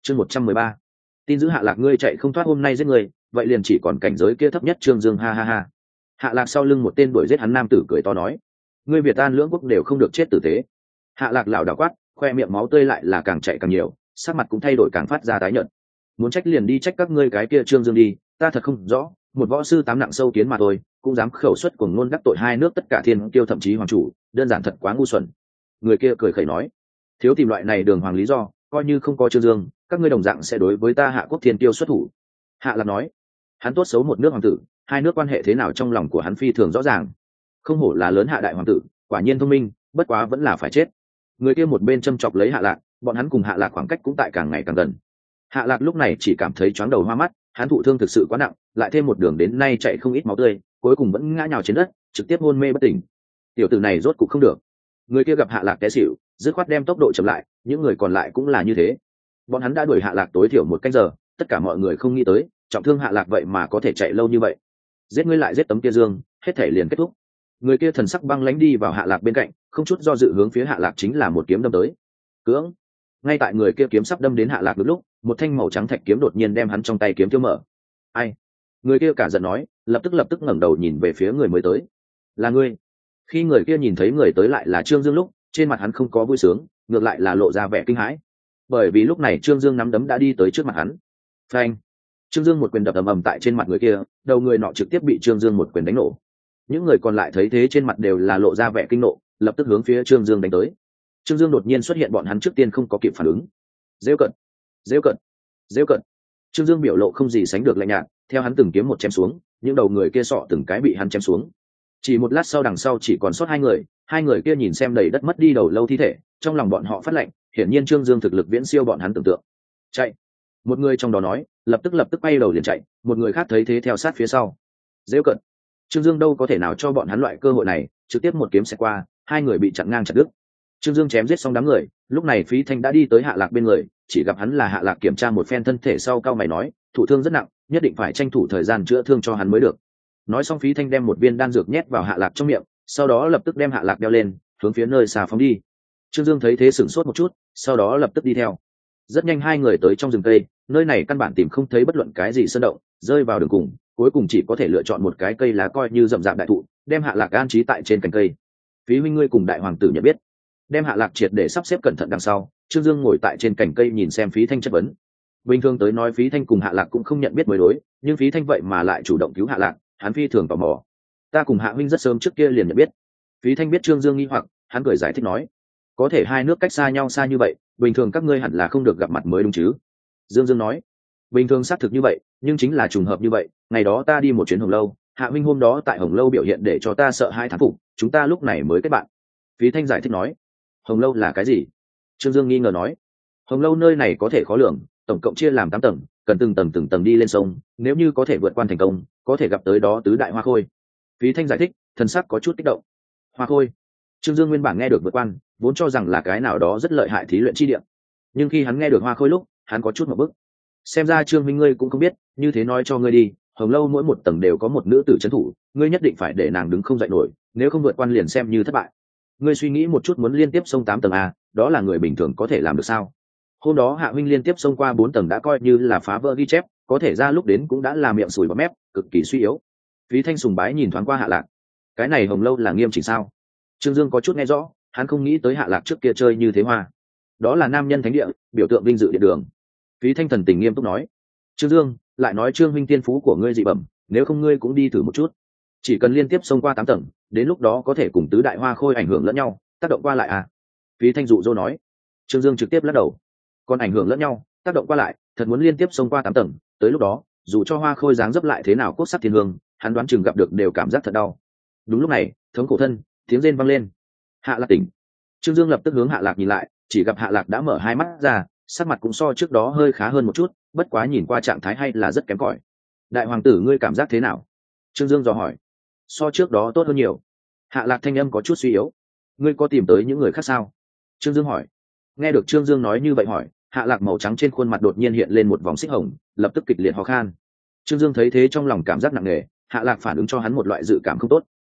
Chương 113. Tin giữ Hạ Lạc, ngươi chạy không thoát, hôm nay giết người, vậy liền chỉ còn cảnh giới kia thấp nhất. Trương Dương ha ha ha. Hạ Lạc sau lưng một tên đuổi giết hắn nam tử cười to nói, ngươi Việt An lưỡng quốc đều không được chết tử tế. Hạ Lạc lảo đảo quát, khoe miệng máu tươi lại là càng chạy càng nhiều, sắc mặt cũng thay đổi càng phát ra tái nhợt. Muốn trách liền đi trách các ngươi cái kia Trương Dương đi, ta thật không rõ, một võ sư 8 nặng sâu kiến mà thôi, cũng dám khẩu xuất cuồng ngôn đắc tội hai nước tất cả thiên tiêu thậm chí hoàng chủ, đơn giản thật quá ngu xuẩn. Người kia cười khẩy nói, thiếu tìm loại này đường hoàng lý do, coi như không có Trương Dương, các ngươi đồng dạng sẽ đối với ta Hạ quốc thiên tiêu xuất thủ. Hạ Lạc nói, hắn tốt xấu một nước hoàng tử, hai nước quan hệ thế nào trong lòng của hắn phi thường rõ ràng. Không hổ là lớn Hạ đại hoàng tử, quả nhiên thông minh, bất quá vẫn là phải chết. Người kia một bên châm chọc lấy Hạ Lạc, bọn hắn cùng Hạ Lạc khoảng cách cũng tại càng ngày càng gần. Hạ Lạc lúc này chỉ cảm thấy chóng đầu hoa mắt, hắn thụ thương thực sự quá nặng, lại thêm một đường đến nay chạy không ít máu tươi, cuối cùng vẫn ngã nhào trên đất, trực tiếp hôn mê bất tỉnh. Tiểu tử này rốt cục không được. Người kia gặp Hạ Lạc té xỉu, dứt khoát đem tốc độ chậm lại, những người còn lại cũng là như thế. Bọn hắn đã đuổi Hạ Lạc tối thiểu 1 canh giờ, tất cả mọi người không nghĩ tới, trọng thương Hạ Lạc vậy mà có thể chạy lâu như vậy. Giết ngươi lại giết tấm kia Dương, hết thể liền kết thúc. Người kia thần sắc băng lãnh đi vào Hạ Lạc bên cạnh, không chút do dự hướng phía Hạ Lạc chính là một kiếm đâm tới. Cưỡng. Ngay tại người kia kiếm sắp đâm đến Hạ Lạc lúc, một thanh màu trắng thạch kiếm đột nhiên đem hắn trong tay kiếm tiêu mở. Ai? Người kia cả giận nói, lập tức ngẩng đầu nhìn về phía người mới tới. Là ngươi? Khi người kia nhìn thấy người tới lại là Trương Dương lúc, trên mặt hắn không có vui sướng, ngược lại là lộ ra vẻ kinh hãi. Bởi vì lúc này Trương Dương nắm đấm đã đi tới trước mặt hắn. Phanh! Trương Dương một quyền đập ầm ầm tại trên mặt người kia, đầu người nọ trực tiếp bị Trương Dương một quyền đánh nổ. Những người còn lại thấy thế trên mặt đều là lộ ra vẻ kinh nộ, lập tức hướng phía Trương Dương đánh tới. Trương Dương đột nhiên xuất hiện, bọn hắn trước tiên không có kịp phản ứng. Rêu cận, rêu cận, rêu cận. Trương Dương biểu lộ không gì sánh được lạnh nhạt, theo hắn từng kiếm một chém xuống, những đầu người kia sọ từng cái bị hắn chém xuống. Chỉ một lát sau đằng sau chỉ còn sót hai người kia nhìn xem đầy đất mất đi đầu lâu thi thể, trong lòng bọn họ phát lạnh, hiển nhiên Trương Dương thực lực viễn siêu bọn hắn tưởng tượng. Chạy! Một người trong đó nói, lập tức quay đầu liền chạy, một người khác thấy thế theo sát phía sau. Rêu cận. Trương Dương đâu có thể nào cho bọn hắn loại cơ hội này, trực tiếp một kiếm xẹt qua, hai người bị chặn ngang chặt đứt. Trương Dương chém giết xong đám người, lúc này Phí Thanh đã đi tới Hạ Lạc bên người, chỉ gặp hắn là Hạ Lạc kiểm tra một phen thân thể sau cau mày nói, thụ thương rất nặng, nhất định phải tranh thủ thời gian chữa thương cho hắn mới được. Nói xong Phí Thanh đem một viên đan dược nhét vào Hạ Lạc trong miệng, sau đó lập tức đem Hạ Lạc đeo lên, hướng phía nơi xa phóng đi. Trương Dương thấy thế sửng sốt một chút, sau đó lập tức đi theo. Rất nhanh hai người tới trong rừng cây, nơi này căn bản tìm không thấy bất luận cái gì sơn động, rơi vào đường cùng, cuối cùng chỉ có thể lựa chọn một cái cây lá coi như rậm rạp đại thụ, đem Hạ Lạc an trí tại trên cành cây. Phí huynh, ngươi cùng đại hoàng tử nhận biết. Đem Hạ Lạc triệt để sắp xếp cẩn thận đằng sau, Trương Dương ngồi tại trên cành cây nhìn xem Phí Thanh chất vấn. Bình thường tới nói Phí Thanh cùng Hạ Lạc cũng không nhận biết mới đối, nhưng Phí Thanh vậy mà lại chủ động cứu Hạ Lạc, hắn phi thường tò mò. Ta cùng Hạ huynh rất sớm trước kia liền nhận biết. Phí Thanh biết Trương Dương nghi hoặc, hắn cười giải thích nói, có thể hai nước cách xa nhau xa như vậy, bình thường các ngươi hẳn là không được gặp mặt mới đúng chứ. Dương Dương nói, bình thường xác thực như vậy, nhưng chính là trùng hợp như vậy, ngày đó ta đi một chuyến Hồng Lâu, Hạ huynh hôm đó tại Hồng Lâu biểu hiện để cho ta sợ hai thán phục, chúng ta lúc này mới kết bạn. Phí Thanh giải thích nói, Hồng Lâu là cái gì? Trương Dương nghi ngờ nói, Hồng Lâu nơi này có thể khó lường, tổng cộng chia làm 8 tầng, cần từng tầng đi lên sông, nếu như có thể vượt qua thành công, có thể gặp tới đó tứ đại hoa khôi. Phí Thanh giải thích, thần sắc có chút kích động. Hoa khôi? Trương Dương nguyên bản nghe được vượt quan, vốn cho rằng là cái nào đó rất lợi hại thí luyện chi địa, nhưng khi hắn nghe được hoa khôi lúc, hắn có chút một bức. Xem ra Trương huynh ngươi cũng không biết, như thế nói cho ngươi đi, Hồng Lâu mỗi một tầng đều có một nữ tử trấn thủ, ngươi nhất định phải để nàng đứng không dậy nổi, nếu không vượt quan liền xem như thất bại. Ngươi suy nghĩ một chút, muốn liên tiếp xông 8 tầng a, đó là người bình thường có thể làm được sao? Hôm đó Hạ huynh liên tiếp xông qua 4 tầng đã coi như là phá vỡ ghi chép, có thể ra lúc đến cũng đã là miệng sùi bọt mép, cực kỳ suy yếu. Phí Thanh sùng bái nhìn thoáng qua Hạ Lạc, cái này Hồng Lâu là nghiêm chỉnh sao? Trương Dương có chút nghe rõ, hắn không nghĩ tới Hạ Lạc trước kia chơi như thế hoa. Đó là nam nhân thánh địa, biểu tượng vinh dự điện đường. Phí Thanh thần tình nghiêm túc nói, Trương Dương, lại nói Trương huynh tiên phú của ngươi dị bẩm, nếu không ngươi cũng đi thử một chút, chỉ cần liên tiếp xông qua 8 tầng, đến lúc đó có thể cùng tứ đại hoa khôi ảnh hưởng lẫn nhau, tác động qua lại à? Phí Thanh dụ dỗ nói. Trương Dương trực tiếp lắc đầu, còn ảnh hưởng lẫn nhau, tác động qua lại, thật muốn liên tiếp xông qua 8 tầng, tới lúc đó dù cho hoa khôi dáng dấp lại thế nào cốt sắc thiên hương, hắn đoán chừng gặp được đều cảm giác thật đau. Đúng lúc này thống cổ thân tiếng rên vang lên. Hạ Lạc tỉnh. Trương Dương lập tức hướng Hạ Lạc nhìn lại, chỉ gặp Hạ Lạc đã mở hai mắt ra, sắc mặt cũng so trước đó hơi khá hơn một chút, bất quá nhìn qua trạng thái hay là rất kém cỏi. Đại hoàng tử ngươi cảm giác thế nào? Trương Dương dò hỏi. So trước đó tốt hơn nhiều. Hạ Lạc thanh âm có chút suy yếu. Ngươi có tìm tới những người khác sao? Trương Dương hỏi. Nghe được Trương Dương nói như vậy hỏi, Hạ Lạc màu trắng trên khuôn mặt đột nhiên hiện lên một vòng xích hồng, lập tức kịch liệt ho khan. Trương Dương thấy thế trong lòng cảm giác nặng nề, Hạ Lạc phản ứng cho hắn một loại dự cảm không tốt.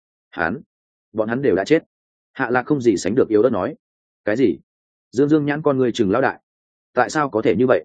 Bọn hắn đều đã chết. Hạ Lạc không gì sánh được yếu ớt nói. Cái gì? Dương Dương nhãn con người chừng lão đại. Tại sao có thể như vậy?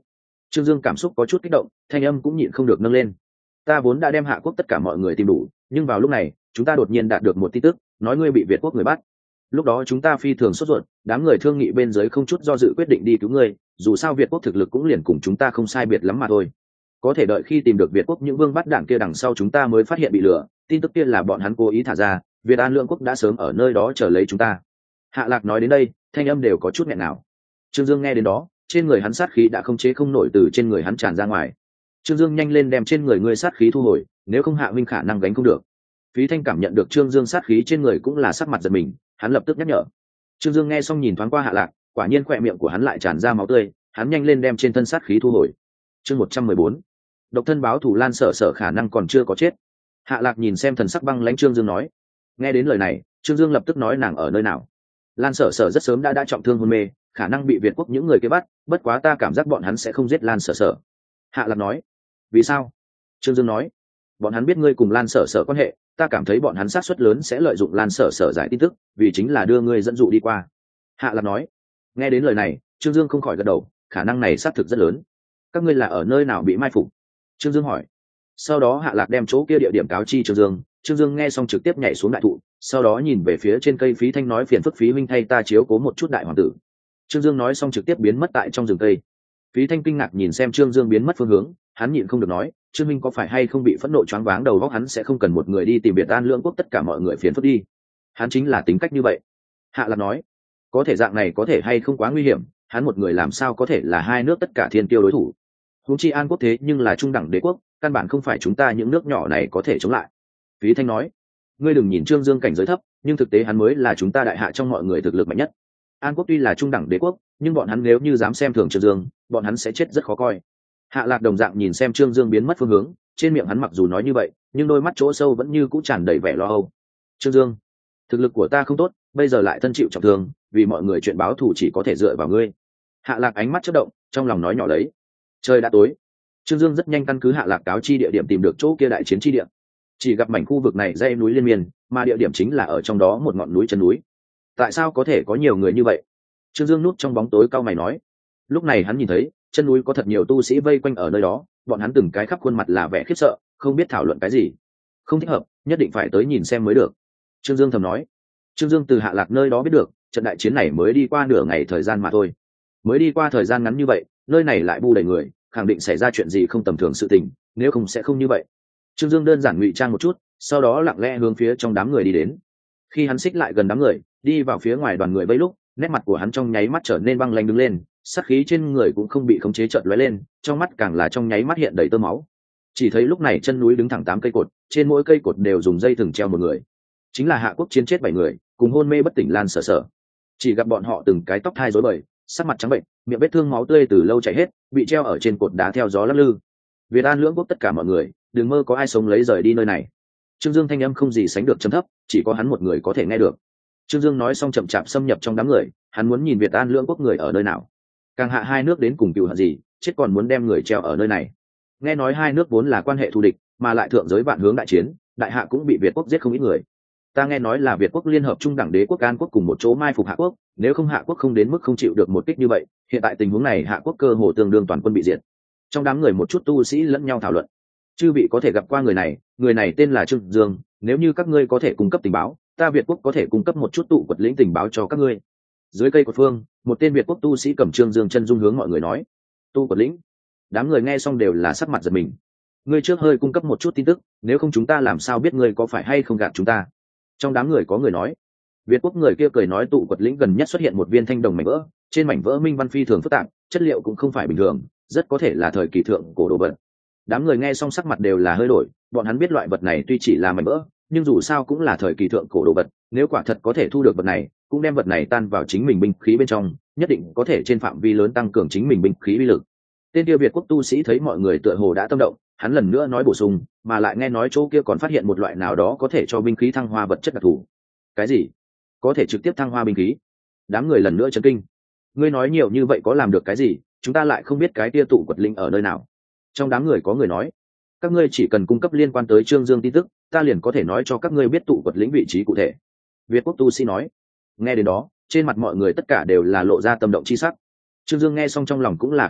Trương Dương cảm xúc có chút kích động, thanh âm cũng nhịn không được nâng lên. Ta vốn đã đem Hạ quốc tất cả mọi người tìm đủ, nhưng vào lúc này chúng ta đột nhiên đạt được một tin tức, nói ngươi bị Việt quốc người bắt. Lúc đó chúng ta phi thường sốt ruột, đám người thương nghị bên dưới không chút do dự quyết định đi cứu ngươi, dù sao Việt quốc thực lực cũng liền cùng chúng ta không sai biệt lắm mà thôi. Có thể đợi khi tìm được Việt quốc những vương bắt đảng kia đằng sau chúng ta mới phát hiện bị lừa, tin tức kia là bọn hắn cố ý thả ra, Việt An Lưỡng quốc đã sớm ở nơi đó chờ lấy chúng ta. Hạ Lạc nói đến đây, thanh âm đều có chút nghẹn nào. Trương Dương nghe đến đó, trên người hắn sát khí đã không chế không nổi từ trên người hắn tràn ra ngoài. Trương Dương nhanh lên đem trên người ngươi sát khí thu hồi, nếu không Hạ Minh khả năng gánh không được. Phí Thanh cảm nhận được Trương Dương sát khí trên người cũng là sắc mặt giật mình, hắn lập tức nhắc nhở. Trương Dương nghe xong nhìn thoáng qua Hạ Lạc, quả nhiên khỏe miệng của hắn lại tràn ra máu tươi, hắn nhanh lên đem trên thân sát khí thu hồi. Chương 114. Độc thân báo thủ Lan Sở Sở khả năng còn chưa có chết. Hạ Lạc nhìn xem thần sắc băng lãnh Trương Dương nói. Nghe đến lời này, Trương Dương lập tức nói nàng ở nơi nào. Lan Sở Sở rất sớm đã trọng thương hôn mê, khả năng bị Việt quốc những người kia bắt, bất quá ta cảm giác bọn hắn sẽ không giết Lan Sở Sở. Hạ Lạc nói. Vì sao? Trương Dương nói. Bọn hắn biết ngươi cùng Lan Sở Sở quan hệ, ta cảm thấy bọn hắn xác suất lớn sẽ lợi dụng Lan Sở Sở giải tin tức, vì chính là đưa ngươi dẫn dụ đi qua. Hạ Lạc nói. Nghe đến lời này, Trương Dương không khỏi gật đầu, khả năng này xác thực rất lớn. Các ngươi là ở nơi nào bị mai phục? Trương Dương hỏi. Sau đó Hạ Lạc đem chỗ kia địa điểm cáo chi Trương Dương. Trương Dương nghe xong trực tiếp nhảy xuống đại thụ, sau đó nhìn về phía trên cây. Phí Thanh nói phiền phức Phí huynh thay ta chiếu cố một chút đại hoàng tử. Trương Dương nói xong trực tiếp biến mất tại trong rừng cây. Phí Thanh kinh ngạc nhìn xem Trương Dương biến mất phương hướng, hắn nhịn không được nói, Trương minh có phải hay không bị phẫn nộ choáng váng đầu óc, hắn sẽ không cần một người đi tìm Biệt An Lưỡng quốc tất cả mọi người phiền phức đi. Hắn chính là tính cách như vậy. Hạ Lạc nói, có thể dạng này có thể hay không quá nguy hiểm, hắn một người làm sao có thể là hai nước tất cả thiên tiêu đối thủ. Huống chi An quốc thế nhưng là trung đẳng đế quốc, căn bản không phải chúng ta những nước nhỏ này có thể chống lại. Phí Thanh nói, ngươi đừng nhìn Trương Dương cảnh giới thấp, nhưng thực tế hắn mới là chúng ta đại hạ trong mọi người thực lực mạnh nhất. An quốc tuy là trung đẳng đế quốc, nhưng bọn hắn nếu như dám xem thường Trương Dương, bọn hắn sẽ chết rất khó coi. Hạ Lạc đồng dạng nhìn xem Trương Dương biến mất phương hướng, trên miệng hắn mặc dù nói như vậy, nhưng đôi mắt chỗ sâu vẫn như cũ tràn đầy vẻ lo âu. Trương Dương, thực lực của ta không tốt, bây giờ lại thân chịu trọng thương, vì mọi người chuyện báo thù chỉ có thể dựa vào ngươi. Hạ Lạc ánh mắt chớp động, trong lòng nói nhỏ lấy. Trời đã tối. Trương Dương rất nhanh căn cứ Hạ Lạc cáo chi địa điểm tìm được chỗ kia đại chiến chi địa. Chỉ gặp mảnh khu vực này dãy núi liên miên, mà địa điểm chính là ở trong đó một ngọn núi chân núi. Tại sao có thể có nhiều người như vậy? Trương Dương núp trong bóng tối cau mày nói. Lúc này hắn nhìn thấy chân núi có thật nhiều tu sĩ vây quanh ở nơi đó, bọn hắn từng cái khắp khuôn mặt là vẻ khiếp sợ, không biết thảo luận cái gì. Không thích hợp, nhất định phải tới nhìn xem mới được. Trương Dương thầm nói. Trương Dương từ Hạ Lạc nơi đó biết được, trận đại chiến này mới đi qua nửa ngày thời gian mà thôi. Mới đi qua thời gian ngắn như vậy, nơi này lại bu đầy người, khẳng định xảy ra chuyện gì không tầm thường sự tình, nếu không sẽ không như vậy. Trương Dương đơn giản ngụy trang một chút, sau đó lặng lẽ hướng phía trong đám người đi đến. Khi hắn xích lại gần đám người, đi vào phía ngoài đoàn người vây lúc, nét mặt của hắn trong nháy mắt trở nên băng lãnh đứng lên, sát khí trên người cũng không bị khống chế chợt lóe lên, trong mắt càng là trong nháy mắt hiện đầy tơ máu. Chỉ thấy lúc này chân núi đứng thẳng 8 cây cột, trên mỗi cây cột đều dùng dây thừng treo một người. Chính là Hạ quốc chiến chết 7 người, cùng hôn mê bất tỉnh Lan Sở Sở. Chỉ gặp bọn họ từng cái tóc thai rối bời, sắc mặt trắng bệnh, miệng vết thương máu tươi từ lâu chảy hết, bị treo ở trên cột đá theo gió lắc lư. Việt An Lưỡng quốc tất cả mọi người, đừng mơ có ai sống lấy rời đi nơi này. Trương Dương thanh âm không gì sánh được trầm thấp, chỉ có hắn một người có thể nghe được. Trương Dương nói xong chậm chạp xâm nhập trong đám người, hắn muốn nhìn Việt An Lưỡng quốc người ở nơi nào. Càng hạ hai nước đến cùng cựu hận gì, chết còn muốn đem người treo ở nơi này. Nghe nói hai nước vốn là quan hệ thù địch, mà lại thượng giới vạn hướng đại chiến, đại hạ cũng bị Việt quốc giết không ít người. Ta nghe nói là Việt quốc liên hợp trung đẳng đế quốc An quốc cùng một chỗ mai phục Hạ quốc, nếu không Hạ quốc không đến mức không chịu được một kích như vậy, hiện tại tình huống này Hạ quốc cơ hồ tương đương toàn quân bị diệt. Trong đám người một chút tu sĩ lẫn nhau thảo luận. Chư vị có thể gặp qua người này tên là Trương Dương, nếu như các ngươi có thể cung cấp tình báo, ta Việt quốc có thể cung cấp một chút tụ quật lĩnh tình báo cho các ngươi. Dưới cây cột phương, một tên Việt quốc tu sĩ cầm Trương Dương chân dung hướng mọi người nói. Tu quật lĩnh. Đám người nghe xong đều là sắc mặt giật mình. Ngươi trước hơi cung cấp một chút tin tức, nếu không chúng ta làm sao biết ngươi có phải hay không gạt chúng ta. Trong đám người có người nói. Việt quốc người kia cười nói tụ quật lĩnh gần nhất xuất hiện một viên thanh đồng mảnh vỡ, trên mảnh vỡ minh văn phi thường phức tạp, chất liệu cũng không phải bình thường, rất có thể là thời kỳ thượng cổ đồ vật. Đám người nghe xong sắc mặt đều là hơi đổi, bọn hắn biết loại vật này tuy chỉ là mảnh vỡ, nhưng dù sao cũng là thời kỳ thượng cổ đồ vật, nếu quả thật có thể thu được vật này, cũng đem vật này tan vào chính mình binh khí bên trong, nhất định có thể trên phạm vi lớn tăng cường chính mình binh khí uy lực. Tên kia Việt quốc tu sĩ thấy mọi người tựa hồ đã tâm động, hắn lần nữa nói bổ sung, mà lại nghe nói chỗ kia còn phát hiện một loại nào đó có thể cho binh khí thăng hoa vật chất đặc thù. Cái gì? Có thể trực tiếp thăng hoa binh khí? Đám người lần nữa chấn kinh. Ngươi nói nhiều như vậy có làm được cái gì? Chúng ta lại không biết cái kia tụ quật linh ở nơi nào. Trong đám người có người nói, các ngươi chỉ cần cung cấp liên quan tới Trương Dương tin tức, ta liền có thể nói cho các ngươi biết tụ quật lĩnh vị trí cụ thể. Việt quốc tu sĩ nói. Nghe đến đó, trên mặt mọi người tất cả đều là lộ ra tâm động chi sắc. Trương Dương nghe xong trong lòng cũng là khẽ động,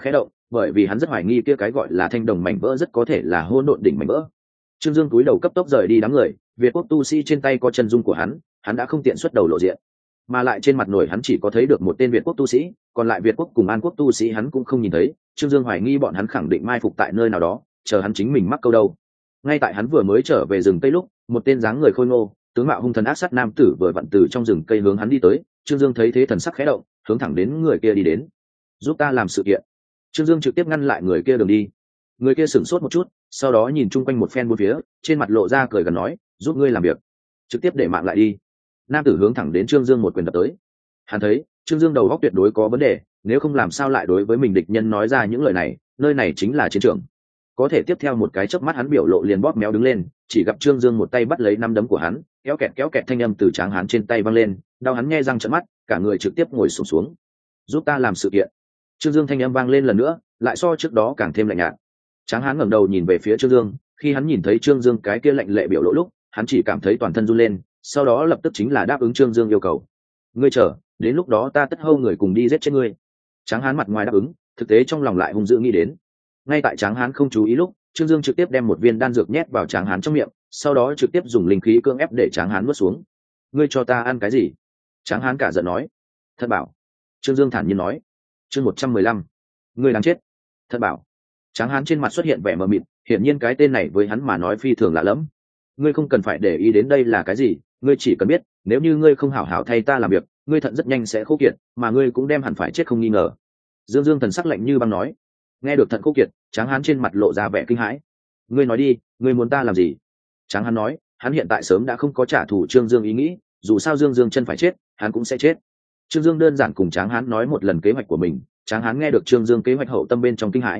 bởi vì hắn rất hoài nghi kia cái gọi là thanh đồng mảnh vỡ rất có thể là hỗn độn đỉnh mảnh vỡ. Trương Dương cúi đầu cấp tốc rời đi đám người, Việt quốc tu sĩ trên tay có chân dung của hắn đã không tiện xuất đầu lộ diện, mà lại trên mặt nổi hắn chỉ có thấy được một tên Việt quốc tu sĩ, còn lại Việt quốc cùng An quốc tu sĩ hắn cũng không nhìn thấy. Trương Dương hoài nghi bọn hắn khẳng định mai phục tại nơi nào đó, chờ hắn chính mình mắc câu đâu. Ngay tại hắn vừa mới trở về rừng cây lúc, một tên dáng người khôi ngô, tướng mạo hung thần ác sát nam tử vừa vặn từ trong rừng cây hướng hắn đi tới. Trương Dương thấy thế thần sắc khẽ động, hướng thẳng đến người kia đi đến. Giúp ta làm sự kiện. Trương Dương trực tiếp ngăn lại người kia đường đi. Người kia sửng sốt một chút, sau đó nhìn chung quanh một phen bốn phía, trên mặt lộ ra cười gần nói, giúp ngươi làm việc, trực tiếp để mạng lại đi. Nam tử hướng thẳng đến Trương Dương một quyền đập tới. Hắn thấy Trương Dương đầu óc tuyệt đối có vấn đề, nếu không làm sao lại đối với mình địch nhân nói ra những lời này, nơi này chính là chiến trường. Có thể tiếp theo một cái chớp mắt hắn biểu lộ liền bóp méo đứng lên, chỉ gặp Trương Dương một tay bắt lấy năm đấm của hắn, kéo kẹt thanh âm từ tráng hắn trên tay văng lên, đau hắn nhe răng trợn mắt, cả người trực tiếp ngồi xổm xuống. Giúp ta làm sự kiện. Trương Dương thanh âm vang lên lần nữa, lại so trước đó càng thêm lạnh nhạt. Tráng hán ngẩng đầu nhìn về phía Trương Dương, khi hắn nhìn thấy Trương Dương cái kia lạnh lệ biểu lộ lúc, hắn chỉ cảm thấy toàn thân run lên, sau đó lập tức chính là đáp ứng Trương Dương yêu cầu. Ngươi chờ, đến lúc đó ta tất hâu người cùng đi giết chết ngươi. Tráng hán mặt ngoài đáp ứng, thực tế trong lòng lại hung dữ nghĩ đến. Ngay tại Tráng hán không chú ý lúc, Trương Dương trực tiếp đem một viên đan dược nhét vào Tráng hán trong miệng, sau đó trực tiếp dùng linh khí cưỡng ép để Tráng hán nuốt xuống. Ngươi cho ta ăn cái gì? Tráng hán cả giận nói. Thật bảo. Trương Dương thản nhiên nói. Chương 115. Ngươi đáng chết. Thật bảo. Tráng hán trên mặt xuất hiện vẻ mờ mịt, hiển nhiên cái tên này với hắn mà nói phi thường lạ lẫm. Ngươi không cần phải để ý đến đây là cái gì, ngươi chỉ cần biết, nếu như ngươi không hảo hảo thay ta làm việc, ngươi thận rất nhanh sẽ khô kiệt, mà ngươi cũng đem hẳn phải chết không nghi ngờ. Dương Dương thần sắc lạnh như băng nói. Nghe được thận khô kiệt, Tráng hán trên mặt lộ ra vẻ kinh hãi. Ngươi nói đi, ngươi muốn ta làm gì? Tráng hán nói, hắn hiện tại sớm đã không có trả thù Trương Dương ý nghĩ, dù sao Dương Dương chân phải chết, hắn cũng sẽ chết. Trương Dương đơn giản cùng Tráng hán nói một lần kế hoạch của mình. Tráng hán nghe được Trương Dương kế hoạch hậu tâm bên trong kinh hãi.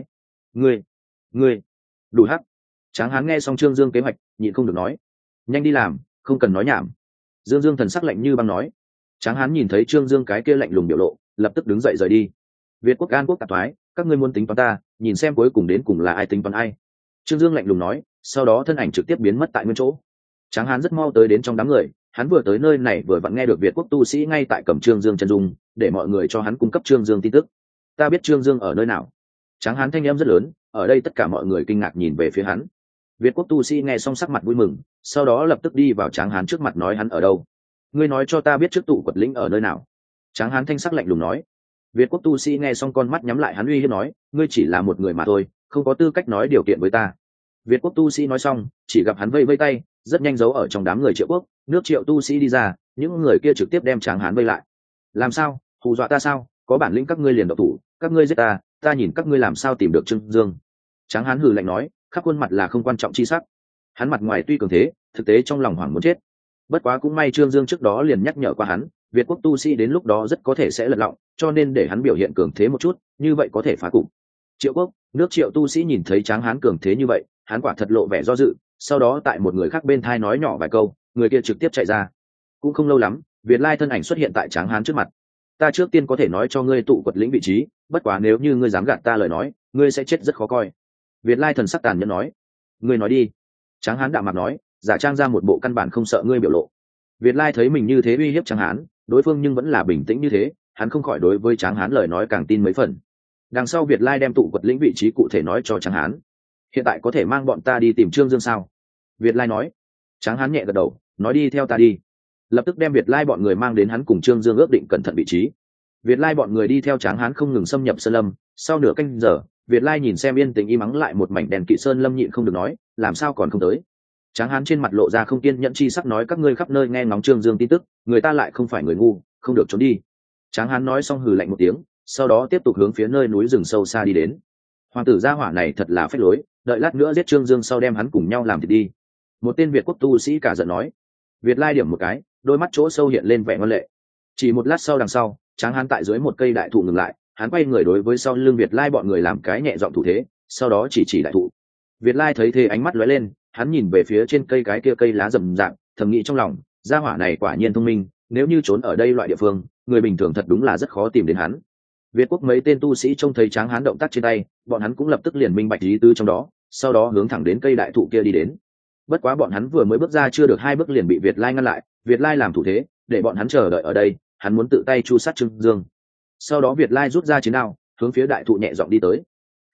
Ngươi đủ hắc. Tráng hán nghe xong Trương Dương kế hoạch, nhịn không được nói, nhanh đi làm, không cần nói nhảm. Dương Dương thần sắc lạnh như băng nói. Tráng hán nhìn thấy Trương Dương cái kia lạnh lùng biểu lộ, lập tức đứng dậy rời đi. Việt quốc An quốc tạp thoái, các ngươi muốn tính toán ta, nhìn xem cuối cùng đến cùng là ai tính toán ai. Trương Dương lạnh lùng nói, sau đó thân ảnh trực tiếp biến mất tại nguyên chỗ. Tráng hán rất mau tới đến trong đám người, hắn vừa tới nơi này vừa vặn nghe được Việt quốc tu sĩ ngay tại cầm Trương Dương chân dung, để mọi người cho hắn cung cấp Trương Dương tin tức. Ta biết Trương Dương ở nơi nào. Tráng hán thanh em rất lớn, ở đây tất cả mọi người kinh ngạc nhìn về phía hắn. Việt quốc tu sĩ nghe xong sắc mặt vui mừng, sau đó lập tức đi vào Tráng hán trước mặt nói hắn ở đâu. Ngươi nói cho ta biết trước tụ quật lĩnh ở nơi nào. Tráng hán thanh sắc lạnh lùng nói. Việt quốc tu sĩ nghe xong con mắt nhắm lại hắn uy hiếp nói, ngươi chỉ là một người mà thôi, không có tư cách nói điều kiện với ta. Việt quốc tu sĩ nói xong, chỉ gặp hắn vây vây tay, rất nhanh giấu ở trong đám người Triệu quốc, nước Triệu tu sĩ đi ra, những người kia trực tiếp đem Tráng hán vây lại. Làm sao, hù dọa ta sao? Có bản lĩnh các ngươi liền độc thủ, các ngươi giết ta, ta nhìn các ngươi làm sao tìm được Trương Dương. Tráng hán hừ lạnh nói, khắp khuôn mặt là không quan trọng chi sắc. Hắn mặt ngoài tuy cường thế, thực tế trong lòng hoảng muốn chết. Bất quá cũng may Trương Dương trước đó liền nhắc nhở qua hắn, Việt quốc tu sĩ đến lúc đó rất có thể sẽ lật lọng, cho nên để hắn biểu hiện cường thế một chút, như vậy có thể phá cục. Triệu quốc, nước Triệu tu sĩ nhìn thấy Tráng hán cường thế như vậy, hắn quả thật lộ vẻ do dự, sau đó tại một người khác bên thai nói nhỏ vài câu, người kia trực tiếp chạy ra. Cũng không lâu lắm, Việt Lai thân ảnh xuất hiện tại Tráng hán trước mặt. Ta trước tiên có thể nói cho ngươi tụ quật lĩnh vị trí, bất quá nếu như ngươi dám gạt ta lời nói, ngươi sẽ chết rất khó coi. Việt Lai thần sắc tàn nhẫn nói. Ngươi nói đi. Tráng hán đạm mặt nói, giả trang ra một bộ căn bản không sợ ngươi biểu lộ. Việt Lai thấy mình như thế uy hiếp Tráng hán, đối phương nhưng vẫn là bình tĩnh như thế, hắn không khỏi đối với Tráng hán lời nói càng tin mấy phần. Đằng sau Việt Lai đem tụ quật lĩnh vị trí cụ thể nói cho Tráng hán. Hiện tại có thể mang bọn ta đi tìm Trương Dương sao? Việt Lai nói. Tráng hán nhẹ gật đầu, nói đi theo ta đi. Lập tức đem Việt Lai bọn người mang đến hắn cùng Trương Dương ước định cẩn thận vị trí. Việt Lai bọn người đi theo Tráng hán không ngừng xâm nhập sơn lâm, sau nửa canh giờ, Việt Lai nhìn xem yên tĩnh im ắng lại một mảnh đèn kỵ sơn lâm nhịn không được nói, làm sao còn không tới. Tráng hán trên mặt lộ ra không kiên nhẫn chi sắc nói các ngươi khắp nơi nghe ngóng Trương Dương tin tức, người ta lại không phải người ngu, không được trốn đi. Tráng hán nói xong hừ lạnh một tiếng, sau đó tiếp tục hướng phía nơi núi rừng sâu xa đi đến. Hoàng tử gia hỏa này thật là phách lối, đợi lát nữa giết Trương Dương sau đem hắn cùng nhau làm thịt đi. Một tên Việt quốc tu sĩ cả giận nói. Việt Lai điểm một cái, đôi mắt chỗ sâu hiện lên vẻ ngoan lệ. Chỉ một lát sau đằng sau, Tráng hán tại dưới một cây đại thụ ngừng lại, hắn quay người đối với sau lưng Việt Lai bọn người làm cái nhẹ giọng thủ thế, sau đó chỉ đại thụ. Việt Lai thấy thế ánh mắt lóe lên, hắn nhìn về phía trên cây cái kia cây lá rậm rạp, thầm nghĩ trong lòng, gia hỏa này quả nhiên thông minh, nếu như trốn ở đây loại địa phương, người bình thường thật đúng là rất khó tìm đến hắn. Việt quốc mấy tên tu sĩ trông thấy Tráng hán động tác trên tay, bọn hắn cũng lập tức liền minh bạch ý tứ trong đó, sau đó hướng thẳng đến cây đại thụ kia đi đến. Bất quá bọn hắn vừa mới bước ra chưa được 2 bước liền bị Việt Lai ngăn lại, Việt Lai làm thủ thế, để bọn hắn chờ đợi ở đây, hắn muốn tự tay chu sát Trương Dương. Sau đó Việt Lai rút ra chiến đao, hướng phía đại thụ nhẹ giọng đi tới.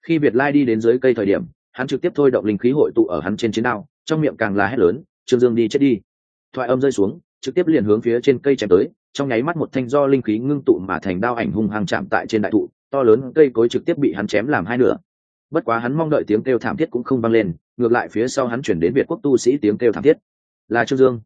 Khi Việt Lai đi đến dưới cây thời điểm, hắn trực tiếp thôi động linh khí hội tụ ở hắn trên chiến đao, trong miệng càng là hét lớn, Trương Dương đi chết đi. Thoại âm rơi xuống, trực tiếp liền hướng phía trên cây chém tới, trong nháy mắt một thanh do linh khí ngưng tụ mà thành đao ảnh hung hăng chạm tại trên đại thụ, to lớn cây cối trực tiếp bị hắn chém làm hai nửa. Bất quá hắn mong đợi tiếng kêu thảm thiết cũng không vang lên, ngược lại phía sau hắn chuyển đến Việt quốc tu sĩ tiếng kêu thảm thiết. Là Trương Dương.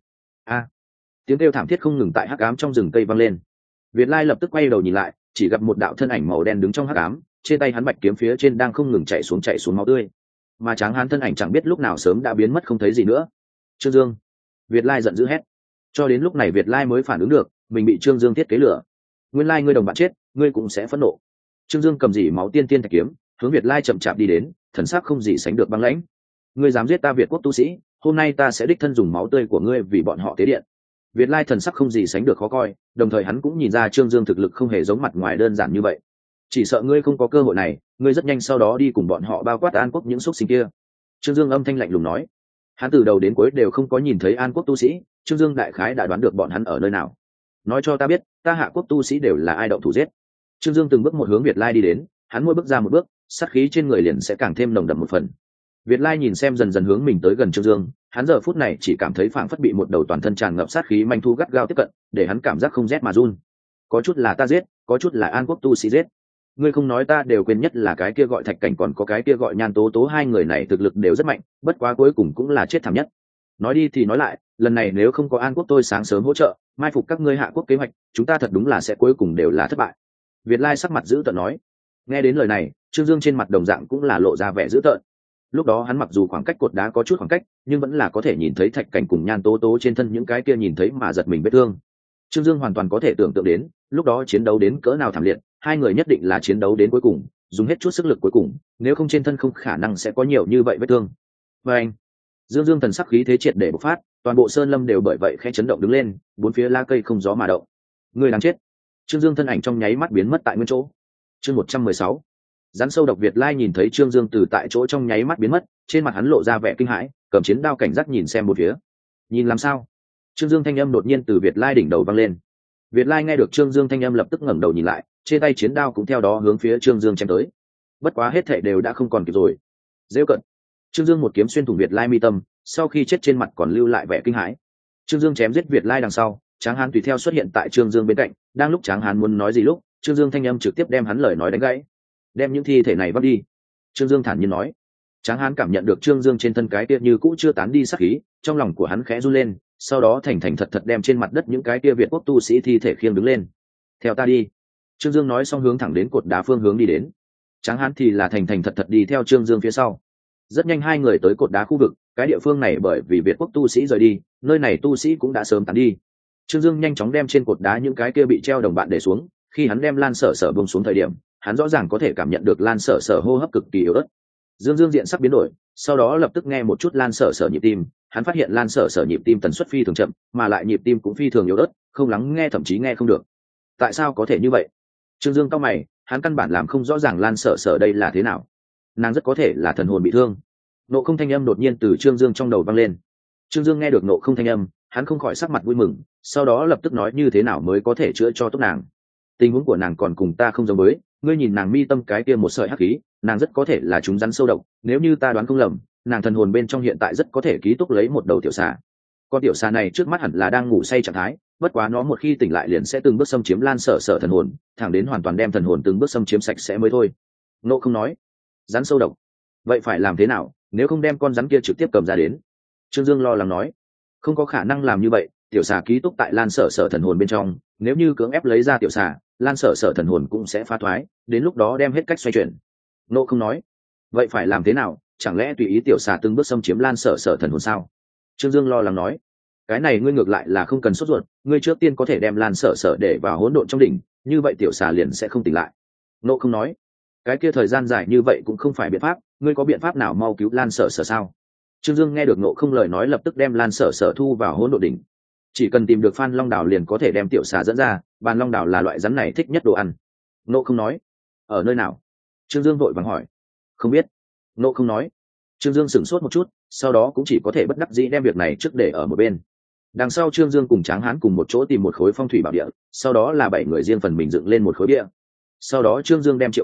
Tiếng kêu thảm thiết không ngừng tại hắc ám trong rừng cây vang lên. Việt Lai lập tức quay đầu nhìn lại, chỉ gặp một đạo thân ảnh màu đen đứng trong hắc ám, trên tay hắn bạch kiếm phía trên đang không ngừng chạy xuống máu tươi. Mà Tráng Hán thân ảnh chẳng biết lúc nào sớm đã biến mất không thấy gì nữa. Trương Dương! Việt Lai giận dữ hét. Cho đến lúc này Việt Lai mới phản ứng được, mình bị Trương Dương thiết kế lửa. Nguyên lai ngươi đồng bạn chết, ngươi cũng sẽ phẫn nộ. Trương Dương cầm dỉ máu tiên tiên thạch kiếm, hướng Việt Lai chậm chạp đi đến, thần sắc không gì sánh được băng lãnh. Ngươi dám giết ta Việt quốc tu sĩ, hôm nay ta sẽ đích thân dùng máu tươi của ngươi vì bọn họ tế điện. Việt Lai thần sắc không gì sánh được khó coi, đồng thời hắn cũng nhìn ra Trương Dương thực lực không hề giống mặt ngoài đơn giản như vậy. Chỉ sợ ngươi không có cơ hội này, ngươi rất nhanh sau đó đi cùng bọn họ bao quát An Quốc những xúc sinh kia. Trương Dương âm thanh lạnh lùng nói. Hắn từ đầu đến cuối đều không có nhìn thấy An Quốc tu sĩ, Trương Dương đại khái đã đoán được bọn hắn ở nơi nào. Nói cho ta biết, ta Hạ Quốc tu sĩ đều là ai động thủ giết. Trương Dương từng bước một hướng Việt Lai đi đến, hắn mỗi bước ra một bước, sát khí trên người liền sẽ càng thêm nồng đậm một phần. Việt Lai nhìn xem dần dần hướng mình tới gần Trương Dương, hắn giờ phút này chỉ cảm thấy phảng phất bị một đầu toàn thân tràn ngập sát khí manh thu gắt gao tiếp cận, để hắn cảm giác không rét mà run. Có chút là ta giết, có chút là An Quốc tu sĩ giết. Ngươi không nói ta đều quên, nhất là cái kia gọi Thạch Cảnh còn có cái kia gọi Nhan Tố Tố, hai người này thực lực đều rất mạnh, bất quá cuối cùng cũng là chết thảm nhất. Nói đi thì nói lại, lần này nếu không có An Quốc tôi sáng sớm hỗ trợ, mai phục các ngươi Hạ Quốc kế hoạch, chúng ta thật đúng là sẽ cuối cùng đều là thất bại. Việt Lai sắc mặt dữ tợn nói. Nghe đến lời này, Trương Dương trên mặt đồng dạng cũng là lộ ra vẻ dữ tợn. Lúc đó hắn mặc dù khoảng cách cột đá có chút khoảng cách, nhưng vẫn là có thể nhìn thấy Thạch Cảnh cùng Nhan Tố Tố trên thân những cái kia nhìn thấy mà giật mình vết thương. Trương Dương hoàn toàn có thể tưởng tượng đến, lúc đó chiến đấu đến cỡ nào thảm liệt, hai người nhất định là chiến đấu đến cuối cùng, dùng hết chút sức lực cuối cùng, nếu không trên thân không khả năng sẽ có nhiều như vậy vết thương. Và anh, Dương thần sắc khí thế triệt để bộc phát, toàn bộ sơn lâm đều bởi vậy khẽ chấn động đứng lên, bốn phía lá cây không gió mà động. Người đáng chết! Trương Dương thân ảnh trong nháy mắt biến mất tại nguyên chỗ. Chương 116. Rắn sâu độc. Việt Lai nhìn thấy Trương Dương từ tại chỗ trong nháy mắt biến mất, trên mặt hắn lộ ra vẻ kinh hãi, cầm chiến đao cảnh giác nhìn xem một phía. Nhìn làm sao? Trương Dương thanh âm đột nhiên từ Việt Lai đỉnh đầu vang lên. Việt Lai nghe được Trương Dương thanh âm lập tức ngẩng đầu nhìn lại, trên tay chiến đao cũng theo đó hướng phía Trương Dương chém tới. Bất quá hết thảy đều đã không còn kịp rồi. Dễ cận. Trương Dương một kiếm xuyên thủng Việt Lai mi tâm, sau khi chết trên mặt còn lưu lại vẻ kinh hãi. Trương Dương chém giết Việt Lai đằng sau, Tráng Hán tùy theo xuất hiện tại Trương Dương bên cạnh, đang lúc Tráng Hán muốn nói gì lúc, Trương Dương thanh âm trực tiếp đem hắn lời nói đánh gãy. Đem những thi thể này vác đi. Trương Dương thản nhiên nói. Tráng Hán cảm nhận được Trương Dương trên thân cái kia như cũ chưa tán đi sát khí, trong lòng của hắn khẽ run lên, sau đó thành thành thật thật đem trên mặt đất những cái kia Việt quốc tu sĩ thi thể khiêng đứng lên. Theo ta đi. Trương Dương nói xong hướng thẳng đến cột đá phương hướng đi đến. Tráng Hán thì là thành thành thật thật đi theo Trương Dương phía sau. Rất nhanh hai người tới cột đá khu vực, cái địa phương này bởi vì Việt quốc tu sĩ rời đi, nơi này tu sĩ cũng đã sớm tán đi. Trương Dương nhanh chóng đem trên cột đá những cái kia bị treo đồng bạn để xuống, khi hắn đem Lan Sở Sở buông xuống thời điểm, hắn rõ ràng có thể cảm nhận được Lan Sở Sở hô hấp cực kỳ yếu ớt. Dương diện sắc biến đổi, sau đó lập tức nghe một chút Lan Sở Sở nhịp tim, hắn phát hiện Lan Sở Sở nhịp tim tần suất phi thường chậm, mà lại nhịp tim cũng phi thường yếu ớt, không lắng nghe thậm chí nghe không được. Tại sao có thể như vậy? Trương Dương cau mày, hắn căn bản làm không rõ ràng Lan Sở Sở đây là thế nào. Nàng rất có thể là thần hồn bị thương. Nộ không thanh âm đột nhiên từ Trương Dương trong đầu vang lên. Trương Dương nghe được nộ không thanh âm, hắn không khỏi sắc mặt vui mừng, sau đó lập tức nói như thế nào mới có thể chữa cho tốt nàng. Tình huống của nàng còn cùng ta không giống với, ngươi nhìn nàng mi tâm cái kia một sợi hắc khí, nàng rất có thể là chúng rắn sâu độc, nếu như ta đoán không lầm, nàng thần hồn bên trong hiện tại rất có thể ký túc lấy một đầu tiểu xà. Con tiểu xà này trước mắt hẳn là đang ngủ say trạng thái, bất quá nó một khi tỉnh lại liền sẽ từng bước xâm chiếm Lan Sở Sở thần hồn, thẳng đến hoàn toàn đem thần hồn từng bước xâm chiếm sạch sẽ mới thôi. Nộ không nói. Rắn sâu độc. Vậy phải làm thế nào, nếu không đem con rắn kia trực tiếp cầm ra đến? Trương Dương lo lắng nói. Không có khả năng làm như vậy, tiểu xà ký túc tại Lan Sở Sở thần hồn bên trong, nếu như cưỡng ép lấy ra tiểu xà, Lan Sở Sở thần hồn cũng sẽ phá thoái, đến lúc đó đem hết cách xoay chuyển. Nộ không nói. Vậy phải làm thế nào, chẳng lẽ tùy ý tiểu xà từng bước xâm chiếm Lan Sở Sở thần hồn sao? Trương Dương lo lắng nói. Cái này ngươi ngược lại là không cần sốt ruột, ngươi trước tiên có thể đem Lan Sở Sở để vào hỗn độn trong đỉnh, như vậy tiểu xà liền sẽ không tỉnh lại. Nộ không nói. Cái kia thời gian dài như vậy cũng không phải biện pháp, ngươi có biện pháp nào mau cứu Lan Sở Sở sao? Trương Dương nghe được Nộ không lời nói lập tức đem Lan Sở Sở thu vào hỗn độn đỉnh. Chỉ cần tìm được Phan Long Đảo liền có thể đem tiểu xà dẫn ra, bàn long đảo là loại rắn này thích nhất đồ ăn. Nộ không nói. Ở nơi nào? Trương Dương vội vàng hỏi. Không biết. Nộ không nói. Trương Dương sửng sốt một chút, sau đó cũng chỉ có thể bất đắc dĩ đem việc này trước để ở một bên. Đằng sau Trương Dương cùng Tráng Hán cùng một chỗ tìm một khối phong thủy bảo địa, sau đó là 7 người riêng phần mình dựng lên một khối địa. Sau đó Trương Dương đem Triệu Quốc,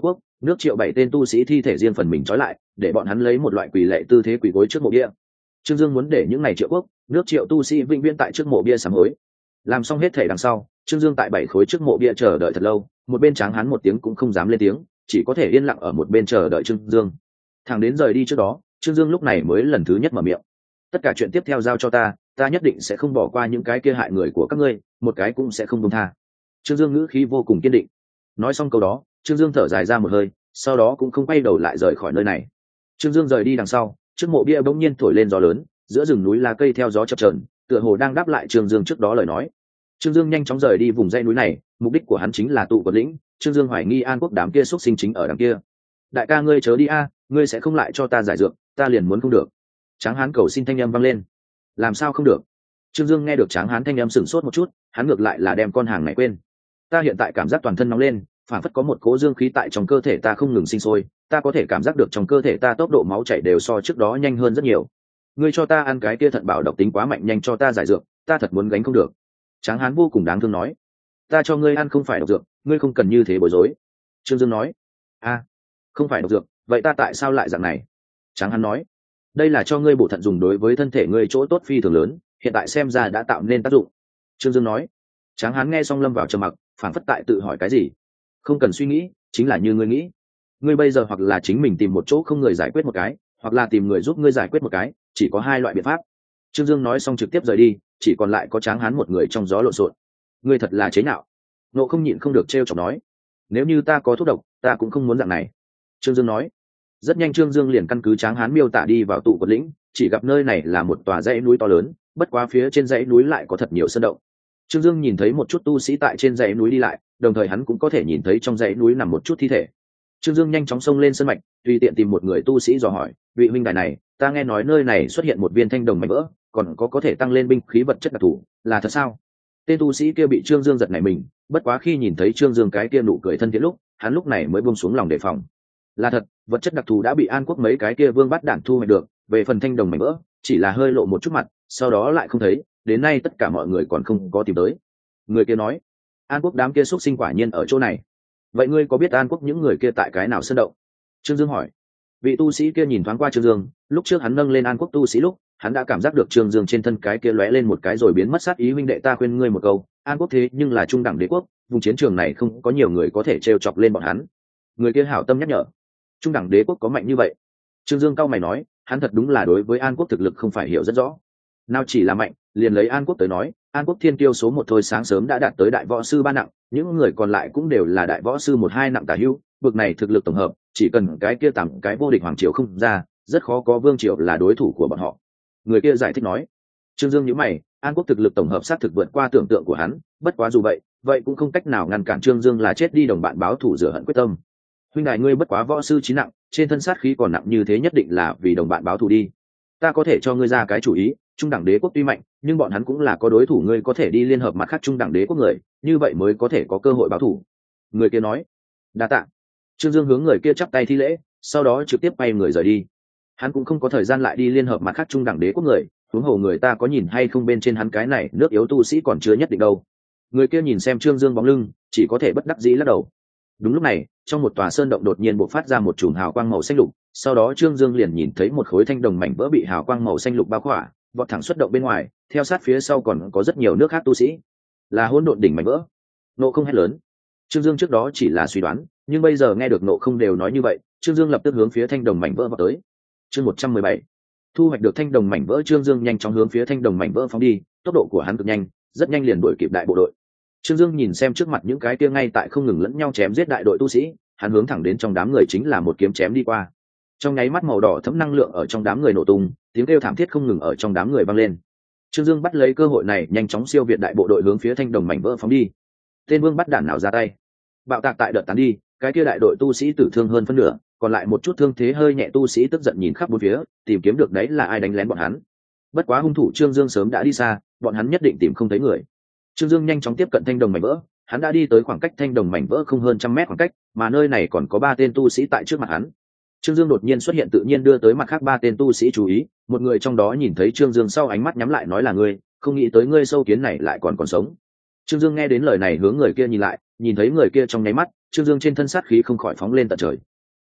Nước Triệu 7 tên tu sĩ thi thể riêng phần mình trói lại, để bọn hắn lấy một loại quỳ lệ tư thế quỳ gối trước mộ bia. Trương Dương muốn để những ngày Triệu quốc, nước Triệu tu sĩ vĩnh viễn tại trước mộ bia sám hối. Làm xong hết thể đằng sau, Trương Dương tại 7 khối trước mộ bia chờ đợi thật lâu, một bên Tráng Hán một tiếng cũng không dám lên tiếng, chỉ có thể yên lặng ở một bên chờ đợi Trương Dương. Thằng đến rời đi trước đó, Trương Dương lúc này mới lần thứ nhất mở miệng: tất cả chuyện tiếp theo giao cho ta, ta nhất định sẽ không bỏ qua những cái kia hại người của các ngươi, một cái cũng sẽ không buông tha. Trương Dương ngữ khí vô cùng kiên định. Nói xong câu đó, Trương Dương thở dài ra một hơi, sau đó cũng không quay đầu lại rời khỏi nơi này. Trương Dương rời đi đằng sau, trước mộ bia bỗng nhiên thổi lên gió lớn, giữa rừng núi lá cây theo gió chập chờn, tựa hồ đang đáp lại Trương Dương trước đó lời nói. Trương Dương nhanh chóng rời đi vùng dãy núi này, mục đích của hắn chính là tụ quật lĩnh. Trương Dương hoài nghi An Quốc đám kia xuất sinh chính ở đằng kia. Đại ca ngươi chớ đi a, ngươi sẽ không lại cho ta giải dược, ta liền muốn không được. Tráng Hán cầu xin thanh âm vang lên. Làm sao không được? Trương Dương nghe được Tráng Hán thanh âm sửng sốt một chút, hắn ngược lại là đem con hàng này quên. Ta hiện tại cảm giác toàn thân nóng lên, phản phất có một cỗ dương khí tại trong cơ thể ta không ngừng sinh sôi, ta có thể cảm giác được trong cơ thể ta tốc độ máu chảy đều so trước đó nhanh hơn rất nhiều. Ngươi cho ta ăn cái kia thận bảo độc tính quá mạnh, nhanh cho ta giải dược, ta thật muốn gánh không được. Tráng Hán vô cùng đáng thương nói. Ta cho ngươi ăn không phải độc dược, ngươi không cần như thế bối rối. Trương Dương nói. A, không phải độc dược, vậy ta tại sao lại dạng này? Tráng Hán nói. Đây là cho ngươi bổ thận dùng, đối với thân thể ngươi chỗ tốt phi thường lớn, hiện tại xem ra đã tạo nên tác dụng. Trương Dương nói. Tráng Hán nghe xong lâm vào trầm mặc, phản phất tại tự hỏi cái gì. Không cần suy nghĩ, chính là như ngươi nghĩ. Ngươi bây giờ hoặc là chính mình tìm một chỗ không người giải quyết một cái, hoặc là tìm người giúp ngươi giải quyết một cái, chỉ có hai loại biện pháp. Trương Dương nói xong trực tiếp rời đi, chỉ còn lại có Tráng Hán một người trong gió lộn xộn. Ngươi thật là chế nhạo. Nộ không nhịn không được trêu chọc nói. Nếu như ta có thuốc độc, ta cũng không muốn dạng này. Trương Dương nói. Rất nhanh Trương Dương liền căn cứ Tráng Hán miêu tả đi vào tụ quật lĩnh, chỉ gặp nơi này là một tòa dãy núi to lớn, bất quá phía trên dãy núi lại có thật nhiều sơn động. Trương Dương nhìn thấy một chút tu sĩ tại trên dãy núi đi lại, đồng thời hắn cũng có thể nhìn thấy trong dãy núi nằm một chút thi thể. Trương Dương nhanh chóng xông lên sơn mạch, tùy tiện tìm một người tu sĩ dò hỏi: vị huynh đài này, ta nghe nói nơi này xuất hiện một viên thanh đồng mảnh vỡ, còn có thể tăng lên binh khí vật chất đặc thù, là thật sao? Tên tu sĩ kia bị Trương Dương giật nảy mình, bất quá khi nhìn thấy Trương Dương cái kia nụ cười thân thiện hắn lúc này mới buông xuống lòng đề phòng. Là thật, vật chất đặc thù đã bị An Quốc mấy cái kia vương bát đản thu hoạch được, về phần thanh đồng mảnh vỡ, chỉ là hơi lộ một chút mặt, sau đó lại không thấy, đến nay tất cả mọi người còn không có tìm tới. Người kia nói. An Quốc đám kia xuất sinh quả nhiên ở chỗ này. Vậy ngươi có biết An Quốc những người kia tại cái nào sơn động? Trương Dương hỏi. Vị tu sĩ kia nhìn thoáng qua Trương Dương, lúc trước hắn nâng lên An Quốc tu sĩ lúc, hắn đã cảm giác được Trương Dương trên thân cái kia lóe lên một cái rồi biến mất sát ý. Huynh đệ, ta khuyên ngươi một câu, An Quốc thế nhưng là trung đẳng đế quốc, vùng chiến trường này không có nhiều người có thể trêu chọc lên bọn hắn. Người kia hảo tâm nhắc nhở. Trung đẳng đế quốc có mạnh như vậy? Trương Dương cau mày nói, hắn thật đúng là đối với An Quốc thực lực không phải hiểu rất rõ. Nào chỉ là mạnh, liền lấy An Quốc tới nói, An Quốc thiên tiêu số 1 thôi sáng sớm đã đạt tới đại võ sư 3 nặng, những người còn lại cũng đều là đại võ sư 1-2 nặng tả hữu, bực này thực lực tổng hợp, chỉ cần cái kia tầm cái vô địch hoàng triều không ra, rất khó có vương triều là đối thủ của bọn họ. Người kia giải thích nói. Trương Dương nhíu mày, An Quốc thực lực tổng hợp xác thực vượt qua tưởng tượng của hắn, bất quá dù vậy cũng không cách nào ngăn cản Trương Dương là chết đi đồng bạn báo thù rửa hận quyết tâm. Huynh đại ngươi bất quá võ sư 9 nặng, trên thân sát khí còn nặng như thế, nhất định là vì đồng bạn báo thù đi. Ta có thể cho ngươi ra cái chủ ý, trung đẳng đế quốc tuy mạnh, nhưng bọn hắn cũng là có đối thủ, ngươi có thể đi liên hợp mặt khác trung đẳng đế quốc người, như vậy mới có thể có cơ hội báo thù. Người kia nói. Đa tạ. Trương Dương hướng người kia chắp tay thi lễ, sau đó trực tiếp bay người rời đi. Hắn cũng không có thời gian lại đi liên hợp mặt khác trung đẳng đế quốc người, huống hồ người ta có nhìn hay không bên trên hắn cái này nước yếu tu sĩ còn chưa nhất định đâu. Người kia nhìn xem Trương Dương bóng lưng, chỉ có thể bất đắc dĩ lắc đầu. Đúng lúc này, trong một tòa sơn động đột nhiên bộc phát ra một chùm hào quang màu xanh lục, sau đó Trương Dương liền nhìn thấy một khối thanh đồng mảnh vỡ bị hào quang màu xanh lục bao khỏa, vọt thẳng xuất động bên ngoài, theo sát phía sau còn có rất nhiều nước khác tu sĩ. Là hỗn độn đỉnh mảnh vỡ. Nộ không hét lớn. Trương Dương trước đó chỉ là suy đoán, nhưng bây giờ nghe được Nộ không đều nói như vậy, Trương Dương lập tức hướng phía thanh đồng mảnh vỡ vào tới. Chương 117. Thu hoạch được thanh đồng mảnh vỡ, Trương Dương nhanh chóng hướng phía thanh đồng mảnh vỡ phóng đi, tốc độ của hắn cực nhanh, rất nhanh liền đuổi kịp đại bộ đội. Trương Dương nhìn xem trước mặt những cái kia ngay tại không ngừng lẫn nhau chém giết đại đội tu sĩ, hắn hướng thẳng đến trong đám người chính là một kiếm chém đi qua. Trong nháy mắt màu đỏ thẫm năng lượng ở trong đám người nổ tung, tiếng kêu thảm thiết không ngừng ở trong đám người vang lên. Trương Dương bắt lấy cơ hội này nhanh chóng siêu việt đại bộ đội hướng phía thanh đồng mảnh vỡ phóng đi. Tên vương bắt đản nào ra tay? Bạo tạc tại đợt tán đi, cái kia đại đội tu sĩ tử thương hơn phân nửa, còn lại một chút thương thế hơi nhẹ tu sĩ tức giận nhìn khắp bốn phía, tìm kiếm được đấy là ai đánh lén bọn hắn. Bất quá hung thủ Trương Dương sớm đã đi xa, bọn hắn nhất định tìm không thấy người. Trương Dương nhanh chóng tiếp cận thanh đồng mảnh vỡ, hắn đã đi tới khoảng cách thanh đồng mảnh vỡ không hơn 100 mét khoảng cách, mà nơi này còn có 3 tên tu sĩ tại trước mặt hắn. Trương Dương đột nhiên xuất hiện tự nhiên đưa tới mặt khác 3 tên tu sĩ chú ý, một người trong đó nhìn thấy Trương Dương sau ánh mắt nhắm lại nói là ngươi, không nghĩ tới ngươi sâu kiến này lại còn sống. Trương Dương nghe đến lời này hướng người kia nhìn lại, nhìn thấy người kia trong nháy mắt, Trương Dương trên thân sát khí không khỏi phóng lên tận trời,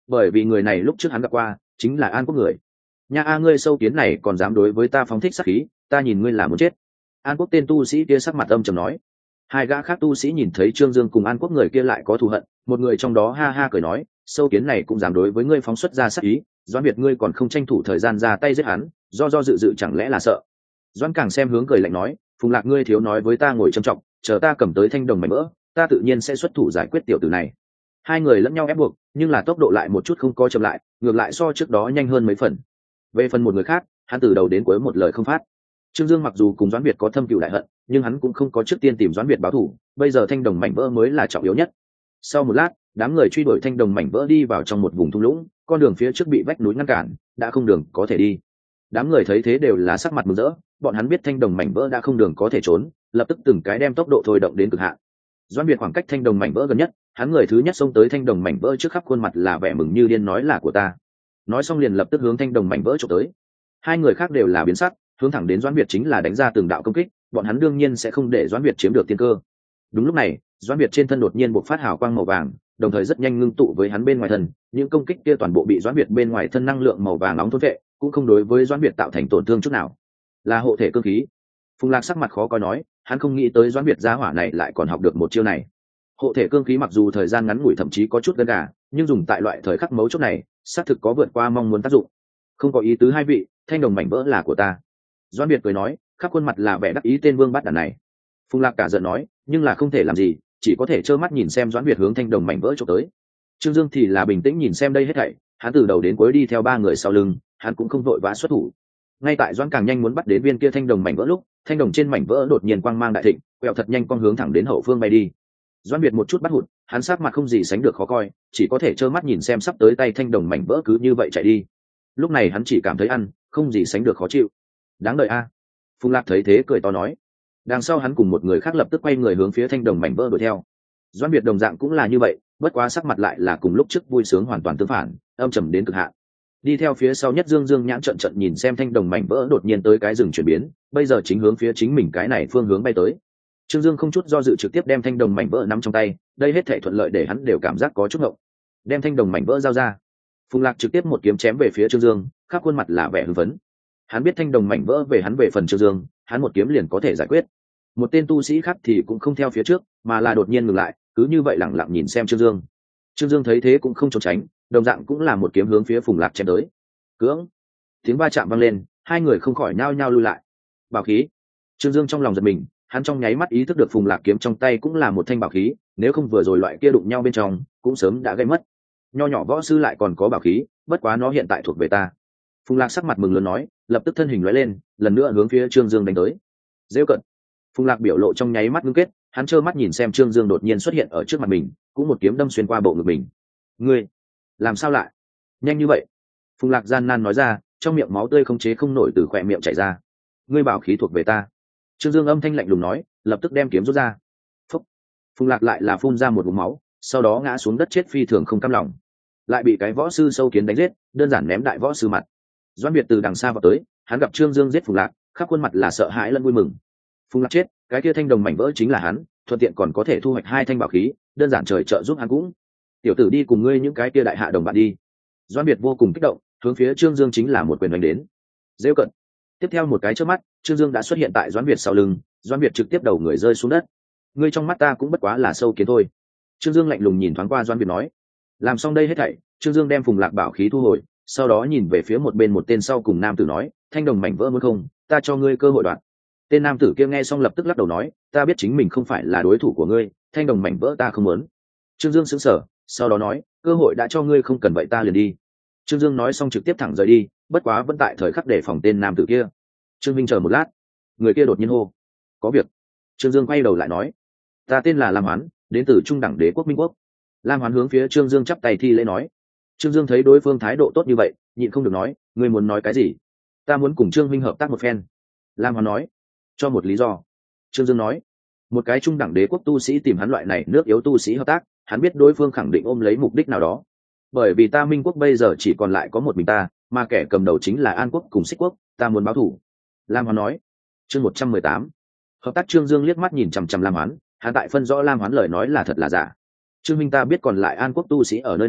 bởi vì người này lúc trước hắn gặp qua chính là An Quốc người. Nha a, ngươi sâu kiến này còn dám đối với ta phóng thích sát khí, ta nhìn ngươi là muốn chết. An Quốc tên tu sĩ kia sắc mặt âm trầm nói. Hai gã khác tu sĩ nhìn thấy Trương Dương cùng An Quốc người kia lại có thù hận, một người trong đó ha ha cười nói, sâu kiến này cũng dám đối với ngươi phóng xuất ra sát ý, Doãn Việt ngươi còn không tranh thủ thời gian ra tay giết hắn, do dự dự chẳng lẽ là sợ. Doãn Càng xem hướng cười lạnh nói, Phùng Lạc ngươi thiếu nói với ta ngồi trầm trọng, chờ ta cầm tới thanh đồng mảnh vỡ, ta tự nhiên sẽ xuất thủ giải quyết tiểu tử này. Hai người lẫn nhau ép buộc, nhưng là tốc độ lại một chút không co chậm lại, ngược lại so trước đó nhanh hơn mấy phần. Về phần một người khác, hắn từ đầu đến cuối một lời không phát. Trương Dương mặc dù cùng Doãn Việt có thâm cừu đại hận, nhưng hắn cũng không có trước tiên tìm Doãn Việt báo thù, bây giờ thanh đồng mảnh vỡ mới là trọng yếu nhất. Sau một lát, đám người truy đuổi thanh đồng mảnh vỡ đi vào trong một vùng thung lũng, con đường phía trước bị vách núi ngăn cản, đã không đường có thể đi. Đám người thấy thế đều là sắc mặt mừng rỡ, bọn hắn biết thanh đồng mảnh vỡ đã không đường có thể trốn, lập tức từng cái đem tốc độ thôi động đến cực hạn. Doãn Việt khoảng cách thanh đồng mảnh vỡ gần nhất, hắn người thứ nhất xông tới thanh đồng mảnh vỡ trước, khắp khuôn mặt là vẻ mừng như điên nói là của ta. Nói xong liền lập tức hướng thanh đồng mảnh vỡ chụp tới. Hai người khác đều là biến sắc, hướng thẳng đến Doãn Việt chính là đánh ra từng đạo công kích, bọn hắn đương nhiên sẽ không để Doãn Việt chiếm được tiên cơ. Đúng lúc này, Doãn Việt trên thân đột nhiên bộc phát hào quang màu vàng, đồng thời rất nhanh ngưng tụ với hắn bên ngoài thân, những công kích kia toàn bộ bị Doãn Việt bên ngoài thân năng lượng màu vàng nóng thôn vệ, cũng không đối với Doãn Việt tạo thành tổn thương chút nào. Là hộ thể cương khí. Phùng Lạc sắc mặt khó coi nói, hắn không nghĩ tới Doãn Việt gia hỏa này lại còn học được một chiêu này. Hộ thể cương khí mặc dù thời gian ngắn ngủi thậm chí có chút gân gà, nhưng dùng tại loại thời khắc mấu chốt này, xác thực có vượt qua mong muốn tác dụng. Không có ý tứ hai vị, thanh đồng mảnh vỡ là của ta. Doãn Việt cười nói, khắp khuôn mặt là vẻ đắc ý tên vương bắt đàn này. Phùng Lạc cả giận nói, nhưng là không thể làm gì, chỉ có thể trơ mắt nhìn xem Doãn Việt hướng thanh đồng mảnh vỡ chụp tới. Trương Dương thì là bình tĩnh nhìn xem đây hết thảy, hắn từ đầu đến cuối đi theo ba người sau lưng, hắn cũng không vội vã xuất thủ. Ngay tại Doãn càng nhanh muốn bắt đến viên kia thanh đồng mảnh vỡ lúc, thanh đồng trên mảnh vỡ đột nhiên quang mang đại thịnh, quẹo thật nhanh con hướng thẳng đến hậu phương bay đi. Doãn Việt một chút bắt hụt, hắn sắc mặt không gì sánh được khó coi, chỉ có thể trơ mắt nhìn xem sắp tới tay thanh đồng mảnh vỡ cứ như vậy chạy đi. Lúc này hắn chỉ cảm thấy ăn không gì sánh được khó chịu. Đáng đợi a. Phùng Lạc thấy thế cười to nói. Đằng sau hắn cùng một người khác lập tức quay người hướng phía thanh đồng mảnh vỡ đuổi theo. Doãn Việt đồng dạng cũng là như vậy, bất quá sắc mặt lại là cùng lúc trước vui sướng hoàn toàn tương phản, âm trầm đến cực hạn. Đi theo phía sau nhất Dương nhãn trận trận nhìn xem thanh đồng mảnh vỡ đột nhiên tới cái rừng chuyển biến, bây giờ chính hướng phía chính mình cái này phương hướng bay tới. Trương Dương không chút do dự trực tiếp đem thanh đồng mảnh vỡ nắm trong tay, đây hết thảy thuận lợi để hắn đều cảm giác có chút ngộng. Đem thanh đồng mảnh vỡ giao ra. Phùng Lạc trực tiếp một kiếm chém về phía Trương Dương, khắp khuôn mặt là vẻ hưng phấn. Hắn biết thanh đồng mảnh vỡ về hắn về phần Trương Dương, hắn một kiếm liền có thể giải quyết. Một tên tu sĩ khác thì cũng không theo phía trước, mà là đột nhiên ngừng lại, cứ như vậy lẳng lặng nhìn xem Trương Dương. Trương Dương thấy thế cũng không trốn tránh, đồng dạng cũng là một kiếm hướng phía Phùng Lạc chém tới. Cưỡng, tiếng va chạm vang lên, hai người không khỏi nhao nhao lui lại. Bảo khí. Trương Dương trong lòng giật mình, hắn trong nháy mắt ý thức được Phùng Lạc kiếm trong tay cũng là một thanh bảo khí, nếu không vừa rồi loại kia đụng nhau bên trong, cũng sớm đã gây mất. Nho nhỏ võ sư lại còn có bảo khí, bất quá nó hiện tại thuộc về ta. Phùng Lạc sắc mặt mừng lớn nói, lập tức thân hình lóe lên, lần nữa hướng phía Trương Dương đánh tới. Dễ cận. Phùng Lạc biểu lộ trong nháy mắt ngưng kết, hắn trơ mắt nhìn xem Trương Dương đột nhiên xuất hiện ở trước mặt mình, cũng một kiếm đâm xuyên qua bộ ngực mình. Ngươi, làm sao lại nhanh như vậy? Phùng Lạc gian nan nói ra, trong miệng máu tươi không chế không nổi từ khỏe miệng chảy ra. Ngươi bảo khí thuộc về ta. Trương Dương âm thanh lạnh lùng nói, lập tức đem kiếm rút ra. Phúc. Phùng Lạc lại là phun ra một ngụm máu, sau đó ngã xuống đất chết phi thường không cam lòng. Lại bị cái võ sư sâu kiến đánh giết, đơn giản ném đại võ sư mặt. Doãn Biệt từ đằng xa vào tới, hắn gặp Trương Dương giết Phùng Lạc, khắp khuôn mặt là sợ hãi lẫn vui mừng. Phùng Lạc chết, cái kia thanh đồng mảnh vỡ chính là hắn, thuận tiện còn có thể thu hoạch hai thanh bảo khí, đơn giản trời trợ giúp hắn cũng. Tiểu tử đi cùng ngươi những cái kia đại hạ đồng bạn đi. Doãn Biệt vô cùng kích động, hướng phía Trương Dương chính là một quyền đánh đến. Dễ cận. Tiếp theo một cái chớp mắt, Trương Dương đã xuất hiện tại Doãn Việt sau lưng, Doãn Việt trực tiếp đầu người rơi xuống đất. Ngươi trong mắt ta cũng bất quá là sâu kiến thôi. Trương Dương lạnh lùng nhìn thoáng qua Doãn Việt nói. Làm xong đây hết thảy, Trương Dương đem Phùng Lạc bảo khí thu hồi, sau đó nhìn về phía một bên một tên sau cùng nam tử nói, thanh đồng mảnh vỡ muốn không, ta cho ngươi cơ hội đoạn. Tên nam tử kia nghe xong lập tức lắc đầu nói, ta biết chính mình không phải là đối thủ của ngươi, thanh đồng mảnh vỡ ta không muốn. Trương Dương sững sờ, sau đó nói, cơ hội đã cho ngươi không cần vậy ta liền đi. Trương Dương nói xong trực tiếp thẳng rời đi, bất quá vẫn tại thời khắc để phòng tên nam tử kia. Trương Minh chờ một lát, người kia đột nhiên hô, có việc. Trương Dương quay đầu lại nói, ta tên là Lam Hoán, đến từ Trung Đẳng Đế quốc Minh Quốc. Lam Hoán hướng phía Trương Dương chắp tay thi lễ nói. Trương Dương thấy đối phương thái độ tốt như vậy, nhịn không được nói, ngươi muốn nói cái gì? Ta muốn cùng Trương Minh hợp tác một phen. Lam Hoán nói, cho một lý do. Trương Dương nói, một cái Trung Đẳng Đế quốc tu sĩ tìm hắn loại này nước yếu tu sĩ hợp tác, hắn biết đối phương khẳng định ôm lấy mục đích nào đó. Bởi vì ta Minh Quốc bây giờ chỉ còn lại có một mình ta, mà kẻ cầm đầu chính là An Quốc cùng Xích Quốc, ta muốn báo thù. Lam Hoán nói. Chương 118. Hợp tác. Trương Dương liếc mắt nhìn chằm chằm Lam Hoán, hắn tại phân rõ Lam Hoán lời nói là thật là giả. Trương Minh ta biết còn lại An Quốc tu sĩ ở nơi nào,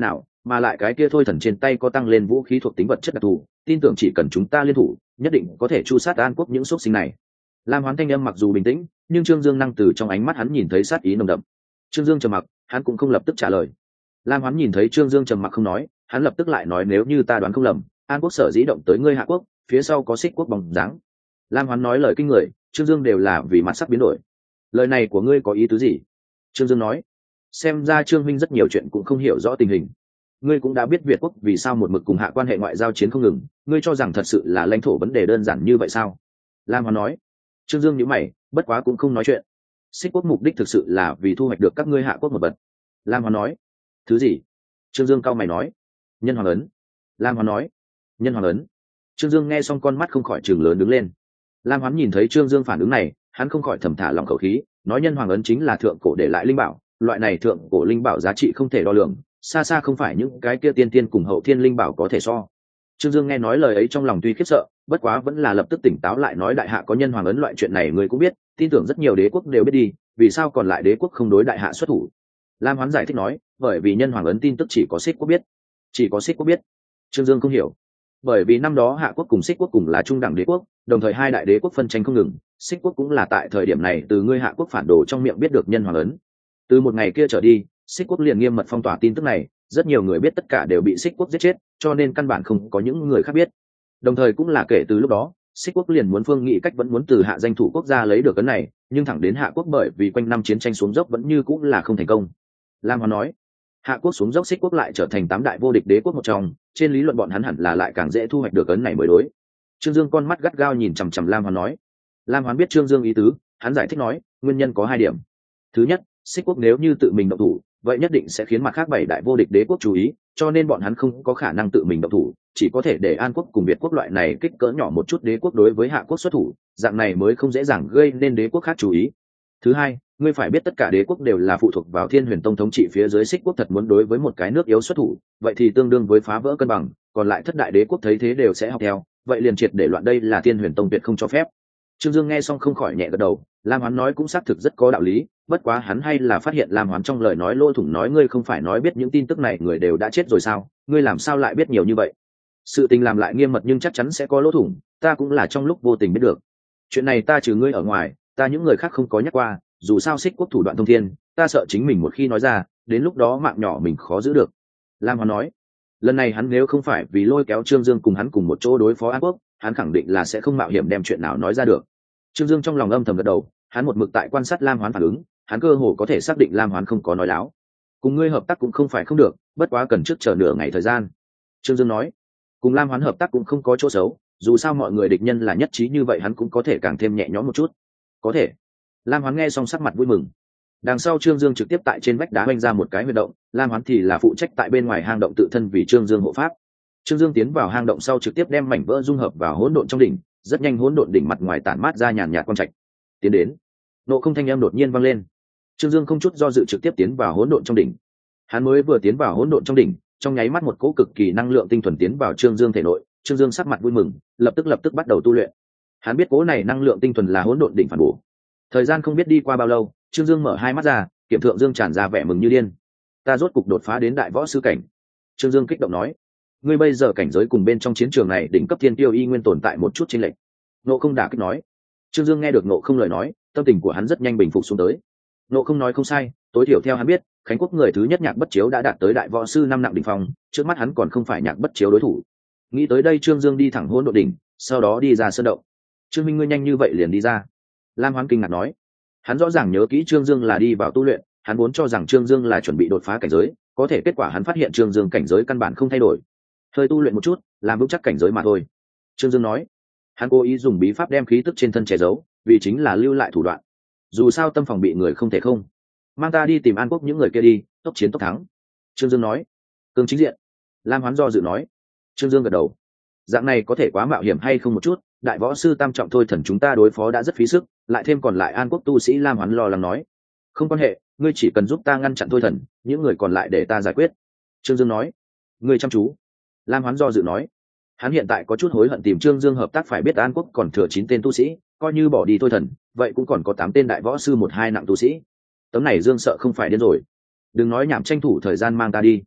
mà lại cái kia thôi thần trên tay có tăng lên vũ khí thuộc tính vật chất đặc thù, tin tưởng chỉ cần chúng ta liên thủ nhất định có thể chu sát An Quốc những xuất sinh này. Lam Hoán thanh âm mặc dù bình tĩnh, nhưng Trương Dương năng từ trong ánh mắt hắn nhìn thấy sát ý nồng đậm. Trương Dương trầm mặc, hắn cũng không lập tức trả lời. Lam Hoán nhìn thấy Trương Dương trầm mặc không nói, hắn lập tức lại nói, nếu như ta đoán không lầm, An Quốc sở dĩ động tới ngươi Hạ Quốc, phía sau có Xích Quốc bóng dáng. Lam Hoán nói lời kinh người, Trương Dương đều là vì mặt sắc biến đổi. Lời này của ngươi có ý tứ gì? Trương Dương nói, xem ra Trương Minh rất nhiều chuyện cũng không hiểu rõ tình hình. Ngươi cũng đã biết Việt Quốc vì sao một mực cùng Hạ quan hệ ngoại giao chiến không ngừng, ngươi cho rằng thật sự là lãnh thổ vấn đề đơn giản như vậy sao? Lam Hoán nói. Trương Dương nhíu mày, bất quá cũng không nói chuyện. Xích Quốc mục đích thực sự là vì thu hoạch được các ngươi Hạ Quốc một vật. Lam Hoán nói. Thứ gì? Trương Dương cau mày nói. Nhân hoàng ấn. Lam Hoán nói. Nhân hoàng ấn. Trương Dương nghe xong con mắt không khỏi trừng lớn đứng lên. Lam Hoán nhìn thấy Trương Dương phản ứng này, hắn không khỏi thầm thả lòng khẩu khí, nói nhân hoàng ấn chính là thượng cổ để lại linh bảo, loại này thượng cổ linh bảo giá trị không thể đo lường, xa xa không phải những cái kia tiên tiên cùng hậu thiên linh bảo có thể so. Trương Dương nghe nói lời ấy trong lòng tuy khiếp sợ, bất quá vẫn là lập tức tỉnh táo lại, nói đại hạ có nhân hoàng ấn loại chuyện này người cũng biết, tin tưởng rất nhiều đế quốc đều biết đi, vì sao còn lại đế quốc không đối đại hạ xuất thủ? Lam Hoán giải thích nói, bởi vì nhân hoàng ấn tin tức chỉ có Xích Quốc biết. Chỉ có Xích Quốc biết. Trương Dương không hiểu. Bởi vì năm đó Hạ Quốc cùng Xích Quốc cùng là trung đẳng đế quốc, đồng thời hai đại đế quốc phân tranh không ngừng, Xích Quốc cũng là tại thời điểm này từ ngươi Hạ Quốc phản đồ trong miệng biết được nhân hoàng ấn. Từ một ngày kia trở đi, Xích Quốc liền nghiêm mật phong tỏa tin tức này, rất nhiều người biết tất cả đều bị Xích Quốc giết chết, cho nên căn bản không có những người khác biết. Đồng thời cũng là kể từ lúc đó, Xích Quốc liền muốn phương nghị cách vẫn muốn từ hạ danh thủ quốc gia lấy được cái này, nhưng thẳng đến Hạ Quốc bởi vì quanh năm chiến tranh xuống dốc vẫn như cũng là không thành công. Lam Hoán nói, Hạ Quốc xuống dốc, Xích Quốc lại trở thành tám đại vô địch đế quốc một trong, trên lý luận bọn hắn hẳn là lại càng dễ thu hoạch được ấn này mới đối. Trương Dương con mắt gắt gao nhìn chằm chằm Lam Hoán nói. Lam Hoán biết Trương Dương ý tứ, hắn giải thích nói, nguyên nhân có hai điểm. Thứ nhất, Xích Quốc nếu như tự mình động thủ, vậy nhất định sẽ khiến mặt khác bảy đại vô địch đế quốc chú ý, cho nên bọn hắn không có khả năng tự mình động thủ, chỉ có thể để An Quốc cùng Việt Quốc loại này kích cỡ nhỏ một chút đế quốc đối với Hạ Quốc xuất thủ, dạng này mới không dễ dàng gây nên đế quốc khác chú ý. Thứ hai, ngươi phải biết tất cả đế quốc đều là phụ thuộc vào Thiên Huyền Tông thống trị phía dưới, Xích Quốc thật muốn đối với một cái nước yếu xuất thủ, vậy thì tương đương với phá vỡ cân bằng, còn lại thất đại đế quốc thấy thế đều sẽ học theo, vậy liền triệt để loạn, đây là Thiên Huyền Tông tuyệt không cho phép. Trương Dương nghe xong không khỏi nhẹ gật đầu, Lam Hoán nói cũng xác thực rất có đạo lý, bất quá hắn hay là phát hiện Lam Hoán trong lời nói lỗ thủng, nói ngươi không phải nói biết những tin tức này người đều đã chết rồi sao, ngươi làm sao lại biết nhiều như vậy? Sự tình làm lại nghiêm mật nhưng chắc chắn sẽ có lỗ thủng, ta cũng là trong lúc vô tình biết được. Chuyện này ta trừ ngươi ở ngoài, ta những người khác không có nhắc qua, dù sao Xích Quốc thủ đoạn thông thiên, ta sợ chính mình một khi nói ra, đến lúc đó mạng nhỏ mình khó giữ được. Lam Hoán nói, lần này hắn nếu không phải vì lôi kéo Trương Dương cùng hắn cùng một chỗ đối phó An Quốc, hắn khẳng định là sẽ không mạo hiểm đem chuyện nào nói ra được. Trương Dương trong lòng âm thầm gật đầu, hắn một mực tại quan sát Lam Hoán phản ứng, hắn cơ hồ có thể xác định Lam Hoán không có nói láo. Cùng ngươi hợp tác cũng không phải không được, bất quá cần trước chờ nửa ngày thời gian. Trương Dương nói, cùng Lam Hoán hợp tác cũng không có chỗ xấu, dù sao mọi người địch nhân là nhất trí như vậy, hắn cũng có thể càng thêm nhẹ nhõm một chút. Có thể. Lam Hoán nghe xong sắc mặt vui mừng. Đằng sau Trương Dương trực tiếp tại trên vách đá oanh ra một cái huyệt động, Lam Hoán thì là phụ trách tại bên ngoài hang động tự thân vì Trương Dương hộ pháp. Trương Dương tiến vào hang động sau trực tiếp đem mảnh vỡ dung hợp vào hỗn độn trong đỉnh, rất nhanh hỗn độn đỉnh mặt ngoài tản mát ra nhàn nhạt quang trạch. Tiến đến, nộ không thanh âm đột nhiên vang lên. Trương Dương không chút do dự trực tiếp tiến vào hỗn độn trong đỉnh. Hắn mới vừa tiến vào hỗn độn trong đỉnh, trong nháy mắt một cỗ cực kỳ năng lượng tinh thuần tiến vào Trương Dương thể nội, Trương Dương sắc mặt vui mừng, lập tức bắt đầu tu luyện. Hắn biết cỗ này năng lượng tinh thuần là hỗn độn đỉnh phản bổ. Thời gian không biết đi qua bao lâu, Trương Dương mở hai mắt ra, Kiểm Thượng Dương tràn ra vẻ mừng như điên. Ta rốt cục đột phá đến đại võ sư cảnh. Trương Dương kích động nói, ngươi bây giờ cảnh giới cùng bên trong chiến trường này đỉnh cấp thiên tiêu y nguyên tồn tại một chút chênh lệch. Nộ không đả kích nói. Trương Dương nghe được Nộ không lời nói, tâm tình của hắn rất nhanh bình phục xuống tới. Nộ không nói không sai, tối thiểu theo hắn biết, Khánh Quốc người thứ nhất Nhạc Bất Chiếu đã đạt tới đại võ sư 5 nặng đỉnh phong, trước mắt hắn còn không phải Nhạc Bất Chiếu đối thủ. Nghĩ tới đây, Trương Dương đi thẳng hỗn độn đỉnh, sau đó đi ra sơn động. Trương Minh, ngươi nhanh như vậy liền đi ra? Lam Hoán kinh ngạc nói. Hắn rõ ràng nhớ kỹ Trương Dương là đi vào tu luyện, hắn vốn cho rằng Trương Dương là chuẩn bị đột phá cảnh giới, có thể kết quả hắn phát hiện Trương Dương cảnh giới căn bản không thay đổi, hơi tu luyện một chút, làm vững chắc cảnh giới mà thôi. Trương Dương nói, hắn cố ý dùng bí pháp đem khí tức trên thân che giấu, vì chính là lưu lại thủ đoạn. Dù sao tâm phòng bị người không thể không. Mang ta đi tìm An Quốc những người kia đi, tốc chiến tốc thắng. Trương Dương nói. Cường chính diện. Lam Hoán do dự nói. Trương Dương gật đầu. Dạng này có thể quá mạo hiểm hay không một chút, đại võ sư tam trọng thôi thần chúng ta đối phó đã rất phí sức, lại thêm còn lại An Quốc tu sĩ. Lam Hoán lo lắng nói. Không quan hệ, ngươi chỉ cần giúp ta ngăn chặn thôi thần, những người còn lại để ta giải quyết. Trương Dương nói. Ngươi chăm chú. Lam Hoán do dự nói, hắn hiện tại có chút hối hận tìm Trương Dương hợp tác, phải biết An Quốc còn thừa 9 tên tu sĩ, coi như bỏ đi thôi thần, vậy cũng còn có 8 tên đại võ sư 1-2 nặng tu sĩ. Tấm này Dương sợ không phải điên rồi. Đừng nói nhảm, tranh thủ thời gian mang ta đi.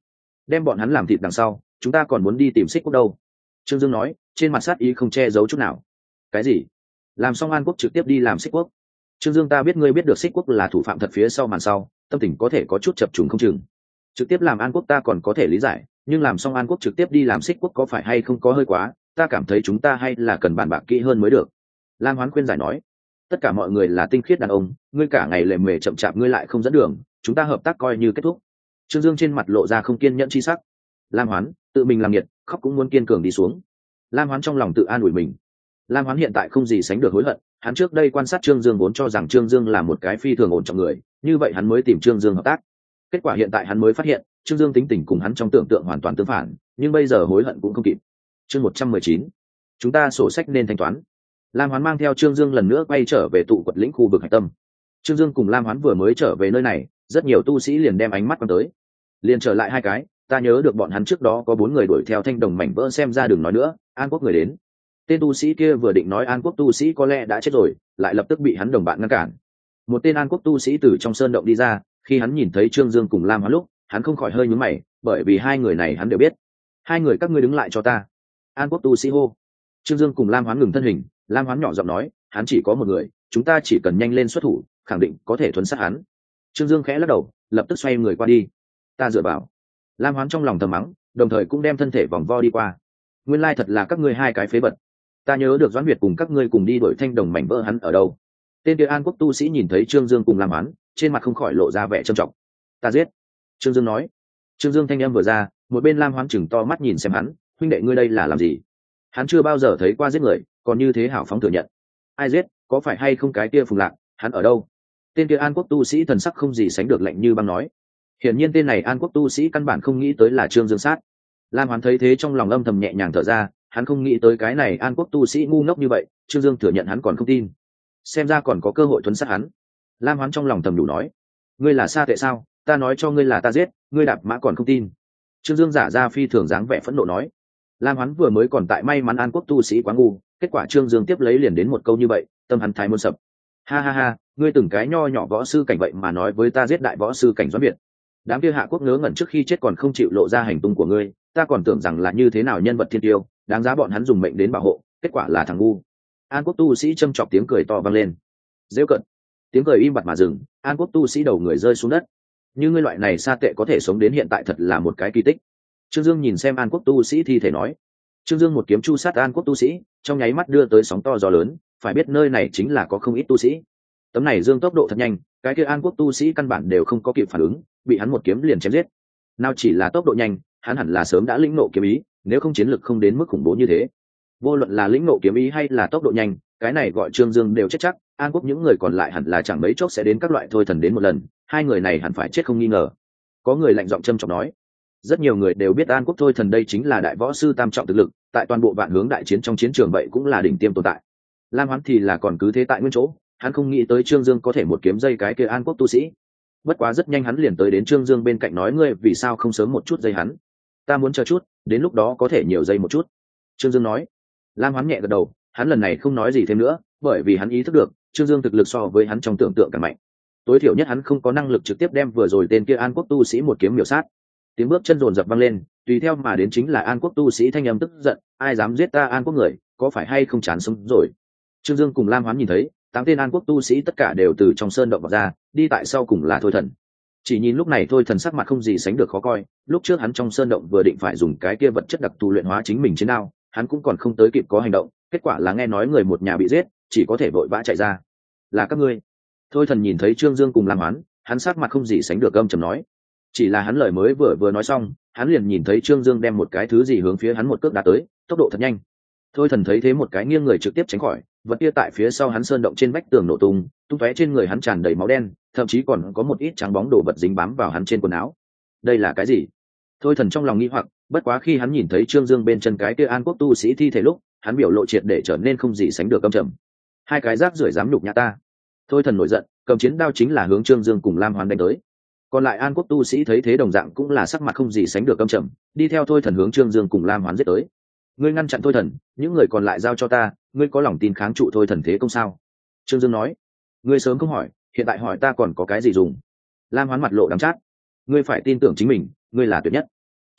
đem bọn hắn làm thịt đằng sau chúng ta còn muốn đi tìm Xích Quốc đâu. Trương Dương nói, trên mặt sát ý không che giấu chút nào. Cái gì? Làm xong An Quốc trực tiếp đi làm Xích Quốc? Trương Dương, ta biết ngươi biết được Xích Quốc là thủ phạm thật phía sau màn sau, tâm tình có thể có chút chập trùng không chừng. Trực tiếp làm An Quốc ta còn có thể lý giải, nhưng làm xong An Quốc trực tiếp đi làm Xích Quốc có phải hay không có hơi quá, ta cảm thấy chúng ta hay là cần bàn bạc kỹ hơn mới được. Lam Hoán khuyên giải nói, tất cả mọi người là tinh khiết đàn ông, ngươi cả ngày lề mề chậm chạp, ngươi lại không dẫn đường, chúng ta hợp tác coi như kết thúc. Trương Dương trên mặt lộ ra không kiên nhẫn chi sắc. Lam Hoán tự mình làm nhiệt, khóc cũng muốn kiên cường đi xuống. Lam Hoán trong lòng tự an ủi mình. Lam Hoán hiện tại không gì sánh được hối hận, hắn trước đây quan sát Trương Dương vốn cho rằng Trương Dương là một cái phi thường ổn trọng người, như vậy hắn mới tìm Trương Dương hợp tác. Kết quả hiện tại hắn mới phát hiện Trương Dương tính tình cùng hắn trong tưởng tượng hoàn toàn tương phản, nhưng bây giờ hối hận cũng không kịp. Chương 119, chúng ta sổ sách nên thanh toán. Lam Hoán mang theo Trương Dương lần nữa quay trở về tụ quật lĩnh khu vực hạch tâm. Trương Dương cùng Lam Hoán vừa mới trở về nơi này, rất nhiều tu sĩ liền đem ánh mắt quan tới. Liền trở lại hai cái, ta nhớ được bọn hắn trước đó có 4 người đuổi theo thanh đồng mảnh vỡ, xem ra đừng nói nữa, An Quốc người đến. Tên tu sĩ kia vừa định nói An Quốc tu sĩ có lẽ đã chết rồi, lại lập tức bị hắn đồng bạn ngăn cản. Một tên An Quốc tu sĩ từ trong sơn động đi ra, khi hắn nhìn thấy Trương Dương cùng Lam Hoán lúc, hắn không khỏi hơi nhướng mày, bởi vì hai người này hắn đều biết. Hai người các ngươi đứng lại cho ta. An Quốc tu sĩ hô. Trương Dương cùng Lam Hoán ngừng thân hình, Lam Hoán nhỏ giọng nói, hắn chỉ có một người, chúng ta chỉ cần nhanh lên xuất thủ, khẳng định có thể thuần sát hắn. Trương Dương khẽ lắc đầu, lập tức xoay người qua đi. Ta dựa vào. Lam Hoán trong lòng thầm mắng, đồng thời cũng đem thân thể vòng vo đi qua. Nguyên lai thật là các ngươi hai cái phế vật. Ta nhớ được Doãn Việt cùng các ngươi cùng đi đuổi thanh đồng mảnh vỡ, hắn ở đâu? Tên kia An Quốc tu sĩ nhìn thấy Trương Dương cùng Lam Hoán, trên mặt không khỏi lộ ra vẻ trầm trọng. Ta giết. Trương Dương nói. Trương Dương thanh âm vừa ra, một bên Lam Hoán chừng to mắt nhìn xem hắn, huynh đệ ngươi đây là làm gì? Hắn chưa bao giờ thấy qua giết người, còn như thế hảo phóng thừa nhận. Ai giết? Có phải hay không cái kia Phùng Lạc? Hắn ở đâu? Tên kia An Quốc tu sĩ thần sắc không gì sánh được lạnh như băng nói. Hiển nhiên tên này An Quốc tu sĩ căn bản không nghĩ tới là Trương Dương sát. Lam Hoán thấy thế trong lòng âm thầm nhẹ nhàng thở ra, hắn không nghĩ tới cái này An Quốc tu sĩ ngu ngốc như vậy, Trương Dương thừa nhận hắn còn không tin. Xem ra còn có cơ hội thuấn sát hắn. Lam Hoán trong lòng thầm đủ nói, ngươi là Sa Tệ sao? Ta nói cho ngươi là ta giết, ngươi đạp mã còn không tin. Trương Dương giả ra phi thường dáng vẻ phẫn nộ nói. Lam Hoán vừa mới còn tại may mắn An Quốc tu sĩ quá ngu, kết quả Trương Dương tiếp lấy liền đến một câu như vậy, tâm hắn thái muốn sập. Ha ha ha, ngươi từng cái nho nhỏ võ sư cảnh vậy mà nói với ta giết đại võ sư cảnh Doãn Việt. Đám kia Hạ Quốc ngớ ngẩn trước khi chết còn không chịu lộ ra hành tung của ngươi, ta còn tưởng rằng là như thế nào nhân vật thiên tiêu, đáng giá bọn hắn dùng mệnh đến bảo hộ, kết quả là thằng ngu. An Quốc tu sĩ châm chọc tiếng cười to vang lên. Dễ cận. Tiếng cười im bặt mà dừng, An Quốc tu sĩ đầu người rơi xuống đất. Như ngươi loại này Sa Tệ có thể sống đến hiện tại thật là một cái kỳ tích. Trương Dương nhìn xem An Quốc tu sĩ thi thể nói. Trương Dương một kiếm chu sát An Quốc tu sĩ, trong nháy mắt đưa tới sóng to gió lớn, phải biết nơi này chính là có không ít tu sĩ. Tấm này Dương tốc độ thật nhanh, cái kia An Quốc tu sĩ căn bản đều không có kịp phản ứng, bị hắn một kiếm liền chém giết. Nào chỉ là tốc độ nhanh, hắn hẳn là sớm đã lĩnh nộ kiếm ý, nếu không chiến lực không đến mức khủng bố như thế. Vô luận là lĩnh nộ kiếm ý hay là tốc độ nhanh, cái này gọi Trương Dương đều chết chắc, An Quốc những người còn lại hẳn là chẳng mấy chốc sẽ đến các loại thôi thần đến một lần, hai người này hẳn phải chết không nghi ngờ. Có người lạnh giọng châm chọc nói. Rất nhiều người đều biết An Quốc thôi thần đây chính là đại võ sư tam trọng thực lực, tại toàn bộ vạn hướng đại chiến trong chiến trường vậy cũng là đỉnh tiêm tồn tại. Lam Hoán thì là còn cứ thế tại nguyên chỗ, hắn không nghĩ tới Trương Dương có thể một kiếm dây cái kia An Quốc tu sĩ. Bất quá rất nhanh hắn liền tới đến Trương Dương bên cạnh nói, ngươi vì sao không sớm một chút dây hắn? Ta muốn chờ chút, đến lúc đó có thể nhiều dây một chút. Trương Dương nói. Lam Hoán nhẹ gật đầu, hắn lần này không nói gì thêm nữa, bởi vì hắn ý thức được Trương Dương thực lực so với hắn trong tưởng tượng càng mạnh. Tối thiểu nhất hắn không có năng lực trực tiếp đem vừa rồi tên kia An Quốc tu sĩ một kiếm miểu sát. Tiếng bước chân rồn rập vang lên, tùy theo mà đến chính là An Quốc tu sĩ thanh âm tức giận, ai dám giết ta An Quốc người, có phải hay không chán sống rồi? Trương Dương cùng Lam Hoán nhìn thấy 8 tên An Quốc tu sĩ tất cả đều từ trong sơn động vào ra, đi tại sau cùng là Thôi Thần. Chỉ nhìn lúc này Thôi Thần sắc mặt không gì sánh được khó coi, lúc trước hắn trong sơn động vừa định phải dùng cái kia vật chất đặc thù luyện hóa chính mình chiến đao, hắn cũng còn không tới kịp có hành động, kết quả là nghe nói người một nhà bị giết, chỉ có thể vội vã chạy ra. Là các ngươi? Thôi Thần nhìn thấy Trương Dương cùng Lam Hoán, hắn sắc mặt không gì sánh được âm trầm nói. Chỉ là hắn lời mới vừa nói xong, hắn liền nhìn thấy Trương Dương đem một cái thứ gì hướng phía hắn một cước đá tới, tốc độ thật nhanh. Thôi Thần thấy thế một cái nghiêng người trực tiếp tránh khỏi, vật kia tại phía sau hắn sơn động trên vách tường nổ tung, tung tóe trên người hắn tràn đầy máu đen, thậm chí còn có một ít trắng bóng đồ vật dính bám vào hắn trên quần áo. Đây là cái gì? Thôi Thần trong lòng nghi hoặc, bất quá khi hắn nhìn thấy Trương Dương bên chân cái kia An Quốc tu sĩ thi thể lúc, hắn biểu lộ triệt để trở nên không gì sánh được âm trầm. Hai cái rác rưởi dám nhục nhã ta. Thôi Thần nổi giận, cầm chiến đao chính là hướng Trương Dương cùng Lam Hoán đánh tới. Còn lại An Quốc tu sĩ thấy thế đồng dạng cũng là sắc mặt không gì sánh được âm trầm, đi theo Thôi Thần hướng Trương Dương cùng Lam Hoán giết tới. Ngươi ngăn chặn Thôi Thần, những người còn lại giao cho ta, ngươi có lòng tin kháng trụ Thôi Thần thế công sao? Trương Dương nói. Ngươi sớm không hỏi, hiện tại hỏi ta còn có cái gì dùng? Lam Hoán mặt lộ đắng chát. Ngươi phải tin tưởng chính mình, ngươi là tuyệt nhất.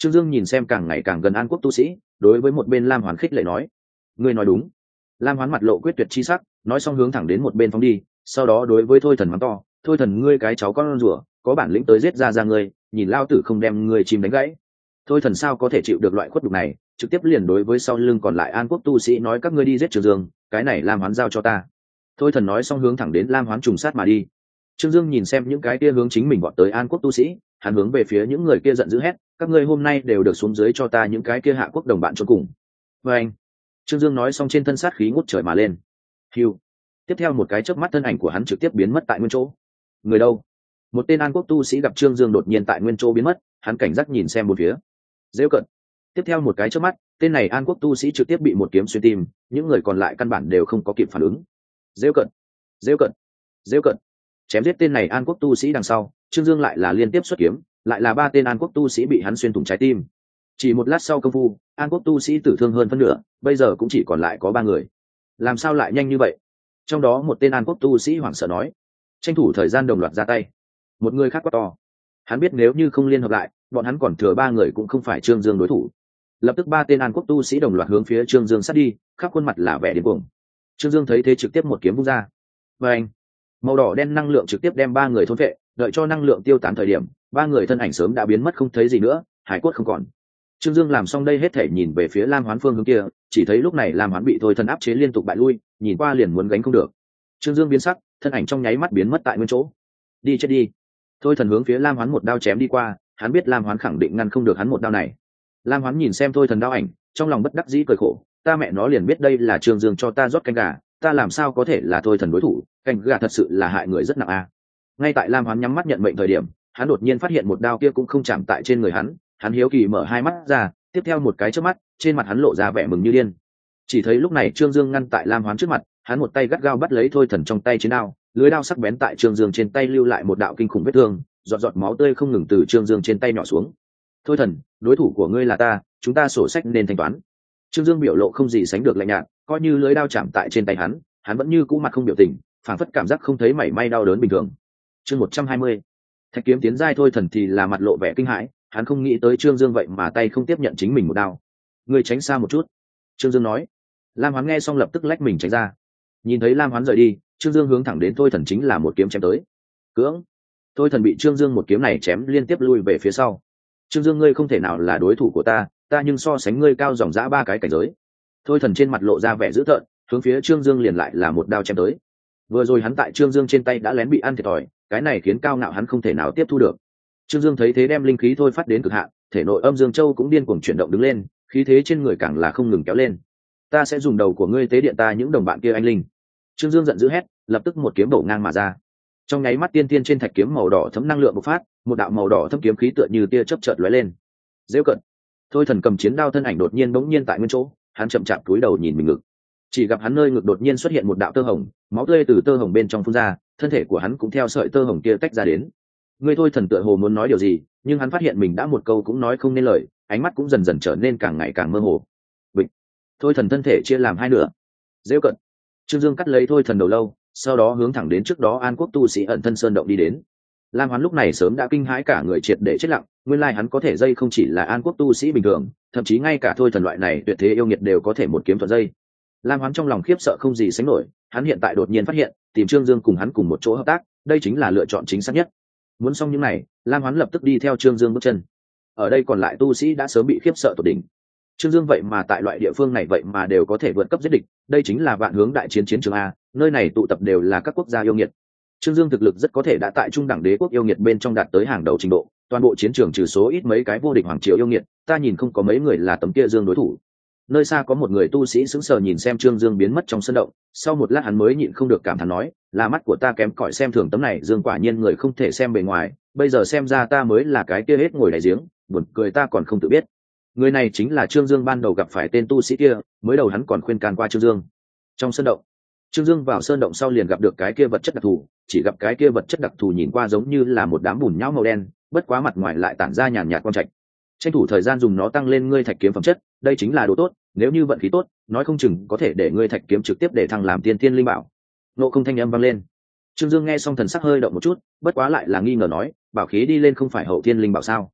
Trương Dương nhìn xem càng ngày càng gần An Quốc tu sĩ, đối với một bên Lam Hoán khích lệ nói: ngươi nói đúng. Lam Hoán mặt lộ quyết tuyệt chi sắc, nói xong hướng thẳng đến một bên phóng đi, sau đó đối với Thôi Thần mắng to: thôi thần, ngươi cái cháu con rùa, có bản lĩnh tới giết ra ngươi, nhìn lao tử không đem ngươi chim đánh gãy. Thôi thần sao có thể chịu được loại khuất đục này, trực tiếp liền đối với sau lưng còn lại An Quốc tu sĩ nói: các ngươi đi giết Trương Dương, cái này Lam Hoán giao cho ta. Thôi thần nói xong hướng thẳng đến Lam Hoán trùng sát mà đi. Trương Dương nhìn xem những cái kia hướng chính mình bọn tới An Quốc tu sĩ, hắn hướng về phía những người kia giận dữ hét: các ngươi hôm nay đều được xuống dưới cho ta những cái kia hạ quốc đồng bạn cho cùng. Và anh, Trương Dương nói xong trên thân sát khí ngút trời mà lên. Hiu. Tiếp theo một cái chớp mắt thân ảnh của hắn trực tiếp biến mất tại nguyên chỗ. Người đâu? Một tên An Quốc tu sĩ gặp Trương Dương đột nhiên tại nguyên chỗ biến mất, hắn cảnh giác nhìn xem bốn phía. Dễ cận. Tiếp theo một cái chớp mắt, tên này An Quốc tu sĩ trực tiếp bị một kiếm xuyên tim, những người còn lại căn bản đều không có kịp phản ứng. Dễ cận, dễ cận, dễ cận. Chém giết tên này An Quốc tu sĩ đằng sau, Trương Dương lại là liên tiếp xuất kiếm, lại là ba tên An Quốc tu sĩ bị hắn xuyên thủng trái tim. Chỉ một lát sau công phu, An Quốc tu sĩ tử thương hơn phân nửa, bây giờ cũng chỉ còn lại có 3 người. Làm sao lại nhanh như vậy? Trong đó một tên An Quốc tu sĩ hoảng sợ nói. Tranh thủ thời gian đồng loạt ra tay. Một người khác quát to. Hắn biết nếu như không liên hợp lại, bọn hắn còn thừa 3 người cũng không phải Trương Dương đối thủ. Lập tức 3 tên An Quốc tu sĩ đồng loạt hướng phía Trương Dương sát đi, khắp khuôn mặt là vẻ điên cuồng. Trương Dương thấy thế trực tiếp một kiếm vung ra. Và anh, màu đỏ đen năng lượng trực tiếp đem 3 người thôn phệ, đợi cho năng lượng tiêu tán thời điểm, 3 người thân ảnh sớm đã biến mất không thấy gì nữa, hải cốt không còn. Trương Dương làm xong đây hết thể nhìn về phía Lam Hoán phương hướng kia, chỉ thấy lúc này Lam Hoán bị Thôi Thần áp chế liên tục bại lui, nhìn qua liền muốn gánh không được. Trương Dương biến sắc, thân ảnh trong nháy mắt biến mất tại nguyên chỗ. Đi chết đi. Thôi Thần hướng phía Lam Hoán một đao chém đi qua, hắn biết Lam Hoán khẳng định ngăn không được hắn một đao này. Lam Hoán nhìn xem Thôi Thần đao ảnh, trong lòng bất đắc dĩ cười khổ, ta mẹ nó liền biết đây là Trương Dương cho ta rót canh gà, ta làm sao có thể là Thôi Thần đối thủ, canh gà thật sự là hại người rất nặng a. Ngay tại Lam Hoán nhắm mắt nhận mệnh thời điểm, hắn đột nhiên phát hiện một đao kia cũng không chạm tại trên người hắn hiếu kỳ mở hai mắt ra, tiếp theo một cái chớp mắt, trên mặt hắn lộ ra vẻ mừng như điên. Chỉ thấy lúc này Trương Dương ngăn tại Lam Hoán trước mặt, hắn một tay gắt gao bắt lấy Thôi Thần trong tay chiến đao, lưỡi đao sắc bén tại Trương Dương trên tay lưu lại một đạo kinh khủng vết thương, giọt giọt máu tươi không ngừng từ Trương Dương trên tay nhỏ xuống. Thôi Thần, đối thủ của ngươi là ta, chúng ta sổ sách nên thanh toán. Trương Dương biểu lộ không gì sánh được lạnh nhạt, coi như lưỡi đao chạm tại trên tay hắn vẫn như cũ mặt không biểu tình, phảng phất cảm giác không thấy mảy may đau đớn bình thường. Chương 120. Thạch kiếm tiến giai Thôi Thần thì là mặt lộ vẻ kinh hãi, hắn không nghĩ tới Trương Dương vậy mà tay không tiếp nhận chính mình một đao. Ngươi tránh xa một chút. Trương Dương nói. Lam Hoán nghe xong lập tức lách mình tránh ra. Nhìn thấy Lam Hoán rời đi, Trương Dương hướng thẳng đến Thôi Thần chính là một kiếm chém tới. Cưỡng. Thôi Thần bị Trương Dương một kiếm này chém liên tiếp lui về phía sau. Trương Dương, ngươi không thể nào là đối thủ của ta nhưng so sánh ngươi cao dòng dã 3 cái cảnh giới. Thôi Thần trên mặt lộ ra vẻ dữ tợn, hướng phía Trương Dương liền lại là một đao chém tới. Vừa rồi hắn tại Trương Dương trên tay đã lén bị ăn thiệt thòi, cái này khiến cao ngạo hắn không thể nào tiếp thu được. Trương Dương thấy thế đem linh khí thôi phát đến cực hạn, thể nội âm dương châu cũng điên cuồng chuyển động đứng lên, khí thế trên người càng là không ngừng kéo lên. Ta sẽ dùng đầu của ngươi tế điện ta những đồng bạn kia anh linh. Trương Dương giận dữ hét, lập tức một kiếm bổ ngang mà ra. Trong nháy mắt tiên tiên trên thạch kiếm màu đỏ thấm năng lượng bộc phát, một đạo màu đỏ thấm kiếm khí tựa như tia chớp chợt lóe lên. Dễ cận. Thôi Thần cầm chiến đao thân ảnh đột nhiên bỗng nhiên tại nguyên chỗ, hắn chậm chạp cúi đầu nhìn mình ngực. Chỉ gặp hắn nơi ngực đột nhiên xuất hiện một đạo tơ hồng, máu tươi từ tơ hồng bên trong phun ra, thân thể của hắn cũng theo sợi tơ hồng kia tách ra đến. Ngươi Thôi Thần tựa hồ muốn nói điều gì, nhưng hắn phát hiện mình đã một câu cũng nói không nên lời, ánh mắt cũng dần dần trở nên càng ngày càng mơ hồ. Bịch. Thôi Thần thân thể chia làm 2 nửa. Dễ cận. Trương Dương cắt lấy Thôi Thần đầu lâu, sau đó hướng thẳng đến trước đó An Quốc tu sĩ ẩn thân sơn động đi đến. Lam Hoán lúc này sớm đã kinh hãi cả người triệt để chết lặng, nguyên lai hắn có thể dây không chỉ là An Quốc tu sĩ bình thường, thậm chí ngay cả Thôi Thần loại này tuyệt thế yêu nghiệt đều có thể một kiếm thuận dây. Lam Hoán trong lòng khiếp sợ không gì sánh nổi, hắn hiện tại đột nhiên phát hiện, tìm Trương Dương cùng hắn cùng một chỗ hợp tác, đây chính là lựa chọn chính xác nhất. Muốn xong những này, Lam Hoán lập tức đi theo Trương Dương bước chân. Ở đây còn lại tu sĩ đã sớm bị khiếp sợ tột đỉnh. Trương Dương vậy mà tại loại địa phương này vậy mà đều có thể vượt cấp giết địch, đây chính là vạn hướng đại chiến chiến trường a, nơi này tụ tập đều là các quốc gia yêu nghiệt. Trương Dương thực lực rất có thể đã tại trung đẳng đế quốc yêu nghiệt bên trong đạt tới hàng đầu trình độ, toàn bộ chiến trường trừ số ít mấy cái vô địch hoàng triều yêu nghiệt, ta nhìn không có mấy người là tấm kia Dương đối thủ. Nơi xa có một người tu sĩ sững sờ nhìn xem Trương Dương biến mất trong sân động, sau một lát hắn mới nhịn không được cảm thán nói, là mắt của ta kém cỏi xem thường tấm này Dương, quả nhiên người không thể xem bề ngoài, bây giờ xem ra ta mới là cái kia hết ngồi đáy giếng, buồn cười ta còn không tự biết. Người này chính là Trương Dương ban đầu gặp phải tên tu sĩ kia, mới đầu hắn còn khuyên can qua Trương Dương. Trong sân động, Trương Dương vào sơn động sau liền gặp được cái kia vật chất đặc thù, chỉ gặp cái kia vật chất đặc thù nhìn qua giống như là một đám bùn nhão màu đen, bất quá mặt ngoài lại tản ra nhàn nhạt quang trạch. Tranh thủ thời gian dùng nó tăng lên ngươi thạch kiếm phẩm chất, đây chính là đồ tốt, nếu như vận khí tốt, nói không chừng có thể để ngươi thạch kiếm trực tiếp để thăng làm tiên thiên linh bảo. Nộ không thanh âm vang lên. Trương Dương nghe xong thần sắc hơi động một chút, bất quá lại là nghi ngờ nói, bảo khí đi lên không phải hậu thiên linh bảo sao?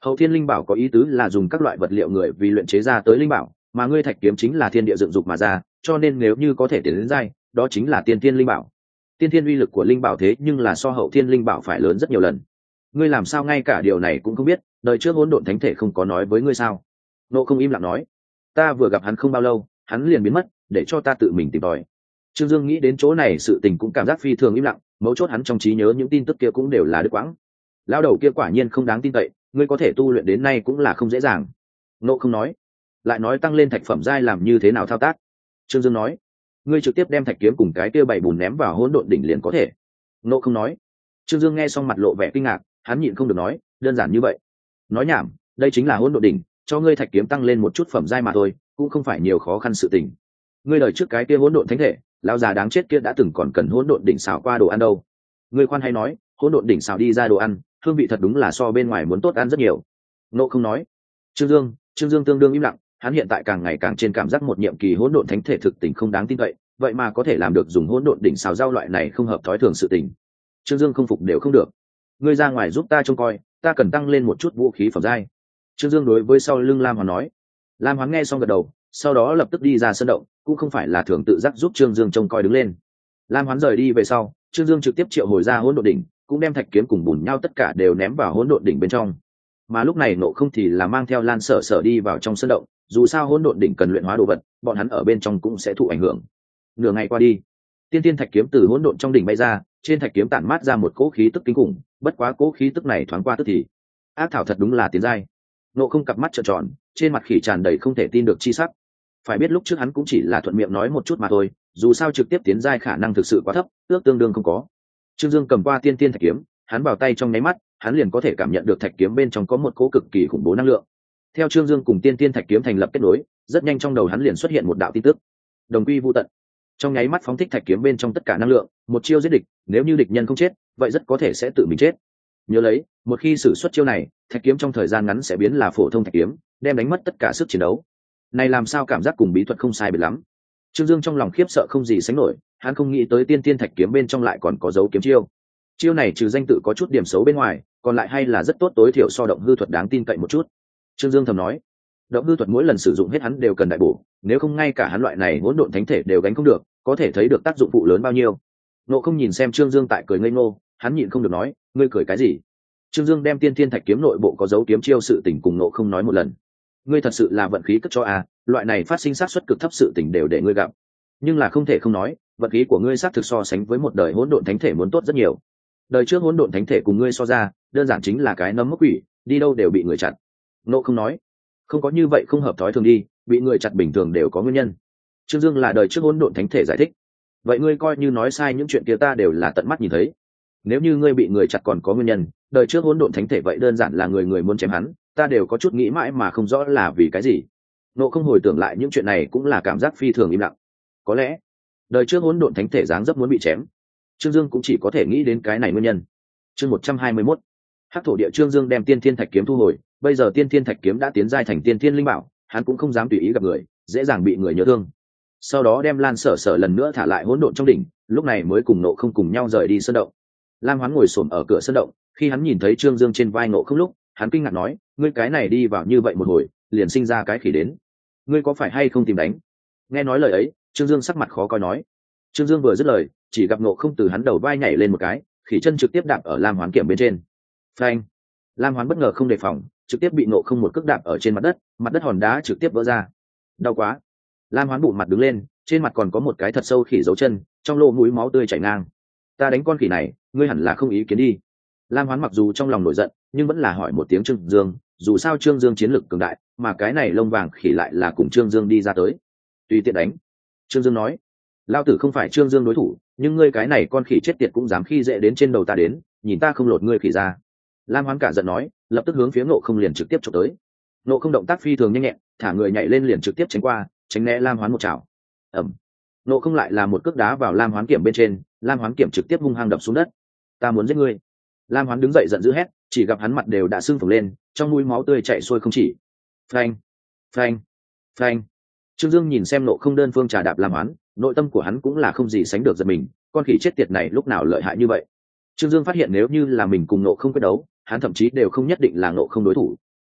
Hậu thiên linh bảo có ý tứ là dùng các loại vật liệu người vì luyện chế ra tới linh bảo, mà ngươi thạch kiếm chính là thiên địa dựng dục mà ra, cho nên nếu như có thể tiến đến giai, đó chính là tiên thiên linh bảo. Tiên thiên uy lực của linh bảo thế nhưng là so hậu thiên linh bảo phải lớn rất nhiều lần. Ngươi làm sao ngay cả điều này cũng không biết? Đời trước hỗn độn thánh thể không có nói với ngươi sao? Nộ không im lặng nói, ta vừa gặp hắn không bao lâu, hắn liền biến mất, để cho ta tự mình tìm tòi. Trương Dương nghĩ đến chỗ này, sự tình cũng cảm giác phi thường im lặng, mấu chốt hắn trong trí nhớ những tin tức kia cũng đều là đứt quãng. Lão đầu kia quả nhiên không đáng tin cậy, ngươi có thể tu luyện đến nay cũng là không dễ dàng. Nộ không nói, lại nói tăng lên thạch phẩm giai làm như thế nào thao tác. Trương Dương nói, ngươi trực tiếp đem thạch kiếm cùng cái kia bảy bùn ném vào hỗn độn đỉnh liền có thể. Nộ không nói. Trương Dương nghe xong mặt lộ vẻ kinh ngạc, hắn nhịn không được nói, đơn giản như vậy? Nói nhảm, đây chính là hỗn độn đỉnh, cho ngươi thạch kiếm tăng lên một chút phẩm giai mà thôi, cũng không phải nhiều khó khăn sự tình. Ngươi đời trước cái kia hỗn độn thánh thể, lão già đáng chết kia đã từng còn cần hỗn độn đỉnh xào qua đồ ăn đâu. Ngươi khoan hay nói, hỗn độn đỉnh xào đi ra đồ ăn, hương vị thật đúng là so bên ngoài muốn tốt ăn rất nhiều. Nộ không nói. Trương Dương tương đương im lặng, hắn hiện tại càng ngày càng trên cảm giác một nhiệm kỳ hỗn độn thánh thể thực tình không đáng tin cậy, vậy mà có thể làm được dùng hỗn độn đỉnh xào rau loại này không hợp thói thường sự tình. Trương Dương không phục đều không được. Ngươi ra ngoài giúp ta trông coi, ta cần tăng lên một chút vũ khí phẩm giai. Trương Dương đối với sau lưng Lam Hoán nói. Lam Hoán nghe xong gật đầu, sau đó lập tức đi ra sân động, cũng không phải là thường tự giác giúp Trương Dương trông coi đứng lên. Lam Hoán rời đi về sau, Trương Dương trực tiếp triệu hồi ra hỗn độn đỉnh, cũng đem thạch kiếm cùng bùn nhau tất cả đều ném vào hỗn độn đỉnh bên trong. Mà lúc này Nộ không thì là mang theo Lan Sở Sở đi vào trong sân động, dù sao hỗn độn đỉnh cần luyện hóa đồ vật, bọn hắn ở bên trong cũng sẽ thụ ảnh hưởng. Nửa ngày qua đi, tiên tiên thạch kiếm từ hỗn độn trong đỉnh bay ra, trên thạch kiếm tản mát ra một cỗ khí tức kinh khủng, bất quá cỗ khí tức này thoáng qua tức thì. Ác thảo thật đúng là tiến giai. Nộ không cặp mắt trợn tròn, trên mặt khỉ tràn đầy không thể tin được chi sắc. Phải biết lúc trước hắn cũng chỉ là thuận miệng nói một chút mà thôi, dù sao trực tiếp tiến giai khả năng thực sự quá thấp, ước tương đương không có. Trương Dương cầm qua tiên tiên thạch kiếm, hắn vào tay trong nháy mắt, hắn liền có thể cảm nhận được thạch kiếm bên trong có một cỗ cực kỳ khủng bố năng lượng. Theo Trương Dương cùng tiên tiên thạch kiếm thành lập kết nối, rất nhanh trong đầu hắn liền xuất hiện một đạo tin tức: đồng quy vu tận. Trong nháy mắt phóng thích thạch kiếm bên trong tất cả năng lượng, một chiêu giết địch, nếu như địch nhân không chết, vậy rất có thể sẽ tự mình chết. Nhớ lấy, một khi sử xuất chiêu này, thạch kiếm trong thời gian ngắn sẽ biến là phổ thông thạch kiếm, đem đánh mất tất cả sức chiến đấu. Này làm sao cảm giác cùng bí thuật không sai biệt lắm. Trương Dương trong lòng khiếp sợ không gì sánh nổi, hắn không nghĩ tới tiên tiên thạch kiếm bên trong lại còn có dấu kiếm chiêu. Chiêu này trừ danh tự có chút điểm xấu bên ngoài, còn lại hay là rất tốt, tối thiểu so động hư thuật đáng tin cậy một chút. Trương Dương thầm nói, động hư thuật mỗi lần sử dụng hết hắn đều cần đại bổ, nếu không ngay cả hắn loại này hỗn độn thánh thể đều gánh không được, có thể thấy được tác dụng phụ lớn bao nhiêu. Nộ không nhìn xem Trương Dương tại cười ngây ngô, hắn nhịn không được nói, ngươi cười cái gì? Trương Dương đem tiên thiên thạch kiếm nội bộ có dấu kiếm chiêu sự tình cùng Nộ không nói một lần. Ngươi thật sự là vận khí cất cho a, loại này phát sinh xác suất cực thấp sự tình đều để ngươi gặp. Nhưng là không thể không nói, vận khí của ngươi xác thực so sánh với một đời hỗn độn thánh thể muốn tốt rất nhiều. Đời trước hỗn độn thánh thể cùng ngươi so ra, đơn giản chính là cái nấm mốc quỷ, đi đâu đều bị người chặn. Nộ không nói, không có như vậy không hợp thói thường đi, bị người chặn bình thường đều có nguyên nhân. Trương Dương là đời trước hỗn độn thánh thể giải thích. Vậy ngươi coi như nói sai những chuyện kia, ta đều là tận mắt nhìn thấy. Nếu như ngươi bị người chặt còn có nguyên nhân, đời trước hỗn độn thánh thể vậy đơn giản là người muốn chém hắn, ta đều có chút nghĩ mãi mà không rõ là vì cái gì. Nộ không hồi tưởng lại những chuyện này cũng là cảm giác phi thường im lặng. Có lẽ đời trước hỗn độn thánh thể dáng dấp muốn bị chém. Trương Dương cũng chỉ có thể nghĩ đến cái này nguyên nhân. Chương 121. Hắc thổ địa. Trương Dương đem tiên thiên thạch kiếm thu hồi, bây giờ tiên thiên thạch kiếm đã tiến giai thành tiên thiên linh bảo, hắn cũng không dám tùy ý gặp người, dễ dàng bị người nhớ thương. Sau đó đem Lan Sở Sở lần nữa thả lại hỗn độn trong đỉnh, lúc này mới cùng Nộ không cùng nhau rời đi sơn động. Lam Hoán ngồi xổm ở cửa sơn động, khi hắn nhìn thấy Trương Dương trên vai Nộ không lúc, hắn kinh ngạc nói, ngươi cái này đi vào như vậy một hồi, liền sinh ra cái khỉ đến, ngươi có phải hay không tìm đánh? Nghe nói lời ấy, Trương Dương sắc mặt khó coi nói. Trương Dương vừa dứt lời, chỉ gặp Nộ không từ hắn đầu vai nhảy lên một cái, khỉ chân trực tiếp đạp ở Lam Hoán kiểm bên trên. Phanh! Lam Hoán bất ngờ không đề phòng, trực tiếp bị Nộ không một cước đạp ở trên mặt đất hòn đá trực tiếp vỡ ra. Đau quá! Lam Hoán bụng mặt đứng lên, trên mặt còn có một cái thật sâu khỉ dấu chân, trong lỗ mũi máu tươi chảy ngang. Ta đánh con khỉ này, ngươi hẳn là không ý kiến đi. Lam Hoán mặc dù trong lòng nổi giận, nhưng vẫn là hỏi một tiếng Trương Dương, dù sao Trương Dương chiến lực cường đại, mà cái này lông vàng khỉ lại là cùng Trương Dương đi ra tới. Tùy tiện đánh. Trương Dương nói, lao tử không phải Trương Dương đối thủ, nhưng ngươi cái này con khỉ chết tiệt cũng dám khi dễ đến trên đầu ta đến, nhìn ta không lột ngươi khỉ ra. Lam Hoán cả giận nói, lập tức hướng phía Nộ không liền trực tiếp chụp tới. Nộ không động tác phi thường nhanh nhẹn, thả người nhảy lên liền trực tiếp tránh qua, tránh né Lam Hoán một chảo. Ẩm. Nộ không lại là một cước đá vào Lam Hoán kiểm bên trên, Lam Hoán kiểm trực tiếp hung hăng đập xuống đất. Ta muốn giết ngươi. Lam Hoán đứng dậy giận dữ hét, chỉ gặp hắn mặt đều đã sưng phồng lên, trong mũi máu tươi chảy xuôi không chỉ. Phanh, phanh, phanh. Trương Dương nhìn xem Nộ không đơn phương trà đạp Lam Hoán, nội tâm của hắn cũng là không gì sánh được giật mình, con khỉ chết tiệt này lúc nào lợi hại như vậy. Trương Dương phát hiện nếu như là mình cùng Nộ không quyết đấu, hắn thậm chí đều không nhất định là Nộ không đối thủ.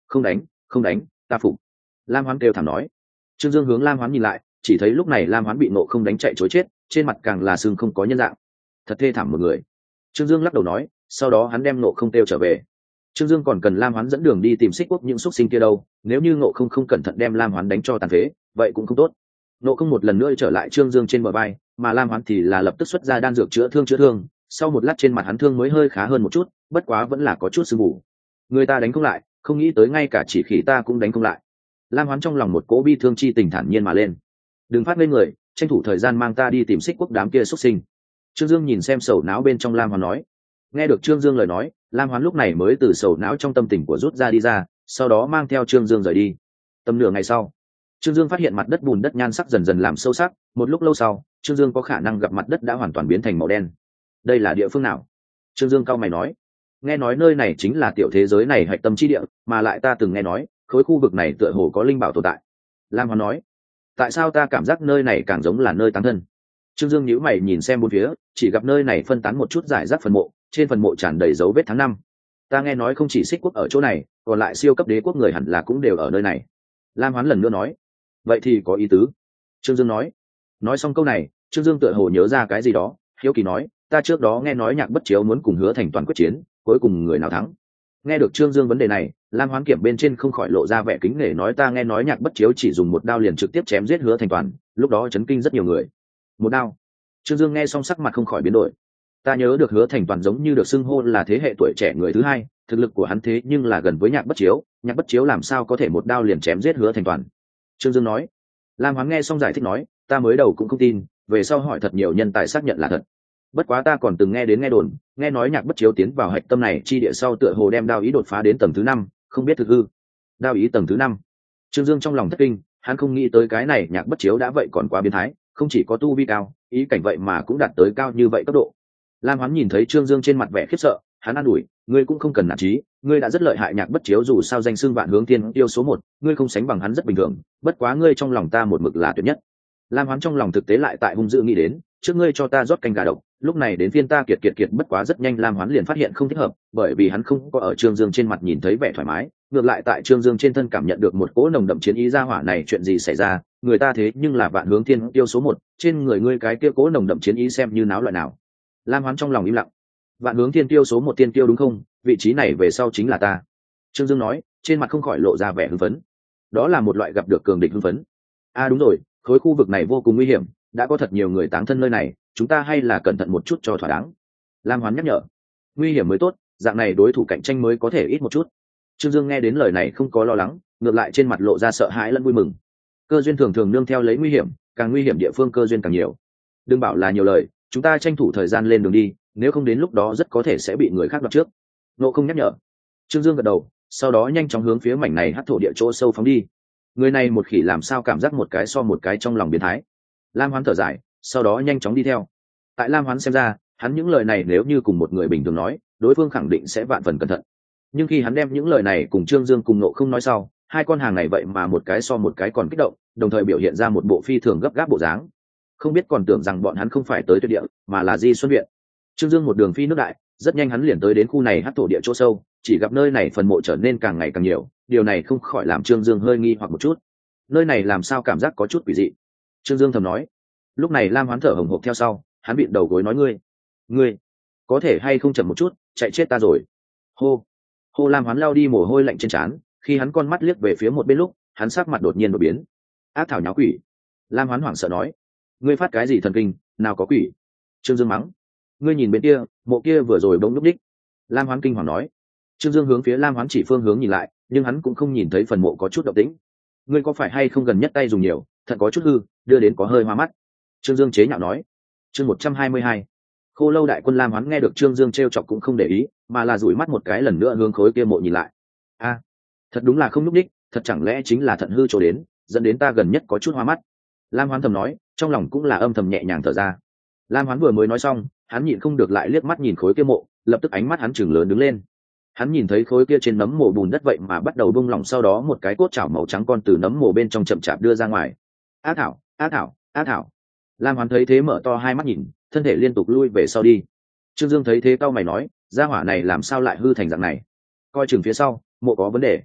không đánh, không đánh, ta phục. Lam Hoán kêu thảm nói. Trương Dương hướng Lam Hoán nhìn lại, chỉ thấy lúc này Lam Hoán bị Ngộ Không đánh chạy trối chết, trên mặt càng là sưng không có nhân dạng, thật thê thảm một người. Trương Dương lắc đầu nói, sau đó hắn đem Ngộ Không kêu trở về. Trương Dương còn cần Lam Hoán dẫn đường đi tìm Xích Quốc những xúc sinh kia đâu, nếu như Ngộ Không không cẩn thận đem Lam Hoán đánh cho tàn phế, vậy cũng không tốt. Ngộ Không một lần nữa trở lại Trương Dương trên bờ vai, mà Lam Hoán thì là lập tức xuất ra đan dược chữa thương. Sau một lát trên mặt hắn thương mới hơi khá hơn một chút, bất quá vẫn là có chút sưng mù. Người ta đánh không lại, không nghĩ tới ngay cả chỉ khỉ ta cũng đánh không lại. Lam Hoán trong lòng một cỗ bi thương chi tình thản nhiên mà lên. Đừng phát lên người, tranh thủ thời gian mang ta đi tìm Xích Quốc đám kia xuất sinh. Trương Dương nhìn xem sầu não bên trong Lam Hoán nói. Nghe được Trương Dương lời nói, Lam Hoán lúc này mới từ sầu não trong tâm tình của rút ra đi ra, sau đó mang theo Trương Dương rời đi. Tầm nửa ngày sau, Trương Dương phát hiện mặt đất bùn đất nhan sắc dần dần làm sâu sắc, một lúc lâu sau, Trương Dương có khả năng gặp mặt đất đã hoàn toàn biến thành màu đen. Đây là địa phương nào? Trương Dương cau mày nói. Nghe nói nơi này chính là tiểu thế giới này hạch tâm chi địa, mà lại ta từng nghe nói khối khu vực này tựa hồ có linh bảo tồn tại. Lam Hoán nói. Tại sao ta cảm giác nơi này càng giống là nơi táng thân? Trương Dương nhíu mày nhìn xem bốn phía, chỉ gặp nơi này phân tán một chút rải rác phần mộ, trên phần mộ tràn đầy dấu vết tháng năm. Ta nghe nói không chỉ Xích Quốc ở chỗ này, còn lại siêu cấp đế quốc người hẳn là cũng đều ở nơi này. Lam Hoán lần nữa nói. Vậy thì có ý tứ. Trương Dương nói. Nói xong câu này, Trương Dương tựa hồ nhớ ra cái gì đó, hiếu kỳ nói, ta trước đó nghe nói Nhạc Bất Chiếu muốn cùng Hứa Thành toàn quyết chiến, cuối cùng người nào thắng? Nghe được Trương Dương vấn đề này, Lam Hoán kiểm bên trên không khỏi lộ ra vẻ kính nể nói, ta nghe nói Nhạc Bất Chiếu chỉ dùng một đao liền trực tiếp chém giết Hứa Thành toàn, lúc đó chấn kinh rất nhiều người. Một đao? Trương Dương nghe xong sắc mặt không khỏi biến đổi. Ta nhớ được Hứa Thành toàn giống như được xưng hô là thế hệ tuổi trẻ người thứ hai, thực lực của hắn thế nhưng là gần với Nhạc Bất Chiếu, Nhạc Bất Chiếu làm sao có thể một đao liền chém giết Hứa Thành toàn? Trương Dương nói. Lam Hoán nghe xong giải thích nói, ta mới đầu cũng không tin, về sau hỏi thật nhiều nhân tài xác nhận là thật. Bất quá ta còn từng nghe đồn, nghe nói Nhạc Bất Chiếu tiến vào hạch tâm này chi địa sau tựa hồ đem đao ý đột phá đến tầng thứ 5, không biết thực hư. Đao ý tầng thứ 5? Trương Dương trong lòng thất kinh, hắn không nghĩ tới cái này Nhạc Bất Chiếu đã vậy còn quá biến thái, không chỉ có tu vi cao, ý cảnh vậy mà cũng đạt tới cao như vậy cấp độ. Lam Hoán nhìn thấy Trương Dương trên mặt vẻ khiếp sợ, hắn an ủi, ngươi cũng không cần nản chí, ngươi đã rất lợi hại. Nhạc Bất Chiếu dù sao danh xưng vạn hướng tiên tiêu số 1, ngươi không sánh bằng hắn rất bình thường, bất quá ngươi trong lòng ta một mực là tuyệt nhất. Lam Hoán trong lòng thực tế lại tại hung dữ nghĩ đến, trước ngươi cho ta rót canh gà độc, lúc này đến phiên ta kiệt, bất quá rất nhanh Lam Hoán liền phát hiện không thích hợp, bởi vì hắn không có ở Trương Dương trên mặt nhìn thấy vẻ thoải mái, ngược lại tại Trương Dương trên thân cảm nhận được một cỗ nồng đậm chiến ý. Ra hỏa này chuyện gì xảy ra, người ta thế nhưng là vạn hướng tiên tiêu số 1, trên người ngươi cái kia cỗ nồng đậm chiến ý xem như náo loại nào? Lam Hoán trong lòng im lặng. Vạn hướng tiên tiêu số 1 tiên tiêu đúng không? Vị trí này về sau chính là ta. Trương Dương nói, trên mặt không khỏi lộ ra vẻ hưng phấn. Đó là một loại gặp được cường địch hưng phấn. Đúng rồi, khối khu vực này vô cùng nguy hiểm, đã có thật nhiều người táng thân nơi này, chúng ta hay là cẩn thận một chút cho thỏa đáng. Lam Hoán nhắc nhở. Nguy hiểm mới tốt, dạng này đối thủ cạnh tranh mới có thể ít một chút. Trương Dương nghe đến lời này không có lo lắng, ngược lại trên mặt lộ ra sợ hãi lẫn vui mừng. Cơ duyên thường thường nương theo lấy nguy hiểm, càng nguy hiểm địa phương cơ duyên càng nhiều. Đừng bảo là nhiều lời, chúng ta tranh thủ thời gian lên đường đi, nếu không đến lúc đó rất có thể sẽ bị người khác đoạt trước. Nộ Không nhắc nhở. Trương Dương gật đầu, sau đó nhanh chóng hướng phía mảnh này hắc thổ địa chỗ sâu phóng đi. Người này một khỉ làm sao cảm giác một cái so một cái trong lòng biến thái. Lam Hoán thở dài, sau đó nhanh chóng đi theo. Tại Lam Hoán xem ra, hắn những lời này nếu như cùng một người bình thường nói, đối phương khẳng định sẽ vạn phần cẩn thận. Nhưng khi hắn đem những lời này cùng Trương Dương cùng Nộ Không nói sau, hai con hàng này vậy mà một cái so một cái còn kích động, đồng thời biểu hiện ra một bộ phi thường gấp gáp bộ dáng. Không biết còn tưởng rằng bọn hắn không phải tới tuyệt địa, mà là Di Xuân Viện. Trương Dương một đường phi nước đại, rất nhanh hắn liền tới đến khu này hắc thổ địa chỗ sâu, chỉ gặp nơi này phần mộ trở nên càng ngày càng nhiều, điều này không khỏi làm Trương Dương hơi nghi hoặc một chút. Nơi này làm sao cảm giác có chút quỷ dị? Trương Dương thầm nói. Lúc này Lam Hoán thở hổn hộc theo sau, hắn bịn đầu gối nói, ngươi có thể hay không chậm một chút, chạy chết ta rồi. Hô Lam Hoán lao đi mồ hôi lạnh trên trán, khi hắn con mắt liếc về phía một bên lúc, hắn sắc mặt đột nhiên đổi biến. Ác thảo nháo quỷ. Lam Hoán hoảng sợ nói, ngươi phát cái gì thần kinh, nào có quỷ. Trương Dương mắng, ngươi nhìn bên kia, mộ kia vừa rồi bỗng núp đích. Lam Hoán kinh hoàng nói. Trương Dương hướng phía Lam Hoán chỉ phương hướng nhìn lại, nhưng hắn cũng không nhìn thấy phần mộ có chút động tĩnh. Ngươi có phải hay không gần nhất tay dùng nhiều, thật có chút hư, đưa đến có hơi hoa mắt. Trương Dương chế nhạo nói. Chương 122. Khô Lâu đại quân. Lam Hoán nghe được Trương Dương trêu chọc cũng không để ý, mà là dụi mắt một cái lần nữa hướng khối kia mộ nhìn lại. Thật đúng là không núp đích, thật chẳng lẽ chính là thận hư chỗ đến, dẫn đến ta gần nhất có chút hoa mắt. Lam Hoán thầm nói, trong lòng cũng là âm thầm nhẹ nhàng thở ra. Lam Hoán vừa mới nói xong, hắn nhịn không được lại liếc mắt nhìn khối kia mộ, lập tức ánh mắt hắn chừng lớn đứng lên. Hắn nhìn thấy khối kia trên nấm mộ bùn đất vậy mà bắt đầu bung lỏng, sau đó một cái cốt chảo màu trắng con từ nấm mộ bên trong chậm chạp đưa ra ngoài. Ác thảo, ác thảo, ác thảo. Lam Hoán thấy thế mở to hai mắt nhìn, thân thể liên tục lui về sau đi. Trương Dương thấy thế cau mày nói, gia hỏa này làm sao lại hư thành dạng này? Coi chừng phía sau, mộ có vấn đề.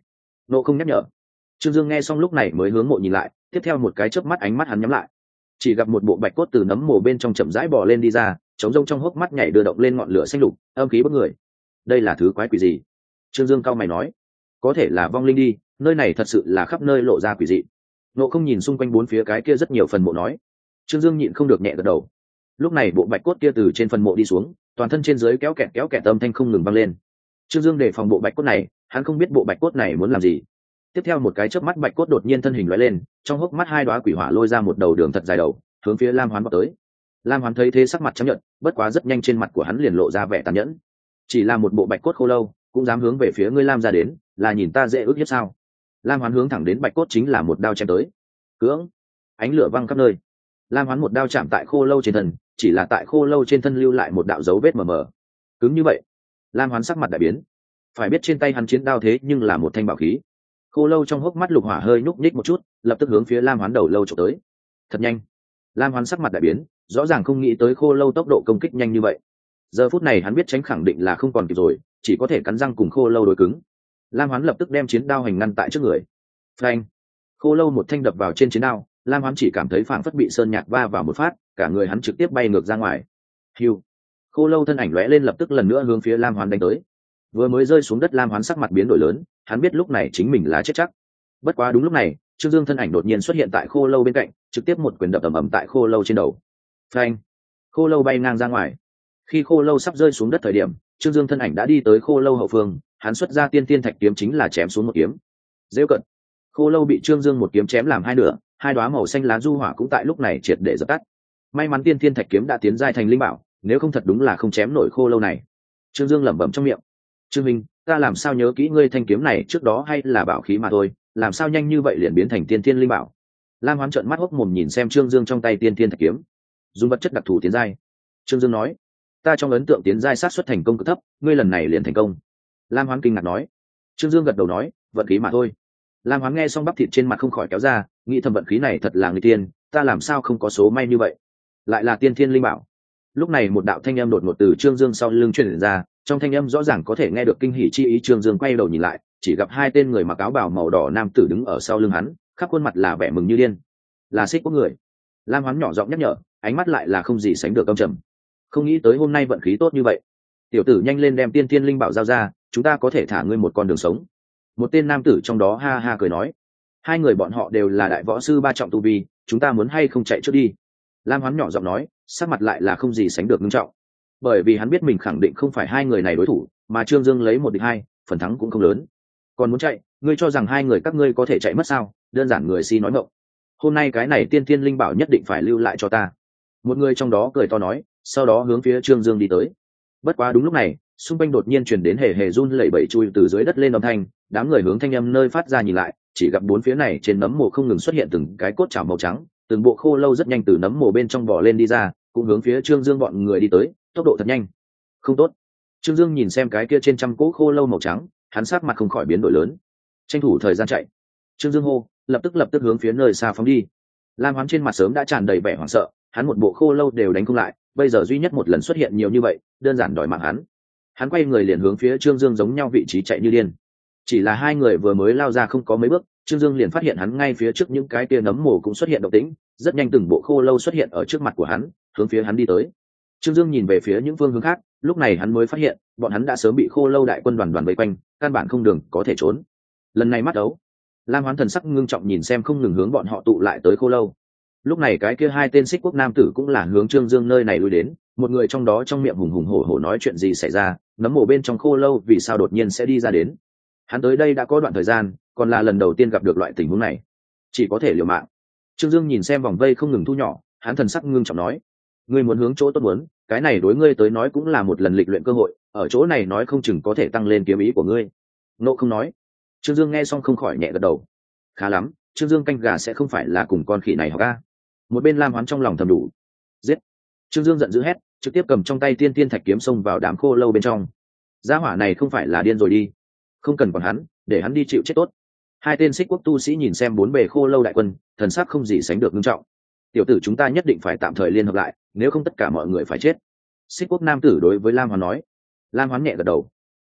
Nộ không nhắc nhở. Trương Dương nghe xong lúc này mới hướng mộ nhìn lại, tiếp theo một cái chớp mắt ánh mắt hắn nhắm lại, chỉ gặp một bộ bạch cốt từ nấm mồ bên trong chậm rãi bò lên đi ra, trống rông trong hốc mắt nhảy đưa động lên ngọn lửa xanh lục, âm khí bức người. Đây là thứ quái quỷ gì? Trương Dương cao mày nói. Có thể là vong linh đi, nơi này thật sự là khắp nơi lộ ra quỷ dị. Nộ không nhìn xung quanh bốn phía cái kia rất nhiều phần mộ nói. Trương Dương nhịn không được nhẹ gật đầu. Lúc này bộ bạch cốt kia từ trên phần mộ đi xuống, toàn thân trên dưới kéo kẹt âm thanh không ngừng vang lên. Trương Dương đề phòng bộ bạch cốt này, hắn không biết bộ bạch cốt này muốn làm gì. Tiếp theo một cái chớp mắt bạch cốt đột nhiên thân hình lóe lên, trong hốc mắt hai đóa quỷ hỏa lôi ra một đầu đường thật dài đầu, hướng phía Lam Hoán vào tới. Lam Hoán thấy thế sắc mặt trắng nhợt, bất quá rất nhanh trên mặt của hắn liền lộ ra vẻ tàn nhẫn. Chỉ là một bộ bạch cốt khô lâu, cũng dám hướng về phía ngươi Lam ra đến, là nhìn ta dễ ước hiếp sao? Lam Hoán hướng thẳng đến bạch cốt chính là một đao chém tới. Cưỡng, ánh lửa văng khắp nơi. Lam Hoán một đao chạm tại khô lâu trên thân, chỉ là tại khô lâu trên thân lưu lại một đạo dấu vết mờ mờ. Cứng như vậy. Lam Hoán sắc mặt đại biến. Phải biết trên tay hắn chiến đao thế nhưng là một thanh bảo khí. Khô lâu trong hốc mắt lục hỏa hơi nhúc nhích một chút, lập tức hướng phía Lam Hoán đầu lâu chụp tới. Thật nhanh. Lam Hoán sắc mặt đại biến, rõ ràng không nghĩ tới khô lâu tốc độ công kích nhanh như vậy. Giờ phút này hắn biết tránh khẳng định là không còn kịp rồi, chỉ có thể cắn răng cùng khô lâu đối cứng. Lam Hoán lập tức đem chiến đao hành ngăn tại trước người. Phanh! Khô lâu một thanh đập vào trên chiến đao, Lam Hoán chỉ cảm thấy phảng phất bị sơn nhạc va vào một phát, cả người hắn trực tiếp bay ngược ra ngoài. Hiu! Khô lâu thân ảnh lóe lên lập tức lần nữa hướng phía Lam Hoán đánh tới. Vừa mới rơi xuống đất Lam Hoán sắc mặt biến đổi lớn, hắn biết lúc này chính mình là chết chắc. Bất quá đúng lúc này, Trương Dương thân ảnh đột nhiên xuất hiện tại khô lâu bên cạnh, trực tiếp một quyền đập ầm ầm tại khô lâu trên đầu. Phanh! Khô lâu bay ngang ra ngoài. Khi khô lâu sắp rơi xuống đất thời điểm, Trương Dương thân ảnh đã đi tới khô lâu hậu phương, hắn xuất ra tiên tiên thạch kiếm chính là chém xuống một kiếm. Dễ cận. Khô lâu bị Trương Dương một kiếm chém làm hai nửa, hai đóa màu xanh lá du hỏa cũng tại lúc này triệt để dập tắt. May mắn tiên tiên thạch kiếm đã tiến giai thành linh bảo, nếu không thật đúng là không chém nổi khô lâu này. Trương Dương lẩm bẩm trong miệng. Trương Minh, ta làm sao nhớ kỹ ngươi thanh kiếm này trước đó hay là bảo khí mà thôi, làm sao nhanh như vậy liền biến thành tiên tiên linh bảo? Lam Hoán trợn mắt hốc mồm nhìn xem Trương Dương trong tay tiên tiên thạch kiếm, dùng vật chất đặc thù tiến giai. Trương Dương nói, ta trong ấn tượng tiến giai sát suất thành công cực thấp, ngươi lần này liền thành công. Lam Hoán kinh ngạc nói. Trương Dương gật đầu nói, vận khí mà thôi. Lam Hoán nghe xong bắp thịt trên mặt không khỏi kéo ra, nghĩ thầm vận khí này thật là người tiên, ta làm sao không có số may như vậy, lại là tiên thiên linh bảo. Lúc này một đạo thanh âm đột ngột từ Trương Dương sau lưng truyền ra, trong thanh âm rõ ràng có thể nghe được kinh hỉ chi ý. Trương Dương quay đầu nhìn lại, chỉ gặp hai tên người mặc áo bào màu đỏ nam tử đứng ở sau lưng hắn, khắp khuôn mặt là vẻ mừng như điên. Là Xích Quốc người. Lam Hoán nhỏ giọng nhắc nhở, ánh mắt lại là không gì sánh được âm trầm. Không nghĩ tới hôm nay vận khí tốt như vậy. Tiểu tử nhanh lên đem tiên thiên linh bảo giao ra, chúng ta có thể thả ngươi một con đường sống. Một tên nam tử trong đó ha ha cười nói, hai người bọn họ đều là đại võ sư ba trọng tu vi, chúng ta muốn hay không chạy trước đi? Lam Hoán nhỏ giọng nói, sắc mặt lại là không gì sánh được nghiêm trọng, bởi vì hắn biết mình khẳng định không phải hai người này đối thủ, mà Trương Dương lấy một địch hai, phần thắng cũng không lớn. Còn muốn chạy, ngươi cho rằng hai người các ngươi có thể chạy mất sao? Đơn giản người si nói ngọng. Hôm nay cái này tiên thiên linh bảo nhất định phải lưu lại cho ta. Một người trong đó cười to nói, sau đó hướng phía Trương Dương đi tới. Bất quá đúng lúc này, xung quanh đột nhiên truyền đến hề hề run lẩy bẩy chui từ dưới đất lên âm thanh, đám người hướng thanh âm nơi phát ra nhìn lại, chỉ gặp bốn phía này trên nấm mồ không ngừng xuất hiện từng cái cốt chảo màu trắng, từng bộ khô lâu rất nhanh từ nấm mồ bên trong bò lên đi ra, cũng hướng phía Trương Dương bọn người đi tới, tốc độ thật nhanh. Không tốt. Trương Dương nhìn xem cái kia trên trăm cỗ khô lâu màu trắng, hắn sắc mặt không khỏi biến đổi lớn. Tranh thủ thời gian chạy. Trương Dương hô, lập tức hướng phía nơi xa phóng đi. Lam Hoán trên mặt sớm đã tràn đầy vẻ hoảng sợ, hắn một bộ khô lâu đều đánh không lại, bây giờ duy nhất một lần xuất hiện nhiều như vậy, đơn giản đòi mạng hắn. Hắn quay người liền hướng phía Trương Dương giống nhau vị trí chạy như điên. Chỉ là hai người vừa mới lao ra không có mấy bước, Trương Dương liền phát hiện hắn ngay phía trước những cái tia nấm mồ cũng xuất hiện động tĩnh, rất nhanh từng bộ khô lâu xuất hiện ở trước mặt của hắn, hướng phía hắn đi tới. Trương Dương nhìn về phía những phương hướng khác, lúc này hắn mới phát hiện, bọn hắn đã sớm bị khô lâu đại quân đoàn vây quanh, căn bản không đường có thể trốn. Lần này mắt đấu, Lam Hoán thần sắc ngưng trọng nhìn xem không ngừng hướng bọn họ tụ lại tới khô lâu. Lúc này cái kia hai tên Xích Quốc nam tử cũng là hướng Trương Dương nơi này lui đến, một người trong đó trong miệng hùng hùng hổ hổ nói chuyện gì xảy ra, nấm mồ bên trong khô lâu vì sao đột nhiên sẽ đi ra đến. Hắn tới đây đã có đoạn thời gian, còn là lần đầu tiên gặp được loại tình huống này, chỉ có thể liều mạng. Trương Dương nhìn xem vòng vây không ngừng thu nhỏ, hắn thần sắc ngưng trọng nói, ngươi muốn hướng chỗ tốt muốn, cái này đối ngươi tới nói cũng là một lần lịch luyện cơ hội, ở chỗ này nói không chừng có thể tăng lên kiếm ý của ngươi. Nộ không nói. Trương Dương nghe xong không khỏi nhẹ gật đầu. Khá lắm, Trương Dương canh gà sẽ không phải là cùng con khỉ này học a. Một bên Lam Hoán trong lòng thầm đủ. Giết. Trương Dương giận dữ hét, trực tiếp cầm trong tay tiên tiên thạch kiếm xông vào đám khô lâu bên trong. Gia hỏa này không phải là điên rồi đi, không cần còn hắn, để hắn đi chịu chết tốt. Hai tên Xích Quốc tu sĩ nhìn xem bốn bề khô lâu đại quân, thần sắc không gì sánh được nghiêm trọng. Tiểu tử chúng ta nhất định phải tạm thời liên hợp lại, nếu không tất cả mọi người phải chết. Xích Quốc nam tử đối với Lam Hoán nói. Lam Hoán nhẹ gật đầu.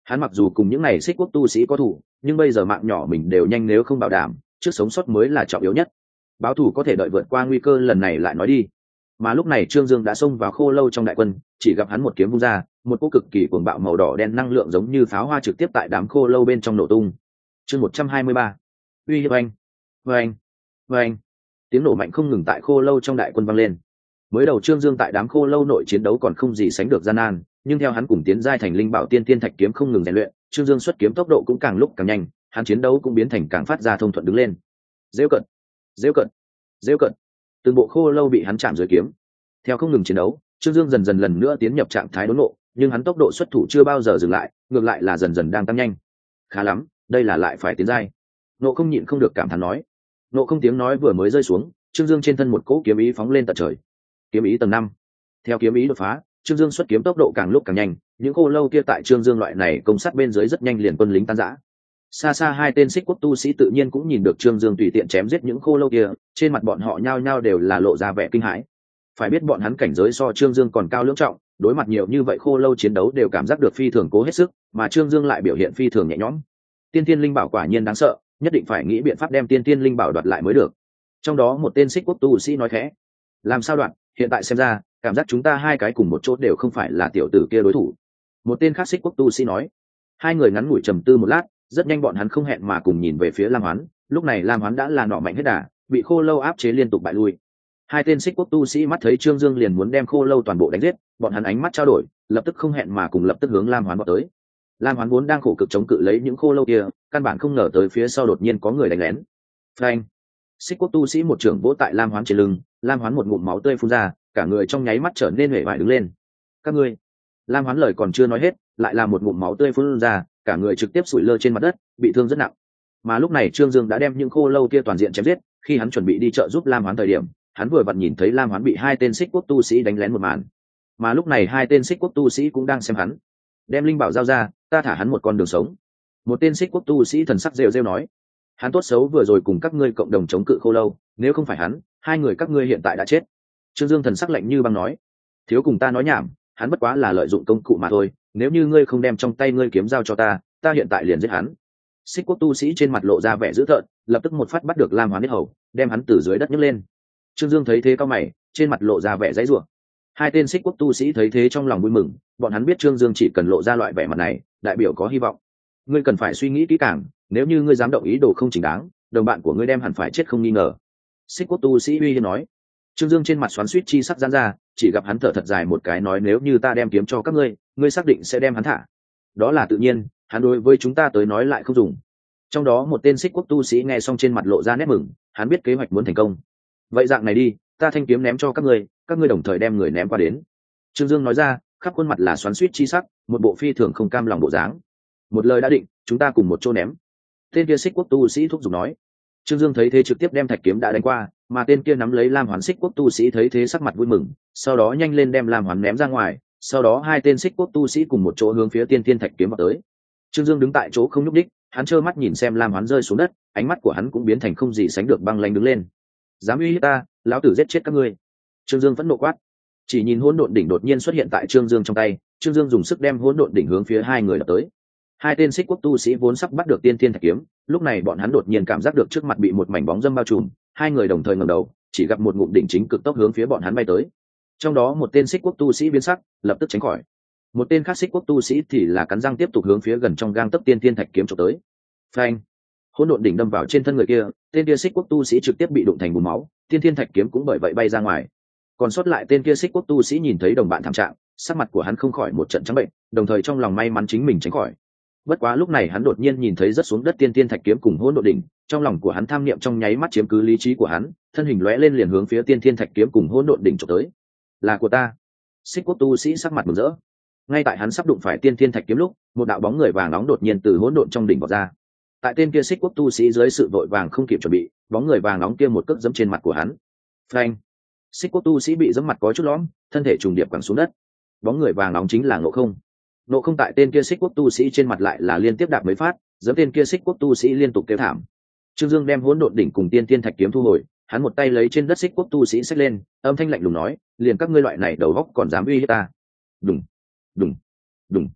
Hắn mặc dù cùng những này xích quốc tu sĩ có thủ, nhưng bây giờ mạng nhỏ mình đều nhanh, nếu không bảo đảm trước sống sót mới là trọng yếu nhất. Báo thù có thể đợi vượt qua nguy cơ lần này lại nói đi. Mà lúc này Trương Dương đã xông vào Khô Lâu trong đại quân, chỉ gặp hắn một kiếm vung ra, một cỗ cực kỳ cuồng bạo màu đỏ đen năng lượng giống như pháo hoa trực tiếp tại đám Khô Lâu bên trong nổ tung. Chương 123. Uy hiếp anh. Vâng, vâng. Tiếng nổ mạnh không ngừng tại Khô Lâu trong đại quân vang lên. Mới đầu Trương Dương tại đám Khô Lâu nội chiến đấu còn không gì sánh được gian nan, nhưng theo hắn cùng tiến giai thành linh bảo tiên tiên thạch kiếm không ngừng rèn luyện, Trương Dương xuất kiếm tốc độ cũng càng lúc càng nhanh, hắn chiến đấu cũng biến thành càng phát ra thông thuận đứng lên. Rêu cận, rêu cận, rêu cận. Từng bộ Khô Lâu bị hắn chạm dưới kiếm. Theo không ngừng chiến đấu, Trương Dương dần dần lần nữa tiến nhập trạng thái đốn ngộ, nhưng hắn tốc độ xuất thủ chưa bao giờ dừng lại, ngược lại là dần dần đang tăng nhanh. Khá lắm, đây là lại phải tiến giai. Nộ không nhịn không được cảm thán nói. Nộ không tiếng nói vừa mới rơi xuống, Trương Dương trên thân một cỗ kiếm ý phóng lên tận trời. Kiếm ý tầng 5. Theo kiếm ý đột phá, Trương Dương xuất kiếm tốc độ càng lúc càng nhanh, những Khô Lâu kia tại Trương Dương loại này công sát bên dưới rất nhanh liền quân lính tan rã. Xa xa hai tên xích quốc tu sĩ tự nhiên cũng nhìn được Trương Dương tùy tiện chém giết những Khô Lâu kia, trên mặt bọn họ nhao nhao đều là lộ ra vẻ kinh hãi. Phải biết bọn hắn cảnh giới so Trương Dương còn cao lưỡng trọng, đối mặt nhiều như vậy Khô Lâu chiến đấu đều cảm giác được phi thường cố hết sức, mà Trương Dương lại biểu hiện phi thường nhẹ nhõm. Tiên tiên linh bảo quả nhiên đáng sợ, nhất định phải nghĩ biện pháp đem tiên tiên linh bảo đoạt lại mới được. Trong đó một tên xích quốc tu sĩ nói khẽ. Làm sao đoạt? Hiện tại xem ra cảm giác chúng ta hai cái cùng một chỗ đều không phải là tiểu tử kia đối thủ. Một tên khác xích quốc tu sĩ nói. Hai người ngắn ngủi trầm tư một lát, rất nhanh bọn hắn không hẹn mà cùng nhìn về phía Lam Hoán. Lúc này Lam Hoán đã là nỏ mạnh hết đà, bị Khô Lâu áp chế liên tục bại lui. Hai tên xích quốc tu sĩ mắt thấy Trương Dương liền muốn đem Khô Lâu toàn bộ đánh giết, bọn hắn ánh mắt trao đổi, lập tức không hẹn mà cùng lập tức hướng Lam Hoán vọt tới. Lam Hoán vốn đang khổ cực chống cự lấy những Khô Lâu kia, căn bản không ngờ tới phía sau đột nhiên có người đánh lén. Phanh! Xích quốc tu sĩ một trưởng vỗ tại Lam Hoán trên lưng, Lam Hoán một ngụm máu tươi phun ra, cả người trong nháy mắt trở nên huệ vải đứng lên. Các ngươi! Lam Hoán lời còn chưa nói hết, lại là một ngụm máu tươi phun ra, cả người trực tiếp sủi lơ trên mặt đất, bị thương rất nặng. Mà lúc này Trương Dương đã đem những Khô Lâu kia toàn diện chém giết, khi hắn chuẩn bị đi trợ giúp Lam Hoán thời điểm, hắn vừa vặn nhìn thấy Lam Hoán bị hai tên xích quốc tu sĩ đánh lén một màn. Mà lúc này hai tên xích quốc tu sĩ cũng đang xem hắn. Đem linh bảo giao ra, ta thả hắn một con đường sống. Một tên xích quốc tu sĩ thần sắc rêu rêu nói. Hắn tốt xấu vừa rồi cùng các ngươi cộng đồng chống cự Khô Lâu, nếu không phải hắn, hai người các ngươi hiện tại đã chết. Trương Dương thần sắc lạnh như băng nói. Thiếu cùng ta nói nhảm, hắn bất quá là lợi dụng công cụ mà thôi, nếu như ngươi không đem trong tay ngươi kiếm giao cho ta, ta hiện tại liền giết hắn. Xích quốc tu sĩ trên mặt lộ ra vẻ dữ tợn, lập tức một phát bắt được Lam Hoán hết hầu, đem hắn từ dưới đất nhấc lên. Trương Dương thấy thế cao mày, trên mặt lộ ra vẻ dãy rủa. Hai tên xích quốc tu sĩ thấy thế trong lòng vui mừng, bọn hắn biết Trương Dương chỉ cần lộ ra loại vẻ mặt này, đại biểu có hy vọng. Ngươi cần phải suy nghĩ kỹ càng, nếu như ngươi dám động ý đồ không chính đáng, đồng bạn của ngươi đem hẳn phải chết không nghi ngờ. Xích quốc tu sĩ uy hiếp nói. Trương Dương trên mặt xoắn xuýt chi sắc giãn ra, chỉ gặp hắn thở thật dài một cái nói, nếu như ta đem kiếm cho các ngươi, ngươi xác định sẽ đem hắn thả? Đó là tự nhiên, hắn đối với chúng ta tới nói lại không dùng. Trong đó một tên xích quốc tu sĩ nghe xong trên mặt lộ ra nét mừng, hắn biết kế hoạch muốn thành công. Vậy dạng này đi, ta thanh kiếm ném cho các ngươi đồng thời đem người ném qua đến. Trương Dương nói ra, khắp khuôn mặt là xoắn xuýt chi sắc, một bộ phi thường không cam lòng bộ dáng. Một lời đã định, chúng ta cùng một chỗ ném. Tên kia xích quốc tu sĩ thúc giục nói. Trương Dương thấy thế trực tiếp đem thạch kiếm đã đánh qua, mà tên kia nắm lấy Lam Hoán xích quốc tu sĩ thấy thế sắc mặt vui mừng, sau đó nhanh lên đem Lam Hoán ném ra ngoài, sau đó hai tên xích quốc tu sĩ cùng một chỗ hướng phía tiên thiên thạch kiếm vào tới. Trương Dương đứng tại chỗ không nhúc đích, hắn trơ mắt nhìn xem Lam Hoán rơi xuống đất, ánh mắt của hắn cũng biến thành không gì sánh được băng lãnh đứng lên. Dám uy hiếp ta, lão tử giết chết các ngươi! Trương Dương phẫn nộ quát. Chỉ nhìn hỗn độn đỉnh đột nhiên xuất hiện tại Trương Dương trong tay, Trương Dương dùng sức đem hỗn độn đỉnh hướng phía hai người đập tới. Hai tên xích quốc tu sĩ vốn sắp bắt được tiên thiên thạch kiếm, lúc này bọn hắn đột nhiên cảm giác được trước mặt bị một mảnh bóng dâm bao trùm, hai người đồng thời ngẩng đầu, chỉ gặp một ngụm đỉnh chính cực tốc hướng phía bọn hắn bay tới. Trong đó một tên xích quốc tu sĩ biến sắc, lập tức tránh khỏi. Một tên khác xích quốc tu sĩ thì là cắn răng tiếp tục hướng phía gần trong gang tấc tiên thiên thạch kiếm chụp tới. Phanh! Hỗn độn đỉnh đâm vào trên thân người kia, tên kia xích quốc tu sĩ trực tiếp bị đụng thành bùn máu, tiên thiên thạch kiếm cũng bởi vậy bay ra ngoài. Còn sót lại tên kia xích quốc tu sĩ nhìn thấy đồng bạn thảm trạng, sắc mặt của hắn không khỏi một trận trắng bệnh, đồng thời trong lòng may mắn chính mình tránh khỏi. Bất quá lúc này hắn đột nhiên nhìn thấy rớt xuống đất tiên thiên thạch kiếm cùng hỗn độn đỉnh, trong lòng của hắn tham niệm trong nháy mắt chiếm cứ lý trí của hắn, thân hình lóe lên liền hướng phía tiên thiên thạch kiếm cùng hỗn độn đỉnh chụp tới. Là của ta! Xích quốc tu sĩ sắc mặt mừng rỡ. Ngay tại hắn sắp đụng phải tiên thiên thạch kiếm lúc, một đạo bóng người vàng nóng đột nhiên từ hỗn độn trong đỉnh vọt ra. Tại tên kia xích quốc tu sĩ dưới sự vội vàng không kịp chuẩn bị, bóng người vàng nóng kia một cước giẫm trên mặt của hắn. Phanh! Xích quốc tu sĩ bị giẫm mặt có chút lõm, thân thể trùng điệp quẳng xuống đất. Bóng người vàng nóng chính là Ngộ Không. Ngộ Không tại tên kia xích quốc tu sĩ trên mặt lại là liên tiếp đạp mấy phát, giẫm tên kia xích quốc tu sĩ liên tục kêu thảm. Trương Dương đem hỗn độn đỉnh cùng tiên thiên thạch kiếm thu hồi, hắn một tay lấy trên đất xích quốc tu sĩ xách lên, âm thanh lạnh lùng nói, liền các ngươi loại này đầu góc còn dám uy hiếp ta. Đùng, đùng, đùng.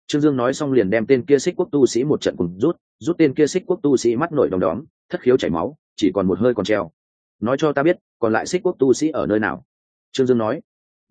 Trương Dương nói xong liền đem tên kia Xích Quốc tu sĩ một trận cùng rút tên kia Xích Quốc tu sĩ mắt nổi đom đóm, thất khiếu chảy máu, chỉ còn một hơi còn treo. Nói cho ta biết, còn lại Xích Quốc tu sĩ ở nơi nào? Trương Dương nói.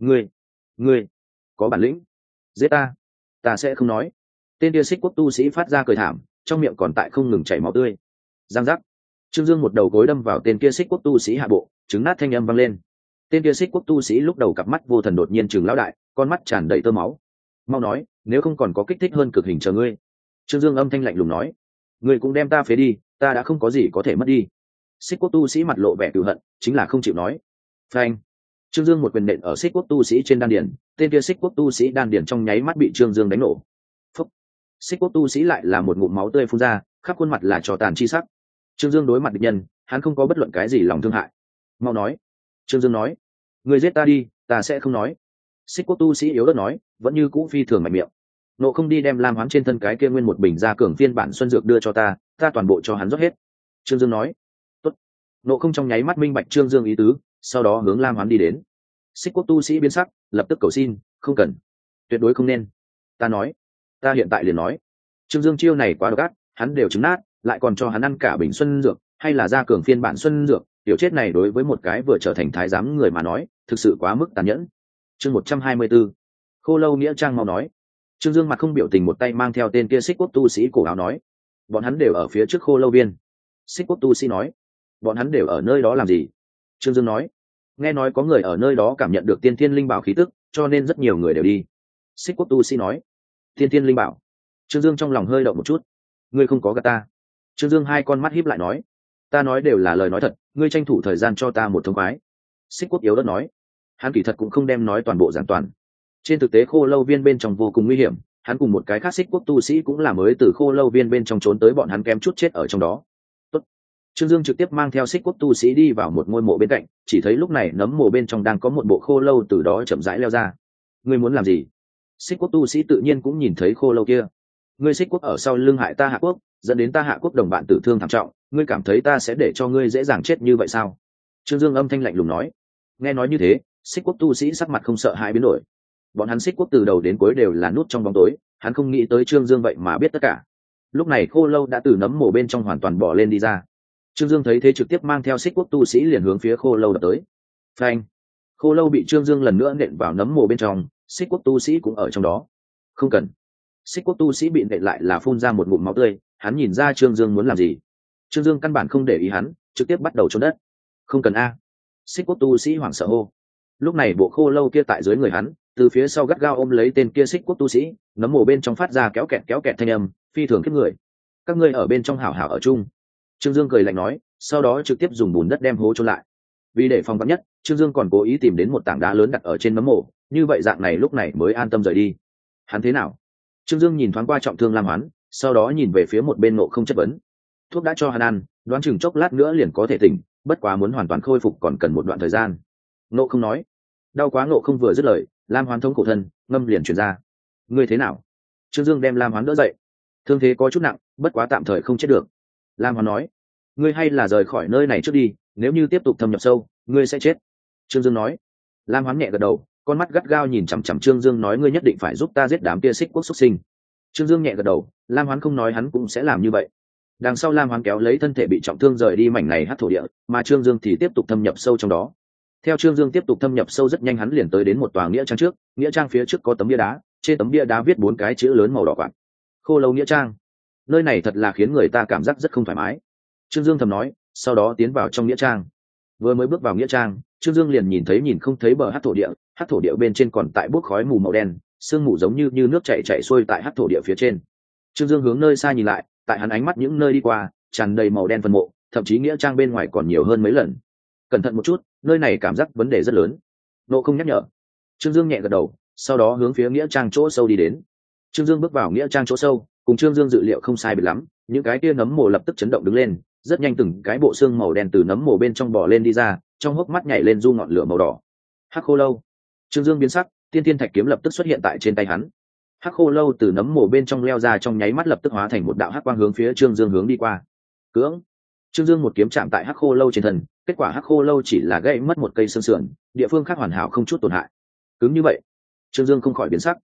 Ngươi có bản lĩnh, giết ta sẽ không nói. Tên kia Xích Quốc tu sĩ phát ra cười thảm, trong miệng còn tại không ngừng chảy máu tươi. Giang giác. Trương Dương một đầu gối đâm vào tên kia Xích Quốc tu sĩ hạ bộ, trứng nát thanh âm vang lên. Tên kia Xích Quốc tu sĩ lúc đầu cặp mắt vô thần đột nhiên trừng lão đại, con mắt tràn đầy tơ máu. Mau nói, nếu không còn có kích thích hơn cực hình chờ ngươi. Trương Dương âm thanh lạnh lùng nói. Ngươi cũng đem ta phế đi, ta đã không có gì có thể mất đi. Xích Quốc tu sĩ mặt lộ vẻ cừu hận, chính là không chịu nói. Phanh. Trương Dương một quyền nện ở Xích Quốc tu sĩ trên đan điền, tên kia Xích Quốc tu sĩ đan điền trong nháy mắt bị Trương Dương đánh nổ. Phúc. Xích Quốc tu sĩ lại là một ngụm máu tươi phun ra, khắp khuôn mặt là trò tàn chi sắc. Trương Dương đối mặt địch nhân, hắn không có bất luận cái gì lòng thương hại. Mau nói. Trương Dương nói. Ngươi giết ta đi, ta sẽ không nói. Xích Quốc tu sĩ yếu ớt nói, vẫn như cũ phi thường mạnh miệng. Nộ không đi đem Lam Hoán trên thân cái kia nguyên một bình gia cường phiên bản xuân dược đưa cho ta toàn bộ cho hắn rót hết. Trương Dương nói. Tốt. Nộ không trong nháy mắt minh bạch Trương Dương ý tứ, sau đó hướng Lam Hoán đi đến. Xích Quốc tu sĩ biến sắc, lập tức cầu xin, không cần, tuyệt đối không nên. Ta nói, ta hiện tại liền nói. Trương Dương chiêu này quá độc ác, hắn đều trứng nát, lại còn cho hắn ăn cả bình xuân dược, hay là gia cường phiên bản xuân dược, tiểu chết này đối với một cái vừa trở thành thái giám người mà nói, thực sự quá mức tàn nhẫn. Chương 124. Khô Lâu nghĩa trang mau nói. Trương Dương mặt không biểu tình một tay mang theo tên kia Xích Quốc tu sĩ cổ áo nói, bọn hắn đều ở phía trước Khô Lâu viên. Xích Quốc tu sĩ nói, bọn hắn đều ở nơi đó làm gì? Trương Dương nói, nghe nói có người ở nơi đó cảm nhận được tiên thiên linh bảo khí tức, cho nên rất nhiều người đều đi. Xích Quốc tu sĩ nói, tiên thiên linh bảo. Trương Dương trong lòng hơi động một chút. Ngươi không có gạt ta. Trương Dương hai con mắt híp lại nói, ta nói đều là lời nói thật, ngươi tranh thủ thời gian cho ta một thông khoái. Xích Quốc yếu đất nói, hắn kỳ thật cũng không đem nói toàn bộ giảng toàn. Trên thực tế Khô Lâu viên bên trong vô cùng nguy hiểm, hắn cùng một cái khác Xích Quốc tu sĩ cũng là mới từ Khô Lâu viên bên trong trốn tới, bọn hắn kém chút chết ở trong đó. Tốt. Trương Dương trực tiếp mang theo Xích Quốc tu sĩ đi vào một ngôi mộ bên cạnh, chỉ thấy lúc này nấm mộ bên trong đang có một bộ khô lâu từ đó chậm rãi leo ra. Ngươi muốn làm gì? Xích Quốc tu sĩ tự nhiên cũng nhìn thấy khô lâu kia. Ngươi Xích Quốc ở sau lưng hại ta Hạ Quốc, dẫn đến ta Hạ Quốc đồng bạn tử thương thảm trọng, ngươi cảm thấy ta sẽ để cho ngươi dễ dàng chết như vậy sao? Trương Dương âm thanh lạnh lùng nói. Nghe nói như thế, Xích Quốc tu sĩ sắc mặt không sợ hãi biến đổi. Bọn hắn Xích Quốc từ đầu đến cuối đều là nút trong bóng tối, hắn không nghĩ tới Trương Dương vậy mà biết tất cả. Lúc này khô lâu đã từ nấm mộ bên trong hoàn toàn bỏ lên đi ra. Trương Dương thấy thế trực tiếp mang theo Xích Quốc tu sĩ liền hướng phía khô lâu đập tới. Phanh! Khô lâu bị Trương Dương lần nữa nện vào nấm mộ bên trong, Xích Quốc tu sĩ cũng ở trong đó. Không cần. Xích Quốc tu sĩ bị nện lại là phun ra một ngụm máu tươi, hắn nhìn ra Trương Dương muốn làm gì. Trương Dương căn bản không để ý hắn, trực tiếp bắt đầu trốn đất. Không cần a! Xích Quốc tu sĩ hoảng sợ hô. Lúc này bộ khô lâu kia tại dưới người hắn, từ phía sau gắt gao ôm lấy tên kia Xích Quốc tu sĩ, nấm mộ bên trong phát ra kéo kẹt thanh âm, phi thường khiếp người. Các ngươi ở bên trong hảo hảo ở chung. Trương Dương cười lạnh nói, sau đó trực tiếp dùng bùn đất đem hố chôn lại. Vì để phòng vắn nhất, Trương Dương còn cố ý tìm đến một tảng đá lớn đặt ở trên nấm mộ, như vậy dạng này lúc này mới an tâm rời đi. Hắn thế nào? Trương Dương nhìn thoáng qua trọng thương Lam Hoán, sau đó nhìn về phía một bên Nộ Không chất vấn. Thuốc đã cho hắn ăn, đoán chừng chốc lát nữa liền có thể tỉnh, bất quá muốn hoàn toàn khôi phục còn cần một đoạn thời gian. Nộ Không nói. Đau quá Nộ Không vừa dứt lời, Lam Hoán thống khổ thân, ngâm liền truyền ra. Ngươi thế nào? Trương Dương đem Lam Hoán đỡ dậy. Thương thế có chút nặng, bất quá tạm thời không chết được. Lam Hoán nói, ngươi hay là rời khỏi nơi này trước đi, nếu như tiếp tục thâm nhập sâu ngươi sẽ chết. Trương Dương nói. Lam Hoán nhẹ gật đầu, con mắt gắt gao nhìn chằm chằm Trương Dương nói, ngươi nhất định phải giúp ta giết đám kia Xích Quốc xuất sinh. Trương Dương nhẹ gật đầu, Lam Hoán không nói hắn cũng sẽ làm như vậy. Đằng sau Lam Hoán kéo lấy thân thể bị trọng thương rời đi mảnh này hắc thổ địa, mà Trương Dương thì tiếp tục thâm nhập sâu trong đó. Theo Trương Dương tiếp tục thâm nhập sâu, rất nhanh hắn liền tới đến một tòa nghĩa trang trước. Nghĩa trang phía trước có tấm bia đá, trên tấm bia đá viết 4 cái chữ lớn màu đỏ quạt: Khô Lâu nghĩa trang. Nơi này thật là khiến người ta cảm giác rất không thoải mái. Trương Dương thầm nói, sau đó tiến vào trong nghĩa trang. Vừa mới bước vào nghĩa trang, Trương Dương liền nhìn không thấy bờ hắc thổ địa bên trên còn tại bốc khói mù màu đen, sương mù giống như nước chảy xuôi tại hắc thổ địa phía trên. Trương Dương hướng nơi xa nhìn lại, tại hắn ánh mắt những nơi đi qua tràn đầy màu đen phân mộ, thậm chí nghĩa trang bên ngoài còn nhiều hơn mấy lần. Cẩn thận một chút, nơi này cảm giác vấn đề rất lớn. Nộ Không nhắc nhở. Trương Dương nhẹ gật đầu, sau đó hướng phía nghĩa trang chỗ sâu đi đến. Trương Dương bước vào nghĩa trang chỗ sâu, cùng Trương Dương dự liệu không sai biệt lắm, những cái kia nấm mồ lập tức chấn động đứng lên, rất nhanh từng cái bộ xương màu đen từ nấm mồ bên trong bò lên đi ra, trong hốc mắt nhảy lên du ngọn lửa màu đỏ. Hắc Khô Lâu. Trương Dương biến sắc, tiên thiên thạch kiếm lập tức xuất hiện tại trên tay hắn. Hắc Khô Lâu từ nấm mồ bên trong leo ra, trong nháy mắt lập tức hóa thành một đạo hắc quang hướng phía Trương Dương hướng đi qua. Cưỡng. Trương Dương một kiếm chạm tại Hắc Khô Lâu trên thân, kết quả Hắc Khô Lâu chỉ là gãy mất một cây xương sườn, địa phương khác hoàn hảo không chút tổn hại. Cứng như vậy, Trương Dương không khỏi biến sắc.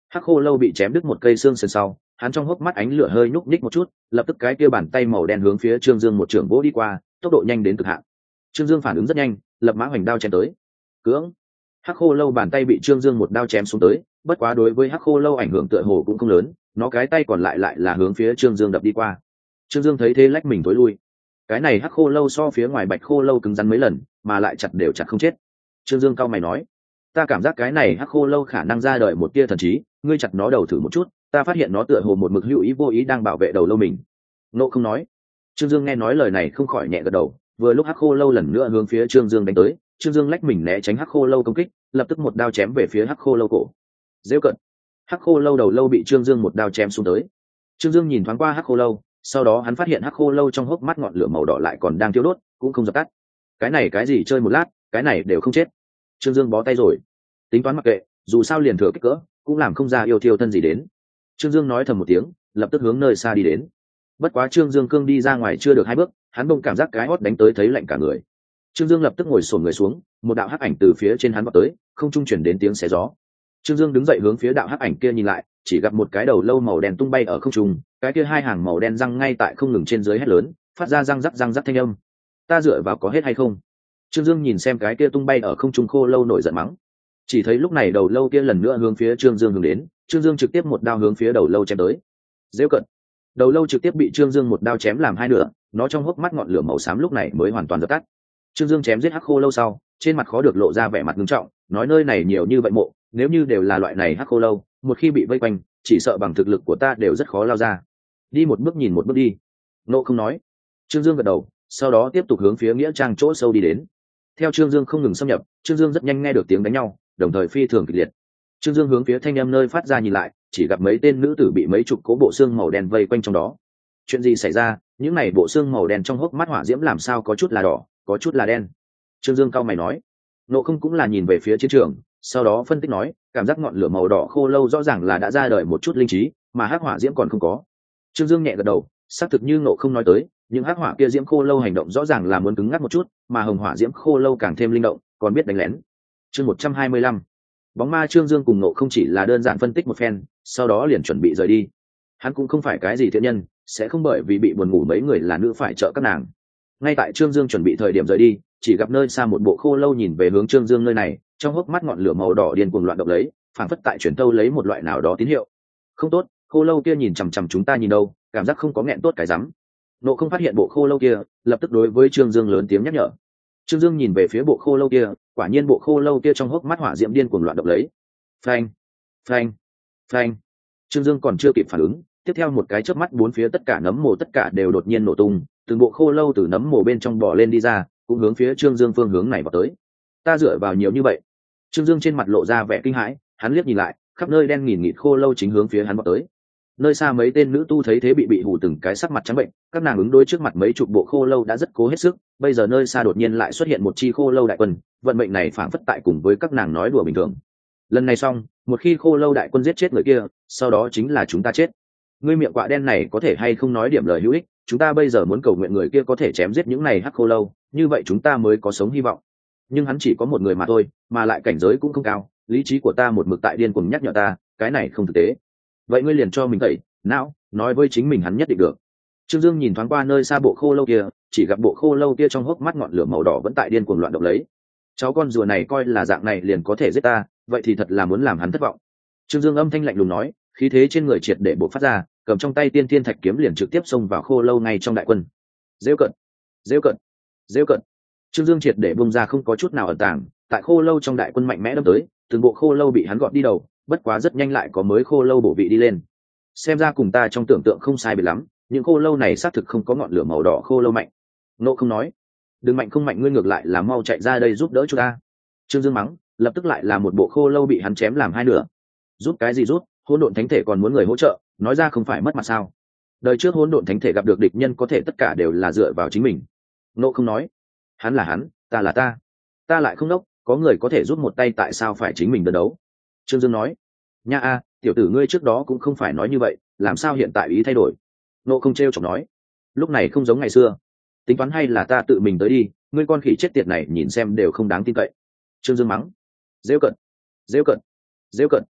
Hắc khô lâu bị chém đứt một cây xương sườn sau, hắn trong hốc mắt ánh lửa hơi nhúc nhích một chút, lập tức cái kia bàn tay màu đen hướng phía Trương Dương một trưởng vỗ đi qua, tốc độ nhanh đến cực hạn. Trương Dương phản ứng rất nhanh, lập mã hoành đao chém tới. Cưỡng. Hắc khô lâu bàn tay bị Trương Dương một đao chém xuống tới, bất quá đối với Hắc khô lâu ảnh hưởng tựa hồ cũng không lớn, nó cái tay còn lại là hướng phía Trương Dương đập đi qua. Trương Dương thấy thế lách mình tối lui. Cái này Hắc khô lâu so phía ngoài bạch khô lâu cứng rắn mấy lần, mà lại chặt đều chặt không chết. Trương Dương cau mày nói, ta cảm giác cái này Hắc khô lâu khả năng ra đời một tia thần trí, ngươi chặt nó đầu thử một chút, ta phát hiện nó tựa hồ một mực hữu ý vô ý đang bảo vệ đầu lâu mình. Nộ không nói. Trương Dương nghe nói lời này không khỏi nhẹ gật đầu, vừa lúc Hắc khô lâu lần nữa hướng phía Trương Dương đánh tới, Trương Dương lách mình né tránh Hắc khô lâu công kích, lập tức một đao chém về phía Hắc khô lâu cổ. Dễ cận. Hắc khô lâu đầu lâu bị Trương Dương một đao chém xuống tới. Trương Dương nhìn thoáng qua Hắc khô lâu, sau đó hắn phát hiện Hắc khô lâu trong hốc mắt ngọn lửa màu đỏ lại còn đang thiêu đốt, cũng không dập tắt. Cái này cái gì chơi một lát, cái này đều không chết. Trương Dương bó tay rồi, tính toán mặc kệ, dù sao liền thừa kích cỡ, cũng làm không ra yêu thiêu thân gì đến. Trương Dương nói thầm một tiếng, lập tức hướng nơi xa đi đến. Bất quá Trương Dương cương đi ra ngoài chưa được 2 bước, hắn bỗng cảm giác cái hót đánh tới thấy lạnh cả người. Trương Dương lập tức ngồi xổm người xuống, một đạo hắc ảnh từ phía trên hắn vọt tới, không trung chuyển đến tiếng xé gió. Trương Dương đứng dậy hướng phía đạo hắc ảnh kia nhìn lại, chỉ gặp một cái đầu lâu màu đen tung bay ở không trung, cái kia 2 hàng màu đen răng ngay tại không ngừng trên dưới hét lớn, phát ra răng rắc thanh âm. Ta dựa vào có hết hay không? Trương Dương nhìn xem cái kia tung bay ở không trung khô lâu nổi giận mắng. Chỉ thấy lúc này đầu lâu kia lần nữa hướng phía Trương Dương hướng đến, Trương Dương trực tiếp một đao hướng phía đầu lâu chém tới. Dễ cận. Đầu lâu trực tiếp bị Trương Dương một đao chém làm 2 nửa, nó trong hốc mắt ngọn lửa màu xám lúc này mới hoàn toàn dập tắt. Trương Dương chém giết hắc khô lâu sau, trên mặt khó được lộ ra vẻ mặt nghiêm trọng, nói nơi này nhiều như vậy mộ, nếu như đều là loại này hắc khô lâu, một khi bị vây quanh, chỉ sợ bằng thực lực của ta đều rất khó lao ra. Đi một bước nhìn một bước đi. Nộ không nói. Trương Dương gật đầu, sau đó tiếp tục hướng phía nghĩa trang chỗ sâu đi đến. Theo Trương Dương không ngừng xâm nhập, Trương Dương rất nhanh nghe được tiếng đánh nhau, đồng thời phi thường kịch liệt. Trương Dương hướng phía thanh âm nơi phát ra nhìn lại, chỉ gặp mấy tên nữ tử bị mấy chục cố bộ xương màu đen vây quanh trong đó. Chuyện gì xảy ra? Những này bộ xương màu đen trong hốc mắt hỏa diễm làm sao có chút là đỏ, có chút là đen? Trương Dương cau mày nói. Nộ không cũng là nhìn về phía chiến trường, sau đó phân tích nói, cảm giác ngọn lửa màu đỏ khô lâu rõ ràng là đã ra đời một chút linh trí, mà hắc hỏa diễm còn không có. Trương Dương nhẹ gật đầu, xác thực như Nộ không nói tới, những hắc hỏa kia diễm khô lâu hành động rõ ràng là muốn cứng ngắc một chút, mà hồng hỏa diễm khô lâu càng thêm linh động, còn biết đánh lén. Chương 125. Bóng ma. Trương Dương cùng Nộ không chỉ là đơn giản phân tích một phen, sau đó liền chuẩn bị rời đi. Hắn cũng không phải cái gì thiện nhân, sẽ không bởi vì bị buồn ngủ mấy người là nữ phải trợ các nàng. Ngay tại Trương Dương chuẩn bị thời điểm rời đi, chỉ gặp nơi xa một bộ khô lâu nhìn về hướng Trương Dương nơi này, trong hốc mắt ngọn lửa màu đỏ điên cuồng loạn động lấy, phảng phất tại truyền tâu lấy một loại nào đó tín hiệu. Không tốt, khô lâu kia nhìn chằm chằm chúng ta nhìn đâu, cảm giác không có nghẹn tốt cái rắm. Nộ không phát hiện bộ khô lâu kia, lập tức đối với Trương Dương lớn tiếng nhắc nhở. Trương Dương nhìn về phía bộ khô lâu kia, quả nhiên bộ khô lâu kia trong hốc mắt hỏa diễm điên cuồng loạn động lấy. Phanh, phanh, phanh. Trương Dương còn chưa kịp phản ứng, tiếp theo một cái chớp mắt bốn phía tất cả nấm mồ tất cả đều đột nhiên nổ tung, từng bộ khô lâu từ nấm mồ bên trong bò lên đi ra, cũng hướng phía Trương Dương phương hướng này vào tới. Ta dựa vào nhiều như vậy. Trương Dương trên mặt lộ ra vẻ kinh hãi, hắn liếc nhìn lại, khắp nơi đen nghìn nghịt khô lâu chính hướng phía hắn vào tới. Nơi xa mấy tên nữ tu thấy thế bị hù từng cái sắc mặt trắng bệnh, các nàng ứng đối trước mặt mấy chục bộ khô lâu đã rất cố hết sức, bây giờ nơi xa đột nhiên lại xuất hiện một chi khô lâu đại quân, vận mệnh này phảng phất tại cùng với các nàng nói đùa bình thường. Lần này xong, một khi khô lâu đại quân giết chết người kia, sau đó chính là chúng ta chết. Ngươi miệng quạ đen này có thể hay không nói điểm lời hữu ích, chúng ta bây giờ muốn cầu nguyện người kia có thể chém giết những này hắc khô lâu, như vậy chúng ta mới có sống hy vọng. Nhưng hắn chỉ có một người mà thôi, mà lại cảnh giới cũng không cao, lý trí của ta một mực tại điên cuồng nhắc nhở ta, cái này không thực tế. Vậy ngươi liền cho mình tẩy não, nói với chính mình hắn nhất định được. Trương Dương nhìn thoáng qua nơi xa bộ khô lâu kia, chỉ gặp bộ khô lâu kia trong hốc mắt ngọn lửa màu đỏ vẫn tại điên cuồng loạn động lấy. Cháu con rùa này coi là dạng này liền có thể giết ta, vậy thì thật là muốn làm hắn thất vọng. Trương Dương âm thanh lạnh lùng nói, khí thế trên người triệt để bộc phát ra, cầm trong tay tiên thiên thạch kiếm liền trực tiếp xông vào khô lâu ngay trong đại quân. Rêu cận, rêu cận, rêu cận. Trương Dương triệt để bung ra không có chút nào ẩn tàng, tại khô lâu trong đại quân mạnh mẽ đâm tới, từng bộ khô lâu bị hắn gọt đi đầu, bất quá rất nhanh lại có mới khô lâu bổ vị đi lên. Xem ra cùng ta trong tưởng tượng không sai biệt lắm, những khô lâu này xác thực không có ngọn lửa màu đỏ khô lâu mạnh. Nộ không nói, đừng mạnh không mạnh, ngươi ngược lại là mau chạy ra đây giúp đỡ chúng ta. Trương Dương mắng, lập tức lại là một bộ khô lâu bị hắn chém làm hai nửa. Giúp cái gì giúp, hỗn độn thánh thể còn muốn người hỗ trợ, nói ra không phải mất mặt sao? Đời trước hỗn độn thánh thể gặp được địch nhân có thể tất cả đều là dựa vào chính mình. Nộ không nói, hắn là hắn, ta là ta lại không đốc, có người có thể giúp một tay tại sao phải chính mình đơn đấu? Trương Dương nói, nha a, tiểu tử ngươi trước đó cũng không phải nói như vậy, làm sao hiện tại ý thay đổi? Nộ không trêu chọc nói, lúc này không giống ngày xưa, tính toán hay là ta tự mình tới đi, ngươi con khỉ chết tiệt này nhìn xem đều không đáng tin cậy. Trương Dương mắng, rêu cận, rêu cận, rêu cận.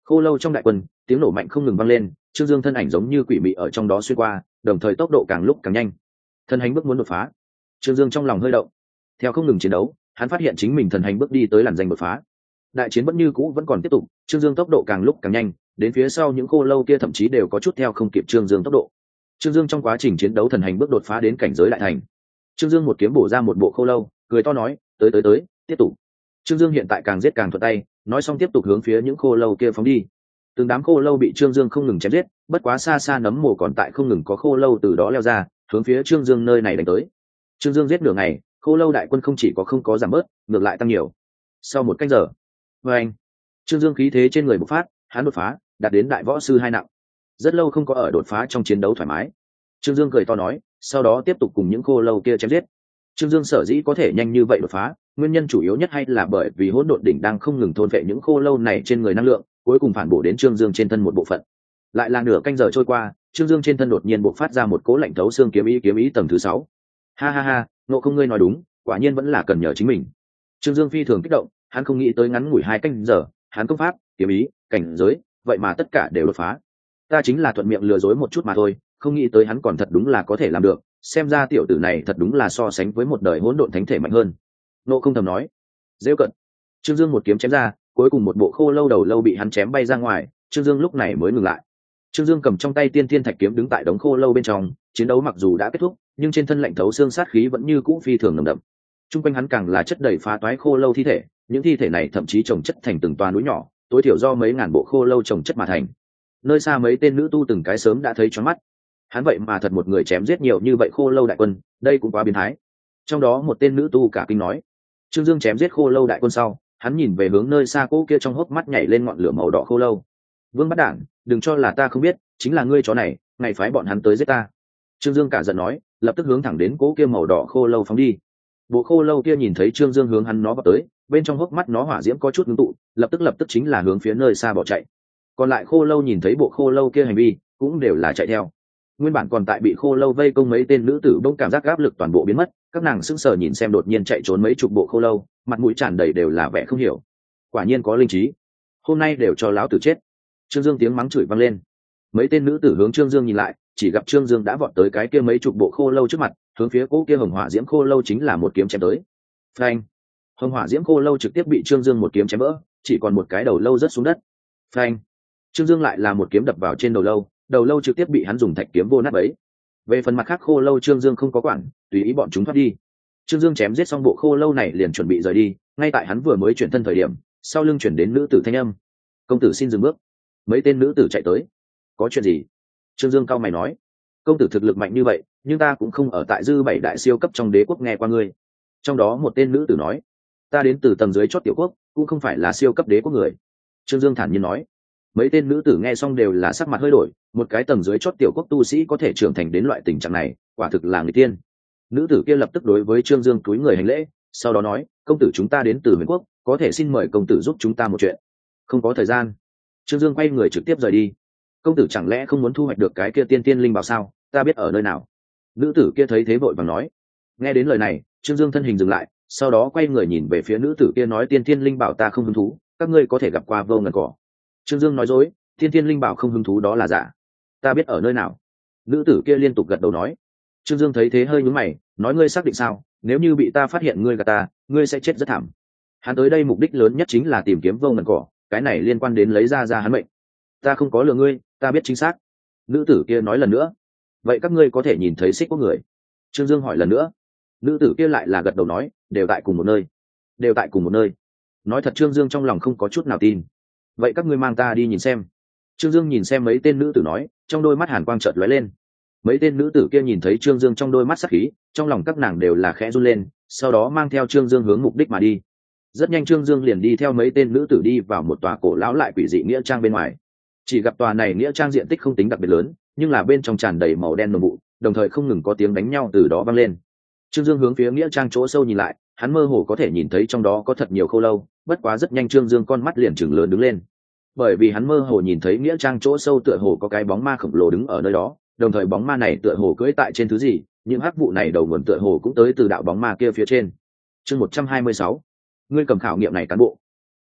Khô lâu trong đại quân, tiếng nổ mạnh không ngừng vang lên, Trương Dương thân ảnh giống như quỷ mị ở trong đó xuyên qua, đồng thời tốc độ càng lúc càng nhanh. Thần hành bước muốn đột phá. Trương Dương trong lòng hơi động. Theo không ngừng chiến đấu, hắn phát hiện chính mình thần hành bước đi tới làn danh đột phá. Đại chiến vẫn như cũ vẫn còn tiếp tục, Trương Dương tốc độ càng lúc càng nhanh, đến phía sau những khô lâu kia thậm chí đều có chút theo không kịp Trương Dương tốc độ. Trương Dương trong quá trình chiến đấu thần hành bước đột phá đến cảnh giới đại thành. Trương Dương một kiếm bổ ra một bộ khô lâu, cười to nói, tới tới tới, tiếp tục. Trương Dương hiện tại càng giết càng thuận tay, nói xong tiếp tục hướng phía những khô lâu kia phóng đi. Từng đám khô lâu bị Trương Dương không ngừng chém giết, bất quá xa xa nấm mồ còn tại không ngừng có khô lâu từ đó leo ra, hướng phía Trương Dương nơi này đánh tới. Trương Dương giết nửa ngày, khô lâu đại quân không chỉ có không có giảm bớt, ngược lại tăng nhiều. Sau một canh giờ, anh, Trương Dương khí thế trên người bộc phát, hắn đột phá, đạt đến đại võ sư 2 nặng. Rất lâu không có ở đột phá trong chiến đấu thoải mái. Trương Dương cười to nói, sau đó tiếp tục cùng những khô lâu kia chém giết. Trương Dương sở dĩ có thể nhanh như vậy đột phá, nguyên nhân chủ yếu nhất hay là bởi vì hỗn độn đỉnh đang không ngừng thôn phệ những khô lâu này trên người năng lượng, cuối cùng phản bổ đến Trương Dương trên thân một bộ phận. Lại là nửa canh giờ trôi qua, Trương Dương trên thân đột nhiên bộc phát ra một cỗ lạnh thấu xương kiếm ý tầng thứ 6. Ha ha ha, Ngộ Không ngươi nói đúng, quả nhiên vẫn là cần nhờ chính mình. Trương Dương phi thường kích động, hắn không nghĩ tới ngắn ngủi 2 canh giờ, hắn công pháp, kiếm ý, cảnh giới, vậy mà tất cả đều đột phá. Ta chính là thuận miệng lừa dối một chút mà thôi, không nghĩ tới hắn còn thật đúng là có thể làm được, xem ra tiểu tử này thật đúng là so sánh với một đời hỗn độn thánh thể mạnh hơn. Ngộ Không thầm nói. Dễ cận. Trương Dương một kiếm chém ra, cuối cùng một bộ khô lâu đầu lâu bị hắn chém bay ra ngoài, Trương Dương lúc này mới ngừng lại. Trương Dương cầm trong tay Tiên Thiên Thạch kiếm đứng tại đống khô lâu bên trong, chiến đấu mặc dù đã kết thúc, nhưng trên thân lạnh thấu xương sát khí vẫn như cũ phi thường nồng đậm. Trung quanh hắn càng là chất đầy phá toái khô lâu thi thể, những thi thể này thậm chí chồng chất thành từng toà núi nhỏ, tối thiểu do mấy ngàn bộ khô lâu chồng chất mà thành. Nơi xa mấy tên nữ tu từng cái sớm đã thấy choáng mắt. Hắn vậy mà thật một người chém giết nhiều như vậy khô lâu đại quân, đây cũng quá biến thái. Trong đó một tên nữ tu cả kinh nói. Trương Dương chém giết khô lâu đại quân sau, hắn nhìn về hướng nơi xa cỗ kia trong hốc mắt nhảy lên ngọn lửa màu đỏ khô lâu. Vương Bắt Đản, đừng cho là ta không biết, chính là ngươi chó này, ngày phái bọn hắn tới giết ta. Trương Dương cả giận nói, lập tức hướng thẳng đến cỗ kia màu đỏ khô lâu phóng đi. Bộ khô lâu kia nhìn thấy Trương Dương hướng hắn nó vào tới, bên trong hốc mắt nó hỏa diễm có chút ngưng tụ, lập tức chính là hướng phía nơi xa bỏ chạy. Còn lại khô lâu nhìn thấy bộ khô lâu kia hành vi, cũng đều là chạy theo. Nguyên bản còn tại bị khô lâu vây công mấy tên nữ tử bỗng cảm giác áp lực toàn bộ biến mất, các nàng sững sờ nhìn xem đột nhiên chạy trốn mấy chục bộ khô lâu, mặt mũi tràn đầy đều là vẻ không hiểu. Quả nhiên có linh trí, hôm nay đều cho lão tử chết. Trương Dương tiếng mắng chửi vang lên. Mấy tên nữ tử hướng Trương Dương nhìn lại, chỉ gặp Trương Dương đã vọt tới cái kia mấy chục bộ khô lâu trước mặt, hướng phía cỗ kia hồng hỏa diễm khô lâu chính là một kiếm chém tới. Phanh! Hồng hỏa diễm khô lâu trực tiếp bị Trương Dương một kiếm chém vỡ, chỉ còn một cái đầu lâu rớt xuống đất. Phanh! Trương Dương lại là một kiếm đập vào trên đầu lâu trực tiếp bị hắn dùng thạch kiếm vô nát bấy. Về phần mặt khác khô lâu Trương Dương không có quản, tùy ý bọn chúng thoát đi. Trương Dương chém giết xong bộ khô lâu này liền chuẩn bị rời đi, ngay tại hắn vừa mới chuyển thân thời điểm, sau lưng chuyển đến nữ tử thanh âm. Công tử xin dừng bước. Mấy tên nữ tử chạy tới. Có chuyện gì? Trương Dương cau mày nói. Công tử thực lực mạnh như vậy, nhưng ta cũng không ở tại dư 7 đại siêu cấp trong đế quốc nghe qua ngươi. Trong đó một tên nữ tử nói. Ta đến từ tầng dưới chót tiểu quốc, cũng không phải là siêu cấp đế quốc người. Trương Dương thản nhiên nói. Mấy tên nữ tử nghe xong đều là sắc mặt hơi đổi, một cái tầng dưới chót tiểu quốc tu sĩ có thể trưởng thành đến loại tình trạng này, quả thực là người tiên. Nữ tử kia lập tức đối với Trương Dương cúi người hành lễ, sau đó nói, công tử chúng ta đến từ Huyền Quốc, có thể xin mời công tử giúp chúng ta một chuyện. Không có thời gian. Trương Dương quay người trực tiếp rời đi. Công tử chẳng lẽ không muốn thu hoạch được cái kia tiên tiên linh bảo sao? Ta biết ở nơi nào. Nữ tử kia thấy thế vội vàng nói. Nghe đến lời này, Trương Dương thân hình dừng lại, sau đó quay người nhìn về phía nữ tử kia nói, tiên tiên linh bảo ta không hứng thú, các ngươi có thể gặp qua vô ngần cỏ. Trương Dương nói dối, tiên tiên linh bảo không hứng thú đó là giả. Ta biết ở nơi nào. Nữ tử kia liên tục gật đầu nói. Trương Dương thấy thế hơi nhướng mày, nói ngươi xác định sao? Nếu như bị ta phát hiện ngươi gạt ta, ngươi sẽ chết rất thảm. Hắn tới đây mục đích lớn nhất chính là tìm kiếm vô ngần cỏ, cái này liên quan đến lấy ra hắn mệnh. Ta không có lừa ngươi, ta biết chính xác. Nữ tử kia nói lần nữa. Vậy các ngươi có thể nhìn thấy xích quốc người? Trương Dương hỏi lần nữa. Nữ tử kia lại là gật đầu nói, đều tại cùng một nơi. Đều tại cùng một nơi. Nói thật Trương Dương trong lòng không có chút nào tin. Vậy các ngươi mang ta đi nhìn xem. Trương Dương nhìn xem mấy tên nữ tử nói, trong đôi mắt hàn quang chợt lóe lên. Mấy tên nữ tử kia nhìn thấy Trương Dương trong đôi mắt sắc khí, trong lòng các nàng đều là khẽ run lên, sau đó mang theo Trương Dương hướng mục đích mà đi. Rất nhanh Trương Dương liền đi theo mấy tên nữ tử đi vào một tòa cổ lão lại quỷ dị nghĩa trang bên ngoài. Chỉ gặp tòa này nghĩa trang diện tích không tính đặc biệt lớn, nhưng là bên trong tràn đầy màu đen nồng vụ, đồng thời không ngừng có tiếng đánh nhau từ đó vang lên. Trương Dương hướng phía nghĩa trang chỗ sâu nhìn lại, hắn mơ hồ có thể nhìn thấy trong đó có thật nhiều khô lâu, bất quá rất nhanh Trương Dương con mắt liền chừng lớn đứng lên. Bởi vì hắn mơ hồ nhìn thấy nghĩa trang chỗ sâu tựa hồ có cái bóng ma khổng lồ đứng ở nơi đó, đồng thời bóng ma này tựa hồ cưỡi tại trên thứ gì, những hắc vụ này đầu nguồn tựa hồ cũng tới từ đạo bóng ma kia phía trên. Chương 126. Ngươi cầm khảo nghiệm này cán bộ.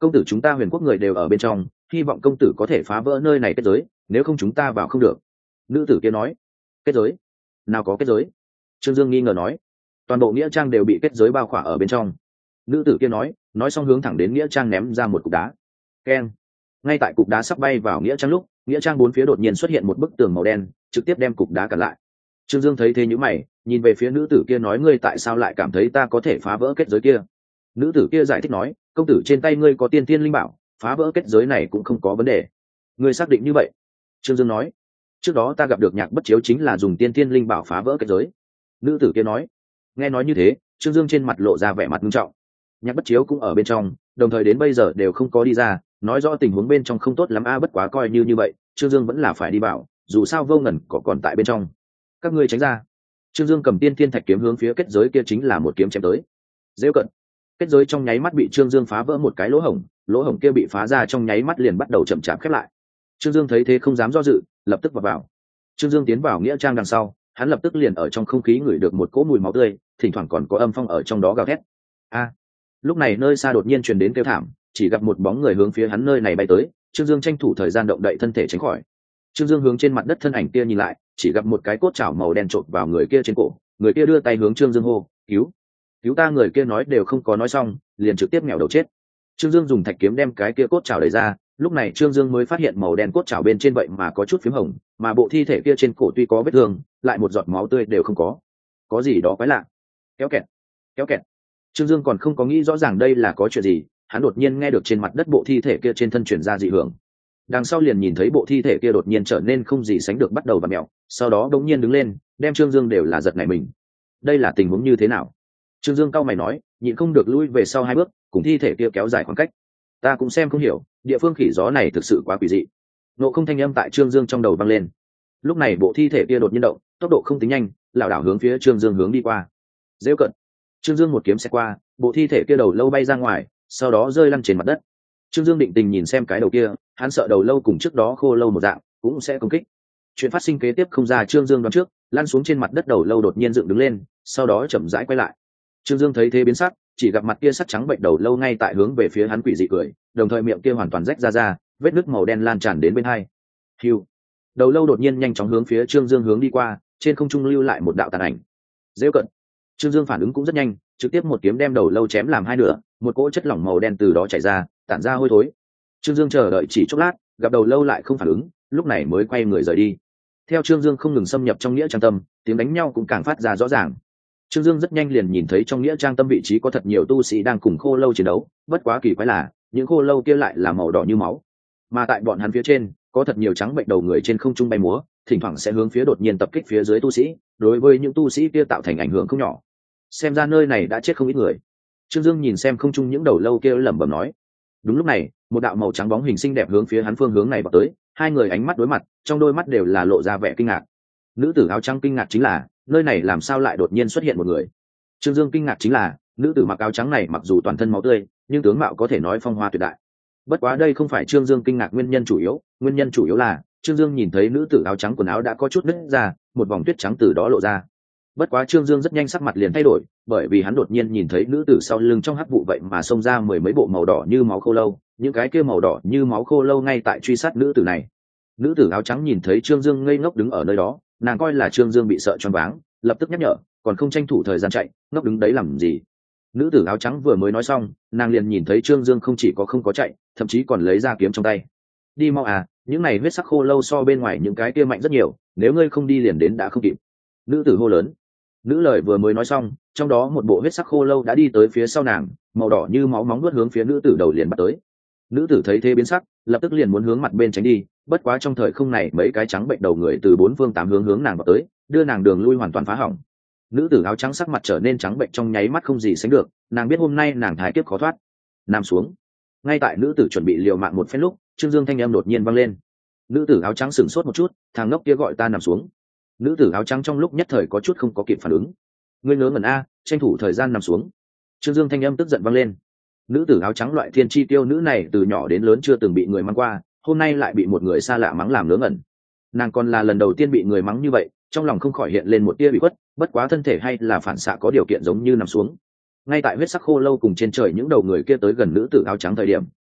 công tử chúng ta huyền quốc người đều ở bên trong, hy vọng công tử có thể phá vỡ nơi này kết giới, nếu không chúng ta vào không được. Nữ tử kia nói. Kết giới? Nào có kết giới? Trương Dương nghi ngờ nói. Toàn bộ nghĩa trang đều bị kết giới bao khỏa ở bên trong. Nữ tử kia nói xong hướng thẳng đến nghĩa trang ném ra một cục đá. Keng. Ngay tại cục đá sắp bay vào nghĩa trang lúc, nghĩa trang bốn phía đột nhiên xuất hiện một bức tường màu đen, trực tiếp đem cục đá cản lại. Trương Dương thấy thế nhíu mày, nhìn về phía nữ tử kia nói, ngươi tại sao lại cảm thấy ta có thể phá vỡ kết giới kia? Nữ tử kia giải thích nói, công tử trên tay ngươi có tiên thiên linh bảo, phá vỡ kết giới này cũng không có vấn đề. Ngươi xác định như vậy? Trương Dương nói, trước đó ta gặp được Nhạc Bất Chiếu chính là dùng tiên thiên linh bảo phá vỡ kết giới. Nữ tử kia nói. Nghe nói như thế, Trương Dương trên mặt lộ ra vẻ mặt nghiêm trọng. Nhạc Bất Chiếu cũng ở bên trong, đồng thời đến bây giờ đều không có đi ra, nói rõ tình huống bên trong không tốt lắm a. Bất quá coi như vậy, Trương Dương vẫn là phải đi bảo, dù sao Vô Ngần có còn tại bên trong. Các ngươi tránh ra. Trương Dương cầm tiên thiên thạch kiếm hướng phía kết giới kia chính là một kiếm chém tới. Dễ cận. Kết giới trong nháy mắt bị Trương Dương phá vỡ một cái lỗ hổng kia bị phá ra trong nháy mắt liền bắt đầu chậm chạp khép lại. Trương Dương thấy thế không dám do dự, lập tức vào. Trương Dương tiến vào nghĩa trang đằng sau, hắn lập tức liền ở trong không khí ngửi được một cỗ mùi máu tươi, thỉnh thoảng còn có âm phong ở trong đó gào thét. Lúc này nơi xa đột nhiên truyền đến kêu thảm, chỉ gặp một bóng người hướng phía hắn nơi này bay tới. Trương Dương tranh thủ thời gian động đậy thân thể tránh khỏi. Trương Dương hướng trên mặt đất thân ảnh kia nhìn lại, chỉ gặp một cái cốt chảo màu đen trộn vào người kia trên cổ. Người kia đưa tay hướng Trương Dương hô, cứu ta. Người kia nói đều không có nói xong, liền trực tiếp nghẹo đầu chết. Trương Dương dùng thạch kiếm đem cái kia cốt chảo đẩy ra. Lúc này Trương Dương mới phát hiện màu đen cốt chảo bên trên vậy mà có chút phím hồng, mà bộ thi thể kia trên cổ tuy có vết thương, lại một giọt máu tươi đều không có gì đó quái lạ. Kéo kẹt. Trương Dương còn không có nghĩ rõ ràng đây là có chuyện gì, hắn đột nhiên nghe được trên mặt đất bộ thi thể kia trên thân chuyển ra dị hưởng. Đằng sau liền nhìn thấy bộ thi thể kia đột nhiên trở nên không gì sánh được bắt đầu vặn mèo, sau đó đột nhiên đứng lên, đem Trương Dương đều là giật nảy mình. Đây là tình huống như thế nào? Trương Dương cau mày nói, nhịn không được lui về sau 2 bước, cùng thi thể kia kéo dài khoảng cách. Ta cũng xem không hiểu, địa phương khỉ gió này thực sự quá quỷ dị. Nộ không thanh âm tại Trương Dương trong đầu vang lên. Lúc này bộ thi thể kia đột nhiên động, tốc độ không tính nhanh, lảo đảo hướng phía Trương Dương hướng đi qua. Dễ cận. Trương Dương một kiếm xẹt qua, bộ thi thể kia đầu lâu bay ra ngoài, sau đó rơi lăn trên mặt đất. Trương Dương định tình nhìn xem cái đầu kia, hắn sợ đầu lâu cùng trước đó khô lâu một dạng, cũng sẽ công kích. Chuyện phát sinh kế tiếp không ra Trương Dương đoán trước, lăn xuống trên mặt đất đầu lâu đột nhiên dựng đứng lên, sau đó chậm rãi quay lại. Trương Dương thấy thế biến sắc, chỉ gặp mặt kia sắt trắng bệnh đầu lâu ngay tại hướng về phía hắn quỷ dị cười, đồng thời miệng kia hoàn toàn rách ra, vết nứt màu đen lan tràn đến bên hai. Hưu. Đầu lâu đột nhiên nhanh chóng hướng phía Trương Dương hướng đi qua, trên không trung lưu lại một đạo tàn ảnh. Dễ cận. Trương Dương phản ứng cũng rất nhanh, trực tiếp một kiếm đem đầu lâu chém làm 2 nửa, một cỗ chất lỏng màu đen từ đó chảy ra, tản ra hôi thối. Trương Dương chờ đợi chỉ chốc lát, gặp đầu lâu lại không phản ứng, lúc này mới quay người rời đi. Theo Trương Dương không ngừng xâm nhập trong nghĩa trang tâm, tiếng đánh nhau cũng càng phát ra rõ ràng. Trương Dương rất nhanh liền nhìn thấy trong nghĩa trang tâm vị trí có thật nhiều tu sĩ đang cùng khô lâu chiến đấu, bất quá kỳ quái là, những khô lâu kia lại là màu đỏ như máu. Mà tại bọn hắn phía trên, có thật nhiều trắng bệnh đầu người trên không trung bay múa, thỉnh thoảng sẽ hướng phía đột nhiên tập kích phía dưới tu sĩ, đối với những tu sĩ kia tạo thành ảnh hưởng không nhỏ. Xem ra nơi này đã chết không ít người. Trương Dương nhìn xem không trung những đầu lâu kia lẩm bẩm nói. Đúng lúc này, một đạo màu trắng bóng hình xinh đẹp hướng phía hắn phương hướng này vào tới, 2 người ánh mắt đối mặt, trong đôi mắt đều là lộ ra vẻ kinh ngạc. Nữ tử áo trắng kinh ngạc chính là, nơi này làm sao lại đột nhiên xuất hiện một người. Trương Dương kinh ngạc chính là, nữ tử mặc áo trắng này mặc dù toàn thân máu tươi, nhưng tướng mạo có thể nói phong hoa tuyệt đại. Bất quá đây không phải Trương Dương kinh ngạc nguyên nhân chủ yếu là Trương Dương nhìn thấy nữ tử áo trắng quần áo đã có chút nứt ra, một vòng tuyết trắng từ đó lộ ra. Bất quá Trương Dương rất nhanh sắc mặt liền thay đổi, bởi vì hắn đột nhiên nhìn thấy nữ tử sau lưng trong hắc vụ vậy mà xông ra 10 mấy bộ màu đỏ như máu khô lâu, những cái kia màu đỏ như máu khô lâu ngay tại truy sát nữ tử này. Nữ tử áo trắng nhìn thấy Trương Dương ngây ngốc đứng ở nơi đó, nàng coi là Trương Dương bị sợ choáng váng, lập tức nhắc nhở, còn không tranh thủ thời gian chạy, ngốc đứng đấy làm gì? Nữ tử áo trắng vừa mới nói xong, nàng liền nhìn thấy Trương Dương không chỉ có không có chạy, thậm chí còn lấy ra kiếm trong tay. Đi mau à, những này huyết sắc khô lâu so bên ngoài những cái kia mạnh rất nhiều, nếu ngươi không đi liền đến đã không kịp. Nữ tử hô lớn. Nữ lời vừa mới nói xong, trong đó một bộ huyết sắc khô lâu đã đi tới phía sau nàng, màu đỏ như máu móng nuốt hướng phía nữ tử đầu liền bắt tới. Nữ tử thấy thế biến sắc, lập tức liền muốn hướng mặt bên tránh đi, bất quá trong thời không này mấy cái trắng bệnh đầu người từ 4 phương 8 hướng nàng vào tới, đưa nàng đường lui hoàn toàn phá hỏng. Nữ tử áo trắng sắc mặt trở nên trắng bệnh trong nháy mắt không gì sánh được, nàng biết hôm nay nàng thái kiếp khó thoát. Nằm xuống. Ngay tại nữ tử chuẩn bị liều mạng một phen lúc, Trương Dương thanh âm đột nhiên vang lên. Nữ tử áo trắng sửng sốt một chút, thằng ngốc kia gọi ta nằm xuống. Nữ tử áo trắng trong lúc nhất thời có chút không có kịp phản ứng. Ngươi ngớ ngẩn a, tranh thủ thời gian nằm xuống. Trương Dương thanh âm tức giận vang lên. Nữ tử áo trắng loại thiên chi tiêu nữ này từ nhỏ đến lớn chưa từng bị người mắng qua, hôm nay lại bị một người xa lạ mắng làm ngớ ngẩn. Nàng còn là lần đầu tiên bị người mắng như vậy, trong lòng không khỏi hiện lên một tia bị khuất, bất quá thân thể hay là phản xạ có điều kiện giống như nằm xuống. Ngay tại huyết sắc khô lâu cùng trên trời những đầu người kia tới gần nữ tử áo trắng thời điểm,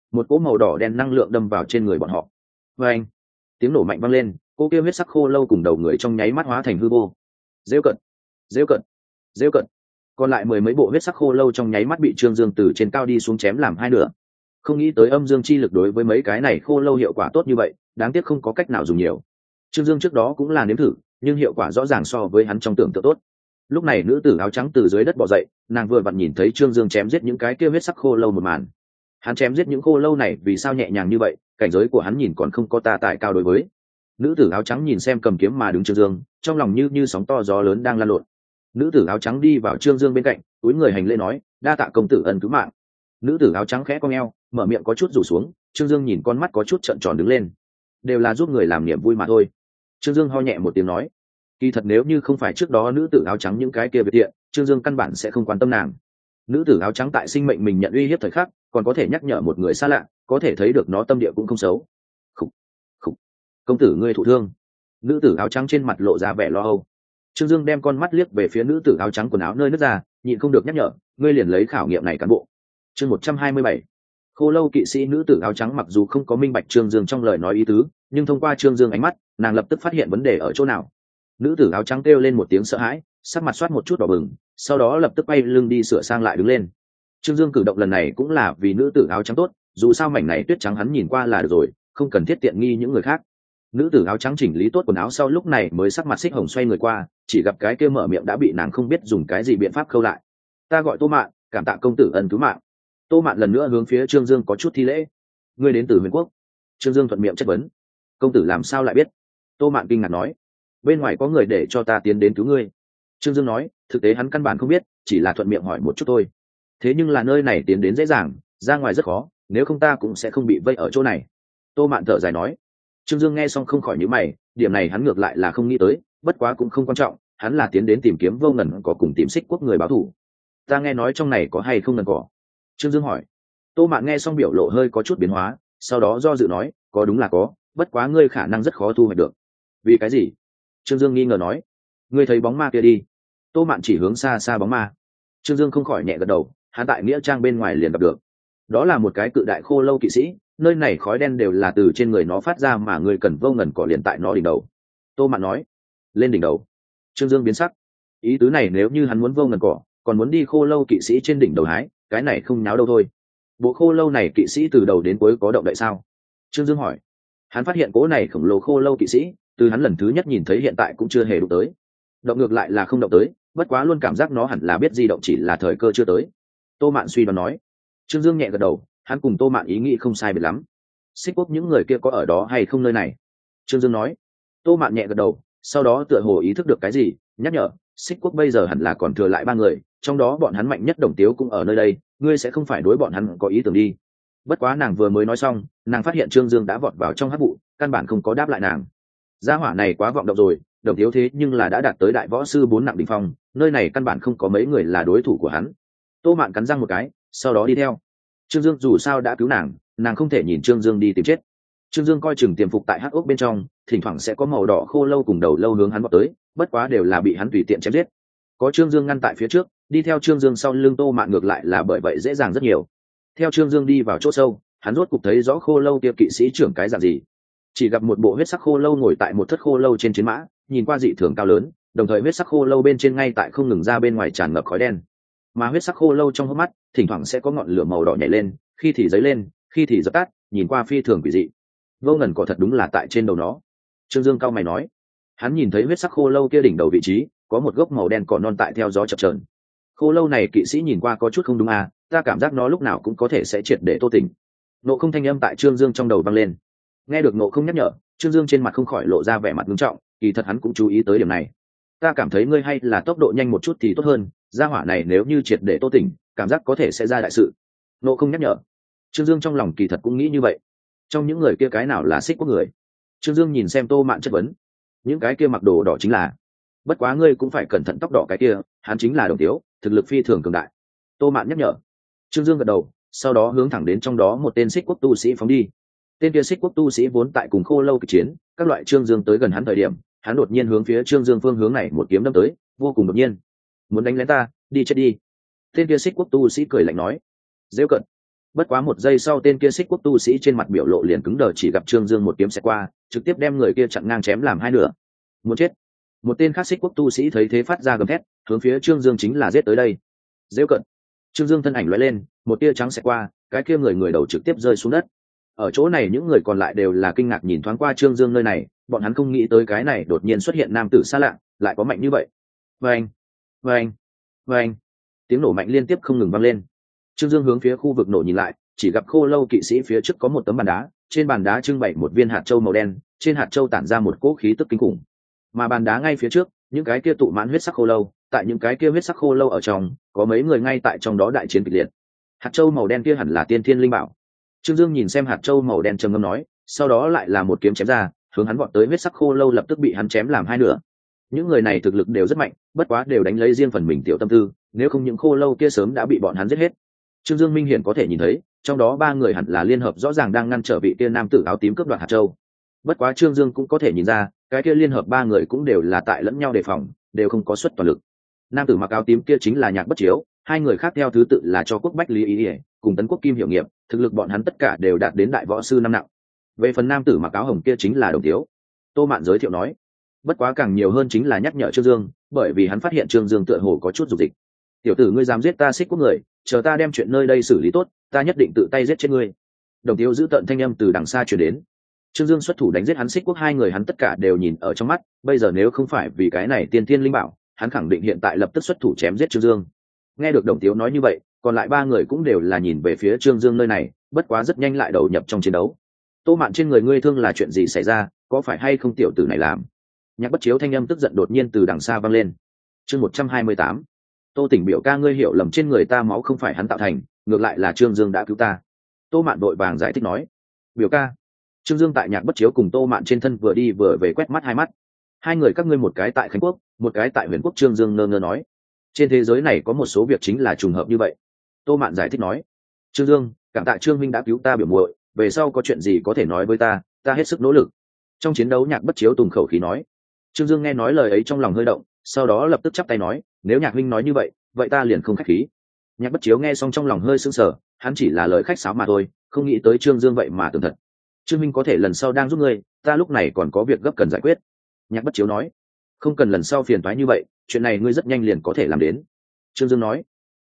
một cỗ màu đỏ đen năng lượng đâm vào trên người bọn họ. Và anh, tiếng nổ mạnh vang lên, cô kia huyết sắc khô lâu cùng đầu người trong nháy mắt hóa thành hư vô. Rêu cận, rêu cận, rêu cận. Còn lại mười mấy bộ huyết sắc khô lâu trong nháy mắt bị Trương Dương từ trên cao đi xuống chém làm hai nửa. Không nghĩ tới âm dương chi lực đối với mấy cái này khô lâu hiệu quả tốt như vậy, đáng tiếc không có cách nào dùng nhiều. Trương Dương trước đó cũng là nếm thử, nhưng hiệu quả rõ ràng so với hắn trong tưởng tượng tốt. Lúc này nữ tử áo trắng từ dưới đất bò dậy, nàng vừa vặn nhìn thấy Trương Dương chém giết những cái kia huyết sắc khô lâu một màn. Hắn chém giết những khô lâu này vì sao nhẹ nhàng như vậy, cảnh giới của hắn nhìn còn không có ta tại cao đối với. Nữ tử áo trắng nhìn xem cầm kiếm mà đứng Trương Dương, trong lòng như sóng to gió lớn đang lan lộn. Nữ tử áo trắng đi vào Trương Dương bên cạnh, cúi người hành lễ nói, đa tạ công tử ân cứu mạng. Nữ tử áo trắng khẽ cong eo, mở miệng có chút rủ xuống. Trương Dương nhìn con mắt có chút trợn tròn đứng lên. Đều là giúp người làm niềm vui mà thôi. Trương Dương ho nhẹ một tiếng nói, kỳ thật nếu như không phải trước đó nữ tử áo trắng những cái kia biệt tiện, Trương Dương căn bản sẽ không quan tâm nàng. Nữ tử áo trắng tại sinh mệnh mình nhận uy hiếp thời khắc, còn có thể nhắc nhở một người xa lạ, có thể thấy được nó tâm địa cũng không xấu. Khủ, khủ. Công tử ngươi thụ thương. Nữ tử áo trắng trên mặt lộ ra vẻ lo âu. Trương Dương đem con mắt liếc về phía nữ tử áo trắng quần áo nơi nứt ra, nhịn không được nhắc nhở, ngươi liền lấy khảo nghiệm này cán bộ. Chương 127. Khô lâu kỵ sĩ. Nữ tử áo trắng mặc dù không có minh bạch Trương Dương trong lời nói ý tứ, nhưng thông qua Trương Dương ánh mắt, nàng lập tức phát hiện vấn đề ở chỗ nào. Nữ tử áo trắng kêu lên một tiếng sợ hãi, sắc mặt xoát một chút đỏ bừng, sau đó lập tức quay lưng đi sửa sang lại đứng lên. Trương Dương cử động lần này cũng là vì nữ tử áo trắng tốt, dù sao mảnh này tuyết trắng hắn nhìn qua là được rồi, không cần thiết tiện nghi những người khác. Nữ tử áo trắng chỉnh lý tốt quần áo sau lúc này mới sắc mặt xích hồng xoay người qua, chỉ gặp cái kia mở miệng đã bị nàng không biết dùng cái gì biện pháp khâu lại. Ta gọi Tô Mạn, cảm tạ công tử ân cứu mạng. Tô Mạn lần nữa hướng phía Trương Dương có chút thi lễ. Ngươi đến từ Huyền Quốc? Trương Dương thuận miệng chất vấn. Công tử làm sao lại biết? Tô Mạn kinh ngạc nói. Bên ngoài có người để cho ta tiến đến cứu ngươi. Trương Dương nói, thực tế hắn căn bản không biết, chỉ là thuận miệng hỏi một chút thôi. Thế nhưng là nơi này tiến đến dễ dàng, ra ngoài rất khó, nếu không ta cũng sẽ không bị vây ở chỗ này. Tô Mạn thở dài nói. Trương Dương nghe xong không khỏi nhíu mày, điểm này hắn ngược lại là không nghĩ tới, bất quá cũng không quan trọng, hắn là tiến đến tìm kiếm Vô Ngần Cỏ cùng tìm Xích Quốc người báo thù. Ta nghe nói trong này có hay không ngần cỏ? Trương Dương hỏi. Tô Mạn nghe xong biểu lộ hơi có chút biến hóa, sau đó do dự nói, có đúng là có, bất quá ngươi khả năng rất khó thu hoạch được. Vì cái gì? Trương Dương nghi ngờ nói. Ngươi thấy bóng ma kia đi. Tô Mạn chỉ hướng xa xa bóng ma. Trương Dương không khỏi nhẹ gật đầu, hắn tại nghĩa trang bên ngoài liền gặp được. Đó là một cái cự đại khô lâu kỵ sĩ, nơi này khói đen đều là từ trên người nó phát ra mà ngươi cần Vô Ngần Cỏ liền tại nó đỉnh đầu. Tô Mạn nói. Lên đỉnh đầu? Trương Dương biến sắc. Ý tứ này nếu như hắn muốn Vô Ngần Cỏ, còn muốn đi khô lâu kỵ sĩ trên đỉnh đầu hái, cái này không nháo đâu thôi. Bộ khô lâu này kỵ sĩ từ đầu đến cuối có động đậy sao? Trương Dương hỏi. Hắn phát hiện cố này khổng lồ khô lâu kỵ sĩ, từ hắn lần thứ nhất nhìn thấy hiện tại cũng chưa hề đụng tới. Động ngược lại là không động tới, bất quá luôn cảm giác nó hẳn là biết di động, chỉ là thời cơ chưa tới. Tô Mạn suy đoán nói. Trương Dương nhẹ gật đầu, hắn cùng Tô Mạn ý nghĩ không sai biệt lắm. Xích Quốc những người kia có ở đó hay không nơi này? Trương Dương nói. Tô Mạn nhẹ gật đầu, sau đó tựa hồ ý thức được cái gì, nhắc nhở, Xích Quốc bây giờ hẳn là còn thừa lại 3 người, trong đó bọn hắn mạnh nhất Đồng Tiếu cũng ở nơi đây, ngươi sẽ không phải đối bọn hắn có ý tưởng đi. Bất quá nàng vừa mới nói xong, nàng phát hiện Trương Dương đã vọt vào trong hắc vụ, căn bản không có đáp lại nàng. Gia hỏa này quá vọng động rồi, Đồng Tiếu thế nhưng là đã đạt tới đại võ sư 4 nặng đỉnh phong, nơi này căn bản không có mấy người là đối thủ của hắn. Tô Mạn cắn răng một cái, sau đó đi theo. Trương Dương dù sao đã cứu nàng, nàng không thể nhìn Trương Dương đi tìm chết. Trương Dương coi chừng tiềm phục tại hắc ốc bên trong, thỉnh thoảng sẽ có màu đỏ khô lâu cùng đầu lâu hướng hắn vọt tới, bất quá đều là bị hắn tùy tiện chém giết. Có Trương Dương ngăn tại phía trước, đi theo Trương Dương sau lưng Tô Mạn ngược lại là bởi vậy dễ dàng rất nhiều. Theo Trương Dương đi vào chỗ sâu, hắn rốt cục thấy rõ khô lâu kia kỵ sĩ trưởng cái dạng gì. Chỉ gặp một bộ huyết sắc khô lâu ngồi tại một thất khô lâu trên chiến mã, nhìn qua dị thường cao lớn, đồng thời huyết sắc khô lâu bên trên ngay tại không ngừng ra bên ngoài tràn ngập khói đen. Mà huyết sắc khô lâu trong hốc mắt, thỉnh thoảng sẽ có ngọn lửa màu đỏ nhảy lên, khi thì dấy lên, khi thì dập tắt, nhìn qua phi thường quỷ dị. Vô Ngần Cỏ thật đúng là tại trên đầu nó. Trương Dương cao mày nói. Hắn nhìn thấy huyết sắc khô lâu kia đỉnh đầu vị trí, có một gốc màu đen cỏ non tại theo gió chập chờn. Khô lâu này kỵ sĩ nhìn qua có chút không đúng à, ta cảm giác nó lúc nào cũng có thể sẽ triệt để Tô Tình. Nộ Không thanh âm tại Trương Dương trong đầu vang lên. Nghe được Nộ Không nhắc nhở, Trương Dương trên mặt không khỏi lộ ra vẻ mặt nghiêm trọng, kỳ thật hắn cũng chú ý tới điểm này. Ta cảm thấy ngươi hay là tốc độ nhanh một chút thì tốt hơn, gia hỏa này nếu như triệt để Tô Tình, cảm giác có thể sẽ ra đại sự. Nộ Không nhắc nhở. Trương Dương trong lòng kỳ thật cũng nghĩ như vậy. Trong những người kia cái nào là Xích Quốc người? Trương Dương nhìn xem Tô Mạn chất vấn. Những cái kia mặc đồ đỏ chính là. Bất quá ngươi cũng phải cẩn thận tóc đỏ cái kia, hắn chính là Đồng Tiếu, thực lực phi thường cường đại. Tô Mạn nhắc nhở. Trương Dương gật đầu, sau đó hướng thẳng đến trong đó một tên Xích Quốc tu sĩ phóng đi. Tên kia Xích Quốc tu sĩ vốn tại cùng khô lâu kịch chiến, các loại Trương Dương tới gần hắn thời điểm, hắn đột nhiên hướng phía Trương Dương phương hướng này một kiếm đâm tới, vô cùng đột nhiên. Muốn đánh lén ta, đi chết đi. Tên kia Xích Quốc tu sĩ cười lạnh nói. Dễ cận. bất quá một giây sau tên kia xích quốc tu sĩ trên mặt biểu lộ liền cứng đờ, chỉ gặp Trương Dương một kiếm xẹt qua, trực tiếp đem người kia chặn ngang chém làm hai nửa. Muốn chết. Một tên khác xích quốc tu sĩ thấy thế phát ra gầm thét, hướng phía Trương Dương chính là giết tới đây. Giễu cận. Trương Dương thân ảnh lóe lên, một tia trắng xẹt qua, cái kia người đầu trực tiếp rơi xuống đất. Ở chỗ này những người còn lại đều là kinh ngạc nhìn thoáng qua Trương Dương nơi này, bọn hắn không nghĩ tới cái này đột nhiên xuất hiện nam tử xa lạ lại có mạnh như vậy. Vâng, vâng, vâng. Tiếng nổ mạnh liên tiếp không ngừng vang lên. Trương Dương hướng phía khu vực nổ nhìn lại, chỉ gặp Khô Lâu kỵ sĩ phía trước có một tấm bàn đá, trên bàn đá trưng bày một viên hạt châu màu đen, trên hạt châu tản ra một cỗ khí tức kinh khủng. Mà bàn đá ngay phía trước, những cái kia tụ mãn huyết sắc khô lâu, tại những cái kia huyết sắc khô lâu ở trong, có mấy người ngay tại trong đó đại chiến kịch liệt. Hạt châu màu đen kia hẳn là tiên thiên linh bảo. Trương Dương nhìn xem hạt châu màu đen trầm ngâm nói, sau đó lại là một kiếm chém ra, hướng hắn vọt tới huyết sắc khô lâu lập tức bị hắn chém làm hai nửa. Những người này thực lực đều rất mạnh, bất quá đều đánh lấy riêng phần mình tiểu tâm tư, nếu không những khô lâu kia sớm đã bị bọn hắn giết hết. Trương Dương minh hiển có thể nhìn thấy, trong đó ba người hẳn là liên hợp rõ ràng đang ngăn trở vị kia nam tử áo tím cướp đoạt hạt châu. Bất quá Trương Dương cũng có thể nhìn ra, cái kia liên hợp ba người cũng đều là tại lẫn nhau đề phòng, đều không có xuất toàn lực. Nam tử mặc áo tím kia chính là Nhạc Bất Chiếu, hai người khác theo thứ tự là Cho Quốc Bách Lý Ý Ỉa cùng Tấn Quốc Kim Hiểu Nghiệp, thực lực bọn hắn tất cả đều đạt đến đại võ sư năm nặng. Về phần nam tử mặc áo hồng kia chính là Đồng Tiếu. Tô Mạn giới thiệu nói. Bất quá càng nhiều hơn chính là nhắc nhở Trương Dương, bởi vì hắn phát hiện Trương Dương tựa hồ có chút dục dịch. Tiểu tử ngươi dám giết ta Xích Quốc người, chờ ta đem chuyện nơi đây xử lý tốt, ta nhất định tự tay giết chết ngươi. Đồng Tiếu giữ tận thanh âm từ đằng xa truyền đến. Trương Dương xuất thủ đánh giết hắn Xích Quốc hai người hắn tất cả đều nhìn ở trong mắt, bây giờ nếu không phải vì cái này tiên thiên linh bảo, hắn khẳng định hiện tại lập tức xuất thủ chém giết Trương Dương. Nghe được Đồng Tiếu nói như vậy, còn lại ba người cũng đều là nhìn về phía Trương Dương nơi này, bất quá rất nhanh lại đầu nhập trong chiến đấu. Tô Mạn, trên người ngươi thương là chuyện gì xảy ra, có phải hay không tiểu tử này làm? Nhạc Bất Chiếu thanh âm tức giận đột nhiên từ đằng xa vang lên. Chương 128. Tô Tỉnh biểu ca, ngươi hiểu lầm, trên người ta máu không phải hắn tạo thành, ngược lại là Trương Dương đã cứu ta. Tô Mạn vội vàng giải thích nói. Biểu ca. Trương Dương tại Nhạc Bất Chiếu cùng Tô Mạn trên thân vừa đi vừa về quét mắt hai mắt. Hai người các ngươi một cái tại Khánh Quốc, một cái tại Huyền Quốc. Trương Dương ngơ ngơ nói. Trên thế giới này có một số việc chính là trùng hợp như vậy. Tô Mạn giải thích nói. Trương Dương, cảm tạ Trương minh đã cứu ta biểu muội, về sau có chuyện gì có thể nói với ta hết sức nỗ lực. Trong chiến đấu Nhạc Bất Chiếu tùng khẩu khí nói. Trương Dương nghe nói lời ấy trong lòng hơi động, sau đó lập tức chắp tay nói, nếu Nhạc huynh nói như vậy, vậy ta liền không khách khí. Nhạc Bất Chiếu nghe xong trong lòng hơi sững sờ, hắn chỉ là lời khách sáo mà thôi, không nghĩ tới Trương Dương vậy mà tường thật. Trương minh có thể lần sau đang giúp ngươi, ta lúc này còn có việc gấp cần giải quyết. Nhạc Bất Chiếu nói, không cần lần sau phiền toái như vậy, chuyện này ngươi rất nhanh liền có thể làm đến. Trương Dương nói,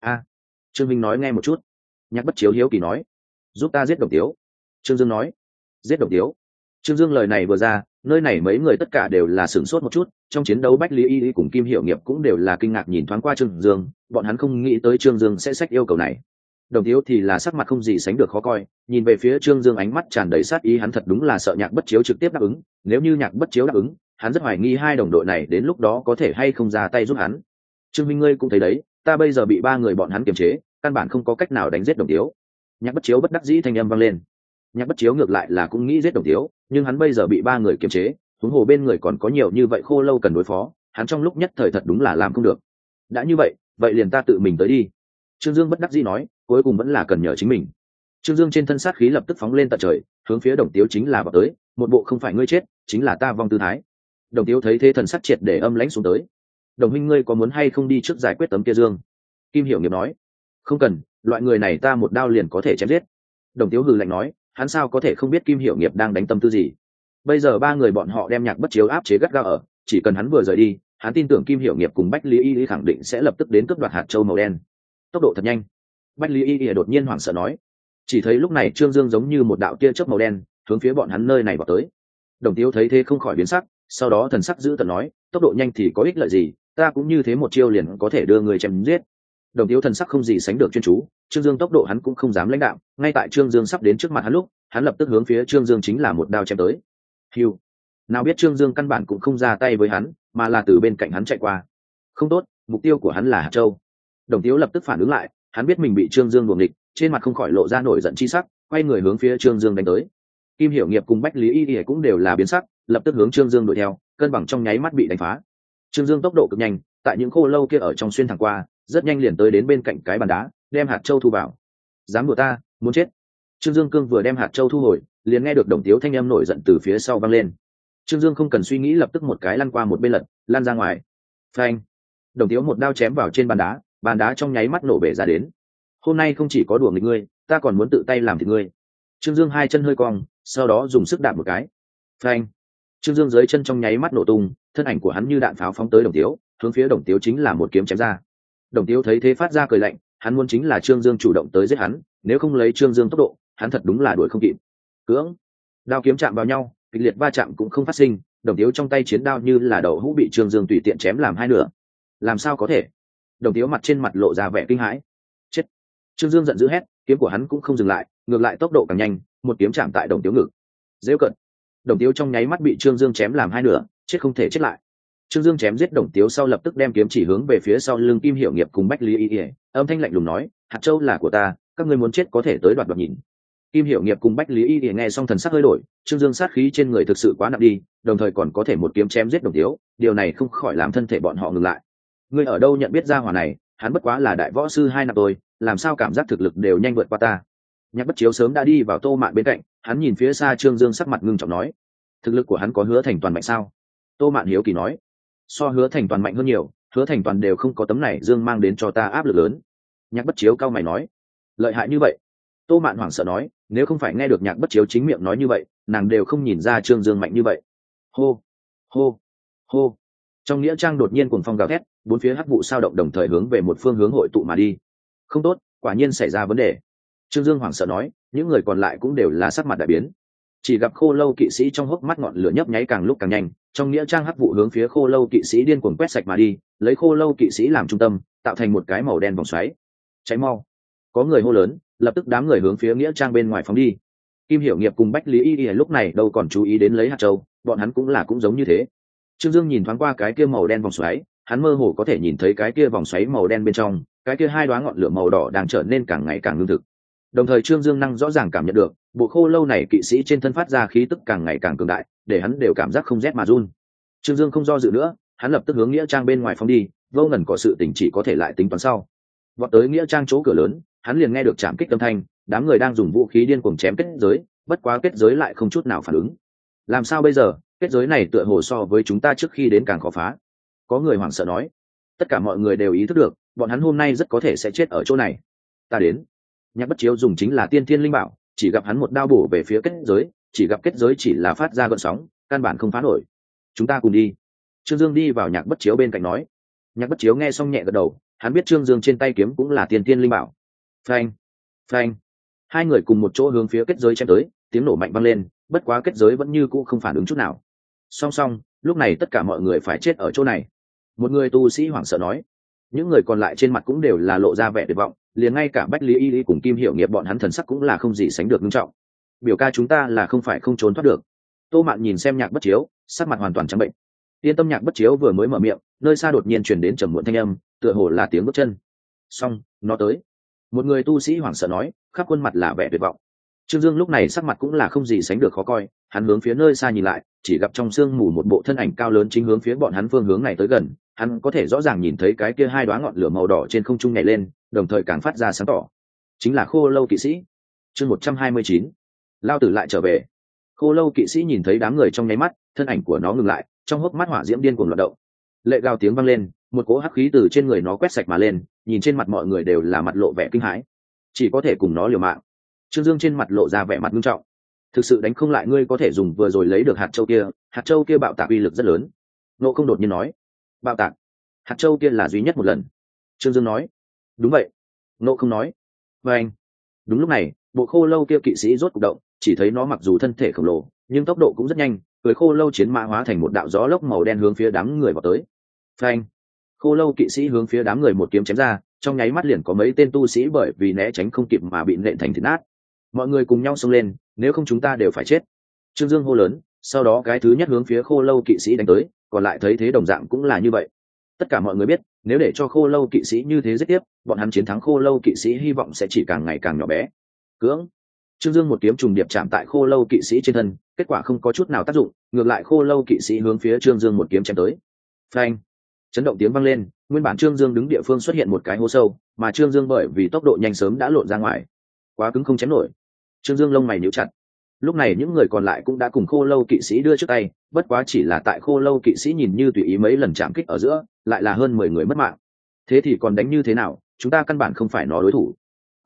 Trương minh nói nghe một chút. Nhạc Bất Chiếu hiếu kỳ nói, giúp ta giết Đồng Tiếu. Trương Dương nói, giết Đồng Tiếu. Trương Dương lời này vừa ra, nơi này mấy người tất cả đều là sửng sốt một chút, trong chiến đấu Bách Lý Y cùng Kim Hiểu Nghiệp cũng đều là kinh ngạc nhìn thoáng qua Trương Dương, bọn hắn không nghĩ tới Trương Dương sẽ xách yêu cầu này. Đồng Tiếu thì là sắc mặt không gì sánh được khó coi, nhìn về phía Trương Dương ánh mắt tràn đầy sát ý, hắn thật đúng là sợ Nhạc Bất Chiếu trực tiếp đáp ứng, nếu như Nhạc Bất Chiếu đáp ứng, hắn rất hoài nghi hai đồng đội này đến lúc đó có thể hay không ra tay giúp hắn. Trương minh ngươi cũng thấy đấy, ta bây giờ bị ba người bọn hắn kiềm chế, căn bản không có cách nào đánh giết Đồng Tiếu. Nhạc Bất Chiếu bất đắc dĩ thanh âm vang lên. Nhạc Bất Chiếu ngược lại là cũng nghĩ giết Đồng Tiếu, nhưng hắn bây giờ bị ba người kiềm chế, huống hồ bên người còn có nhiều như vậy khô lâu cần đối phó, hắn trong lúc nhất thời thật đúng là làm không được. Đã như vậy, vậy liền ta tự mình tới đi. Trương Dương bất đắc dĩ nói, cuối cùng vẫn là cần nhờ chính mình. Trương Dương trên thân sát khí lập tức phóng lên tận trời, hướng phía Đồng Tiếu chính là vào tới, một bộ không phải ngươi chết, chính là ta vong tư thái. Đồng Tiếu thấy thế thần sắc triệt để âm lãnh xuống tới. Đồng huynh, ngươi có muốn hay không đi trước giải quyết tấm kia Dương? Kim Hiểu Nghiệp nói. Không cần, loại người này ta một đao liền có thể chém giết. Đồng Tiếu hừ lạnh nói, hắn sao có thể không biết Kim Hiểu Nghiệp đang đánh tâm tư gì. Bây giờ ba người bọn họ đem Nhạc Bất Chiếu áp chế gắt gao ở, chỉ cần hắn vừa rời đi, hắn tin tưởng Kim Hiểu Nghiệp cùng Bách Lý Y khẳng định sẽ lập tức đến cướp đoạt hạt châu màu đen. Tốc độ thật nhanh. Bách Lý Y đột nhiên hoảng sợ nói. Chỉ thấy lúc này Trương Dương giống như một đạo tia chớp màu đen, hướng phía bọn hắn nơi này vào tới. Đồng Tiếu thấy thế không khỏi biến sắc, sau đó thần sắc giữ tợn nói, tốc độ nhanh thì có ích lợi gì, ta cũng như thế một chiêu liền có thể đưa người chém giết. Đồng Tiếu thần sắc không gì sánh được chuyên chú, Trương Dương tốc độ hắn cũng không dám lãnh đạo, ngay tại Trương Dương sắp đến trước mặt hắn lúc, hắn lập tức hướng phía Trương Dương chính là một đao chém tới. Hiu. Nào biết Trương Dương căn bản cũng không ra tay với hắn, mà là từ bên cạnh hắn chạy qua. Không tốt, mục tiêu của hắn là hạt châu. Đồng Tiếu lập tức phản ứng lại, hắn biết mình bị Trương Dương đuổi nghịch, trên mặt không khỏi lộ ra nổi giận chi sắc, quay người hướng phía Trương Dương đánh tới. Kim Hiểu Nghiệp cùng Bách Lý Y cũng đều là biến sắc, lập tức hướng Trương Dương đuổi theo, cân bằng trong nháy mắt bị đánh phá. Trương Dương tốc độ cực nhanh, tại những khô lâu kia ở trong xuyên thẳng qua, rất nhanh liền tới đến bên cạnh cái bàn đá, đem hạt châu thu vào. Dám đùa ta, muốn chết. Trương Dương cương vừa đem hạt châu thu hồi, liền nghe được Đồng Tiếu thanh âm nổi giận từ phía sau vang lên. Trương Dương không cần suy nghĩ lập tức một cái lăn qua một bên lật, lăn ra ngoài. Phanh. Đồng Tiếu một đao chém vào trên bàn đá trong nháy mắt nổ bể ra đến. Hôm nay không chỉ có đùa nghịch ngươi, ta còn muốn tự tay làm thịt ngươi. Trương Dương hai chân hơi cong, sau đó dùng sức đạp một cái. Phanh! Trương Dương dưới chân trong nháy mắt nổ tung, thân ảnh của hắn như đạn pháo phóng tới Đồng Tiếu, hướng phía Đồng Tiếu chính là một kiếm chém ra. Đồng Tiếu thấy thế phát ra cười lạnh, hắn muốn chính là Trương Dương chủ động tới giết hắn, nếu không lấy Trương Dương tốc độ, hắn thật đúng là đuổi không kịp. Cưỡng! Đao kiếm chạm vào nhau, kịch liệt va chạm cũng không phát sinh, Đồng Tiếu trong tay chiến đao như là đậu hũ bị Trương Dương tùy tiện chém làm hai nửa. Làm sao có thể? Đồng Tiếu mặt trên mặt lộ ra vẻ kinh hãi. Chết! Trương Dương giận dữ hét, kiếm của hắn cũng không dừng lại, ngược lại tốc độ càng nhanh, một kiếm chạm tại Đồng Tiếu ngực. Dễ cận! Đồng Tiếu trong nháy mắt bị Trương Dương chém làm hai nửa, chết không thể chết lại. Trương Dương chém giết Đồng Tiếu sau lập tức đem kiếm chỉ hướng về phía sau lưng Kim Hiểu Nghiệp cùng Bách Lý Y, âm thanh lạnh lùng nói: "Hạt Châu là của ta, các ngươi muốn chết có thể tới đoạt đoạt nhìn." Kim Hiểu Nghiệp cùng Bách Lý Y nghe xong thần sắc hơi đổi, Trương Dương sát khí trên người thực sự quá nặng đi, đồng thời còn có thể một kiếm chém giết Đồng Tiếu, điều này không khỏi làm thân thể bọn họ ngừng lại. Ngươi ở đâu nhận biết ra hỏa này, hắn bất quá là đại võ sư 2 năm tôi, làm sao cảm giác thực lực đều nhanh vượt qua ta. Nhạc Bất Chiếu sớm đã đi vào Tô Mạn bên cạnh, hắn nhìn phía xa Trương Dương sắc mặt ngưng trọng nói: "Thực lực của hắn có Hứa Thành Toàn mạnh sao?" Tô Mạn hiếu kỳ nói: "So Hứa Thành Toàn mạnh hơn nhiều, Hứa Thành Toàn đều không có tấm này Dương mang đến cho ta áp lực lớn." Nhạc Bất Chiếu cao mày nói: "Lợi hại như vậy?" Tô Mạn hoảng sợ nói: "Nếu không phải nghe được Nhạc Bất Chiếu chính miệng nói như vậy, nàng đều không nhìn ra Trương Dương mạnh như vậy." Hô, hô, hô! Trong nghĩa trang đột nhiên cuồng phong gào thét, bốn phía hắc vụ sao động đồng thời hướng về một phương hướng hội tụ mà đi. Không tốt, quả nhiên xảy ra vấn đề. Trương Dương hoảng sợ nói, những người còn lại cũng đều là sắc mặt đại biến. Chỉ gặp Khô Lâu kỵ sĩ trong hốc mắt ngọn lửa nhấp nháy càng lúc càng nhanh, trong nghĩa trang hắc vụ hướng phía Khô Lâu kỵ sĩ điên cuồng quét sạch mà đi, lấy Khô Lâu kỵ sĩ làm trung tâm, tạo thành một cái màu đen vòng xoáy. Cháy mau! Có người hô lớn, lập tức đám người hướng phía nghĩa trang bên ngoài phóng đi. Kim Hiểu Nghiệp cùng Bách Lý Y lúc này đâu còn chú ý đến lấy hạt châu, bọn hắn cũng giống như thế. Trương Dương nhìn thoáng qua cái kia màu đen vòng xoáy, hắn mơ hồ có thể nhìn thấy cái kia vòng xoáy màu đen bên trong, cái kia hai đóa ngọn lửa màu đỏ đang trở nên càng ngày càng ngưng thực. Đồng thời Trương Dương năng rõ ràng cảm nhận được, bộ Khô Lâu này kỵ sĩ trên thân phát ra khí tức càng ngày càng cường đại, để hắn đều cảm giác không rét mà run. Trương Dương không do dự nữa, hắn lập tức hướng nghĩa trang bên ngoài phóng đi, vô ngần có sự tình chỉ có thể lại tính toán sau. Vọt tới nghĩa trang chỗ cửa lớn, hắn liền nghe được chạm kích âm thanh, đám người đang dùng vũ khí điên cuồng chém kết giới, bất quá kết giới lại không chút nào phản ứng. Làm sao bây giờ, kết giới này tựa hồ so với chúng ta trước khi đến càng khó phá. Có người hoảng sợ nói. Tất cả mọi người đều ý thức được, bọn hắn hôm nay rất có thể sẽ chết ở chỗ này. Ta đến. Nhạc Bất Chiếu dùng chính là tiên thiên linh bảo, chỉ gặp hắn một đao bổ về phía kết giới, chỉ gặp kết giới chỉ là phát ra gợn sóng, căn bản không phá nổi. Chúng ta cùng đi. Trương Dương đi vào Nhạc Bất Chiếu bên cạnh nói. Nhạc Bất Chiếu nghe xong nhẹ gật đầu, hắn biết Trương Dương trên tay kiếm cũng là tiên thiên linh bảo. Phanh, phanh. Hai người cùng một chỗ hướng phía kết giới chém tới, tiếng nổ mạnh vang lên, bất quá kết giới vẫn như cũ không phản ứng chút nào. Song song, lúc này tất cả mọi người phải chết ở chỗ này. Một người tu sĩ hoảng sợ nói. Những người còn lại trên mặt cũng đều là lộ ra vẻ tuyệt vọng, liền ngay cả Bách Lý Y cùng Kim Hiểu Nghiệp bọn hắn thần sắc cũng là không gì sánh được nghiêm trọng. Biểu ca chúng ta là không phải không trốn thoát được. Tô Mạn nhìn xem Nhạc Bất Chiếu, sắc mặt hoàn toàn trắng bệnh. Yên tâm. Nhạc Bất Chiếu vừa mới mở miệng, nơi xa đột nhiên truyền đến trầm muộn thanh âm, tựa hồ là tiếng bước chân. Xong, nó tới. Một người tu sĩ hoảng sợ nói, khắp khuôn mặt là vẻ tuyệt vọng. Trương Dương lúc này sắc mặt cũng là không gì sánh được khó coi, hắn hướng phía nơi xa nhìn lại, chỉ gặp trong sương mù một bộ thân ảnh cao lớn chính hướng phía bọn hắn phương hướng này tới gần, hắn có thể rõ ràng nhìn thấy cái kia hai đóa ngọn lửa màu đỏ trên không trung nhảy lên, đồng thời càng phát ra sáng tỏ. Chính là Khô Lâu kỵ sĩ. Chương 129. Lao tử lại trở về. Khô Lâu kỵ sĩ nhìn thấy đám người trong nháy mắt, thân ảnh của nó ngừng lại, trong hốc mắt hỏa diễm điên cuồng loạn động. Lệ gào tiếng vang lên, một cỗ hắc khí từ trên người nó quét sạch mà lên, nhìn trên mặt mọi người đều là mặt lộ vẻ kinh hãi. Chỉ có thể cùng nó liều mạng. Trương Dương trên mặt lộ ra vẻ mặt nghiêm trọng. Thực sự đánh không lại ngươi có thể dùng vừa rồi lấy được hạt châu kia bạo tạc uy lực rất lớn. Nộ Không đột nhiên nói. Bạo tạc? Hạt châu kia là duy nhất một lần. Trương Dương nói. Đúng vậy. Nộ Không nói. Và anh. Đúng lúc này, bộ Khô Lâu kia kỵ sĩ rốt cục động, chỉ thấy nó mặc dù thân thể khổng lồ, nhưng tốc độ cũng rất nhanh, với Khô Lâu chiến mã hóa thành một đạo gió lốc màu đen hướng phía đám người vào tới. Phanh. Khô Lâu kỵ sĩ hướng phía đám người một kiếm chém ra, trong nháy mắt liền có mấy tên tu sĩ bởi vì né tránh không kịp mà bị nện thành thịt nát. Mọi người cùng nhau xông lên, nếu không chúng ta đều phải chết. Trương Dương hô lớn, sau đó cái thứ nhất hướng phía Khô Lâu kỵ sĩ đánh tới, còn lại thấy thế đồng dạng cũng là như vậy. Tất cả mọi người biết, nếu để cho Khô Lâu kỵ sĩ như thế giết tiếp, bọn hắn chiến thắng Khô Lâu kỵ sĩ hy vọng sẽ chỉ càng ngày càng nhỏ bé. Cưỡng. Trương Dương một kiếm trùng điệp chạm tại Khô Lâu kỵ sĩ trên thân, kết quả không có chút nào tác dụng, ngược lại Khô Lâu kỵ sĩ hướng phía Trương Dương một kiếm chém tới. Phanh. Chấn động tiếng vang lên, nguyên bản Trương Dương đứng địa phương xuất hiện một cái hố sâu, mà Trương Dương bởi vì tốc độ nhanh sớm đã lộn ra ngoài. Quá cứng không chém nổi. Trương Dương lông mày nhíu chặt. Lúc này những người còn lại cũng đã cùng Khô Lâu kỵ sĩ đưa trước tay, bất quá chỉ là tại Khô Lâu kỵ sĩ nhìn như tùy ý mấy lần chạm kích ở giữa, lại là hơn 10 người mất mạng. Thế thì còn đánh như thế nào, chúng ta căn bản không phải nó đối thủ.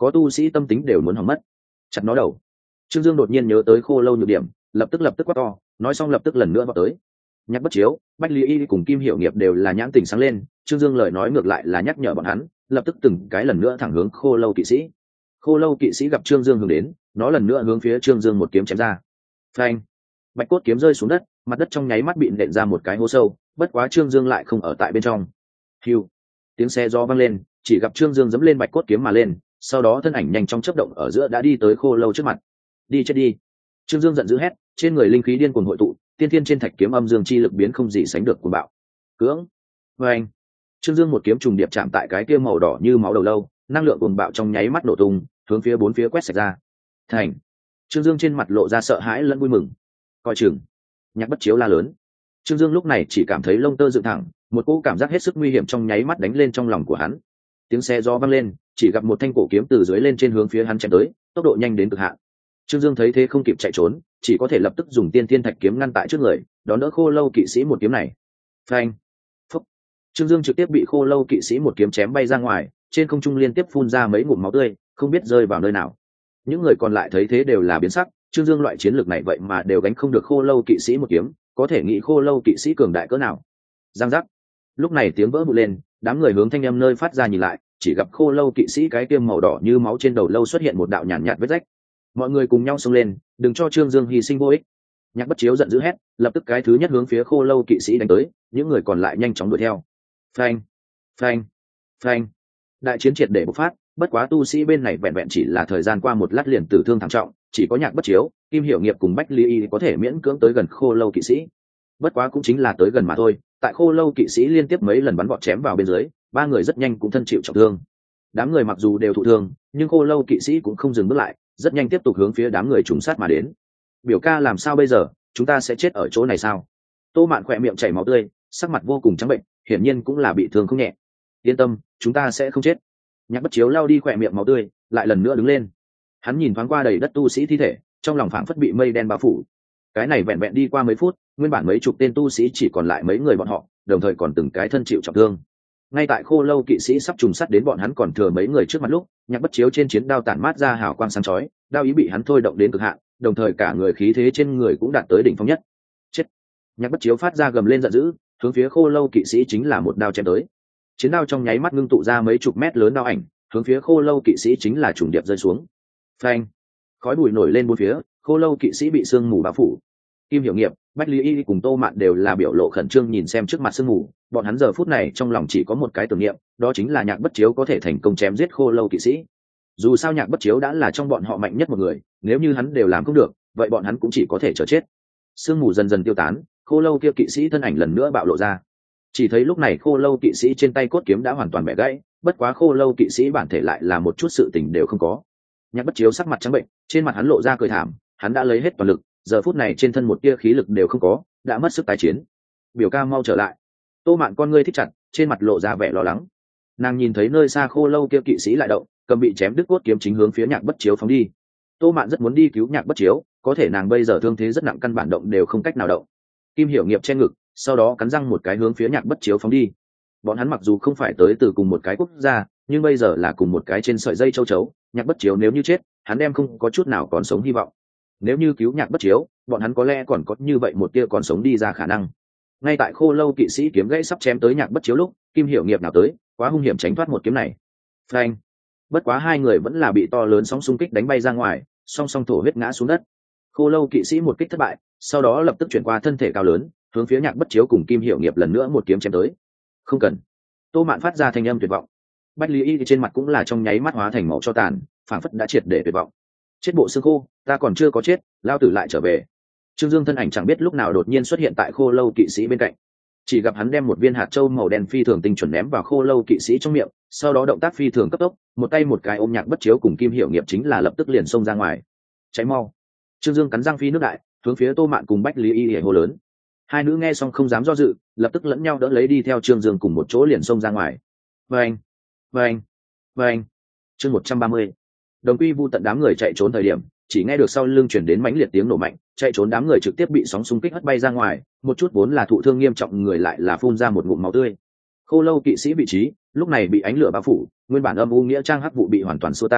có tu sĩ tâm tính đều muốn hỏng mất. Chặt nó đầu. Trương Dương đột nhiên nhớ tới Khô Lâu nhược điểm, lập tức quát to, nói xong lập tức lần nữa vào tới. Nhạc Bất Chiếu, Bách Lý Y cùng Kim Hiểu Nghiệp đều là nhãn tình sáng lên. Trương Dương lời nói ngược lại là nhắc nhở bọn hắn, lập tức từng cái lần nữa thẳng hướng Khô Lâu kỵ sĩ. Khô Lâu kỵ sĩ gặp Trương Dương hướng đến, nó lần nữa hướng phía Trương Dương một kiếm chém ra. Phanh! Bạch cốt kiếm rơi xuống đất, mặt đất trong nháy mắt bị nện ra một cái hố sâu, bất quá Trương Dương lại không ở tại bên trong. Hưu! Tiếng xe gió vang lên, chỉ gặp Trương Dương giẫm lên bạch cốt kiếm mà lên, sau đó thân ảnh nhanh chóng chớp động ở giữa đã đi tới Khô Lâu trước mặt. Đi chết đi! Trương Dương giận dữ hét, trên người linh khí điên cuồng hội tụ, tiên thiên trên thạch kiếm âm dương chi lực biến không gì sánh được cuồng bạo. Cưỡng! Phanh! Trương Dương một kiếm trùng điệp chạm tại cái kia màu đỏ như máu đầu lâu, năng lượng cuồng bạo trong nháy mắt nổ tung, hướng phía bốn phía quét sạch ra. Thành! Trương Dương trên mặt lộ ra sợ hãi lẫn vui mừng. Coi chừng! Nhạc Bất Chiếu la lớn. Trương Dương lúc này chỉ cảm thấy lông tơ dựng thẳng, một cỗ cảm giác hết sức nguy hiểm trong nháy mắt đánh lên trong lòng của hắn. Tiếng xe gió vang lên, chỉ gặp một thanh cổ kiếm từ dưới lên trên hướng phía hắn chém tới, tốc độ nhanh đến cực hạn. Trương Dương thấy thế không kịp chạy trốn, chỉ có thể lập tức dùng tiên thiên thạch kiếm ngăn tại trước người, đón đỡ Khô Lâu kỵ sĩ một kiếm này. Phanh! Phúc! Trương Dương trực tiếp bị Khô Lâu kỵ sĩ một kiếm chém bay ra ngoài, trên không trung liên tiếp phun ra mấy ngụm máu tươi, không biết rơi vào nơi nào. Những người còn lại thấy thế đều là biến sắc, Trương Dương loại chiến lược này vậy mà đều gánh không được Khô Lâu kỵ sĩ một kiếm, có thể nghĩ Khô Lâu kỵ sĩ cường đại cỡ nào. Giang giác! Lúc này tiếng vỡ vụn lên, đám người hướng thanh âm nơi phát ra nhìn lại, chỉ gặp Khô Lâu kỵ sĩ cái tiêm màu đỏ như máu trên đầu lâu xuất hiện một đạo nhàn nhạt vết rách. Mọi người cùng nhau xông lên, đừng cho Trương Dương hy sinh vô ích. Nhạc Bất Chiếu giận dữ hét, lập tức cái thứ nhất hướng phía Khô Lâu kỵ sĩ đánh tới, những người còn lại nhanh chóng đuổi theo. Phanh! Phanh! Phanh! Đại chiến triệt để bộc phát, bất quá tu sĩ bên này vẹn vẹn chỉ là thời gian qua một lát liền tử thương thảm trọng, chỉ có Nhạc Bất Chiếu, Kim Hiểu Nghiệp cùng Bách Lý Y có thể miễn cưỡng tới gần Khô Lâu kỵ sĩ. Bất quá cũng chính là tới gần mà thôi, tại Khô Lâu kỵ sĩ liên tiếp mấy lần bắn vọt chém vào bên dưới, ba người rất nhanh cũng thân chịu trọng thương. Đám người mặc dù đều thụ thương, nhưng Khô Lâu kỵ sĩ cũng không dừng bước lại, rất nhanh tiếp tục hướng phía đám người trùng sát mà đến. Biểu ca làm sao bây giờ, chúng ta sẽ chết ở chỗ này sao? Tô Mạn khỏe miệng chảy máu tươi, sắc mặt vô cùng trắng bệnh, hiển nhiên cũng là bị thương không nhẹ. Yên tâm, chúng ta sẽ không chết. Nhạc Bất Chiếu lau đi khỏe miệng máu tươi, lại lần nữa đứng lên. Hắn nhìn thoáng qua đầy đất tu sĩ thi thể, trong lòng phảng phất bị mây đen bao phủ. Cái này vẹn vẹn đi qua mấy phút, nguyên bản mấy chục tên tu sĩ chỉ còn lại mấy người bọn họ, đồng thời còn từng cái thân chịu trọng thương. Ngay tại Khô Lâu kỵ sĩ sắp trùng sát đến bọn hắn còn thừa mấy người trước mặt lúc, Nhạc Bất Chiếu trên chiến đao tản mát ra hào quang sáng chói, đao ý bị hắn thôi động đến cực hạn, đồng thời cả người khí thế trên người cũng đạt tới đỉnh phong nhất. Chết! Nhạc Bất Chiếu phát ra gầm lên giận dữ, hướng phía Khô Lâu kỵ sĩ chính là một đao chém tới. Chiến đao trong nháy mắt ngưng tụ ra mấy chục mét lớn đao ảnh, hướng phía Khô Lâu kỵ sĩ chính là trùng điệp rơi xuống. Phanh! Khói bụi nổi lên bốn phía, Khô Lâu kỵ sĩ bị sương mù bao phủ. Kim Hiểu Nghiệp, Bách Lý Y cùng Tô Mạn đều là biểu lộ khẩn trương nhìn xem trước mặt sương mù, bọn hắn giờ phút này trong lòng chỉ có một cái tưởng niệm, đó chính là Nhạc Bất Chiếu có thể thành công chém giết Khô Lâu kỵ sĩ. Dù sao Nhạc Bất Chiếu đã là trong bọn họ mạnh nhất một người, nếu như hắn đều làm không được, vậy bọn hắn cũng chỉ có thể chờ chết. Sương mù dần dần tiêu tán, Khô Lâu kia kỵ sĩ thân ảnh lần nữa bạo lộ ra. Chỉ thấy lúc này Khô Lâu kỵ sĩ trên tay cốt kiếm đã hoàn toàn bẻ gãy, bất quá Khô Lâu kỵ sĩ bản thể lại là một chút sự tình đều không có. Nhạc Bất Chiếu sắc mặt trắng bệnh, trên mặt hắn lộ ra cười thảm, hắn đã lấy hết toàn lực, giờ phút này trên thân một tia khí lực đều không có, đã mất sức tái chiến. Biểu ca mau trở lại. Tô Mạn con ngươi thích chặt, trên mặt lộ ra vẻ lo lắng. Nàng nhìn thấy nơi xa Khô Lâu kia kỵ sĩ lại động, cầm bị chém đứt cốt kiếm chính hướng phía Nhạc Bất Chiếu phóng đi. Tô Mạn rất muốn đi cứu Nhạc Bất Chiếu, có thể nàng bây giờ thương thế rất nặng, căn bản động đều không cách nào động. Kim Hiểu Nghiệp che ngực, sau đó cắn răng một cái hướng phía Nhạc Bất Chiếu phóng đi. Bọn hắn mặc dù không phải tới từ cùng một cái quốc gia, nhưng bây giờ là cùng một cái trên sợi dây châu chấu. Nhạc Bất Chiếu nếu như chết, hắn đem không có chút nào còn sống hy vọng. Nếu như cứu Nhạc Bất Chiếu, bọn hắn có lẽ còn có như vậy một tia còn sống đi ra khả năng. Ngay tại Khô Lâu kỵ sĩ kiếm gãy sắp chém tới Nhạc Bất Chiếu lúc, Kim Hiểu Nghiệp nào tới, quá hung hiểm tránh thoát một kiếm này. Phanh! Bất quá hai người vẫn là bị to lớn sóng xung kích đánh bay ra ngoài, song song thổ huyết ngã xuống đất. Khô Lâu kỵ sĩ một kích thất bại, sau đó lập tức chuyển qua thân thể cao lớn, hướng phía Nhạc Bất Chiếu cùng Kim Hiểu Nghiệp lần nữa một kiếm chém tới. Không cần! Tô Mạn phát ra thanh âm tuyệt vọng. Bách Lý Y trên mặt cũng là trong nháy mắt hóa thành màu cho tàn, phảng phất đã triệt để tuyệt vọng. Chết bộ xương khô, ta còn chưa có chết, lao tử lại trở về. Trương Dương thân ảnh chẳng biết lúc nào đột nhiên xuất hiện tại Khô Lâu kỵ sĩ bên cạnh, chỉ gặp hắn đem một viên hạt châu màu đen phi thường tinh chuẩn ném vào Khô Lâu kỵ sĩ trong miệng, sau đó động tác phi thường cấp tốc, một tay một cái ôm Nhạc Bất Chiếu cùng Kim Hiểu Nghiệp chính là lập tức liền xông ra ngoài. Cháy mau! Trương Dương cắn răng phi nước đại, hướng phía Tô Mạn cùng Bách Lý Y hô lớn. Hai nữ nghe xong không dám do dự, lập tức lẫn nhau đỡ lấy đi theo Trương Dương cùng một chỗ liền xông ra ngoài. Vâng, vâng, vâng. Chương 130. Đồng Quy Vu tận đám người chạy trốn thời điểm, chỉ nghe được sau lưng chuyển đến mãnh liệt tiếng nổ mạnh, chạy trốn đám người trực tiếp bị sóng xung kích hất bay ra ngoài, một chút vốn là thụ thương nghiêm trọng người lại là phun ra một ngụm máu tươi. Khô Lâu kỵ sĩ vị trí lúc này bị ánh lửa bao phủ, nguyên bản âm u nghĩa trang hắc vụ bị hoàn toàn xua tan,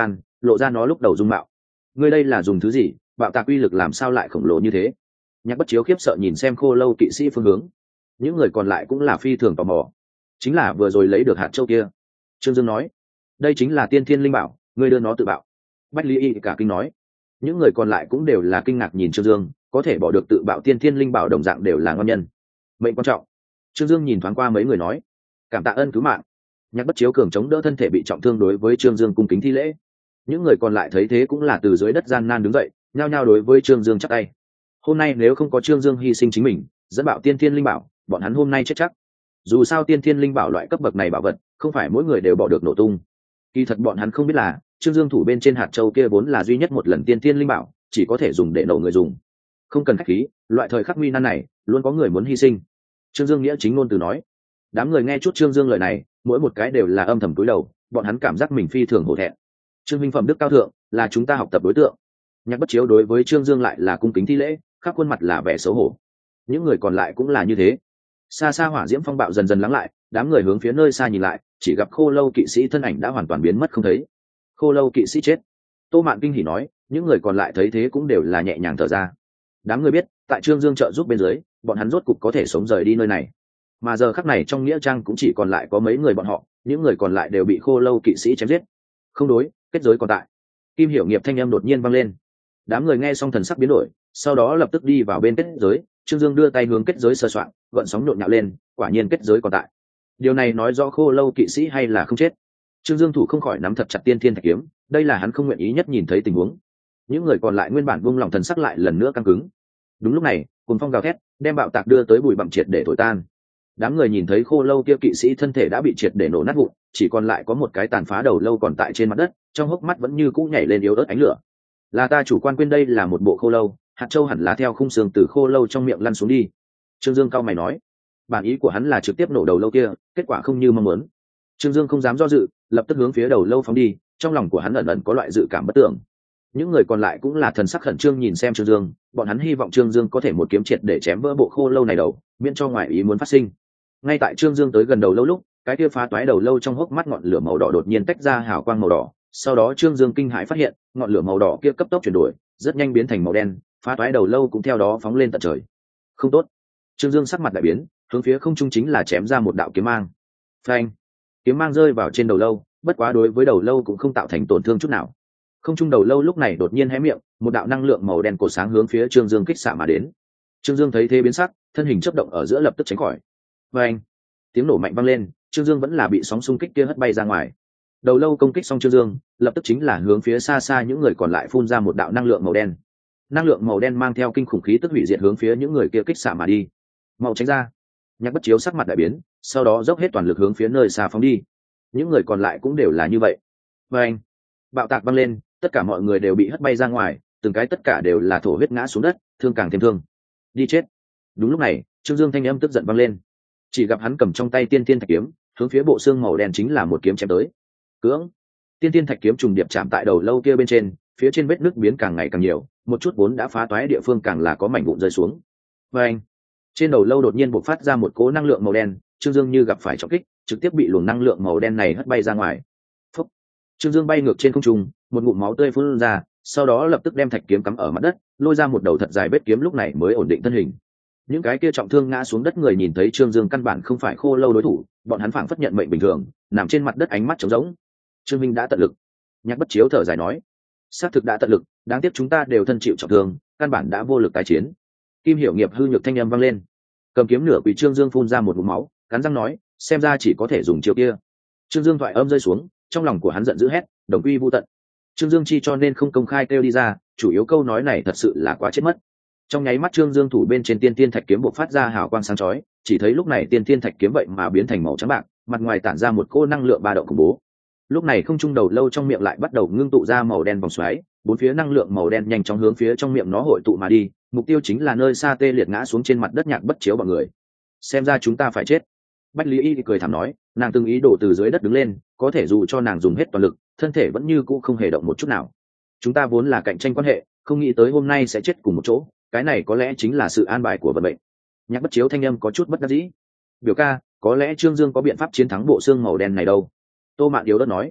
lộ ra nó lúc đầu dung mạo. Ngươi đây là dùng thứ gì? Bạo tạc uy lực làm sao lại khổng lồ như thế? Nhạc Bất Chiếu khiếp sợ nhìn xem Khô Lâu kỵ sĩ phương hướng. Những người còn lại cũng là phi thường tò mò. Chính là vừa rồi lấy được hạt châu kia. Trương Dương nói, đây chính là tiên thiên linh bảo, ngươi đưa nó tự bạo. Bách Lý Y cả kinh nói. Những người còn lại cũng đều là kinh ngạc nhìn Trương Dương, có thể bỏ được tự bạo tiên thiên linh bảo đồng dạng đều là ngon nhân. Mệnh quan trọng. Trương Dương nhìn thoáng qua mấy người nói, cảm tạ ơn cứu mạng. Nhạc Bất Chiếu cường chống đỡ thân thể bị trọng thương đối với Trương Dương cung kính thi lễ. Những người còn lại thấy thế cũng là từ dưới đất gian nan đứng dậy, nhao nhao đối với Trương Dương chắp tay. Hôm nay nếu không có Trương Dương hy sinh chính mình dẫn bạo tiên thiên linh bảo, bọn hắn hôm nay chết chắc. Dù sao tiên thiên linh bảo loại cấp bậc này bảo vật không phải mỗi người đều bỏ được nổ tung. Kỳ thật bọn hắn không biết là Trương Dương thủ bên trên hạt châu kia vốn là duy nhất một lần tiên thiên linh bảo, chỉ có thể dùng để nổ người dùng, không cần khách khí. Loại thời khắc nguy nan này luôn có người muốn hy sinh. Trương Dương nghĩa chính ngôn từ nói. Đám người nghe chút Trương Dương lời này, mỗi một cái đều là âm thầm cúi đầu, bọn hắn cảm giác mình phi thường hổ thẹn. Trương minh phẩm đức cao thượng, là chúng ta học tập đối tượng. Nhạc Bất Chiếu đối với Trương Dương lại là cung kính thi lễ, khắp khuôn mặt là vẻ xấu hổ. Những người còn lại cũng là như thế. Xa xa hỏa diễm phong bạo dần dần lắng lại, đám người hướng phía nơi xa nhìn lại, chỉ gặp Khô Lâu kỵ sĩ thân ảnh đã hoàn toàn biến mất không thấy. Khô Lâu kỵ sĩ chết. Tô Mạn kinh hỉ nói, những người còn lại thấy thế cũng đều là nhẹ nhàng thở ra. Đám người biết, tại Trương Dương trợ giúp bên dưới, bọn hắn rốt cục có thể sống rời đi nơi này. Mà giờ khắc này trong nghĩa trang cũng chỉ còn lại có mấy người bọn họ, những người còn lại đều bị Khô Lâu kỵ sĩ chém giết. Không đối, kết giới còn tại. Kim Hiểu Nghiệp thanh âm đột nhiên vang lên. Đám người nghe xong thần sắc biến đổi, sau đó lập tức đi vào bên kết giới. Trương Dương đưa tay hướng kết giới sơ soạn, gợn sóng nhộn nhạo lên, quả nhiên kết giới còn tại. Điều này nói rõ Khô Lâu kỵ sĩ hay là không chết. Trương Dương thủ không khỏi nắm thật chặt tiên thiên thạch kiếm, đây là hắn không nguyện ý nhất nhìn thấy tình huống. Những người còn lại nguyên bản buông lòng thần sắc lại lần nữa căng cứng. Đúng lúc này, cuồng phong gào thét, đem bạo tạc đưa tới bụi bặm triệt để thổi tan. Đám người nhìn thấy Khô Lâu kia kỵ sĩ thân thể đã bị triệt để nổ nát vụn, chỉ còn lại có một cái tàn phá đầu lâu còn tại trên mặt đất, trong hốc mắt vẫn như cũ nhảy lên yếu ớt ánh lửa. Là ta chủ quan quên đây là một bộ khô lâu, hạt châu hẳn là theo khung xương từ khô lâu trong miệng lăn xuống đi. Trương Dương cao mày nói, bản ý của hắn là trực tiếp nổ đầu lâu kia, kết quả không như mong muốn. Trương Dương không dám do dự, lập tức hướng phía đầu lâu phóng đi, trong lòng của hắn ẩn ẩn có loại dự cảm bất tưởng. Những người còn lại cũng là thần sắc khẩn trương nhìn xem Trương Dương, bọn hắn hy vọng Trương Dương có thể một kiếm triệt để chém vỡ bộ khô lâu này đầu, miễn cho ngoại ý muốn phát sinh. Ngay tại Trương Dương tới gần đầu lâu lúc, cái kia phá toái đầu lâu trong hốc mắt ngọn lửa màu đỏ đột nhiên tách ra hào quang màu đỏ, sau đó Trương Dương kinh hãi phát hiện ngọn lửa màu đỏ kia cấp tốc chuyển đổi, rất nhanh biến thành màu đen, phá toái đầu lâu cũng theo đó phóng lên tận trời. Không tốt. Trương Dương sắc mặt đại biến, hướng phía không trung chính là chém ra một đạo kiếm mang. Phanh! Kiếm mang rơi vào trên đầu lâu, bất quá đối với đầu lâu cũng không tạo thành tổn thương chút nào. Không trung đầu lâu lúc này đột nhiên hé miệng, một đạo năng lượng màu đen cổ sáng hướng phía Trương Dương kích xạ mà đến. Trương Dương thấy thế biến sắc, thân hình chớp động ở giữa lập tức tránh khỏi. Phanh! Tiếng nổ mạnh vang lên, Trương Dương vẫn là bị sóng xung kích kia hất bay ra ngoài. Đầu lâu công kích xong Trương Dương, lập tức chính là hướng phía xa xa những người còn lại phun ra một đạo năng lượng màu đen. Năng lượng màu đen mang theo kinh khủng khí tức hủy diệt hướng phía những người kia kích xạ mà đi. Mau tránh ra! Nhạc Bất Chiếu sắc mặt đại biến, sau đó dốc hết toàn lực hướng phía nơi xa phóng đi. Những người còn lại cũng đều là như vậy. Phanh! Bạo tạc vang lên, tất cả mọi người đều bị hất bay ra ngoài, từng cái tất cả đều là thổ huyết ngã xuống đất, thương càng thêm thương. Đi chết! Đúng lúc này, Trương Dương thanh âm tức giận vang lên. Chỉ gặp hắn cầm trong tay tiên thiên thạch kiếm, hướng phía bộ xương màu đen chính là một kiếm chém tới. Cưỡng! Tiên thiên thạch kiếm trùng điệp chạm tại đầu lâu kia bên trên, phía trên vết nứt biến càng ngày càng nhiều, một chút vốn đã phá toái địa phương càng là có mảnh vụn rơi xuống. Phanh! Trên đầu lâu đột nhiên bộc phát ra một cỗ năng lượng màu đen, Trương Dương như gặp phải trọng kích, trực tiếp bị luồng năng lượng màu đen này hất bay ra ngoài. Phúc! Trương Dương bay ngược trên không trung, một ngụm máu tươi phun ra, sau đó lập tức đem thạch kiếm cắm ở mặt đất, lôi ra một đầu thật dài vết kiếm lúc này mới ổn định thân hình. Những cái kia trọng thương ngã xuống đất người nhìn thấy Trương Dương căn bản không phải Khô Lâu đối thủ, bọn hắn phảng phất nhận mệnh bình thường, nằm trên mặt đất ánh mắt trống rỗng. Trương Minh đã tận lực. Nhạc Bất Chiếu thở dài nói, xác thực đã tận lực, đáng tiếc chúng ta đều thân chịu trọng thương, căn bản đã vô lực tái chiến. Kim Hiểu Nghiệp hư nhược thanh âm vang lên, cầm kiếm nửa quỳ Trương Dương phun ra một ngụm máu, cắn răng nói, xem ra chỉ có thể dùng chiêu kia. Trương Dương thoại âm rơi xuống, trong lòng của hắn giận dữ hét, đồng quy vu tận. Trương Dương chi cho nên không công khai kêu đi ra, chủ yếu câu nói này thật sự là quá chết mất. Trong nháy mắt Trương Dương thủ bên trên tiên thiên thạch kiếm bộc phát ra hào quang sáng chói, chỉ thấy lúc này tiên thiên thạch kiếm vậy mà biến thành màu trắng bạc, mặt ngoài tản ra một cỗ năng lượng ba động khủng bố. Lúc này không trung đầu lâu trong miệng lại bắt đầu ngưng tụ ra màu đen vòng xoáy, bốn phía năng lượng màu đen nhanh chóng hướng phía trong miệng nó hội tụ mà đi, mục tiêu chính là nơi xa tê liệt ngã xuống trên mặt đất Nhạc Bất Chiếu bọn người. Xem ra chúng ta phải chết. Bách Lý Y cười thảm nói, nàng từng ý đồ từ dưới đất đứng lên, có thể dù cho nàng dùng hết toàn lực, thân thể vẫn như cũ không hề động một chút nào. Chúng ta vốn là cạnh tranh quan hệ, không nghĩ tới hôm nay sẽ chết cùng một chỗ, cái này có lẽ chính là sự an bài của vận mệnh. Nhạc Bất Chiếu thanh âm có chút bất đắc dĩ. Biểu ca, có lẽ Trương Dương có biện pháp chiến thắng bộ xương màu đen này đâu? Tô Mạn yếu đất nói.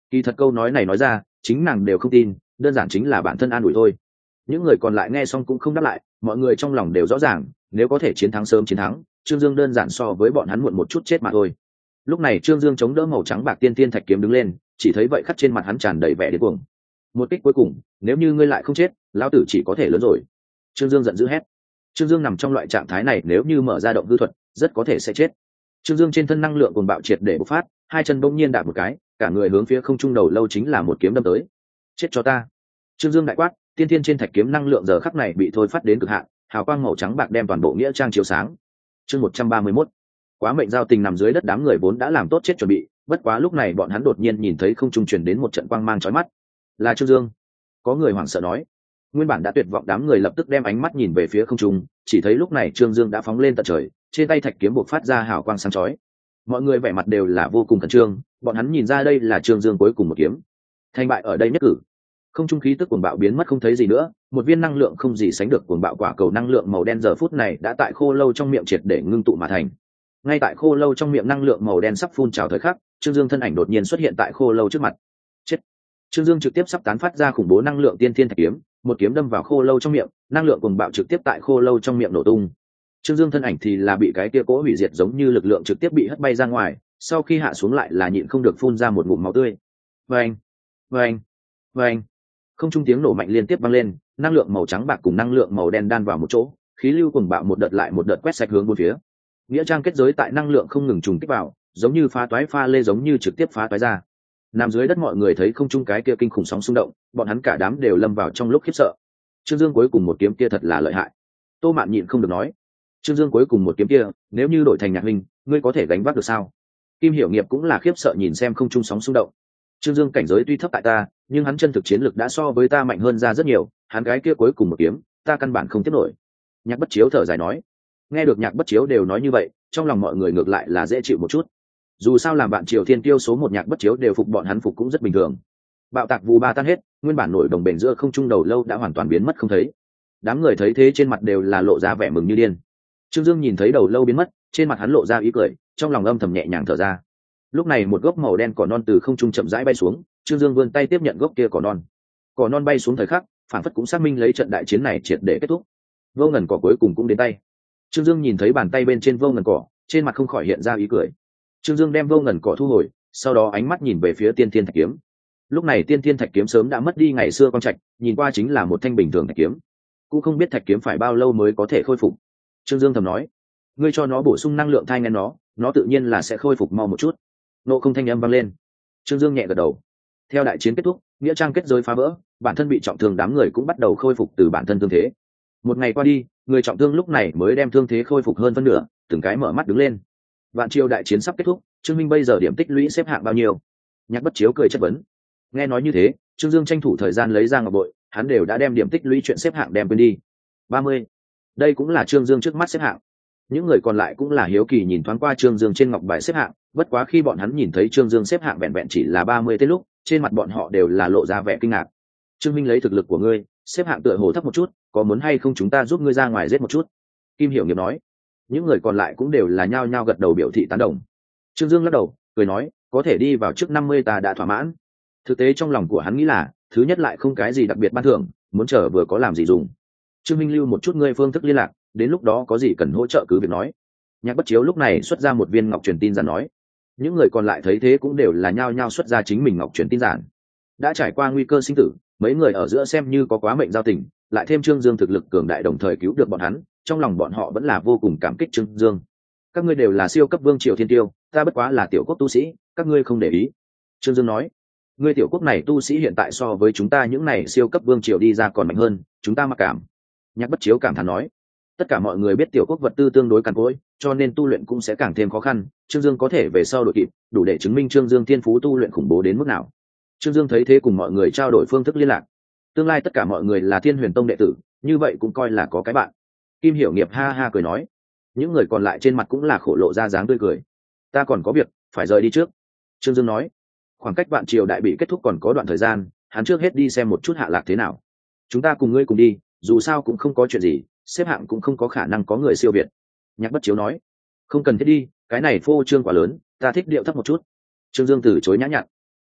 Kỳ thật câu nói này nói ra chính nàng đều không tin, đơn giản chính là bản thân an ủi thôi. Những người còn lại nghe xong cũng không đáp lại, mọi người trong lòng đều rõ ràng, nếu có thể chiến thắng sớm chiến thắng, Trương Dương đơn giản so với bọn hắn muộn một chút chết mà thôi. Lúc này Trương Dương chống đỡ màu trắng bạc tiên tiên thạch kiếm đứng lên, chỉ thấy vậy khắc trên mặt hắn tràn đầy vẻ điên cuồng. Một kích cuối cùng, nếu như ngươi lại không chết, lão tử chỉ có thể lớn rồi. Trương Dương giận dữ hét. Trương Dương nằm trong loại trạng thái này, nếu như mở ra động hư thuật, rất có thể sẽ chết. Trương Dương trên thân năng lượng cuồng bạo triệt để bộc phát, hai chân bỗng nhiên đạp một cái, cả người hướng phía không trung đầu lâu chính là một kiếm đâm tới. Chết cho ta! Trương Dương đại quát, tiên tiên trên thạch kiếm năng lượng giờ khắc này bị thôi phát đến cực hạn, hào quang màu trắng bạc đem toàn bộ nghĩa trang chiếu sáng. Chương 131. Quá mệnh giao tình nằm dưới đất, đám người vốn đã làm tốt chết chuẩn bị, bất quá lúc này bọn hắn đột nhiên nhìn thấy không trung truyền đến một trận quang mang chói mắt. Là Trương Dương. Có người hoảng sợ nói. Nguyên bản đã tuyệt vọng đám người lập tức đem ánh mắt nhìn về phía không trung, chỉ thấy lúc này Trương Dương đã phóng lên tận trời, trên tay thạch kiếm bộc phát ra hào quang sáng chói. Mọi người vẻ mặt đều là vô cùng khẩn trương, bọn hắn nhìn ra đây là Trương Dương cuối cùng một kiếm. Thành bại ở đây nhất cử. Không trung khí tức cuồng bạo biến mất không thấy gì nữa, một viên năng lượng không gì sánh được cuồng bạo quả cầu năng lượng màu đen giờ phút này đã tại khô lâu trong miệng triệt để ngưng tụ mà thành. Ngay tại khô lâu trong miệng năng lượng màu đen sắp phun trào thời khắc, Trương Dương thân ảnh đột nhiên xuất hiện tại khô lâu trước mặt. Chết! Trương Dương trực tiếp sắp tán phát ra khủng bố năng lượng tiên thiên thạch kiếm, một kiếm đâm vào khô lâu trong miệng, năng lượng cuồng bạo trực tiếp tại khô lâu trong miệng nổ tung. Trương Dương thân ảnh thì là bị cái kia cỗ hủy diệt giống như lực lượng trực tiếp bị hất bay ra ngoài, sau khi hạ xuống lại là nhịn không được phun ra một ngụm máu tươi. Vâng, vâng, vâng. Không trung tiếng nổ mạnh liên tiếp vang lên, năng lượng màu trắng bạc cùng năng lượng màu đen đan vào một chỗ, khí lưu cuồng bạo một đợt lại một đợt quét sạch hướng bốn phía. Nghĩa trang kết giới tại năng lượng không ngừng trùng kích vào, giống như phá toái pha lê, giống như trực tiếp phá toái ra. Nằm dưới đất mọi người thấy không trung cái kia kinh khủng sóng xung động, bọn hắn cả đám đều lâm vào trong lúc khiếp sợ. Trương Dương cuối cùng một kiếm kia thật là lợi hại. Tô Mạn nhịn không được nói. Trương Dương cuối cùng một kiếm kia, nếu như đổi thành Nhạc Minh, ngươi có thể gánh vác được sao? Kim Hiểu Nghiệp cũng là khiếp sợ nhìn xem không trung sóng xung động. Trương Dương cảnh giới tuy thấp tại ta, nhưng hắn chân thực chiến lực đã so với ta mạnh hơn ra rất nhiều, hắn cái kia cuối cùng một kiếm, ta căn bản không tiếp nổi. Nhạc Bất Chiếu thở dài nói. Nghe được Nhạc Bất Chiếu đều nói như vậy, trong lòng mọi người ngược lại là dễ chịu một chút. Dù sao làm bạn Triều Thiên Tiêu số một Nhạc Bất Chiếu đều phục bọn hắn phục cũng rất bình thường. Bạo tạc vụ ba tan hết, nguyên bản nổi đồng bền giữa không trung đầu lâu đã hoàn toàn biến mất không thấy. Đám người thấy thế trên mặt đều là lộ ra vẻ mừng như điên. Trương Dương nhìn thấy đầu lâu biến mất, trên mặt hắn lộ ra ý cười, trong lòng âm thầm nhẹ nhàng thở ra. Lúc này một gốc màu đen cỏ non từ không trung chậm rãi bay xuống, Trương Dương vươn tay tiếp nhận gốc kia cỏ non. Cỏ non bay xuống thời khắc, phản phất cũng xác minh lấy trận đại chiến này triệt để kết thúc. Vô ngần cỏ cuối cùng cũng đến tay. Trương Dương nhìn thấy bàn tay bên trên vô ngần cỏ, trên mặt không khỏi hiện ra ý cười. Trương Dương đem vô ngần cỏ thu hồi, sau đó ánh mắt nhìn về phía tiên thiên thạch kiếm. Lúc này tiên thiên thạch kiếm sớm đã mất đi ngày xưa quang trạch, nhìn qua chính là một thanh bình thường thạch kiếm. Cũng không biết thạch kiếm phải bao lâu mới có thể khôi phục. Trương Dương thầm nói, ngươi cho nó bổ sung năng lượng thai ngén nó tự nhiên là sẽ khôi phục mau một chút. Nộ không thanh âm vang lên. Trương Dương nhẹ gật đầu. Theo đại chiến kết thúc, nghĩa trang kết giới phá vỡ, bản thân bị trọng thương đám người cũng bắt đầu khôi phục từ bản thân thương thế. Một ngày qua đi, người trọng thương lúc này mới đem thương thế khôi phục hơn phân nửa, từng cái mở mắt đứng lên. Vạn Triều đại chiến sắp kết thúc, Trương Minh bây giờ điểm tích lũy xếp hạng bao nhiêu? Nhạc Bất Chiếu cười chất vấn. Nghe nói như thế, Trương Dương tranh thủ thời gian lấy ra ngọc bội, hắn đều đã đem điểm tích lũy chuyện xếp hạng đem quên đi. 30. Đây cũng là Trương Dương trước mắt xếp hạng. Những người còn lại cũng là hiếu kỳ nhìn thoáng qua Trương Dương trên ngọc bài xếp hạng, bất quá khi bọn hắn nhìn thấy Trương Dương xếp hạng vẹn vẹn chỉ là 30 tên lúc, trên mặt bọn họ đều là lộ ra vẻ kinh ngạc. Trương Minh lấy thực lực của ngươi, xếp hạng tựa hồ thấp một chút, có muốn hay không chúng ta giúp ngươi ra ngoài giết một chút? Kim Hiểu Nghiệp nói. Những người còn lại cũng đều là nhao nhao gật đầu biểu thị tán đồng. Trương Dương lắc đầu, cười nói, có thể đi vào trước 50 ta đã thỏa mãn. Thực tế trong lòng của hắn nghĩ là, thứ nhất lại không cái gì đặc biệt ban thưởng, muốn chờ vừa có làm gì dùng. Trương Minh lưu một chút ngươi phương thức liên lạc, đến lúc đó có gì cần hỗ trợ cứ việc nói. Nhạc Bất Chiếu lúc này xuất ra một viên ngọc truyền tin giản nói. Những người còn lại thấy thế cũng đều là nhao nhao xuất ra chính mình ngọc truyền tin giản. Đã trải qua nguy cơ sinh tử, mấy người ở giữa xem như có quá mệnh giao tình, lại thêm Trương Dương thực lực cường đại đồng thời cứu được bọn hắn, trong lòng bọn họ vẫn là vô cùng cảm kích Trương Dương. Các ngươi đều là siêu cấp vương triều thiên tiêu, ta bất quá là tiểu quốc tu sĩ, các ngươi không để ý. Trương Dương nói, ngươi tiểu quốc này tu sĩ hiện tại so với chúng ta những này siêu cấp vương triều đi ra còn mạnh hơn, chúng ta mặc cảm. Nhạc Bất Chiếu cảm thán nói, tất cả mọi người biết tiểu quốc vật tư tương đối cằn cỗi, cho nên tu luyện cũng sẽ càng thêm khó khăn. Trương Dương có thể về sau đội kịp, đủ để chứng minh Trương Dương thiên phú tu luyện khủng bố đến mức nào. Trương Dương thấy thế cùng mọi người trao đổi phương thức liên lạc. Tương lai tất cả mọi người là Thiên Huyền Tông đệ tử, như vậy cũng coi là có cái bạn. Kim Hiểu Nghiệp ha ha cười nói. Những người còn lại trên mặt cũng là khổ lộ ra dáng tươi cười. Ta còn có việc, phải rời đi trước. Trương Dương nói. Khoảng cách Vạn Triều đại bị kết thúc còn có đoạn thời gian, hắn trước hết đi xem một chút Hạ Lạc thế nào. Chúng ta cùng ngươi cùng đi, dù sao cũng không có chuyện gì, xếp hạng cũng không có khả năng có người siêu việt. Nhạc Bất Chiếu nói. Không cần thiết đi, cái này phô trương quá lớn, ta thích điệu thấp một chút. Trương Dương từ chối nhã nhặn.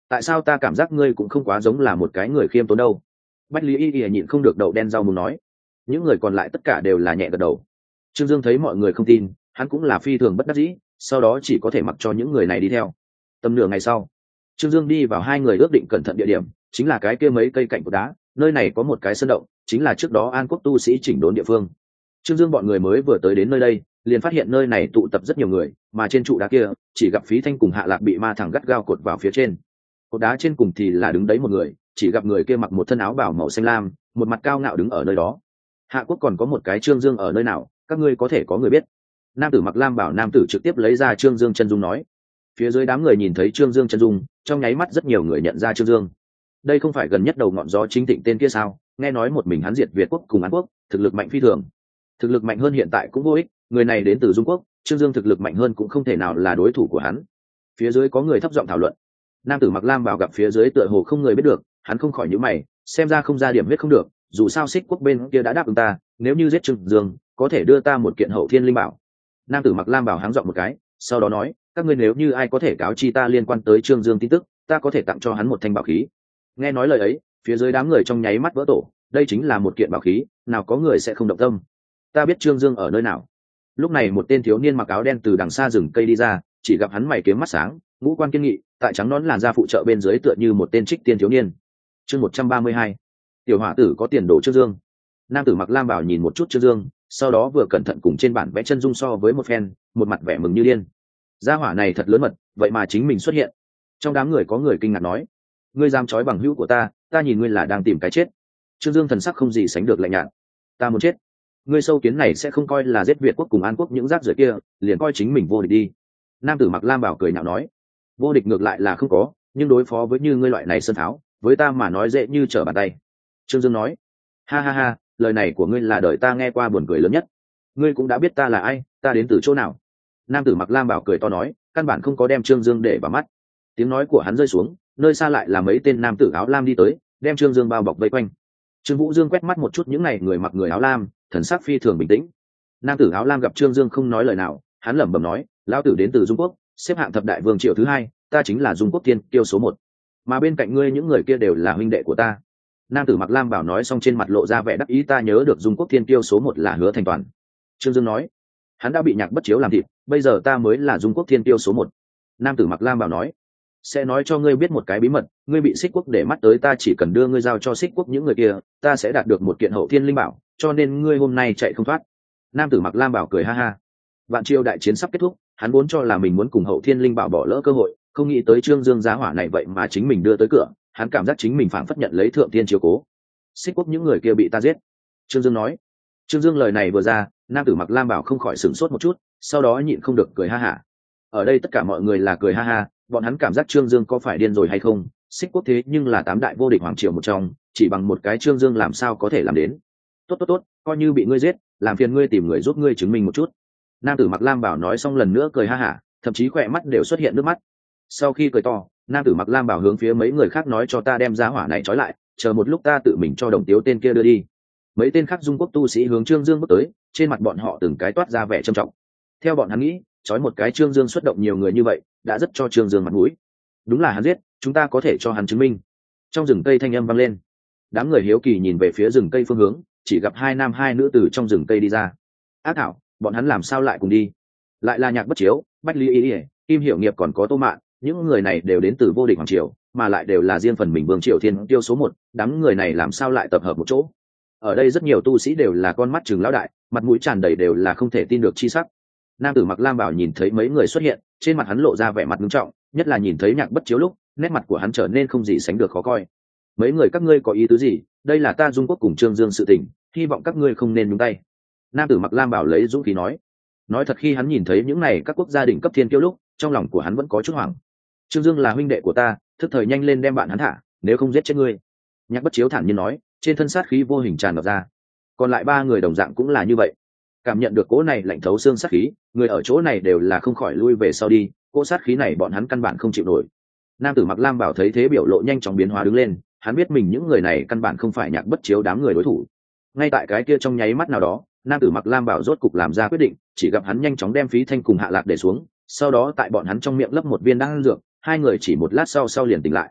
tại sao ta cảm giác ngươi cũng không quá giống là một cái người khiêm tốn đâu? Bách Lý Y nhịn không được đậu đen rau muốn nói. Những người còn lại tất cả đều là nhẹ gật đầu. Trương Dương thấy mọi người không tin, hắn cũng là phi thường bất đắc dĩ, sau đó chỉ có thể mặc cho những người này đi theo. Tầm nửa ngày sau, Trương Dương đi vào hai người ước định cẩn thận địa điểm, chính là cái kia mấy cây cạnh cột đá, nơi này có một cái sơn động, chính là trước đó An Quốc tu sĩ chỉnh đốn địa phương. Trương Dương bọn người mới vừa tới đến nơi đây, liền phát hiện nơi này tụ tập rất nhiều người, mà trên trụ đá kia chỉ gặp Phí Thanh cùng Hạ Lạc bị ma thẳng gắt gao cột vào phía trên. Cột đá trên cùng thì là đứng đấy một người, chỉ gặp người kia mặc một thân áo bào màu xanh lam, một mặt cao ngạo đứng ở nơi đó. Hạ Quốc còn có một cái Trương Dương ở nơi nào, các ngươi có thể có người biết. Nam tử mặc lam bảo nam tử trực tiếp lấy ra Trương Dương chân dung nói. Phía dưới đám người nhìn thấy Trương Dương chân dung, trong nháy mắt rất nhiều người nhận ra Trương Dương. Đây không phải gần nhất đầu ngọn gió chính thịnh tên kia sao? Nghe nói một mình hắn diệt Việt quốc cùng An Quốc, thực lực mạnh phi thường. Thực lực mạnh hơn hiện tại cũng vô ích, người này đến từ Dung Quốc, Trương Dương thực lực mạnh hơn cũng không thể nào là đối thủ của hắn. Phía dưới có người thấp giọng thảo luận. Nam tử mặc lam bảo gặp phía dưới tựa hồ không người biết được, hắn không khỏi nhíu mày, xem ra không ra điểm huyết không được, dù sao Xích Quốc bên kia đã đáp ứng ta, nếu như giết Trương Dương, có thể đưa ta một kiện hậu thiên linh bảo. Nam tử mặc lam bảo háng giọng một cái, sau đó nói, các ngươi nếu như ai có thể cáo chi ta liên quan tới Trương Dương tin tức, ta có thể tặng cho hắn một thanh bảo khí. Nghe nói lời ấy, phía dưới đám người trong nháy mắt vỡ tổ, đây chính là một kiện bảo khí, nào có người sẽ không động tâm. Ta biết Trương Dương ở nơi nào. Lúc này một tên thiếu niên mặc áo đen từ đằng xa rừng cây đi ra, chỉ gặp hắn mày kiếm mắt sáng, ngũ quan kiên nghị, tại trắng nón làn da phụ trợ bên dưới tựa như một tên trích tiên thiếu niên. Chương 132. Tiểu hỏa tử có tiền đồ Trương Dương. Nam tử mặc lam bảo nhìn một chút Trương Dương, sau đó vừa cẩn thận cùng trên bản vẽ chân dung so với một phen, một mặt vẻ mừng như điên. Gia hỏa này thật lớn mật, vậy mà chính mình xuất hiện. Trong đám người có người kinh ngạc nói, ngươi dám trói bằng hữu của ta, ta nhìn ngươi là đang tìm cái chết. Trương Dương thần sắc không gì sánh được lạnh nhạt. Ta muốn chết. Ngươi sâu kiến này sẽ không coi là giết Việt quốc cùng An Quốc những rác rưởi kia, liền coi chính mình vô địch đi. Nam tử mặc lam bảo cười nhạo nói, vô địch ngược lại là không có, nhưng đối phó với như ngươi loại này sơn tháo, với ta mà nói dễ như trở bàn tay. Trương Dương nói, ha ha ha, lời này của ngươi là đời ta nghe qua buồn cười lớn nhất. Ngươi cũng đã biết ta là ai, ta đến từ chỗ nào. Nam tử mặc lam bảo cười to nói, căn bản không có đem Trương Dương để vào mắt. Tiếng nói của hắn rơi xuống, nơi xa lại là mấy tên nam tử áo lam đi tới, đem Trương Dương bao bọc vây quanh. Trương Vũ Dương quét mắt một chút những này người mặc người áo lam, thần sắc phi thường bình tĩnh. Nam tử áo lam gặp Trương Dương không nói lời nào, hắn lẩm bẩm nói, lão tử đến từ Dung Quốc, xếp hạng thập đại vương triều thứ 2, ta chính là Dung Quốc thiên kiêu số 1. Mà bên cạnh ngươi những người kia đều là huynh đệ của ta. Nam tử mặc lam bảo nói xong trên mặt lộ ra vẻ đắc ý, ta nhớ được Dung Quốc thiên kiêu số 1 là Hứa Thành Toàn. Trương Dương nói, hắn đã bị Nhạc Bất Chiếu làm thịt, bây giờ ta mới là Dung Quốc thiên kiêu số 1. Nam tử mặc lam bảo nói, sẽ nói cho ngươi biết một cái bí mật, ngươi bị Xích Quốc để mắt tới, ta chỉ cần đưa ngươi giao cho Xích Quốc những người kia, ta sẽ đạt được một kiện hậu thiên linh bảo, cho nên ngươi hôm nay chạy không thoát. Nam tử mặc lam bảo cười ha ha. Vạn Chiêu đại chiến sắp kết thúc, hắn vốn cho là mình muốn cùng hậu thiên linh bảo bỏ lỡ cơ hội, không nghĩ tới Trương Dương giá hỏa này vậy mà chính mình đưa tới cửa, hắn cảm giác chính mình phảng phất nhận lấy thượng thiên chiếu cố. Xích Quốc những người kia bị ta giết. Trương Dương nói. Trương Dương lời này vừa ra, nam tử mặc lam bảo không khỏi sửng sốt một chút, sau đó nhịn không được cười ha ha. Ở đây tất cả mọi người là cười ha ha, bọn hắn cảm giác Trương Dương có phải điên rồi hay không? Xích Quốc thế nhưng là 8 đại vô địch hoàng triều một trong, chỉ bằng một cái Trương Dương làm sao có thể làm đến? Tốt, coi như bị ngươi giết, làm phiền ngươi tìm người giúp ngươi chứng minh một chút. Nam tử mặc lam bảo nói xong lần nữa cười ha hả, thậm chí khỏe mắt đều xuất hiện nước mắt. Sau khi cười to, nam tử mặc lam bảo hướng phía mấy người khác nói, cho ta đem giá hỏa này trói lại, chờ một lúc ta tự mình cho Đồng Tiếu tên kia đưa đi. Mấy tên khác Dung Quốc tu sĩ hướng Trương Dương bước tới, trên mặt bọn họ từng cái toát ra vẻ trầm trọng. Theo bọn hắn nghĩ, trói một cái Trương Dương xuất động nhiều người như vậy, đã rất cho Trương Dương mặt mũi. Đúng là hắn giết, chúng ta có thể cho hắn chứng minh. Trong rừng cây thanh âm vang lên, đám người hiếu kỳ nhìn về phía rừng cây phương hướng, chỉ gặp 2 nam 2 nữ từ trong rừng cây đi ra. Ác thảo, bọn hắn làm sao lại cùng đi? Lại là Nhạc Bất Chiếu, Bách Lý Y, Kim Hiểu Nghiệp còn có Tô Mạn, những người này đều đến từ vô địch hoàng triều, mà lại đều là riêng phần mình vương triều thiên tiêu số 1, đám người này làm sao lại tập hợp một chỗ? Ở đây rất nhiều tu sĩ đều là con mắt trừng lão đại, mặt mũi tràn đầy đều là không thể tin được chi sắc. Nam tử mặc lam bảo nhìn thấy mấy người xuất hiện, trên mặt hắn lộ ra vẻ mặt nghiêm trọng, nhất là nhìn thấy Nhạc Bất Chiếu lúc, nét mặt của hắn trở nên không gì sánh được khó coi. Mấy người các ngươi có ý tứ gì? Đây là ta Dung Quốc cùng Trương Dương sự tình, hy vọng các ngươi không nên nhúng tay. Nam tử mặc lam bảo lấy dũng khí nói thật, khi hắn nhìn thấy những này các quốc gia đỉnh cấp thiên kiêu lúc, trong lòng của hắn vẫn có chút hoảng. Trương Dương là huynh đệ của ta, thức thời nhanh lên đem bạn hắn thả, nếu không giết chết ngươi. Nhạc Bất Chiếu thản nhiên nói, trên thân sát khí vô hình tràn ngập ra. Còn lại 3 người đồng dạng cũng là như vậy, cảm nhận được cỗ này lạnh thấu xương sát khí, người ở chỗ này đều là không khỏi lui về sau đi, cỗ sát khí này bọn hắn căn bản không chịu nổi. Nam tử mặc lam bảo thấy thế biểu lộ nhanh chóng biến hóa đứng lên, hắn biết mình những người này căn bản không phải Nhạc Bất Chiếu đám người đối thủ. Ngay tại cái kia trong nháy mắt nào đó, nam tử mặc lam bảo rốt cục làm ra quyết định, chỉ gặp hắn nhanh chóng đem Phí Thanh cùng Hạ Lạc để xuống, sau đó tại bọn hắn trong miệng lấp một viên đan dược, 2 người chỉ một lát sau liền tỉnh lại,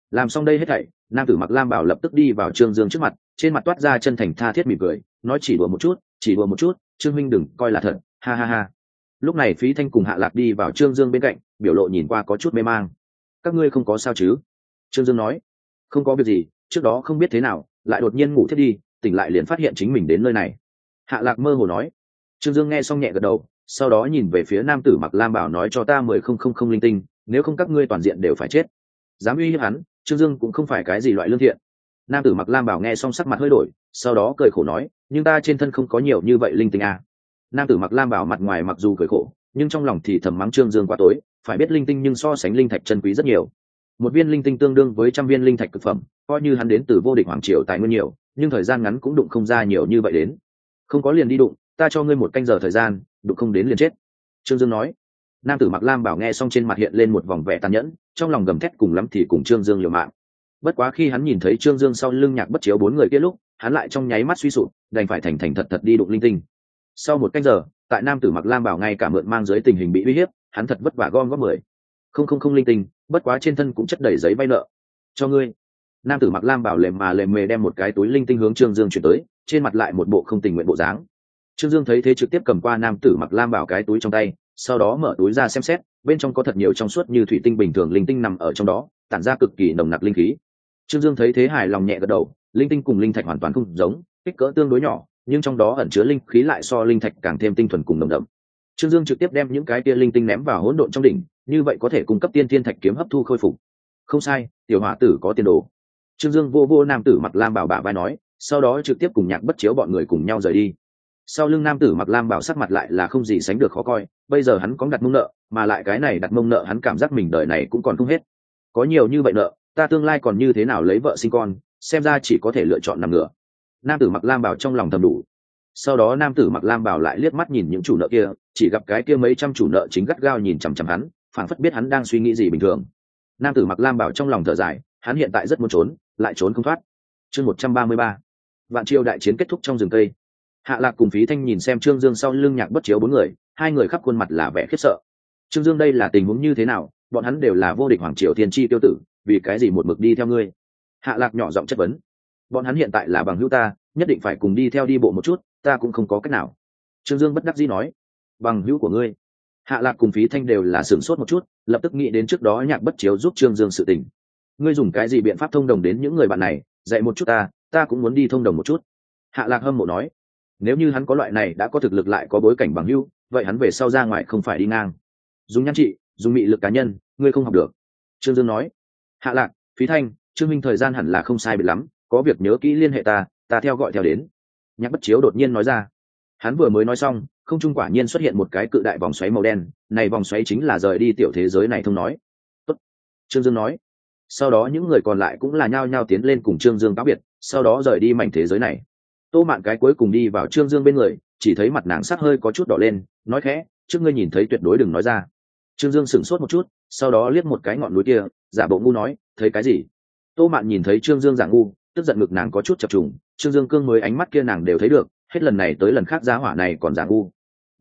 Làm xong đây hết thảy, nam tử mặc lam bảo lập tức đi vào Trương Dương trước mặt, trên mặt toát ra chân thành tha thiết mỉm cười, nói chỉ đùa một chút, chỉ đùa một chút, Trương minh đừng coi là thật, ha ha ha. Lúc này Phí Thanh cùng Hạ Lạc đi vào Trương Dương bên cạnh, biểu lộ nhìn qua có chút mê mang. Các ngươi không có sao chứ? Trương Dương nói. Không có việc gì, trước đó không biết thế nào, lại đột nhiên ngủ thiết đi, tỉnh lại liền phát hiện chính mình đến nơi này. Hạ Lạc mơ hồ nói. Trương Dương nghe xong nhẹ gật đầu, sau đó nhìn về phía nam tử mặc lam bảo nói cho ta 10,000 linh tinh, nếu không các ngươi toàn diện đều phải chết. Dám uy hiếp hắn, Trương Dương cũng không phải cái gì loại lương thiện. Nam tử mặc lam bảo nghe xong sắc mặt hơi đổi, sau đó cười khổ nói, nhưng ta trên thân không có nhiều như vậy linh tinh à. Nam tử mặc lam bảo mặt ngoài mặc dù cười khổ, nhưng trong lòng thì thầm mắng Trương Dương quá tối, phải biết linh tinh nhưng so sánh linh thạch chân quý rất nhiều. Một viên linh tinh tương đương với 100 viên linh thạch cực phẩm, coi như hắn đến từ vô địch hoàng triều tài nguyên nhiều, nhưng thời gian ngắn cũng đụng không ra nhiều như vậy đến. Không có liền đi đụng, ta cho ngươi 1 canh giờ thời gian, đụng không đến liền chết. Trương Dương nói. Nam tử mặc lam bảo nghe xong trên mặt hiện lên một vòng vẻ tàn nhẫn, trong lòng gầm thét cùng lắm thì cùng Trương Dương liều mạng. Bất quá khi hắn nhìn thấy Trương Dương sau lưng Nhạc Bất Chiếu 4 người kia lúc, hắn lại trong nháy mắt suy sụp, đành phải thành thành thật thật đi đụng linh tinh. Sau 1 canh giờ, tại nam tử mặc lam bảo ngay cả mượn mang dưới tình hình bị uy hiếp, hắn thật vất vả gom góp 10,000 linh tinh, bất quá trên thân cũng chất đầy giấy vay nợ. Cho ngươi. Nam tử mặc lam bảo lềm mề đem một cái túi linh tinh hướng Trương Dương chuyển tới, trên mặt lại một bộ không tình nguyện bộ dáng. Trương Dương thấy thế trực tiếp cầm qua nam tử mặc lam bảo cái túi trong tay, sau đó mở túi ra xem xét, bên trong có thật nhiều trong suốt như thủy tinh bình thường linh tinh nằm ở trong đó, tản ra cực kỳ nồng nặc linh khí. Trương Dương thấy thế hài lòng nhẹ gật đầu, linh tinh cùng linh thạch hoàn toàn không giống, kích cỡ tương đối nhỏ, nhưng trong đó ẩn chứa linh khí lại so linh thạch càng thêm tinh thuần cùng nồng đậm. Trương Dương trực tiếp đem những cái tia linh tinh ném vào hỗn độn trong đỉnh, như vậy có thể cung cấp tiên thiên thạch kiếm hấp thu khôi phục. Không sai, tiểu hỏa tử có tiền đồ. Trương Dương vô nam tử mặc lam bảo bả vai nói, sau đó trực tiếp cùng Nhạc Bất Chiếu bọn người cùng nhau rời đi. Sau lưng nam tử mặc lam bảo sắc mặt lại là không gì sánh được khó coi, bây giờ hắn có đặt mông nợ, mà lại cái này đặt mông nợ hắn cảm giác mình đời này cũng còn không hết. Có nhiều như vậy nợ, ta tương lai còn như thế nào lấy vợ sinh con, xem ra chỉ có thể lựa chọn nằm ngửa. Nam tử mặc lam bảo trong lòng thầm đủ. Sau đó nam tử mặc lam bảo lại liếc mắt nhìn những chủ nợ kia, chỉ gặp cái kia mấy trăm chủ nợ chính gắt gao nhìn chằm chằm hắn, phảng phất biết hắn đang suy nghĩ gì bình thường. Nam tử mặc lam bảo trong lòng thở dài, hắn hiện tại rất muốn trốn, lại trốn không thoát. Chương 133. Vạn Chiêu đại chiến kết thúc trong rừng cây. Hạ Lạc cùng Phí Thanh nhìn xem Trương Dương sau lưng Nhạc Bất Chiếu 4 người, hai người khắp khuôn mặt là vẻ khiếp sợ. Trương Dương đây là tình huống như thế nào? Bọn hắn đều là vô địch hoàng triều thiên chi tiêu tử, vì cái gì một mực đi theo ngươi? Hạ Lạc nhỏ giọng chất vấn. Bọn hắn hiện tại là bằng hữu ta, nhất định phải cùng đi theo đi bộ một chút, ta cũng không có cách nào. Trương Dương bất đắc dĩ nói. Bằng hữu của ngươi? Hạ Lạc cùng Phí Thanh đều là sửng sốt một chút, lập tức nghĩ đến trước đó Nhạc Bất Chiếu giúp Trương Dương sự tình. Ngươi dùng cái gì biện pháp thông đồng đến những người bạn này, dạy một chút ta cũng muốn đi thông đồng một chút. Hạ Lạc hâm mộ nói. Nếu như hắn có loại này đã có thực lực lại có bối cảnh bằng hữu, vậy hắn về sau ra ngoài không phải đi ngang. Dùng nhan trị, dùng mị lực cá nhân, ngươi không học được. Trương Dương nói. Hạ Lạc, Phí Thanh, Trương Minh thời gian hẳn là không sai biệt lắm, có việc nhớ kỹ liên hệ ta theo gọi theo đến. Nhạc Bất Chiếu đột nhiên nói ra. Hắn vừa mới nói xong, không trung quả nhiên xuất hiện một cái cự đại vòng xoáy màu đen, này vòng xoáy chính là rời đi tiểu thế giới này thông nói. Tốt. Trương Dương nói. Sau đó những người còn lại cũng là nhao nhao tiến lên cùng Trương Dương cáo biệt, sau đó rời đi mảnh thế giới này. Tô Mạn cái cuối cùng đi vào Trương Dương bên người, chỉ thấy mặt nàng sắc hơi có chút đỏ lên, nói khẽ, trước ngươi nhìn thấy tuyệt đối đừng nói ra. Trương Dương sửng sốt một chút, sau đó liếc một cái ngọn núi kia, giả bộ ngu nói, thấy cái gì? Tô Mạn nhìn thấy Trương Dương giả ngu, tức giận ngực nàng có chút chập trùng, Trương Dương cương mới ánh mắt kia nàng đều thấy được, hết lần này tới lần khác giá hỏa này còn giả ngu.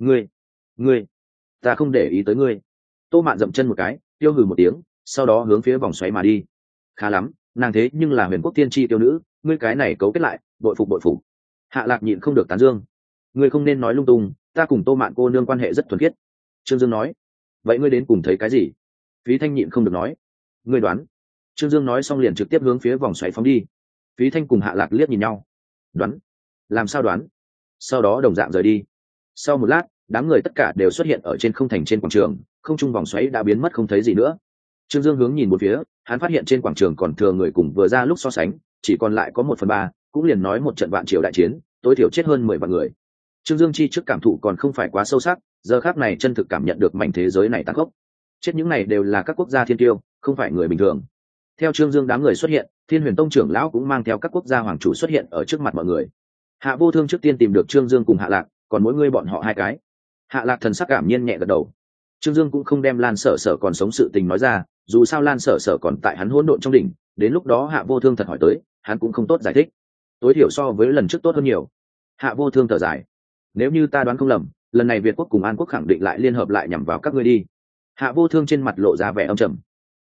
Ngươi, ta không để ý tới ngươi. Tô Mạn dậm chân một cái, tiêu hừ một tiếng, sau đó hướng phía vòng xoáy mà đi. Khá lắm, nàng thế nhưng là huyền quốc tiên tri tiêu nữ, ngươi cái này cấu kết lại, bội phục. Hạ Lạc nhịn không được tán dương. Ngươi không nên nói lung tung, ta cùng Tô Mạn cô nương quan hệ rất thuần khiết. Trương Dương nói. Vậy ngươi đến cùng thấy cái gì? Phí Thanh nhịn không được nói. Ngươi đoán. Trương Dương nói xong liền trực tiếp hướng phía vòng xoáy phóng đi. Phí Thanh cùng Hạ Lạc liếc nhìn nhau. Đoán? Làm sao đoán? Sau đó đồng dạng rời đi. Sau một lát, đám người tất cả đều xuất hiện ở trên không thành trên quảng trường, không trung vòng xoáy đã biến mất không thấy gì nữa. Trương Dương hướng nhìn một phía, hắn phát hiện trên quảng trường còn thừa người cùng vừa ra lúc so sánh, chỉ còn lại có 1/3, cũng liền nói một trận vạn triều đại chiến, tối thiểu chết hơn 10 vạn người. Trương Dương chi trước cảm thụ còn không phải quá sâu sắc, giờ khắc này chân thực cảm nhận được mảnh thế giới này tàn khốc. Chết những này đều là các quốc gia thiên tiêu, không phải người bình thường. Theo Trương Dương đám người xuất hiện, Thiên Huyền Tông trưởng lão cũng mang theo các quốc gia hoàng chủ xuất hiện ở trước mặt mọi người. Hạ Vô Thương trước tiên tìm được Trương Dương cùng Hạ Lạc, còn mỗi người bọn họ 2 cái. Hạ Lạc thần sắc cảm nhiên nhẹ gật đầu. Trương Dương cũng không đem Lan Sở Sở còn sống sự tình nói ra, dù sao Lan Sở Sở còn tại hắn hỗn độn trong đỉnh, đến lúc đó Hạ Vô Thương thật hỏi tới, hắn cũng không tốt giải thích. Tối thiểu so với lần trước tốt hơn nhiều. Hạ Vô Thương thở dài. Nếu như ta đoán không lầm, lần này Việt quốc cùng An quốc khẳng định lại liên hợp lại nhằm vào các ngươi đi. Hạ Vô Thương trên mặt lộ ra vẻ âm trầm.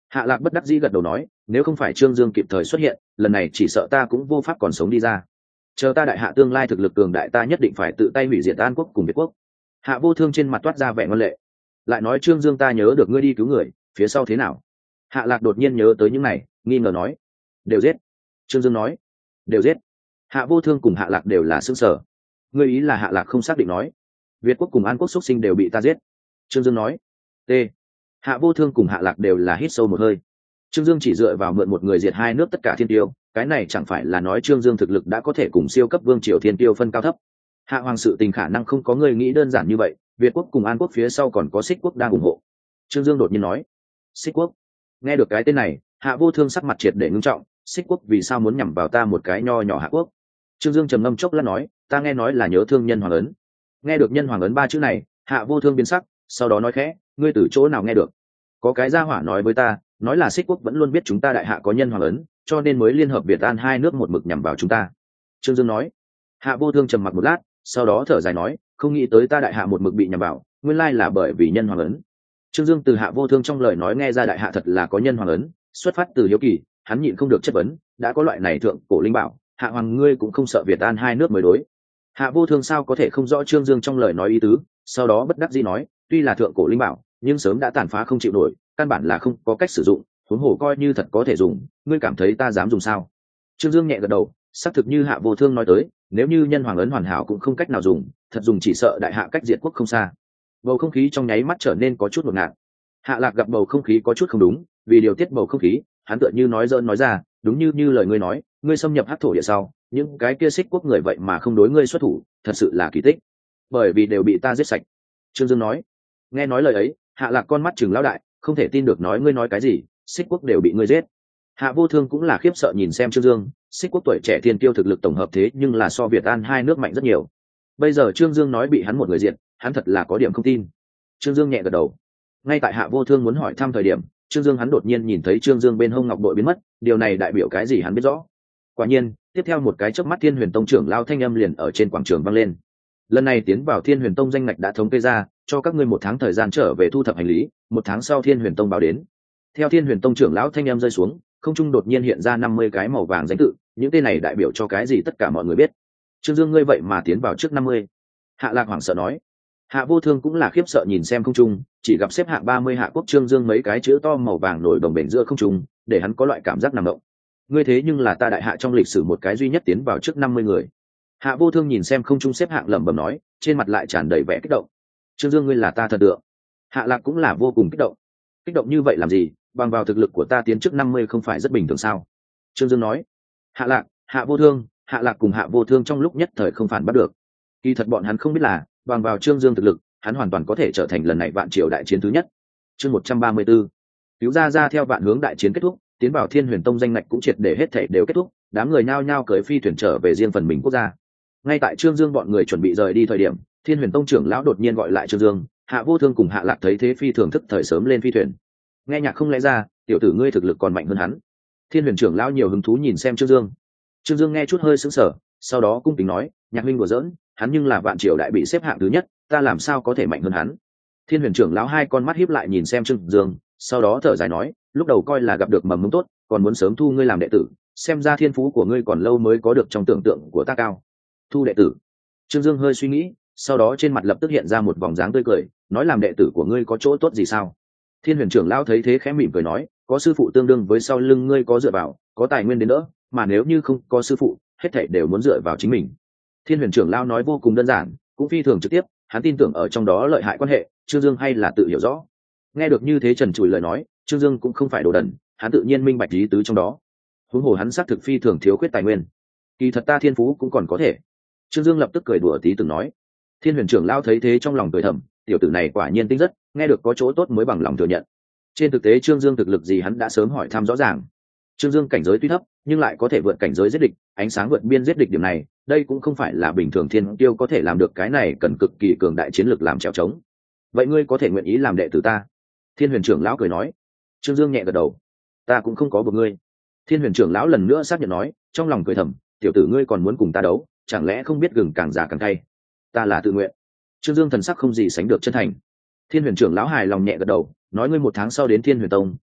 Hạ Lạc bất đắc dĩ gật đầu nói, nếu không phải Trương Dương kịp thời xuất hiện, lần này chỉ sợ ta cũng vô pháp còn sống đi ra. Chờ ta đại hạ tương lai thực lực cường đại, ta nhất định phải tự tay hủy diệt An quốc cùng Việt quốc. Hạ Vô Thương trên mặt toát ra vẻ ngoan lệ. Lại nói, Trương Dương, ta nhớ được ngươi đi cứu người, phía sau thế nào? Hạ Lạc đột nhiên nhớ tới những này, nghi ngờ nói, đều giết. Trương Dương nói, đều giết. Hạ Vô Thương cùng Hạ Lạc đều là sững sờ. Ngươi ý là? Hạ Lạc không xác định nói, Việt quốc cùng An quốc xuất sinh đều bị ta giết. Trương Dương nói, t. Hạ Vô Thương cùng Hạ Lạc đều là hít sâu một hơi. Trương Dương chỉ dựa vào mượn một người diệt hai nước tất cả thiên tiêu, cái này chẳng phải là nói Trương Dương thực lực đã có thể cùng siêu cấp vương triều thiên tiêu phân cao thấp. Hạ hoàng sự tình khả năng không có người nghĩ đơn giản như vậy, Việt quốc cùng An quốc phía sau còn có Xích quốc đang ủng hộ. Trương Dương đột nhiên nói, Xích quốc. Nghe được cái tên này, Hạ Vô Thương sắc mặt triệt để ngưng trọng, Xích quốc vì sao muốn nhằm vào ta một cái nho nhỏ Hạ quốc? Trương Dương trầm ngâm chốc lát nói, ta nghe nói là nhớ thương nhân hoàng ấn. Nghe được nhân hoàng ấn ba chữ này, Hạ Vô Thương biến sắc, sau đó nói khẽ, ngươi từ chỗ nào nghe được? Có cái gia hỏa nói với ta, nói là Xích quốc vẫn luôn biết chúng ta đại hạ có nhân hoàng ấn, cho nên mới liên hợp Việt An hai nước một mực nhằm vào chúng ta. Trương Dương nói. Hạ Vô Thương trầm mặc một lát, sau đó thở dài nói, không nghĩ tới ta đại hạ một mực bị nhằm vào, nguyên lai là bởi vì nhân hoàng ấn. Trương Dương từ Hạ Vô Thương trong lời nói nghe ra đại hạ thật là có nhân hoàng ấn, xuất phát từ hiếu kỳ, hắn nhịn không được chất vấn, đã có loại này thượng cổ linh bảo, hạ hoàng ngươi cũng không sợ Việt An hai nước mới đối. Hạ Vô Thương sao có thể không rõ Trương Dương trong lời nói ý tứ, sau đó bất đắc dĩ nói, tuy là thượng cổ linh bảo, nhưng sớm đã tàn phá không chịu nổi, căn bản là không có cách sử dụng, huống hồ coi như thật có thể dùng, ngươi cảm thấy ta dám dùng sao? Trương Dương nhẹ gật đầu, xác thực như Hạ Vô Thương nói tới, nếu như nhân hoàng ấn hoàn hảo cũng không cách nào dùng, thật dùng chỉ sợ đại hạ cách diệt quốc không xa. Bầu không khí trong nháy mắt trở nên có chút ngột ngạt. Hạ Lạc gặp bầu không khí có chút không đúng, vì điều tiết bầu không khí, hắn tựa như nói giỡn nói ra, đúng như lời ngươi nói, ngươi xâm nhập hắc thổ địa sau, những cái kia Xích quốc người vậy mà không đối ngươi xuất thủ, thật sự là kỳ tích. Bởi vì đều bị ta giết sạch. Trương Dương nói. Nghe nói lời ấy, Hạ Lạc con mắt trừng lão đại, không thể tin được nói ngươi nói cái gì, Xích quốc đều bị ngươi giết. Hạ Vô Thương cũng là khiếp sợ nhìn xem Trương Dương, Xích quốc tuổi trẻ thiên tiêu thực lực tổng hợp thế nhưng là so Việt An hai nước mạnh rất nhiều. Bây giờ Trương Dương nói bị hắn một người diệt, hắn thật là có điểm không tin. Trương Dương nhẹ gật đầu. Ngay tại Hạ Vô Thương muốn hỏi thăm thời điểm, Trương Dương hắn đột nhiên nhìn thấy Trương Dương bên hông ngọc bội biến mất, điều này đại biểu cái gì hắn biết rõ. Quả nhiên, tiếp theo một cái chớp mắt Thiên Huyền Tông trưởng lao thanh âm liền ở trên quảng trường vang lên. Lần này tiến vào Thiên Huyền Tông danh ngạch đã thống kê ra, cho các ngươi 1 tháng thời gian trở về thu thập hành lý, 1 tháng sau Thiên Huyền Tông báo đến. Theo Thiên Huyền Tông trưởng lão thanh âm rơi xuống, không trung đột nhiên hiện ra 50 cái màu vàng danh tự, những tên này đại biểu cho cái gì tất cả mọi người biết. Trương Dương ngươi vậy mà tiến vào trước 50. Hạ Lạc hoảng sợ nói. Hạ Vô Thương cũng là khiếp sợ nhìn xem không trung, chỉ gặp xếp hạng 30 Hạ quốc Trương Dương mấy cái chữ to màu vàng nổi bồng bềnh giữa không trung, để hắn có loại cảm giác nằm động. Ngươi thế nhưng là ta đại hạ trong lịch sử một cái duy nhất tiến vào trước 50 người. Hạ Vô Thương nhìn xem không trung xếp hạng lẩm bẩm nói, trên mặt lại tràn đầy vẻ kích động. Trương Dương ngươi là ta thần tượng. Hạ Lạc cũng là vô cùng kích động. Kích động như vậy làm gì, bằng vào thực lực của ta tiến trước 50 không phải rất bình thường sao? Trương Dương nói. Hạ Lạc, Hạ Vô Thương, Hạ Lạc cùng Hạ Vô Thương trong lúc nhất thời không phản bắt được. Kỳ thật bọn hắn không biết là, bằng vào Trương Dương thực lực, hắn hoàn toàn có thể trở thành lần này vạn triều đại chiến thứ nhất. Chương 134. Cứu ra theo vạn hướng đại chiến kết thúc, tiến vào Thiên Huyền Tông danh ngạch cũng triệt để hết thảy đều kết thúc, đám người nhao nhao cởi phi thuyền trở về riêng phần mình quốc gia. Ngay tại Trương Dương bọn người chuẩn bị rời đi thời điểm, Thiên Huyền Tông trưởng lão đột nhiên gọi lại Trương Dương, Hạ Vô Thương cùng Hạ Lạc thấy thế phi thường thức thời sớm lên phi thuyền. Nghe nhạc không lẽ ra, tiểu tử ngươi thực lực còn mạnh hơn hắn. Thiên Huyền trưởng lão nhiều hứng thú nhìn xem Trương Dương. Trương Dương nghe chút hơi sững sờ, sau đó cung kính nói, nhạc huynh đùa giỡn, hắn nhưng là vạn triều đại bị xếp hạng thứ nhất, ta làm sao có thể mạnh hơn hắn? Thiên Huyền trưởng lão hai con mắt híp lại nhìn xem Trương Dương, sau đó thở dài nói, lúc đầu coi là gặp được mầm mống tốt, còn muốn sớm thu ngươi làm đệ tử, xem ra thiên phú của ngươi còn lâu mới có được trong tưởng tượng của ta cao. Thu đệ tử? Trương Dương hơi suy nghĩ, sau đó trên mặt lập tức hiện ra một vòng dáng tươi cười, nói làm đệ tử của ngươi có chỗ tốt gì sao? Thiên Huyền trưởng lão thấy thế khẽ mỉm cười nói, có sư phụ tương đương với sau lưng ngươi có dựa vào, có tài nguyên đến đỡ, mà nếu như không có sư phụ, hết thảy đều muốn dựa vào chính mình. Thiên Huyền trưởng lão nói vô cùng đơn giản, cũng phi thường trực tiếp, hắn tin tưởng ở trong đó lợi hại quan hệ, Trương Dương hay là tự hiểu rõ. Nghe được như thế trần trụi lời nói, Trương Dương cũng không phải đồ đần, hắn tự nhiên minh bạch ý tứ trong đó. Huống hồ hắn xác thực phi thường thiếu khuyết tài nguyên, kỳ thật ta thiên phú cũng còn có thể. Trương Dương lập tức cười đùa tí từng nói. Thiên Huyền trưởng lão thấy thế trong lòng cười thầm, tiểu tử này quả nhiên tinh rất, nghe được có chỗ tốt mới bằng lòng thừa nhận. Trên thực tế Trương Dương thực lực gì hắn đã sớm hỏi thăm rõ ràng. Trương Dương cảnh giới tuy thấp, nhưng lại có thể vượt cảnh giới giết địch, ánh sáng vượt biên giết địch, điểm này, đây cũng không phải là bình thường thiên tiêu có thể làm được, cái này cần cực kỳ cường đại chiến lược làm trèo trống. Vậy ngươi có thể nguyện ý làm đệ tử ta? Thiên Huyền trưởng lão cười nói. Trương Dương nhẹ gật đầu. Ta cũng không có buộc ngươi. Thiên Huyền trưởng lão lần nữa xác nhận nói, trong lòng cười thầm, tiểu tử ngươi còn muốn cùng ta đấu, chẳng lẽ không biết gừng càng già càng cay? Ta là tự nguyện. Trương Dương thần sắc không gì sánh được chân thành. Thiên Huyền trưởng lão hài lòng nhẹ gật đầu, nói ngươi 1 tháng sau đến Thiên Huyền Tông,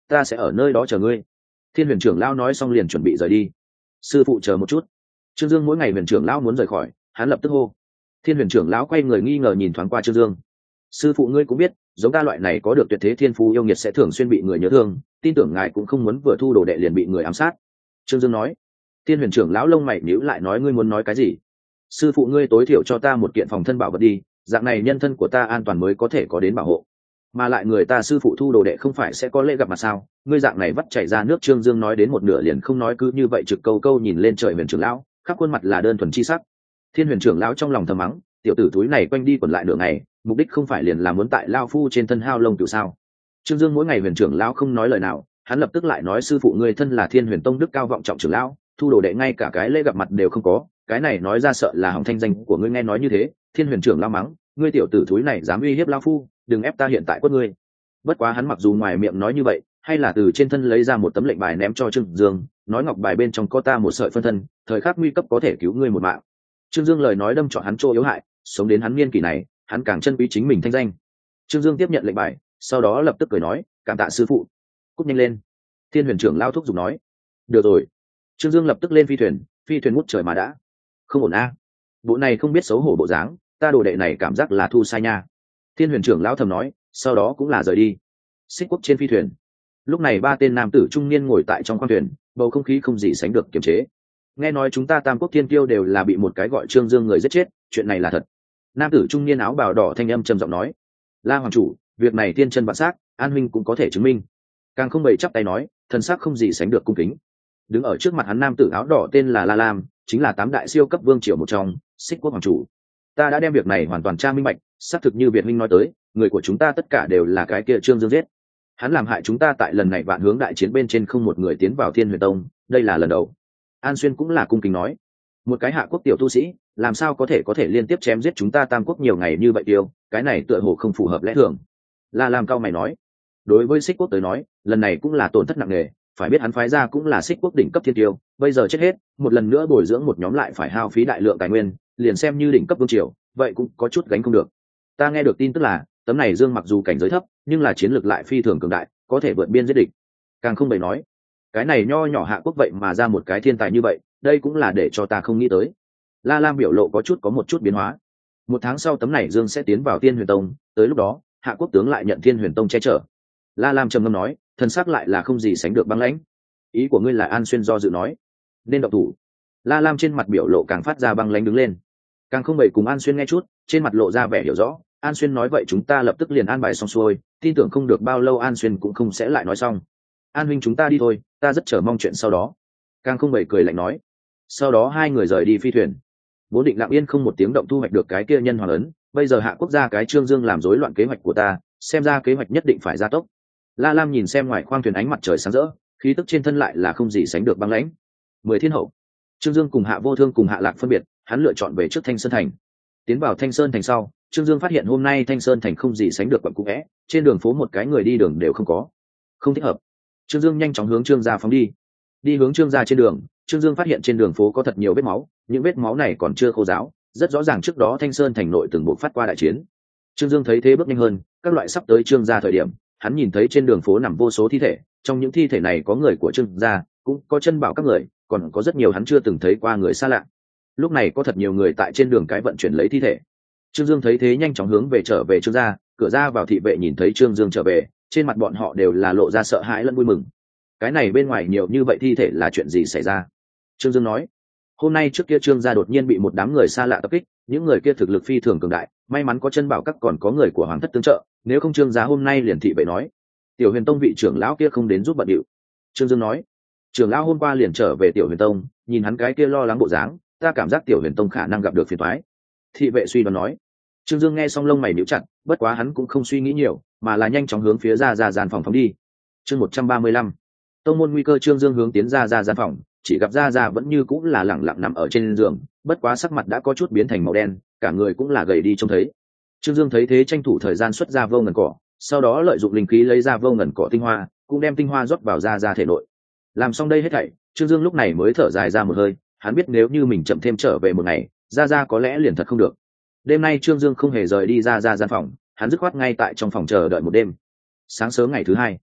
ta sẽ ở nơi đó chờ ngươi. Thiên huyền trưởng lão nói xong liền chuẩn bị rời đi. Sư phụ chờ một chút. Trương Dương mỗi ngày huyền trưởng lão muốn rời khỏi, hắn lập tức hô. Thiên huyền trưởng lão quay người nghi ngờ nhìn thoáng qua Trương Dương. Sư phụ ngươi cũng biết, giống ta loại này có được tuyệt thế thiên phú yêu nghiệt sẽ thường xuyên bị người nhớ thương, tin tưởng ngài cũng không muốn vừa thu đồ đệ liền bị người ám sát. Trương Dương nói. Thiên huyền trưởng lão lông mày nhíu lại nói, ngươi muốn nói cái gì? Sư phụ ngươi tối thiểu cho ta một kiện phòng thân bảo vật đi, dạng này nhân thân của ta an toàn mới có thể có đến bảo hộ. Mà lại người ta sư phụ thu đồ đệ không phải sẽ có lễ gặp mặt sao? Ngươi dạng này vắt chảy ra nước. Trương Dương nói đến một nửa liền không nói, cứ như vậy trực câu câu nhìn lên trời huyền trưởng lão, khắp khuôn mặt là đơn thuần chi sắc. Thiên huyền trưởng lão trong lòng thầm mắng, tiểu tử túi này quanh đi quẩn lại nửa ngày, mục đích không phải liền là muốn tại lao phu trên thân hao lông cựu sao? Trương Dương mỗi ngày huyền trưởng lão không nói lời nào, hắn lập tức lại nói, sư phụ ngươi thân là Thiên Huyền Tông đức cao vọng trọng trưởng lão, thu đồ đệ ngay cả cái lễ gặp mặt đều không có, cái này nói ra sợ là hỏng thanh danh của ngươi. Nghe nói như thế, Thiên Huyền trưởng lão mắng, ngươi tiểu tử thúi này dám uy hiếp lão phu, đừng ép ta hiện tại quất ngươi. Bất quá hắn mặc dù ngoài miệng nói như vậy, hay là từ trên thân lấy ra một tấm lệnh bài ném cho Trương Dương, nói ngọc bài bên trong có ta một sợi phân thân, thời khắc nguy cấp có thể cứu ngươi một mạng. Trương Dương lời nói đâm trọn hắn chỗ yếu hại, sống đến hắn niên kỷ này, hắn càng trân quý chính mình thanh danh. Trương Dương tiếp nhận lệnh bài, sau đó lập tức cười nói, cảm tạ sư phụ. Cút nhanh lên. Thiên huyền trưởng lao thúc giục nói. Được rồi. Trương Dương lập tức lên phi thuyền ngút trời mà đã. Không ổn a. Bộ này không biết xấu hổ bộ dáng, ta đồ đệ này cảm giác là thu sai nha. Thiên huyền trưởng lão thầm nói, sau đó cũng là rời đi. Xích quốc trên phi thuyền, lúc này ba tên nam tử trung niên ngồi tại trong khoang thuyền, bầu không khí không gì sánh được kiềm chế. Nghe nói chúng ta Tam Quốc Thiên Kiêu đều là bị một cái gọi Trương Dương người giết chết, chuyện này là thật. Nam tử trung niên áo bào đỏ thanh âm trầm giọng nói. La hoàng chủ, việc này tiên chân vạn xác, An huynh cũng có thể chứng minh. Càng không bày chắp tay nói, thần sắc không gì sánh được cung kính. Đứng ở trước mặt hắn nam tử áo đỏ tên là La Lam, chính là 8 đại siêu cấp vương triều một trong, Xích quốc hoàng chủ. Ta đã đem việc này hoàn toàn tra minh bạch, xác thực như Việt huynh nói tới, người của chúng ta tất cả đều là cái kia Trương Dương giết. Hắn làm hại chúng ta tại lần này vạn hướng đại chiến bên trên không một người tiến vào Thiên Huyền Tông, đây là lần đầu. An Xuyên cũng là cung kính nói, một cái hạ quốc tiểu tu sĩ, làm sao có thể liên tiếp chém giết chúng ta Tam Quốc nhiều ngày như vậy tiêu, cái này tựa hồ không phù hợp lẽ thường. La Lam cao mày nói, đối với Xích quốc tới nói, lần này cũng là tổn thất nặng nề, phải biết hắn phái ra cũng là Xích quốc đỉnh cấp thiên tiêu, bây giờ chết hết, một lần nữa bồi dưỡng một nhóm lại phải hao phí đại lượng tài nguyên, liền xem như đỉnh cấp vương triều, vậy cũng có chút gánh không được. Ta nghe được tin tức là, tấm này Dương mặc dù cảnh giới thấp, nhưng là chiến lược lại phi thường cường đại, có thể vượt biên giết địch. Càng không bày nói, cái này nho nhỏ hạ quốc vậy mà ra một cái thiên tài như vậy, đây cũng là để cho ta không nghĩ tới. La Lam biểu lộ có một chút biến hóa. 1 tháng sau tấm này Dương sẽ tiến vào Thiên Huyền Tông, tới lúc đó, hạ quốc tướng lại nhận Thiên Huyền Tông che chở. La Lam trầm ngâm nói, thân xác lại là không gì sánh được băng lãnh. Ý của ngươi là? An Xuyên do dự nói. Nên động thủ. La Lam trên mặt biểu lộ càng phát ra băng lãnh đứng lên. Càng không bày cùng An Xuyên nghe chút, trên mặt lộ ra vẻ hiểu rõ. An Xuyên nói vậy chúng ta lập tức liền an bài xong xuôi, tin tưởng không được bao lâu An Xuyên cũng không sẽ lại nói xong. An huynh chúng ta đi thôi, ta rất chờ mong chuyện sau đó. Càng không bày cười lạnh nói. Sau đó hai người rời đi phi thuyền. Vốn định lặng yên không một tiếng động thu hoạch được cái kia nhân hoàng ấn, bây giờ hạ quốc gia cái Trương Dương làm rối loạn kế hoạch của ta, xem ra kế hoạch nhất định phải gia tốc. La Lam nhìn xem ngoài khoang thuyền ánh mặt trời sáng rỡ, khí tức trên thân lại là không gì sánh được băng lãnh. 10 thiên hậu, Trương Dương cùng Hạ Vô Thương cùng Hạ Lạc phân biệt, hắn lựa chọn về trước Thanh Sơn thành. Tiến vào Thanh Sơn thành sau, Trương Dương phát hiện hôm nay Thanh Sơn thành không gì sánh được quận cũ vẽ, trên đường phố một cái người đi đường đều không có, không thích hợp. Trương Dương nhanh chóng hướng Trương gia phóng đi. Đi hướng Trương gia trên đường, Trương Dương phát hiện trên đường phố có thật nhiều vết máu, những vết máu này còn chưa khô ráo, rất rõ ràng trước đó Thanh Sơn thành nội từng buộc phát qua đại chiến. Trương Dương thấy thế bước nhanh hơn, các loại sắp tới Trương gia thời điểm, hắn nhìn thấy trên đường phố nằm vô số thi thể, trong những thi thể này có người của Trương gia, cũng có chân bảo các người, còn có rất nhiều hắn chưa từng thấy qua người xa lạ. Lúc này có thật nhiều người tại trên đường cái vận chuyển lấy thi thể. Trương Dương thấy thế nhanh chóng hướng về trở về Trương gia, cửa ra vào thị vệ nhìn thấy Trương Dương trở về, trên mặt bọn họ đều là lộ ra sợ hãi lẫn vui mừng. Cái này bên ngoài nhiều như vậy thi thể là chuyện gì xảy ra? Trương Dương nói, hôm nay trước kia Trương gia đột nhiên bị một đám người xa lạ tập kích, những người kia thực lực phi thường cường đại, may mắn có chân bảo các còn có người của hoàng thất tương trợ, nếu không Trương gia hôm nay liền thị vệ nói. Tiểu Huyền Tông vị trưởng lão kia không đến giúp bận điệu. Trương Dương nói, trưởng lão hôm qua liền trở về Tiểu Huyền Tông, nhìn hắn cái kia lo lắng bộ dáng, ta cảm giác Tiểu Huyền Tông khả năng gặp được phiền toái. Thị vệ suy đoán nói. Trương Dương nghe xong lông mày nhíu chặt, bất quá hắn cũng không suy nghĩ nhiều, mà là nhanh chóng hướng phía ra gian phòng phóng đi. Chương 135. Tông môn nguy cơ. Trương Dương hướng tiến ra gian phòng, chỉ gặp ra vẫn như cũng là lẳng lặng nằm ở trên giường, bất quá sắc mặt đã có chút biến thành màu đen, cả người cũng là gầy đi trông thấy. Trương Dương thấy thế tranh thủ thời gian xuất ra vô ngần cỏ, sau đó lợi dụng linh khí lấy ra vô ngần cỏ tinh hoa, cũng đem tinh hoa rót vào ra thể nội. Làm xong đây hết thảy, Trương Dương lúc này mới thở dài ra một hơi, hắn biết nếu như mình chậm thêm trở về một ngày, ra có lẽ liền thật không được. Đêm nay Trương Dương không hề rời đi ra gian phòng, hắn dứt khoát ngay tại trong phòng chờ đợi một đêm. Sáng sớm ngày thứ hai,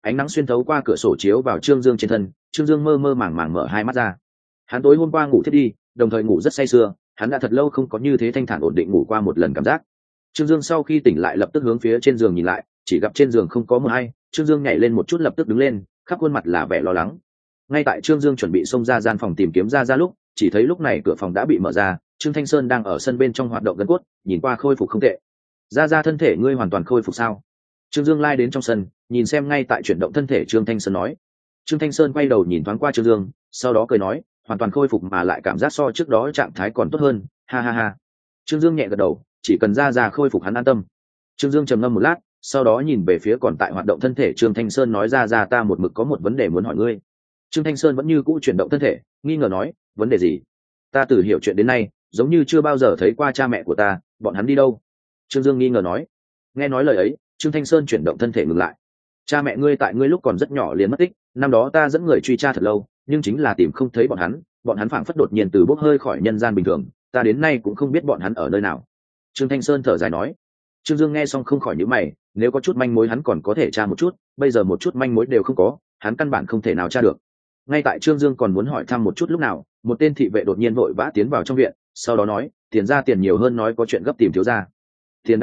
ánh nắng xuyên thấu qua cửa sổ chiếu vào Trương Dương trên thân. Trương Dương mơ mơ màng màng mở hai mắt ra. Hắn tối hôm qua ngủ thiết đi, đồng thời ngủ rất say sưa, hắn đã thật lâu không có như thế thanh thản ổn định ngủ qua một lần cảm giác. Trương Dương sau khi tỉnh lại lập tức hướng phía trên giường nhìn lại, chỉ gặp trên giường không có mờ hay. Trương Dương nhảy lên một chút lập tức đứng lên, khắp khuôn mặt là vẻ lo lắng. Ngay tại Trương Dương chuẩn bị xông ra gian phòng tìm kiếm ra lúc, chỉ thấy lúc này cửa phòng đã bị mở ra, Trương Thanh Sơn đang ở sân bên trong hoạt động gân cốt, nhìn qua khôi phục không tệ. Ra thân thể ngươi hoàn toàn khôi phục sao? Trương Dương lai đến trong sân, nhìn xem ngay tại chuyển động thân thể Trương Thanh Sơn nói. Trương Thanh Sơn quay đầu nhìn thoáng qua Trương Dương, sau đó cười nói, hoàn toàn khôi phục mà lại cảm giác so trước đó trạng thái còn tốt hơn, ha ha ha. Trương Dương nhẹ gật đầu, chỉ cần ra khôi phục hắn an tâm. Trương Dương trầm ngâm một lát, sau đó nhìn về phía còn tại hoạt động thân thể Trương Thanh Sơn nói ra ta một mực có một vấn đề muốn hỏi ngươi. Trương Thanh Sơn vẫn như cũ chuyển động thân thể, nghi ngờ nói, vấn đề gì? Ta từ hiểu chuyện đến nay, giống như chưa bao giờ thấy qua cha mẹ của ta, bọn hắn đi đâu? Trương Dương nghi ngờ nói. Nghe nói lời ấy, Trương Thanh Sơn chuyển động thân thể ngừng lại. Cha mẹ ngươi tại ngươi lúc còn rất nhỏ liền mất tích, năm đó ta dẫn người truy tra thật lâu, nhưng chính là tìm không thấy bọn hắn phảng phất đột nhiên từ bốc hơi khỏi nhân gian bình thường, ta đến nay cũng không biết bọn hắn ở nơi nào. Trương Thanh Sơn thở dài nói. Trương Dương nghe xong không khỏi nhíu mày, nếu có chút manh mối hắn còn có thể tra một chút, bây giờ một chút manh mối đều không có, hắn căn bản không thể nào tra được. Ngay tại Trương Dương còn muốn hỏi thăm một chút lúc nào, một tên thị vệ đột nhiên vội vã tiến vào trong viện, sau đó nói, tiền ra tiền nhiều hơn nói có chuyện gấp tìm thiếu gia. Tiền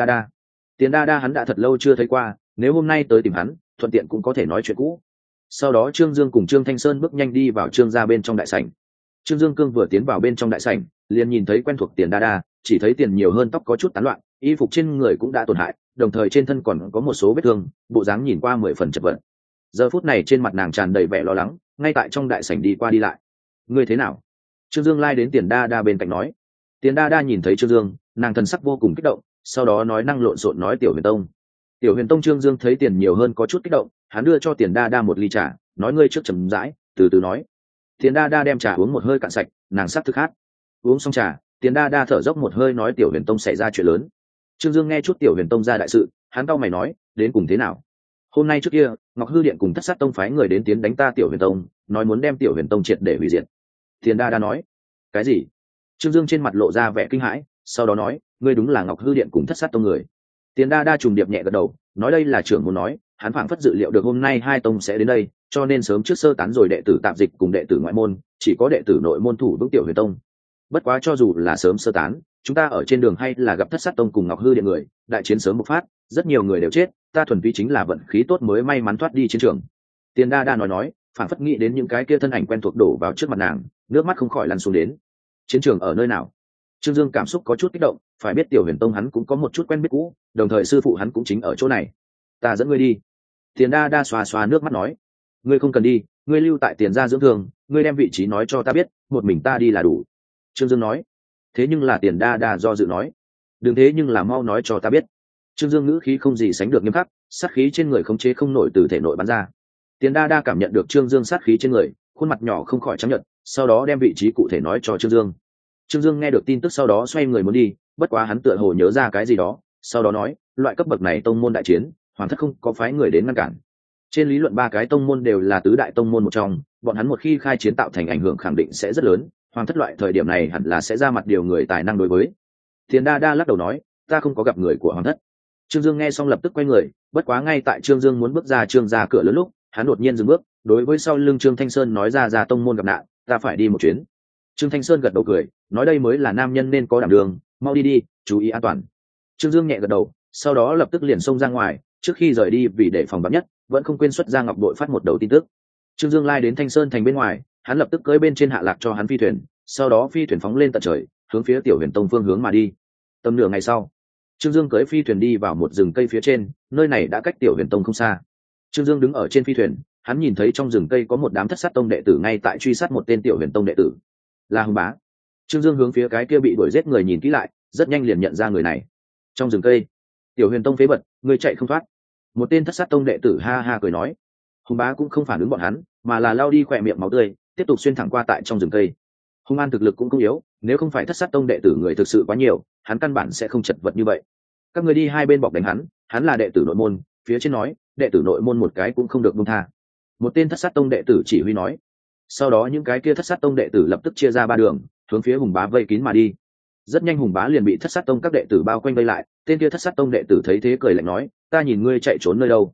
đa đa hắn đã thật lâu chưa thấy qua, nếu hôm nay tới tìm hắn, thuận tiện cũng có thể nói chuyện cũ. Sau đó Trương Dương cùng Trương Thanh Sơn bước nhanh đi vào Trương gia bên trong đại sảnh. Trương Dương Cương vừa tiến vào bên trong đại sảnh, liền nhìn thấy quen thuộc Tiền đa, chỉ thấy tiền nhiều hơn tóc có chút tán loạn, y phục trên người cũng đã tổn hại, đồng thời trên thân còn có một số vết thương, bộ dáng nhìn qua 10 phần chật vật. Giờ phút này trên mặt nàng tràn đầy vẻ lo lắng, ngay tại trong đại sảnh đi qua đi lại. Ngươi thế nào? Trương Dương lai đến Tiền đa bên cạnh nói. Tiền đa nhìn thấy Trương Dương, nàng thần sắc vô cùng kích động, sau đó nói năng lộn xộn nói Tiểu Huyền Tông. Tiểu Huyền Tông. Trương Dương thấy tiền nhiều hơn có chút kích động, hắn đưa cho Tiền đa một ly trà, nói ngươi trước chậm rãi, từ từ nói. Tiền đa đem trà uống một hơi cạn sạch, nàng sắc thực khát. Uống xong trà, Tiền đa thở dốc một hơi nói Tiểu Huyền Tông xảy ra chuyện lớn. Trương Dương nghe chút Tiểu Huyền Tông ra đại sự, hắn cau mày nói, đến cùng thế nào? Hôm nay trước kia, Ngọc Hư Điện cùng Thất Sát Tông phái người đến tiến đánh ta Tiểu Huyền Tông, nói muốn đem Tiểu Huyền Tông triệt để hủy diệt. Tiền đa nói, cái gì? Trương Dương trên mặt lộ ra vẻ kinh hãi, sau đó nói, ngươi đúng là Ngọc Hư Điện cùng Thất Sát Tông người. Tiền đa trùng điệp nhẹ gật đầu, nói đây là trưởng muốn nói, hắn phảng phất dự liệu được hôm nay hai tông sẽ đến đây, cho nên sớm trước sơ tán rồi đệ tử tạp dịch cùng đệ tử ngoại môn, chỉ có đệ tử nội môn thủ vững Tiểu Huyền Tông. Bất quá cho dù là sớm sơ tán, chúng ta ở trên đường hay là gặp Thất Sát Tông cùng Ngọc Hư Điện người, đại chiến sớm bộc phát, rất nhiều người đều chết, ta thuần túy chính là vận khí tốt mới may mắn thoát đi chiến trường. Tiền đa nói, phảng phất nghĩ đến những cái kia thân ảnh quen thuộc đổ vào trước mặt nàng, nước mắt không khỏi lăn xuống đến. Chiến trường ở nơi nào? Trương Dương cảm xúc có chút kích động, phải biết Tiểu Huyền Tông hắn cũng có một chút quen biết cũ, đồng thời sư phụ hắn cũng chính ở chỗ này. Ta dẫn ngươi đi. Tiền đa xoa nước mắt nói, ngươi không cần đi, ngươi lưu tại Tiền gia dưỡng thương, ngươi đem vị trí nói cho ta biết, một mình ta đi là đủ. Trương Dương nói. Thế nhưng là Tiền đa do dự nói, đừng thế nhưng là mau nói cho ta biết. Trương Dương ngữ khí không gì sánh được nghiêm khắc, sát khí trên người khống chế không nổi từ thể nội bắn ra. Tiền đa cảm nhận được Trương Dương sát khí trên người, khuôn mặt nhỏ không khỏi trắng nhợt, sau đó đem vị trí cụ thể nói cho Trương Dương. Trương Dương nghe được tin tức sau đó xoay người muốn đi, bất quá hắn tựa hồ nhớ ra cái gì đó, sau đó nói, loại cấp bậc này tông môn đại chiến, Hoàng thất không có phái người đến ngăn cản. Trên lý luận ba cái tông môn đều là tứ đại tông môn một trong, bọn hắn một khi khai chiến tạo thành ảnh hưởng khẳng định sẽ rất lớn, Hoàng thất loại thời điểm này hẳn là sẽ ra mặt điều người tài năng đối với. Tiền đa lắc đầu nói, ta không có gặp người của Hoàng thất. Trương Dương nghe xong lập tức quay người, bất quá ngay tại Trương Dương muốn bước ra Trương gia cửa lớn lúc, hắn đột nhiên dừng bước, đối với sau lưng Trương Thanh Sơn nói ra tông môn gặp nạn, ta phải đi một chuyến. Trương Thanh Sơn gật đầu cười, nói đây mới là nam nhân nên có đảm đường, mau đi, chú ý an toàn. Trương Dương nhẹ gật đầu, sau đó lập tức liền xông ra ngoài, trước khi rời đi vì để phòng vắn nhất, vẫn không quên xuất ra ngọc đội phát một đầu tin tức. Trương Dương lai đến Thanh Sơn thành bên ngoài, hắn lập tức cưỡi bên trên Hạ Lạc cho hắn phi thuyền, sau đó phi thuyền phóng lên tận trời, hướng phía Tiểu Huyền Tông phương hướng mà đi. Tầm nửa ngày sau, Trương Dương cưỡi phi thuyền đi vào một rừng cây phía trên, nơi này đã cách Tiểu Huyền Tông không xa. Trương Dương đứng ở trên phi thuyền, hắn nhìn thấy trong rừng cây có một đám Thất Sát Tông đệ tử ngay tại truy sát một tên Tiểu Huyền Tông đệ tử, là Hùng Bá. Trương Dương hướng phía cái kia bị đuổi giết người nhìn kỹ lại, rất nhanh liền nhận ra người này. Trong rừng cây, Tiểu Huyền Tông phế vật, người chạy không thoát. Một tên Thất Sát Tông đệ tử ha ha cười nói. Hùng Bá cũng không phản ứng bọn hắn, mà là lao đi khỏe miệng máu tươi, tiếp tục xuyên thẳng qua tại trong rừng cây. Hung An thực lực cũng không yếu, nếu không phải Thất Sát Tông đệ tử người thực sự quá nhiều, hắn căn bản sẽ không chật vật như vậy. Các người đi hai bên bọc đánh hắn là đệ tử nội môn, phía trên nói, đệ tử nội môn một cái cũng không được buông tha. Một tên Thất Sát Tông đệ tử chỉ huy nói. Sau đó những cái kia Thất Sát Tông đệ tử lập tức chia ra ba đường, hướng phía Hùng Bá vây kín mà đi. Rất nhanh Hùng Bá liền bị Thất Sát Tông các đệ tử bao quanh vây lại, tên kia Thất Sát Tông đệ tử thấy thế cười lạnh nói, ta nhìn ngươi chạy trốn nơi đâu.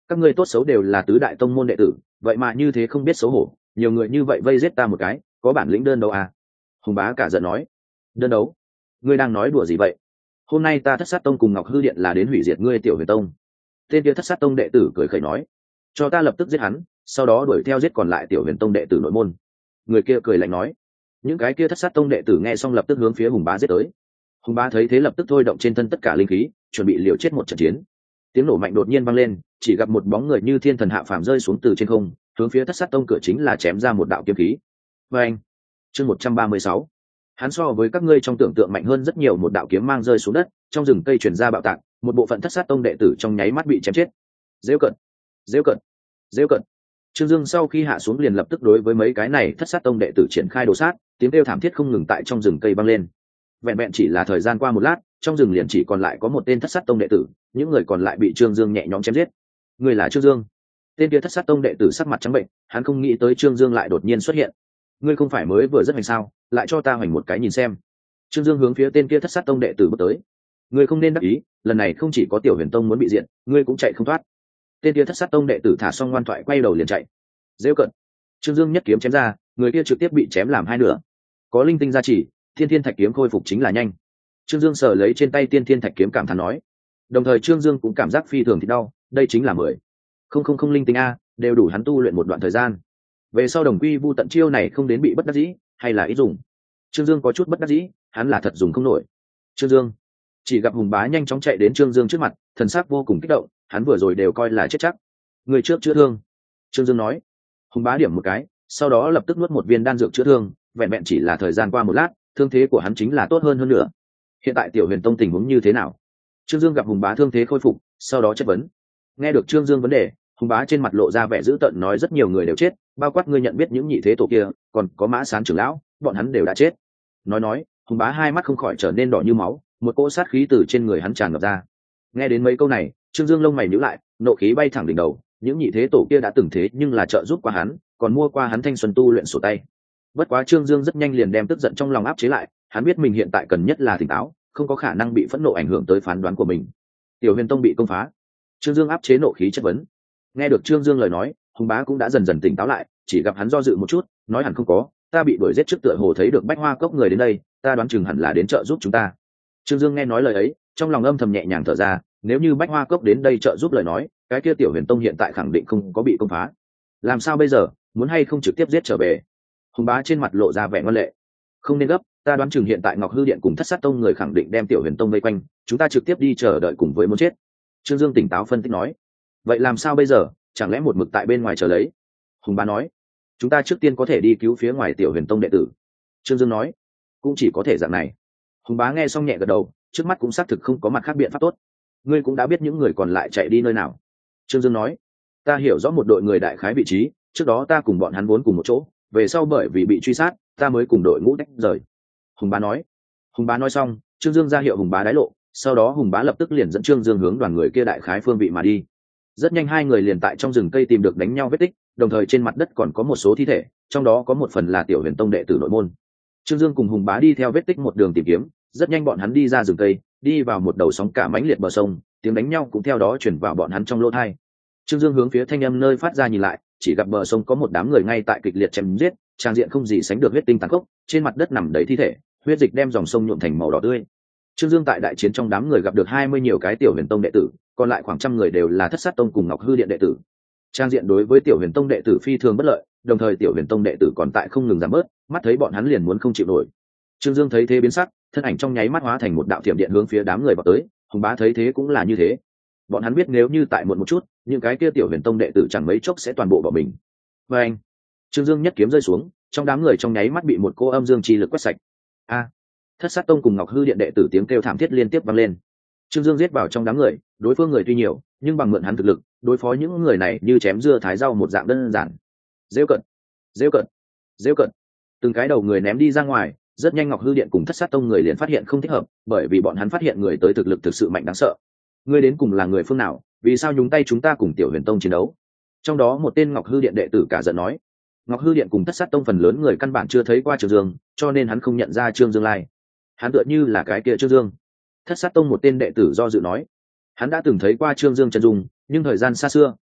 các ngươi tốt xấu đều là tứ đại tông môn đệ tử, vậy mà như thế không biết xấu hổ, nhiều người như vậy vây giết ta một cái, có bản lĩnh đơn đấu à? Hùng bá cả giận nói. Đơn đấu? Ngươi đang nói đùa gì vậy? Hôm nay ta Thất Sát Tông cùng Ngọc Hư Điện là đến hủy diệt ngươi Tiểu Huyền Tông. Tên kia Thất Sát Tông đệ tử cười khẩy nói, cho ta lập tức giết hắn, sau đó đuổi theo giết còn lại Tiểu Huyền Tông đệ tử nội môn. Người kia cười lạnh nói. Những cái kia Thất Sát Tông đệ tử nghe xong lập tức hướng phía Hùng bá giết tới. Hùng bá thấy thế lập tức thôi động trên thân tất cả linh khí, chuẩn bị liều chết một trận chiến. Tiếng nổ mạnh đột nhiên vang lên, chỉ gặp một bóng người như thiên thần hạ phàm rơi xuống từ trên không, hướng phía Thất Sát Tông cửa chính là chém ra một đạo kiếm khí. Và anh, chương 136, hắn so với các ngươi trong tưởng tượng mạnh hơn rất nhiều. Một đạo kiếm mang rơi xuống đất, trong rừng cây truyền ra bạo tạc, một bộ phận Thất Sát Tông đệ tử trong nháy mắt bị chém chết. Rêu cận, rêu cận, rêu cận. Trương Dương sau khi hạ xuống liền lập tức đối với mấy cái này Thất Sát Tông đệ tử triển khai đồ sát, tiếng kêu thảm thiết không ngừng tại trong rừng cây vang lên. Vẹn vẹn chỉ là thời gian qua một lát, trong rừng liền chỉ còn lại có một tên Thất Sát Tông đệ tử, những người còn lại bị Trương Dương nhẹ nhõm chém giết. Người là Trương Dương? Tên kia Thất Sát Tông đệ tử sắc mặt trắng bệnh, hắn không nghĩ tới Trương Dương lại đột nhiên xuất hiện. Ngươi không phải mới vừa rất hành sao, lại cho ta hoành một cái nhìn xem. Trương Dương hướng phía tên kia Thất Sát Tông đệ tử bước tới. Ngươi không nên đắc ý, lần này không chỉ có Tiểu Huyền Tông muốn bị diện, ngươi cũng chạy không thoát. Tên kia Thất Sát Tông đệ tử thả xong ngoan thoại quay đầu liền chạy. Rêu cận. Trương Dương nhất kiếm chém ra, người kia trực tiếp bị chém làm hai nửa. Có linh tinh gia trì, Thiên Thiên Thạch kiếm khôi phục chính là nhanh. Trương Dương sờ lấy trên tay Thiên Thiên Thạch kiếm cảm thán nói. Đồng thời Trương Dương cũng cảm giác phi thường thì đau, đây chính là 10,000 linh tinh a, đều đủ hắn tu luyện một đoạn thời gian. Về sau đồng quy vu tận chiêu này không đến bị bất đắc dĩ, hay là ít dùng. Trương Dương có chút bất đắc dĩ, hắn là thật dùng không nổi. Trương Dương chỉ gặp Hùng bá nhanh chóng chạy đến Trương Dương trước mặt, thần sắc vô cùng kích động, hắn vừa rồi đều coi là chết chắc. Người trước chữa thương. Trương Dương nói. Hùng bá điểm một cái, sau đó lập tức nuốt một viên đan dược chữa thương, vẹn vẹn chỉ là thời gian qua một lát, thương thế của hắn chính là tốt hơn nữa. Hiện tại Tiểu Huyền Tông tình huống như thế nào? Trương Dương gặp Hùng bá thương thế khôi phục, sau đó chất vấn. Nghe được Trương Dương vấn đề, Hùng bá trên mặt lộ ra vẻ dữ tợn nói rất nhiều người đều chết, bao quát ngươi nhận biết những nhị thế tổ kia, còn có Mã Sán trưởng lão, bọn hắn đều đã chết. Nói, Hùng bá hai mắt không khỏi trở nên đỏ như máu, một cỗ sát khí từ trên người hắn tràn ngập ra. Nghe đến mấy câu này, Trương Dương lông mày nhíu lại, nộ khí bay thẳng đỉnh đầu, những nhị thế tổ kia đã từng thế nhưng là trợ giúp qua hắn, còn mua qua hắn thanh xuân tu luyện sổ tay. Bất quá Trương Dương rất nhanh liền đem tức giận trong lòng áp chế lại, hắn biết mình hiện tại cần nhất là tỉnh táo, không có khả năng bị phẫn nộ ảnh hưởng tới phán đoán của mình. Tiểu Huyền Tông bị công phá. Trương Dương áp chế nộ khí chất vấn. Nghe được Trương Dương lời nói, Hùng bá cũng đã dần dần tỉnh táo lại, chỉ gặp hắn do dự một chút, nói hẳn không có, ta bị đuổi giết trước tựa hồ thấy được Bách Hoa Cốc người đến đây, ta đoán chừng hẳn là đến trợ giúp chúng ta. Trương Dương nghe nói lời ấy, trong lòng âm thầm nhẹ nhàng thở ra, nếu như Bách Hoa Cốc đến đây trợ giúp lời nói, cái kia Tiểu Huyền Tông hiện tại khẳng định không có bị công phá. Làm sao bây giờ, muốn hay không trực tiếp giết trở về? Hùng bá trên mặt lộ ra vẻ ngoan lệ. Không nên gấp, ta đoán chừng hiện tại Ngọc Hư Điện cùng Thất Sát Tông người khẳng định đem Tiểu Huyền Tông vây quanh, chúng ta trực tiếp đi chờ đợi cùng với muốn chết. Trương Dương tỉnh táo phân tích nói. Vậy làm sao bây giờ, chẳng lẽ một mực tại bên ngoài chờ lấy? Hùng bá nói. Chúng ta trước tiên có thể đi cứu phía ngoài Tiểu Huyền Tông đệ tử. Trương Dương nói. Cũng chỉ có thể dạng này. Hùng bá nghe xong nhẹ gật đầu, trước mắt cũng xác thực không có mặt khác biện pháp tốt. Ngươi cũng đã biết những người còn lại chạy đi nơi nào. Trương Dương nói. Ta hiểu rõ một đội người đại khái vị trí, trước đó ta cùng bọn hắn vốn cùng một chỗ, về sau bởi vì bị truy sát, ta mới cùng đội ngũ tách rời. Hùng bá nói. Hùng bá nói xong, Trương Dương ra hiệu Hùng bá đái lộ, sau đó Hùng bá lập tức liền dẫn Trương Dương hướng đoàn người kia đại khái phương vị mà đi. Rất nhanh hai người liền tại trong rừng cây tìm được đánh nhau vết tích, đồng thời trên mặt đất còn có một số thi thể, trong đó có một phần là Tiểu Huyền Tông đệ tử nội môn. Trương Dương cùng Hùng bá đi theo vết tích một đường tìm kiếm, rất nhanh bọn hắn đi ra rừng cây, đi vào một đầu sóng cả mãnh liệt bờ sông, tiếng đánh nhau cũng theo đó chuyển vào bọn hắn trong lỗ tai. Trương Dương hướng phía thanh âm nơi phát ra nhìn lại, chỉ gặp bờ sông có một đám người ngay tại kịch liệt chém giết, trang diện không gì sánh được huyết tinh tàn khốc, trên mặt đất nằm đầy thi thể, huyết dịch đem dòng sông nhuộm thành màu đỏ tươi. Trương Dương tại đại chiến trong đám người gặp được 20 nhiều cái Tiểu Huyền Tông đệ tử, còn lại khoảng 100 người đều là Thất Sát Tông cùng Ngọc Hư Điện đệ tử. Trang diện đối với Tiểu Huyền Tông đệ tử phi thường bất lợi, đồng thời Tiểu Huyền Tông đệ tử còn tại không ngừng giảm bớt, mắt thấy bọn hắn liền muốn không chịu nổi. Trương Dương thấy thế biến sắc, thân ảnh trong nháy mắt hóa thành một đạo thiểm điện hướng phía đám người vào tới. Hùng bá thấy thế cũng là như thế. Bọn hắn biết nếu như tại muộn một chút, những cái kia Tiểu Huyền Tông đệ tử chẳng mấy chốc sẽ toàn bộ bỏ mình. Và anh, Trương Dương nhất kiếm rơi xuống, trong đám người trong nháy mắt bị một cô âm dương chi lực quét sạch. A! Thất Sát Tông cùng Ngọc Hư Điện đệ tử tiếng kêu thảm thiết liên tiếp vang lên. Trương Dương giết vào trong đám người, đối phương người tuy nhiều, nhưng bằng mượn hắn thực lực, đối phó những người này như chém dưa thái rau một dạng đơn giản. Rêu cận, rêu cận, rêu cận. Từng cái đầu người ném đi ra ngoài, rất nhanh Ngọc Hư Điện cùng Thất Sát Tông người liền phát hiện không thích hợp, bởi vì bọn hắn phát hiện người tới thực lực thực sự mạnh đáng sợ. Ngươi đến cùng là người phương nào, vì sao nhúng tay chúng ta cùng Tiểu Huyền Tông chiến đấu? Trong đó một tên Ngọc Hư Điện đệ tử cả giận nói. Ngọc Hư Điện cùng Thất Sát Tông phần lớn người căn bản chưa thấy qua Trương Dương, cho nên hắn không nhận ra Trương Dương lai. Hắn tựa như là cái kia Trương Dương. Thất Sát Tông một tên đệ tử do dự nói. Hắn đã từng thấy qua Trương Dương chân dung, nhưng thời gian xa xưa,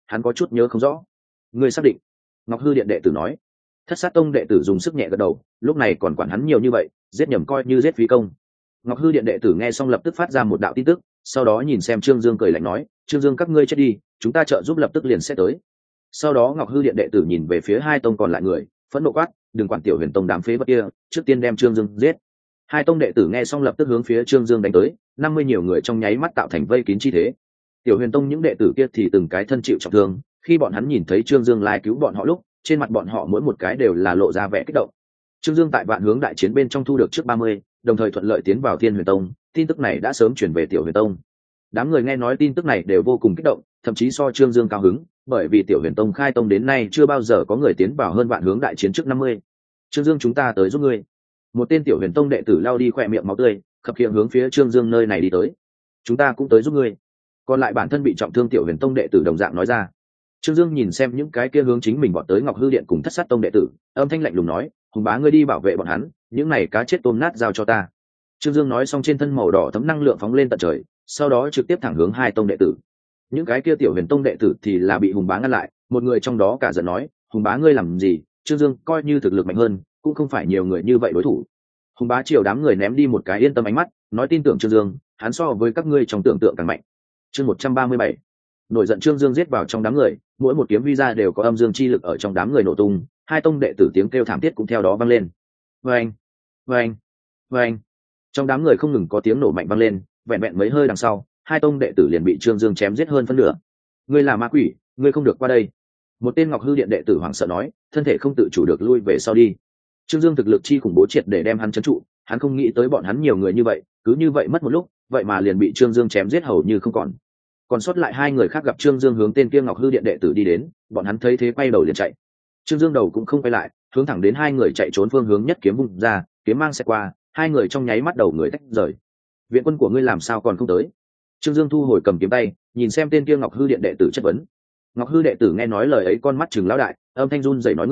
hắn có chút nhớ không rõ. Ngươi xác định? Ngọc Hư Điện đệ tử nói. Thất Sát Tông đệ tử dùng sức nhẹ gật đầu, lúc này còn quản hắn nhiều như vậy, giết nhầm coi như giết phí công. Ngọc Hư Điện đệ tử nghe xong lập tức phát ra một đạo tin tức, sau đó nhìn xem Trương Dương cười lạnh nói, Trương Dương các ngươi chết đi, chúng ta trợ giúp lập tức liền sẽ tới. Sau đó Ngọc Hư Điện đệ tử nhìn về phía hai tông còn lại người, phẫn nộ quát, đừng quản Tiểu Huyền Tông đám phế vật kia, trước tiên đem Trương Dương giết. Hai tông đệ tử nghe xong lập tức hướng phía Trương Dương đánh tới, 50 nhiều người trong nháy mắt tạo thành vây kín chi thế. Tiểu Huyền Tông những đệ tử kia thì từng cái thân chịu trọng thương, khi bọn hắn nhìn thấy Trương Dương lai cứu bọn họ lúc, trên mặt bọn họ mỗi một cái đều là lộ ra vẻ kích động. Trương Dương tại Vạn Hướng đại chiến bên trong thu được trước 30, đồng thời thuận lợi tiến vào Thiên Huyền Tông, tin tức này đã sớm chuyển về Tiểu Huyền Tông. Đám người nghe nói tin tức này đều vô cùng kích động, thậm chí so Trương Dương cao hứng, bởi vì Tiểu Huyền Tông khai tông đến nay chưa bao giờ có người tiến vào hơn Vạn Hướng đại chiến trước 50. Trương Dương chúng ta tới giúp ngươi. Một tên Tiểu Huyền Tông đệ tử lao đi khỏe miệng máu tươi, khập khiễng hướng phía Trương Dương nơi này đi tới. Chúng ta cũng tới giúp ngươi. Còn lại bản thân bị trọng thương Tiểu Huyền Tông đệ tử đồng dạng nói ra. Trương Dương nhìn xem những cái kia hướng chính mình bọn tới Ngọc Hư Điện cùng Thất Sát Tông đệ tử, âm thanh lạnh lùng nói, Hùng bá ngươi đi bảo vệ bọn hắn, những này cá chết tôm nát giao cho ta. Trương Dương nói xong trên thân màu đỏ thấm năng lượng phóng lên tận trời, sau đó trực tiếp thẳng hướng hai tông đệ tử. Những cái kia Tiểu Huyền Tông đệ tử thì là bị Hùng bá ngăn lại, một người trong đó cả giận nói, Hùng bá ngươi làm gì? Trương Dương coi như thực lực mạnh hơn, cũng không phải nhiều người như vậy đối thủ. Hùng bá chiều đám người ném đi một cái yên tâm ánh mắt, nói tin tưởng Trương Dương, hắn so với các ngươi trong tưởng tượng càng mạnh. Chương 137. Nổi giận Trương Dương giết vào trong đám người, mỗi một kiếm huy ra đều có âm dương chi lực ở trong đám người nổ tung, hai tông đệ tử tiếng kêu thảm thiết cũng theo đó vang lên. Vâng, vâng, vâng. Trong đám người không ngừng có tiếng nổ mạnh vang lên, vẹn vẹn mấy hơi đằng sau, hai tông đệ tử liền bị Trương Dương chém giết hơn phân nửa. Ngươi là ma quỷ, ngươi không được qua đây. Một tên Ngọc Hư Điện đệ tử hoảng sợ nói, thân thể không tự chủ được lui về sau đi. Trương Dương thực lực chi khủng bố triệt để đem hắn trấn trụ, hắn không nghĩ tới bọn hắn nhiều người như vậy, cứ như vậy mất một lúc, vậy mà liền bị Trương Dương chém giết hầu như không còn. Còn sót lại hai người khác gặp Trương Dương hướng tên kia Ngọc Hư Điện đệ tử đi đến, bọn hắn thấy thế quay đầu liền chạy. Trương Dương đầu cũng không quay lại, hướng thẳng đến hai người chạy trốn phương hướng nhất kiếm vung ra, kiếm mang sẽ qua, hai người trong nháy mắt đầu người tách rời. Viện quân của ngươi làm sao còn không tới? Trương Dương thu hồi cầm kiếm tay, nhìn xem tên kia Ngọc Hư Điện đệ tử chất vấn. Ngọc Hư đệ tử nghe nói lời ấy con mắt trừng lão đại, âm thanh run rẩy nói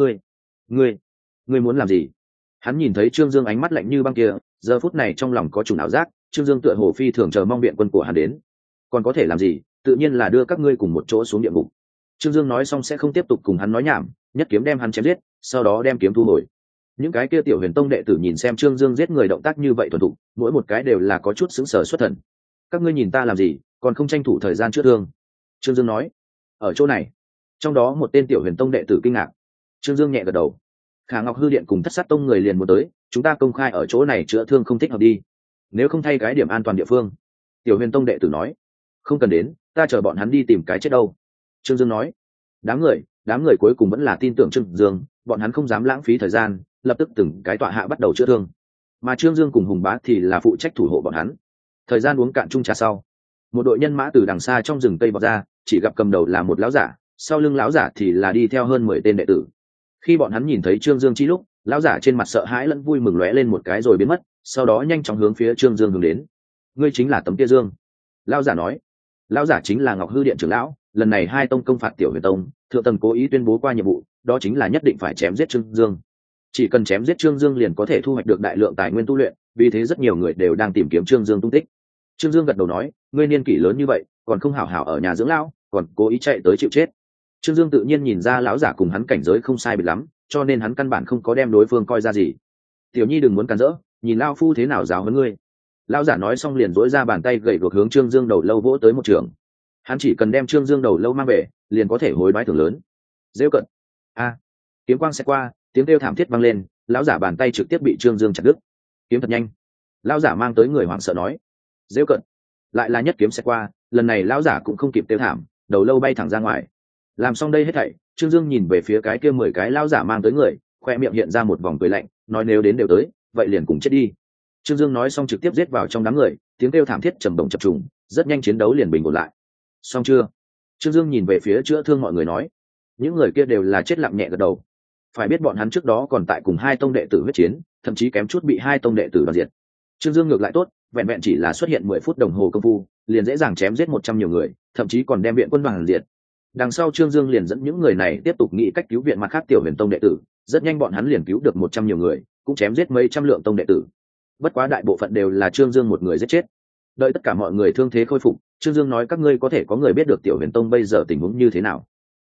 ngươi muốn làm gì? Hắn nhìn thấy Trương Dương ánh mắt lạnh như băng kia, giờ phút này trong lòng có chủ ảo giác, Trương Dương tựa hồ phi thường chờ mong viện quân của hắn đến. Còn có thể làm gì? Tự nhiên là đưa các ngươi cùng một chỗ xuống địa ngục. Trương Dương nói xong sẽ không tiếp tục cùng hắn nói nhảm, nhất kiếm đem hắn chém giết, sau đó đem kiếm thu hồi. Những cái kia Tiểu Huyền Tông đệ tử nhìn xem Trương Dương giết người động tác như vậy thuần thục, mỗi một cái đều là có chút sững sờ xuất thần. Các ngươi nhìn ta làm gì, còn không tranh thủ thời gian chữa thương? Trương Dương nói. Ở chỗ này. Trong đó một tên Tiểu Huyền Tông đệ tử kinh ngạc. Trương Dương nhẹ gật đầu. Khả Ngọc Hư Điện cùng Thất Sát Tông người liền muốn tới, chúng ta công khai ở chỗ này chữa thương không thích hợp đi. Nếu không thay cái điểm an toàn địa phương. Tiểu Huyền Tông đệ tử nói. Không cần đến, ta chờ bọn hắn đi tìm cái chết đâu. Trương Dương nói. Đám người cuối cùng vẫn là tin tưởng Trương Dương, bọn hắn không dám lãng phí thời gian, lập tức từng cái tọa hạ bắt đầu chữa thương. Mà Trương Dương cùng Hùng Bá thì là phụ trách thủ hộ bọn hắn. Thời gian uống cạn chung trà sau, một đội nhân mã từ đằng xa trong rừng tây vọt ra, chỉ gặp cầm đầu là một lão giả, sau lưng lão giả thì là đi theo hơn 10 tên đệ tử. Khi bọn hắn nhìn thấy Trương Dương chi lúc, lão giả trên mặt sợ hãi lẫn vui mừng lóe lên một cái rồi biến mất, sau đó nhanh chóng hướng phía Trương Dương hướng đến. Ngươi chính là Tấm Tia Dương. Lão giả nói. Lão giả chính là Ngọc Hư Điện trưởng lão, lần này hai tông công phạt Tiểu Huyền Tông, thượng tầng cố ý tuyên bố qua nhiệm vụ, đó chính là nhất định phải chém giết Trương Dương. Chỉ cần chém giết Trương Dương liền có thể thu hoạch được đại lượng tài nguyên tu luyện, vì thế rất nhiều người đều đang tìm kiếm Trương Dương tung tích. Trương Dương gật đầu nói, ngươi niên kỷ lớn như vậy, còn không hảo hảo ở nhà dưỡng lão, còn cố ý chạy tới chịu chết. Trương Dương tự nhiên nhìn ra lão giả cùng hắn cảnh giới không sai biệt lắm, cho nên hắn căn bản không có đem đối phương coi ra gì. Tiểu Nhi đừng muốn cản rỡ, nhìn lão phu thế nào giáo huấn ngươi. Lão giả nói xong liền duỗi ra bàn tay gậy guộc hướng Trương Dương đầu lâu vỗ tới một trường. Hắn chỉ cần đem Trương Dương đầu lâu mang về, liền có thể hối đoái thưởng lớn. Dễ cận. A. Kiếm quang sẽ qua, tiếng kêu thảm thiết vang lên, lão giả bàn tay trực tiếp bị Trương Dương chặt đứt. Kiếm thật nhanh. Lão giả mang tới người hoảng sợ nói. Dễ cận. Lại là nhất kiếm sẽ qua, lần này lão giả cũng không kịp kêu thảm, đầu lâu bay thẳng ra ngoài. Làm xong đây hết thảy, Trương Dương nhìn về phía cái kia 10 cái lão giả mang tới người, khoe miệng hiện ra một vòng cười lạnh, nói nếu đến đều tới, vậy liền cùng chết đi. Trương Dương nói xong trực tiếp giết vào trong đám người, tiếng kêu thảm thiết trầm động chập trùng, rất nhanh chiến đấu liền bình ổn lại. Xong chưa? Trương Dương nhìn về phía chữa thương mọi người nói. Những người kia đều là chết lặng nhẹ gật đầu. Phải biết bọn hắn trước đó còn tại cùng hai tông đệ tử huyết chiến, thậm chí kém chút bị hai tông đệ tử đoạt diệt. Trương Dương ngược lại tốt, vẹn vẹn chỉ là xuất hiện 10 phút đồng hồ công phu, liền dễ dàng chém giết 100 nhiều người, thậm chí còn đem viện quân đoàn diệt. Đằng sau Trương Dương liền dẫn những người này tiếp tục nghĩ cách cứu viện mặt khác Tiểu Huyền Tông đệ tử, rất nhanh bọn hắn liền cứu được 100 nhiều người, cũng chém giết mấy trăm lượng tông đệ tử. Bất quá đại bộ phận đều là Trương Dương một người giết chết. Đợi tất cả mọi người thương thế khôi phục, Trương Dương nói các ngươi có thể có người biết được Tiểu Huyền Tông bây giờ tình huống như thế nào.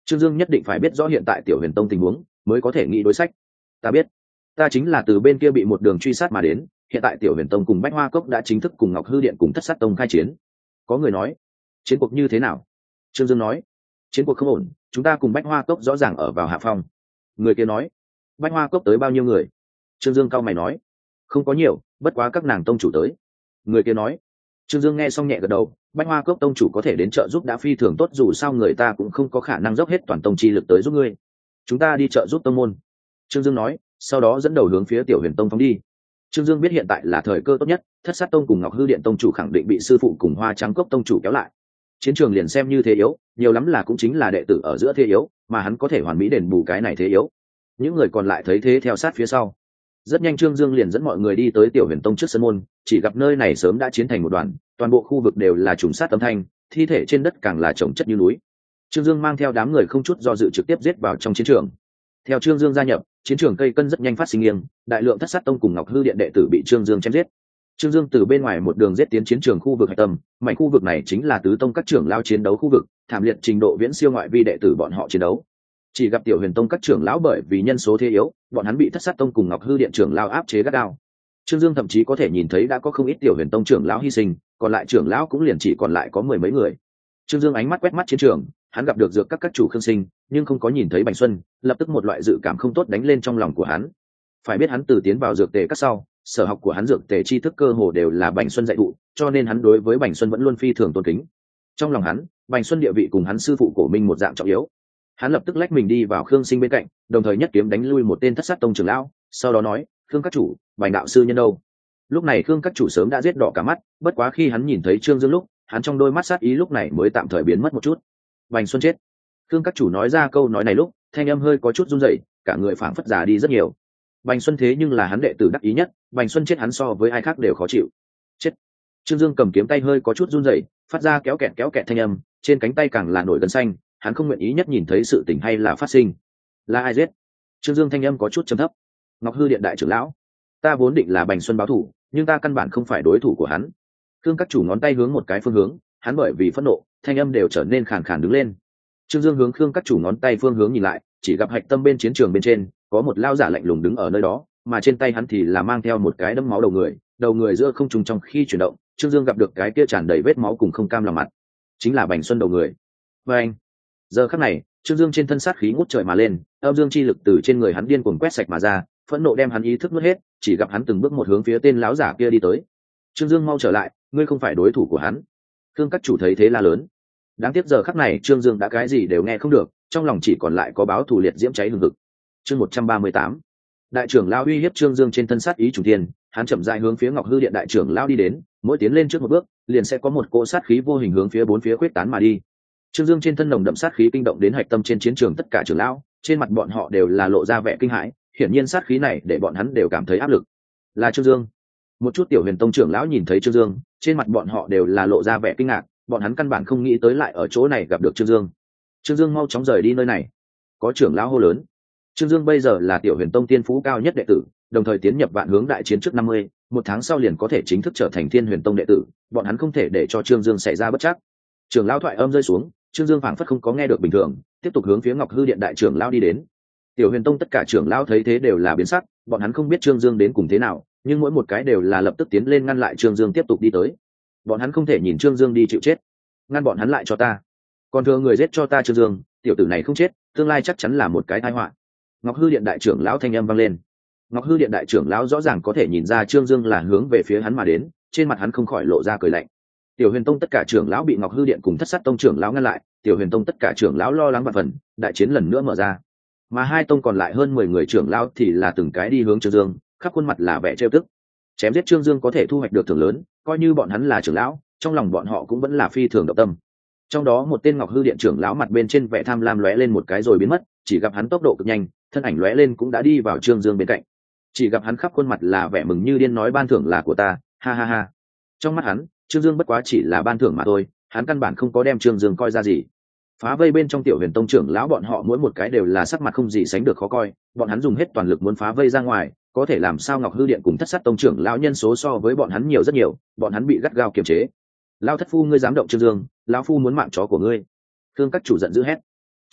Trương Dương nhất định phải biết rõ hiện tại Tiểu Huyền Tông tình huống mới có thể nghĩ đối sách. Ta biết, ta chính là từ bên kia bị một đường truy sát mà đến, hiện tại Tiểu Huyền Tông cùng Bách Hoa Cốc đã chính thức cùng Ngọc Hư Điện cùng Thất Sát Tông khai chiến. Có người nói, chiến cuộc như thế nào? Trương Dương nói, chiến cuộc không ổn, chúng ta cùng Bách Hoa Cốc rõ ràng ở vào hạ phong. Người kia nói, Bách Hoa Cốc tới bao nhiêu người? Trương Dương cau mày nói, không có nhiều, bất quá các nàng tông chủ tới. Người kia nói. Trương Dương nghe xong nhẹ gật đầu, Bách Hoa Cốc tông chủ có thể đến trợ giúp đã phi thường tốt, dù sao người ta cũng không có khả năng dốc hết toàn tông chi lực tới giúp ngươi. Chúng ta đi trợ giúp tông môn. Trương Dương nói, sau đó dẫn đầu hướng phía Tiểu Huyền Tông phóng đi. Trương Dương biết hiện tại là thời cơ tốt nhất, Thất Sát Tông cùng Ngọc Hư Điện tông chủ khẳng định bị sư phụ cùng Hoa Trắng Cốc tông chủ kéo lại. Chiến trường liền xem như thế yếu, nhiều lắm là cũng chính là đệ tử ở giữa thế yếu, mà hắn có thể hoàn mỹ đền bù cái này thế yếu. Những người còn lại thấy thế theo sát phía sau. Rất nhanh Trương Dương liền dẫn mọi người đi tới Tiểu Huyền Tông trước sân môn, chỉ gặp nơi này sớm đã chiến thành một đoàn, toàn bộ khu vực đều là trùng sát âm thanh, thi thể trên đất càng là chồng chất như núi. Trương Dương mang theo đám người không chút do dự trực tiếp giết vào trong chiến trường. Theo Trương Dương gia nhập, chiến trường cây cân rất nhanh phát sinh nghiêng, đại lượng Thất Sát Tông cùng Ngọc Hư Điện đệ tử bị Trương Dương chém giết. Trương Dương từ bên ngoài một đường giết tiến chiến trường khu vực hạch tâm, mảnh khu vực này chính là tứ tông các trưởng lao chiến đấu khu vực, thảm liệt trình độ viễn siêu ngoại vi đệ tử bọn họ chiến đấu. Chỉ gặp Tiểu Huyền Tông các trưởng lão bởi vì nhân số thế yếu, bọn hắn bị Thất Sát Tông cùng Ngọc Hư Điện trưởng lao áp chế gắt gao. Trương Dương thậm chí có thể nhìn thấy đã có không ít Tiểu Huyền Tông trưởng lão hy sinh, còn lại trưởng lão cũng liền chỉ còn lại có mười mấy người. Trương Dương ánh mắt quét mắt chiến trường, hắn gặp được dược các chủ Khương Sinh, nhưng không có nhìn thấy Bành Xuân, lập tức một loại dự cảm không tốt đánh lên trong lòng của hắn. Phải biết hắn từ tiến vào dược tề các sau, sở học của hắn dược tề tri thức cơ hồ đều là Bành Xuân dạy thụ, cho nên hắn đối với Bành Xuân vẫn luôn phi thường tôn kính. Trong lòng hắn, Bành Xuân địa vị cùng hắn sư phụ Cổ Minh một dạng trọng yếu. Hắn lập tức lách mình đi vào Khương Sinh bên cạnh, đồng thời nhất kiếm đánh lui một tên Thất Sát Tông trưởng lão, sau đó nói, Khương các chủ, Bành đạo sư nhân đâu? Lúc này Khương các chủ sớm đã giết đỏ cả mắt, bất quá khi hắn nhìn thấy Trương Dương lúc, hắn trong đôi mắt sát ý lúc này mới tạm thời biến mất một chút. Bành Xuân chết. Khương các chủ nói ra câu nói này lúc, thanh âm hơi có chút run rẩy, cả người phảng phất già đi rất nhiều. Bành Xuân thế nhưng là hắn đệ tử đắc ý nhất, Bành Xuân chết hắn so với ai khác đều khó chịu. Chết. Trương Dương cầm kiếm tay hơi có chút run rẩy, phát ra kéo kẹt thanh âm, trên cánh tay càng là nổi gân xanh, hắn không nguyện ý nhất nhìn thấy sự tình hay là phát sinh. Là ai giết? Trương Dương thanh âm có chút trầm thấp. Ngọc Hư Điện đại trưởng lão. Ta vốn định là Bành Xuân báo thù, nhưng ta căn bản không phải đối thủ của hắn. Khương các chủ ngón tay hướng một cái phương hướng, hắn bởi vì phẫn nộ, thanh âm đều trở nên khàn khàn đứng lên. Trương Dương hướng Khương các chủ ngón tay phương hướng nhìn lại, chỉ gặp hạch tâm bên chiến trường bên trên có một lao giả lạnh lùng đứng ở nơi đó, mà trên tay hắn thì là mang theo một cái đấm máu đầu người giữa không trung. Trong khi chuyển động, Trương Dương gặp được cái kia tràn đầy vết máu cùng không cam lòng mặt, chính là Bành Xuân đầu người. Và anh, giờ khắc này, Trương Dương trên thân sát khí ngút trời mà lên, âm dương chi lực từ trên người hắn điên cuồng quét sạch mà ra, phẫn nộ đem hắn ý thức nuốt hết. Chỉ gặp hắn từng bước một hướng phía tên lão giả kia đi tới. Trương Dương mau trở lại, ngươi không phải đối thủ của hắn. Khương các chủ thấy thế la lớn. Đáng tiếc giờ khắc này Trương Dương đã cái gì đều nghe không được, trong lòng chỉ còn lại có báo thù liệt diễm cháy hừng hực. Chương 138. Đại trưởng lão uy hiếp Trương Dương trên thân sát ý trùng thiên, hắn chậm rãi hướng phía Ngọc Hư Điện đại trưởng lão đi đến, mỗi tiến lên trước một bước, liền sẽ có một cỗ sát khí vô hình hướng phía bốn phía quyết tán mà đi. Trương Dương trên thân nồng đậm sát khí kinh động đến hạch tâm trên chiến trường tất cả trưởng lão, trên mặt bọn họ đều là lộ ra vẻ kinh hãi, hiển nhiên sát khí này để bọn hắn đều cảm thấy áp lực. Là Trương Dương. Một chút Tiểu Huyền Tông trưởng lão nhìn thấy Trương Dương, trên mặt bọn họ đều là lộ ra vẻ kinh ngạc, bọn hắn căn bản không nghĩ tới lại ở chỗ này gặp được Trương Dương. Trương Dương mau chóng rời đi nơi này. Có trưởng lão hô lớn. Trương Dương bây giờ là Tiểu Huyền Tông tiên phú cao nhất đệ tử, đồng thời tiến nhập Vạn Hướng đại chiến trước 50, một tháng sau liền có thể chính thức trở thành Thiên Huyền Tông đệ tử, bọn hắn không thể để cho Trương Dương xảy ra bất trắc. Trưởng lão thoại âm rơi xuống, Trương Dương phảng phất không có nghe được bình thường, tiếp tục hướng phía Ngọc Hư Điện đại trưởng lão đi đến. Tiểu Huyền Tông tất cả trưởng lão thấy thế đều là biến sắc, bọn hắn không biết Trương Dương đến cùng thế nào, nhưng mỗi một cái đều là lập tức tiến lên ngăn lại Trương Dương tiếp tục đi tới. Bọn hắn không thể nhìn Trương Dương đi chịu chết, ngăn bọn hắn lại cho ta. Còn thừa người giết cho ta Trương Dương, tiểu tử này không chết, tương lai chắc chắn là một cái tai họa. Ngọc Hư Điện đại trưởng lão thanh âm vang lên. Ngọc Hư Điện đại trưởng lão rõ ràng có thể nhìn ra Trương Dương là hướng về phía hắn mà đến, trên mặt hắn không khỏi lộ ra cười lạnh. Tiểu Huyền Tông tất cả trưởng lão bị Ngọc Hư Điện cùng Thất Sát Tông trưởng lão ngăn lại, Tiểu Huyền Tông tất cả trưởng lão lo lắng vạn phần, đại chiến lần nữa mở ra. Mà hai tông còn lại hơn 10 người trưởng lão thì là từng cái đi hướng Trương Dương, khắp khuôn mặt là vẻ trêu tức. Chém giết Trương Dương có thể thu hoạch được thưởng lớn, coi như bọn hắn là trưởng lão, trong lòng bọn họ cũng vẫn là phi thường động tâm. Trong đó một tên Ngọc Hư Điện trưởng lão mặt bên trên vẻ tham lam lóe lên một cái rồi biến mất, chỉ gặp hắn tốc độ cực nhanh, thân ảnh lóe lên cũng đã đi vào Trương Dương bên cạnh. Chỉ gặp hắn khắp khuôn mặt là vẻ mừng như điên nói ban thưởng là của ta, ha ha ha. Trong mắt hắn, Trương Dương bất quá chỉ là ban thưởng mà thôi, hắn căn bản không có đem Trương Dương coi ra gì. Phá vây bên trong Tiểu Huyền Tông trưởng lão bọn họ mỗi một cái đều là sắc mặt không gì sánh được khó coi, bọn hắn dùng hết toàn lực muốn phá vây ra ngoài, có thể làm sao Ngọc Hư Điện cùng Thất Sát Tông trưởng lão nhân số so với bọn hắn nhiều rất nhiều, bọn hắn bị gắt gao kiềm chế. Lão thất phu ngươi dám động Trương Dương, lão phu muốn mạng chó của ngươi. Thương các chủ giận dữ hét.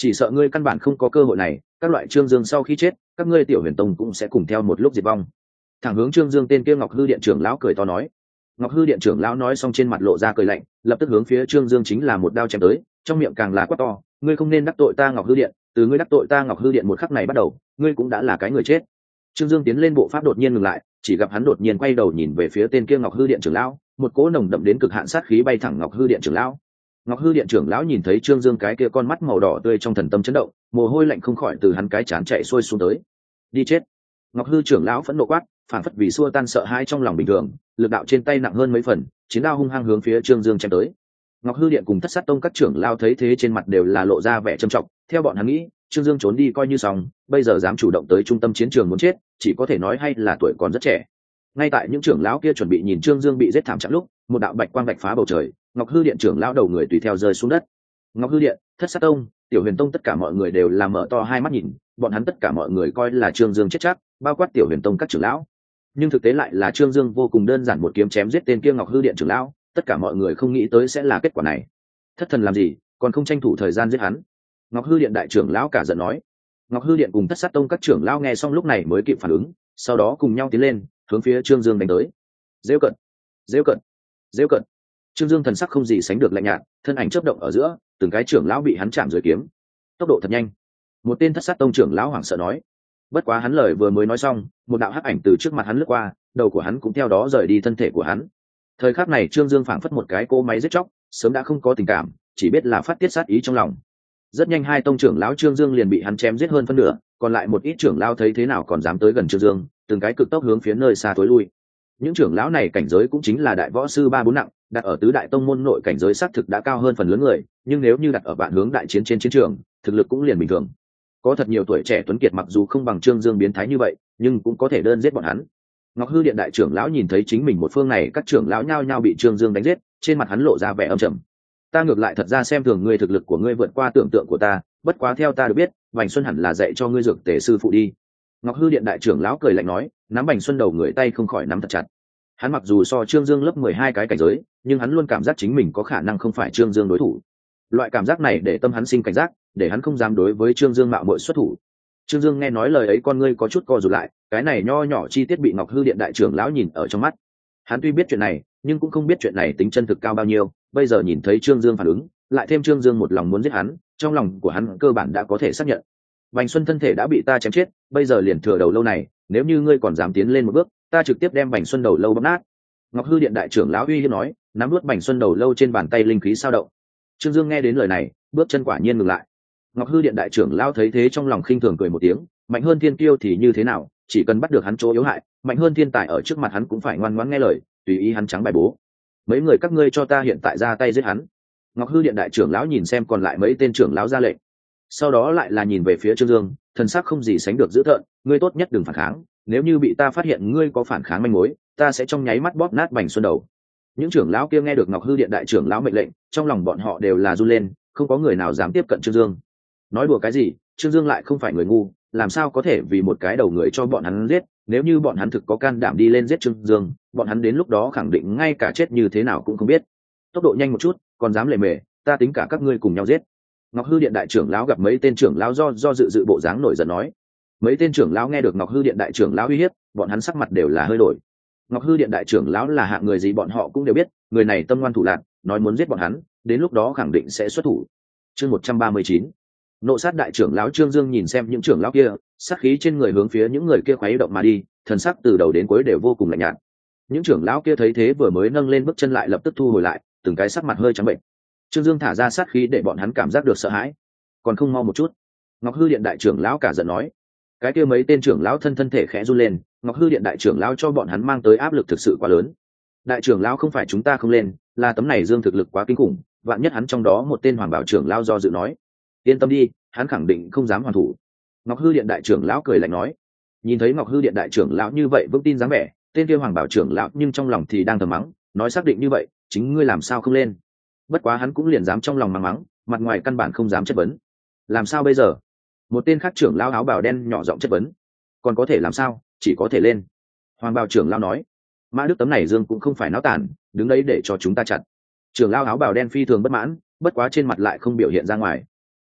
chỉ sợ ngươi căn bản không có cơ hội này, các loại Trương Dương sau khi chết, các ngươi Tiểu Huyền Tông cũng sẽ cùng theo một lúc diệt vong. Thẳng hướng Trương Dương tên kia Ngọc Hư Điện trưởng lão cười to nói. Ngọc Hư Điện trưởng lão nói xong trên mặt lộ ra cười lạnh, lập tức hướng phía Trương Dương chính là một đao chém tới, trong miệng càng là quát to, ngươi không nên đắc tội ta Ngọc Hư Điện, từ ngươi đắc tội ta Ngọc Hư Điện một khắc này bắt đầu, ngươi cũng đã là cái người chết. Trương Dương tiến lên bộ pháp đột nhiên ngừng lại, chỉ gặp hắn đột nhiên quay đầu nhìn về phía tên kia Ngọc Hư Điện trưởng lão, một cỗ nồng đậm đến cực hạn sát khí bay thẳng Ngọc Hư Điện trưởng lão. Ngọc Hư Điện trưởng lão nhìn thấy Trương Dương cái kia con mắt màu đỏ tươi trong thần tâm chấn động, mồ hôi lạnh không khỏi từ hắn cái trán chạy xuôi xuống tới. Đi chết! Ngọc Hư trưởng lão phẫn nộ quát, phản phất vì xua tan sợ hãi trong lòng bình thường, lực đạo trên tay nặng hơn mấy phần, chiến đao hung hăng hướng phía Trương Dương chém tới. Ngọc Hư Điện cùng Thất Sát Tông các trưởng lão thấy thế trên mặt đều là lộ ra vẻ trầm trọng, theo bọn hắn nghĩ, Trương Dương trốn đi coi như xong, bây giờ dám chủ động tới trung tâm chiến trường muốn chết, chỉ có thể nói hay là tuổi còn rất trẻ. Ngay tại những trưởng lão kia chuẩn bị nhìn Trương Dương bị giết thảm trạng lúc, một đạo bạch quang bạch phá bầu trời, Ngọc Hư Điện trưởng lão đầu người tùy theo rơi xuống đất. Ngọc Hư Điện, Thất Sát Tông, Tiểu Huyền Tông tất cả mọi người đều là mở to hai mắt nhìn, bọn hắn tất cả mọi người coi là Trương Dương chết chắc, bao quát Tiểu Huyền Tông các trưởng lão. Nhưng thực tế lại là Trương Dương vô cùng đơn giản một kiếm chém giết tên kia Ngọc Hư Điện trưởng lão, tất cả mọi người không nghĩ tới sẽ là kết quả này. Thất thần làm gì, còn không tranh thủ thời gian giết hắn. Ngọc Hư Điện đại trưởng lão cả giận nói. Ngọc Hư Điện cùng Thất Sát Tông các trưởng lão nghe xong lúc này mới kịp phản ứng, sau đó cùng nhau tiến lên, hướng phía Trương Dương đánh tới. Giễu cận, giễu cận, giễu cận. Trương Dương thần sắc không gì sánh được lạnh nhạt, thân ảnh chớp động ở giữa, từng cái trưởng lão bị hắn chạm dưới kiếm. Tốc độ thật nhanh. Một tên Thất Sát Tông trưởng lão hoảng sợ nói. Bất quá hắn lời vừa mới nói xong, một đạo hắc ảnh từ trước mặt hắn lướt qua, đầu của hắn cũng theo đó rời đi thân thể của hắn. Thời khắc này Trương Dương phảng phất một cái cỗ máy giết chóc, sớm đã không có tình cảm, chỉ biết là phát tiết sát ý trong lòng. Rất nhanh hai tông trưởng lão Trương Dương liền bị hắn chém giết hơn phân nửa, còn lại một ít trưởng lão thấy thế nào còn dám tới gần Trương Dương, từng cái cực tốc hướng phía nơi xa tối lui. Những trưởng lão này cảnh giới cũng chính là đại võ sư 3-4 nặng, đặt ở tứ đại tông môn nội cảnh giới xác thực đã cao hơn phần lớn người, nhưng nếu như đặt ở vạn hướng đại chiến trên chiến trường, thực lực cũng liền bình thường. Có thật nhiều tuổi trẻ tuấn kiệt mặc dù không bằng Trương Dương biến thái như vậy, nhưng cũng có thể đơn giết bọn hắn. Ngọc Hư Điện đại trưởng lão nhìn thấy chính mình một phương này các trưởng lão nhao nhao bị Trương Dương đánh giết, trên mặt hắn lộ ra vẻ âm trầm. Ta ngược lại thật ra xem thường ngươi, thực lực của ngươi vượt qua tưởng tượng của ta, bất quá theo ta được biết, Bành Xuân hẳn là dạy cho ngươi dược tề sư phụ đi. Ngọc Hư Điện đại trưởng lão cười lạnh nói, nắm Bành Xuân đầu người tay không khỏi nắm thật chặt. Hắn mặc dù so Trương Dương lớp 12 cái cảnh giới, nhưng hắn luôn cảm giác chính mình có khả năng không phải Trương Dương đối thủ. Loại cảm giác này để tâm hắn sinh cảnh giác, để hắn không dám đối với Trương Dương mạo muội xuất thủ. Trương Dương nghe nói lời ấy con ngươi có chút co rụt lại, cái này nho nhỏ chi tiết bị Ngọc Hư Điện đại trưởng lão nhìn ở trong mắt. Hắn tuy biết chuyện này, nhưng cũng không biết chuyện này tính chân thực cao bao nhiêu, bây giờ nhìn thấy Trương Dương phản ứng, lại thêm Trương Dương một lòng muốn giết hắn, trong lòng của hắn cơ bản đã có thể xác nhận. Bành Xuân thân thể đã bị ta chém chết, bây giờ liền thừa đầu lâu này, nếu như ngươi còn dám tiến lên một bước, ta trực tiếp đem Bành Xuân đầu lâu bóp nát. Ngọc Hư Điện đại trưởng lão uy hiếp nói, nắm nuốt Bành Xuân đầu lâu trên bàn tay linh khí sao động. Trương Dương nghe đến lời này, bước chân quả nhiên ngừng lại. Ngọc Hư Điện đại trưởng lão thấy thế trong lòng khinh thường cười một tiếng, mạnh hơn thiên kiêu thì như thế nào, chỉ cần bắt được hắn chỗ yếu hại, mạnh hơn thiên tài ở trước mặt hắn cũng phải ngoan ngoãn nghe lời, tùy ý hắn trắng bài bố. Mấy người các ngươi cho ta hiện tại ra tay giết hắn. Ngọc Hư Điện đại trưởng lão nhìn xem còn lại mấy tên trưởng lão ra lệnh, sau đó lại là nhìn về phía Trương Dương, thần sắc không gì sánh được dữ tợn, ngươi tốt nhất đừng phản kháng, nếu như bị ta phát hiện ngươi có phản kháng manh mối, ta sẽ trong nháy mắt bóp nát Bành Xuân đầu. Những trưởng lão kia nghe được Ngọc Hư Điện đại trưởng lão mệnh lệnh, trong lòng bọn họ đều là run lên, không có người nào dám tiếp cận Trương Dương. Nói đùa cái gì, Trương Dương lại không phải người ngu, làm sao có thể vì một cái đầu người cho bọn hắn giết, nếu như bọn hắn thực có can đảm đi lên giết Trương Dương, bọn hắn đến lúc đó khẳng định ngay cả chết như thế nào cũng không biết. Tốc độ nhanh một chút, còn dám lề mề, ta tính cả các ngươi cùng nhau giết. Ngọc Hư Điện đại trưởng lão gặp mấy tên trưởng lão do dự bộ dáng nổi giận nói. Mấy tên trưởng lão nghe được Ngọc Hư Điện đại trưởng lão uy hiếp, bọn hắn sắc mặt đều là hơi đổi. Ngọc Hư Điện đại trưởng lão là hạng người gì bọn họ cũng đều biết, người này tâm ngoan thủ lạn, nói muốn giết bọn hắn, đến lúc đó khẳng định sẽ xuất thủ. Chương 139. Nộ sát đại trưởng lão Trương Dương nhìn xem những trưởng lão kia, sát khí trên người hướng phía những người kia khuấy động mà đi, thần sắc từ đầu đến cuối đều vô cùng lạnh nhạt. Những trưởng lão kia thấy thế vừa mới nâng lên bước chân lại lập tức thu hồi lại, từng cái sắc mặt hơi trắng bệnh. Trương Dương thả ra sát khí để bọn hắn cảm giác được sợ hãi, còn không mau một chút. Ngọc Hư Điện đại trưởng lão cả giận nói. Cái kia mấy tên trưởng lão thân thể khẽ run lên, Ngọc Hư Điện đại trưởng lão cho bọn hắn mang tới áp lực thực sự quá lớn. Đại trưởng lão không phải chúng ta không lên, là tấm này Dương thực lực quá kinh khủng, vạn nhất hắn trong đó một tên Hoàng Bảo trưởng lão do dự nói. Yên tâm đi, hắn khẳng định không dám hoàn thủ. Ngọc Hư Điện đại trưởng lão cười lạnh nói. Nhìn thấy Ngọc Hư Điện đại trưởng lão như vậy vững tin dáng vẻ, tên kia Hoàng Bảo trưởng lão nhưng trong lòng thì đang thầm mắng, nói xác định như vậy, chính ngươi làm sao không lên? Bất quá hắn cũng liền dám trong lòng mắng mắng, mặt ngoài căn bản không dám chất vấn. Làm sao bây giờ? Một tên khác trưởng lão áo bào đen nhỏ giọng chất vấn. Còn có thể làm sao, chỉ có thể lên. Hoàng Bảo trưởng lão nói. Mã Đức tấm này Dương cũng không phải náo tản, đứng đấy để cho chúng ta chặt. Trưởng lão áo bào đen phi thường bất mãn, bất quá trên mặt lại không biểu hiện ra ngoài.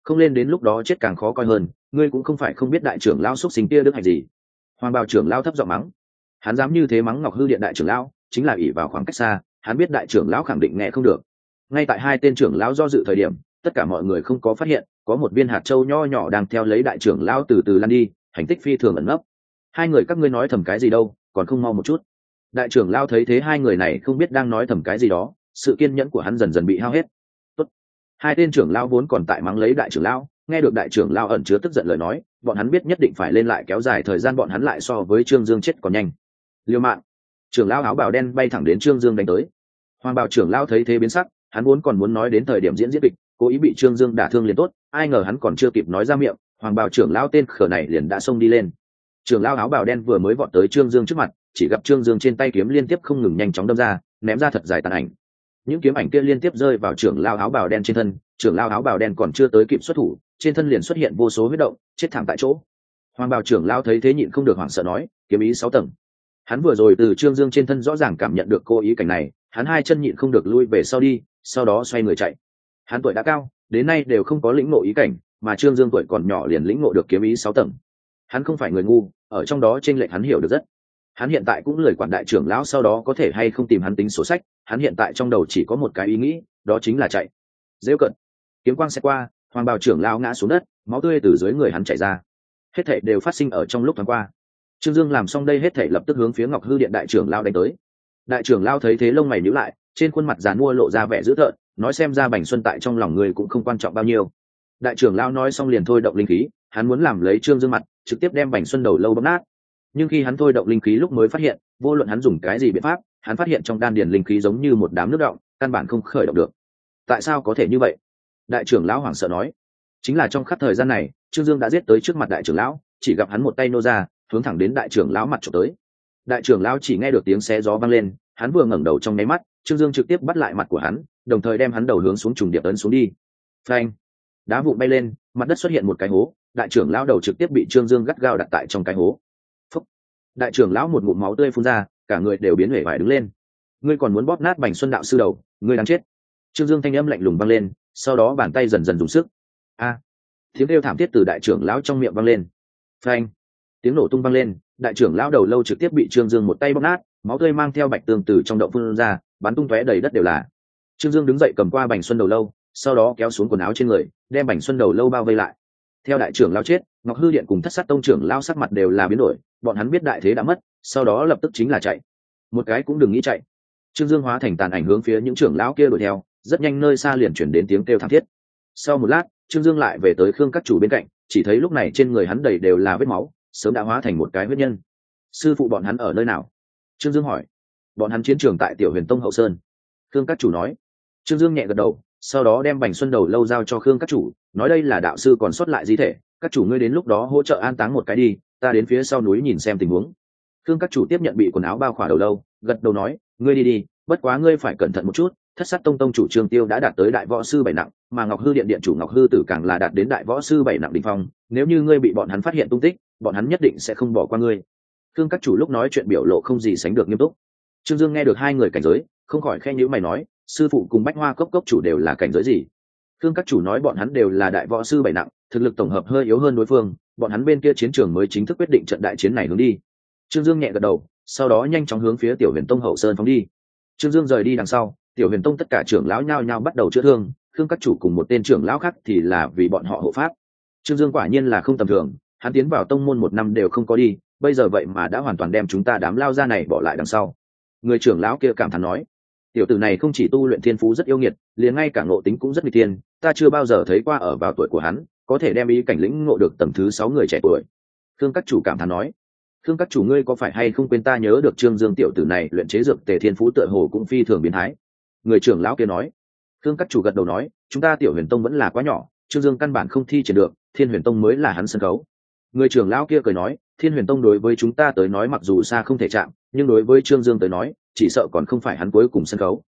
không lên đến lúc đó chết càng khó coi hơn. Ngươi cũng không phải không biết đại trưởng lão xúc sinh kia đức hạnh gì. Hoàng bào trưởng lão thấp giọng mắng. Hắn dám như thế mắng Ngọc Hư Điện đại trưởng lão, chính là ỷ vào khoảng cách xa, hắn biết đại trưởng lão khẳng định nghe không được. Ngay tại hai tên trưởng lão do dự thời điểm, tất cả mọi người không có phát hiện có một viên hạt châu nho nhỏ đang theo lấy đại trưởng lão từ từ lăn đi, hành tích phi thường ẩn nấp. Hai người các ngươi nói thầm cái gì đâu, còn không mau một chút. Đại trưởng lão thấy thế hai người này không biết đang nói thầm cái gì đó, sự kiên nhẫn của hắn dần dần bị hao hết. Tốt. Hai tên trưởng lão vốn còn tại mắng lấy đại trưởng lão, nghe được đại trưởng lão ẩn chứa tức giận lời nói, bọn hắn biết nhất định phải lên lại kéo dài thời gian bọn hắn lại so với Trương Dương chết còn nhanh. Liêu mạng. Trưởng lão áo bào đen bay thẳng đến Trương Dương đánh tới. Hoàng bào trưởng lão thấy thế biến sắc, hắn vốn còn muốn nói đến thời điểm diễn kịch, cố ý bị Trương Dương đả thương liền tốt, ai ngờ hắn còn chưa kịp nói ra miệng, hoàng bào trưởng lão tên khở này liền đã xông đi lên. Trưởng lão áo bào đen vừa mới vọt tới Trương Dương trước mặt, chỉ gặp Trương Dương trên tay kiếm liên tiếp không ngừng nhanh chóng đâm ra, ném ra thật dài tàn ảnh. Những kiếm ảnh kia liên tiếp rơi vào trưởng lão áo bào đen trên thân, trưởng lão áo bào đen còn chưa tới kịp xuất thủ, trên thân liền xuất hiện vô số huyết động, chết thảm tại chỗ. Hoàng bào trưởng lão thấy thế nhịn không được hoảng sợ nói, kiếm ý 6 tầng. Hắn vừa rồi từ Trương Dương trên thân rõ ràng cảm nhận được cô ý cảnh này, hắn hai chân nhịn không được lui về sau đi, sau đó xoay người chạy. Hắn tuổi đã cao, đến nay đều không có lĩnh ngộ ý cảnh, mà Trương Dương tuổi còn nhỏ liền lĩnh ngộ được kiếm ý 6 tầng. Hắn không phải người ngu, ở trong đó chênh lệch hắn hiểu được rất. Hắn hiện tại cũng lười quản đại trưởng lão sau đó có thể hay không tìm hắn tính sổ sách, hắn hiện tại trong đầu chỉ có một cái ý nghĩ, đó chính là chạy. Giễu cận. Kiếm quang sẽ qua, hoàng bào trưởng lão ngã xuống đất, máu tươi từ dưới người hắn chảy ra. Hết thảy đều phát sinh ở trong lúc thoáng qua. Trương Dương làm xong đây hết thảy lập tức hướng phía Ngọc Hư Điện đại trưởng lão đánh tới. Đại trưởng lão thấy thế lông mày nhíu lại, trên khuôn mặt giàn mua lộ ra vẻ dữ tợn, nói xem ra Bành Xuân tại trong lòng người cũng không quan trọng bao nhiêu. Đại trưởng lão nói xong liền thôi động linh khí, hắn muốn làm lấy Trương Dương mặt, trực tiếp đem Bành Xuân đầu lâu bóp nát. Nhưng khi hắn thôi động linh khí lúc mới phát hiện, vô luận hắn dùng cái gì biện pháp, hắn phát hiện trong đan điền linh khí giống như một đám nước đọng, căn bản không khởi động được. Tại sao có thể như vậy? Đại trưởng lão hoảng sợ nói. Chính là trong khắc thời gian này, Trương Dương đã giết tới trước mặt đại trưởng lão, chỉ gặp hắn một tay nô ra, hướng thẳng đến đại trưởng lão mặt chụp tới. Đại trưởng lão chỉ nghe được tiếng xé gió vang lên, hắn vừa ngẩng đầu trong nháy mắt, Trương Dương trực tiếp bắt lại mặt của hắn, đồng thời đem hắn đầu hướng xuống trùng điệp ấn xuống đi. Phanh! Đá vụn bay lên, mặt đất xuất hiện một cái hố, đại trưởng lão đầu trực tiếp bị Trương Dương gắt gao đặt tại trong cái hố. Phúc! Đại trưởng lão một ngụm máu tươi phun ra, cả người đều biến huệ vải đứng lên. Ngươi còn muốn bóp nát Bành Xuân đạo sư đầu, ngươi đáng chết! Trương Dương thanh âm lạnh lùng vang lên, sau đó bàn tay dần dần dùng sức. A! Tiếng kêu thảm thiết từ đại trưởng lão trong miệng vang lên. Phanh! Tiếng nổ tung vang lên, đại trưởng lão đầu lâu trực tiếp bị Trương Dương một tay bóp nát, máu tươi mang theo bạch tương từ trong động phun ra, bắn tung tóe đầy đất đều là. Trương Dương đứng dậy cầm qua Bành Xuân đầu lâu, sau đó kéo xuống quần áo trên người, đem Bành Xuân đầu lâu bao vây lại. Theo đại trưởng lão chết, Ngọc Hư Điện cùng Thất Sát Tông trưởng lão sắc mặt đều là biến đổi, bọn hắn biết đại thế đã mất, sau đó lập tức chính là chạy. Một cái cũng đừng nghĩ chạy. Trương Dương hóa thành tàn ảnh hướng phía những trưởng lão kia đuổi theo, rất nhanh nơi xa liền chuyển đến tiếng kêu thảm thiết. Sau một lát, Trương Dương lại về tới Khương Các Chủ bên cạnh, chỉ thấy lúc này trên người hắn đầy đều là vết máu, sớm đã hóa thành một cái huyết nhân. Sư phụ bọn hắn ở nơi nào? Trương Dương hỏi. Bọn hắn chiến trường tại Tiểu Huyền Tông hậu sơn. Khương Các Chủ nói. Trương Dương nhẹ gật đầu, sau đó đem Bành Xuân đầu lâu giao cho Khương Các Chủ, nói đây là đạo sư còn sót lại di thể, các chủ ngươi đến lúc đó hỗ trợ an táng một cái đi, ta đến phía sau núi nhìn xem tình huống. Khương Các Chủ tiếp nhận bị quần áo bao khỏa đầu lâu, gật đầu nói, ngươi đi đi, bất quá ngươi phải cẩn thận một chút. Thất Sát Tông tông chủ Trương Tiêu đã đạt tới đại võ sư 7 nặng, mà Ngọc Hư Điện điện chủ Ngọc Hư Tử càng là đạt đến đại võ sư 7 nặng đỉnh phong, nếu như ngươi bị bọn hắn phát hiện tung tích, bọn hắn nhất định sẽ không bỏ qua ngươi. Khương Các Chủ lúc nói chuyện biểu lộ không gì sánh được nghiêm túc. Trương Dương nghe được hai người cảnh giới, không khỏi khen nhíu mày nói, sư phụ cùng Bách Hoa Cốc chủ đều là cảnh giới gì? Khương Các Chủ nói bọn hắn đều là đại võ sư 7 nặng, thực lực tổng hợp hơi yếu hơn đối phương, bọn hắn bên kia chiến trường mới chính thức quyết định trận đại chiến này hướng đi. Trương Dương nhẹ gật đầu, sau đó nhanh chóng hướng phía Tiểu Huyền Tông hậu sơn phóng đi. Trương Dương rời đi đằng sau, Tiểu Huyền Tông tất cả trưởng lão nhao nhao bắt đầu chữa thương, Khương Các Chủ cùng một tên trưởng lão khác thì là vì bọn họ hộ pháp. Trương Dương quả nhiên là không tầm thường, hắn tiến vào tông môn 1 năm đều không có đi, bây giờ vậy mà đã hoàn toàn đem chúng ta đám lao ra này bỏ lại đằng sau. Người trưởng lão kia cảm thán nói, tiểu tử này không chỉ tu luyện thiên phú rất yêu nghiệt, liền ngay cả ngộ tính cũng rất nguy tiên, ta chưa bao giờ thấy qua ở vào tuổi của hắn có thể đem ý cảnh lĩnh ngộ được tầng thứ 6 người trẻ tuổi. Khương Các Chủ cảm thán nói, Khương Các Chủ ngươi có phải hay không quên ta nhớ được Trương Dương tiểu tử này luyện chế dược tề thiên phú tựa hồ cũng phi thường biến thái. Người trưởng lão kia nói. Khương Các Chủ gật đầu nói, chúng ta Tiểu Huyền Tông vẫn là quá nhỏ, Trương Dương căn bản không thi triển được, Thiên Huyền Tông mới là hắn sân khấu. Người trưởng lão kia cười nói, Thiên Huyền Tông đối với chúng ta tới nói mặc dù xa không thể chạm, nhưng đối với Trương Dương tới nói, chỉ sợ còn không phải hắn cuối cùng sân khấu.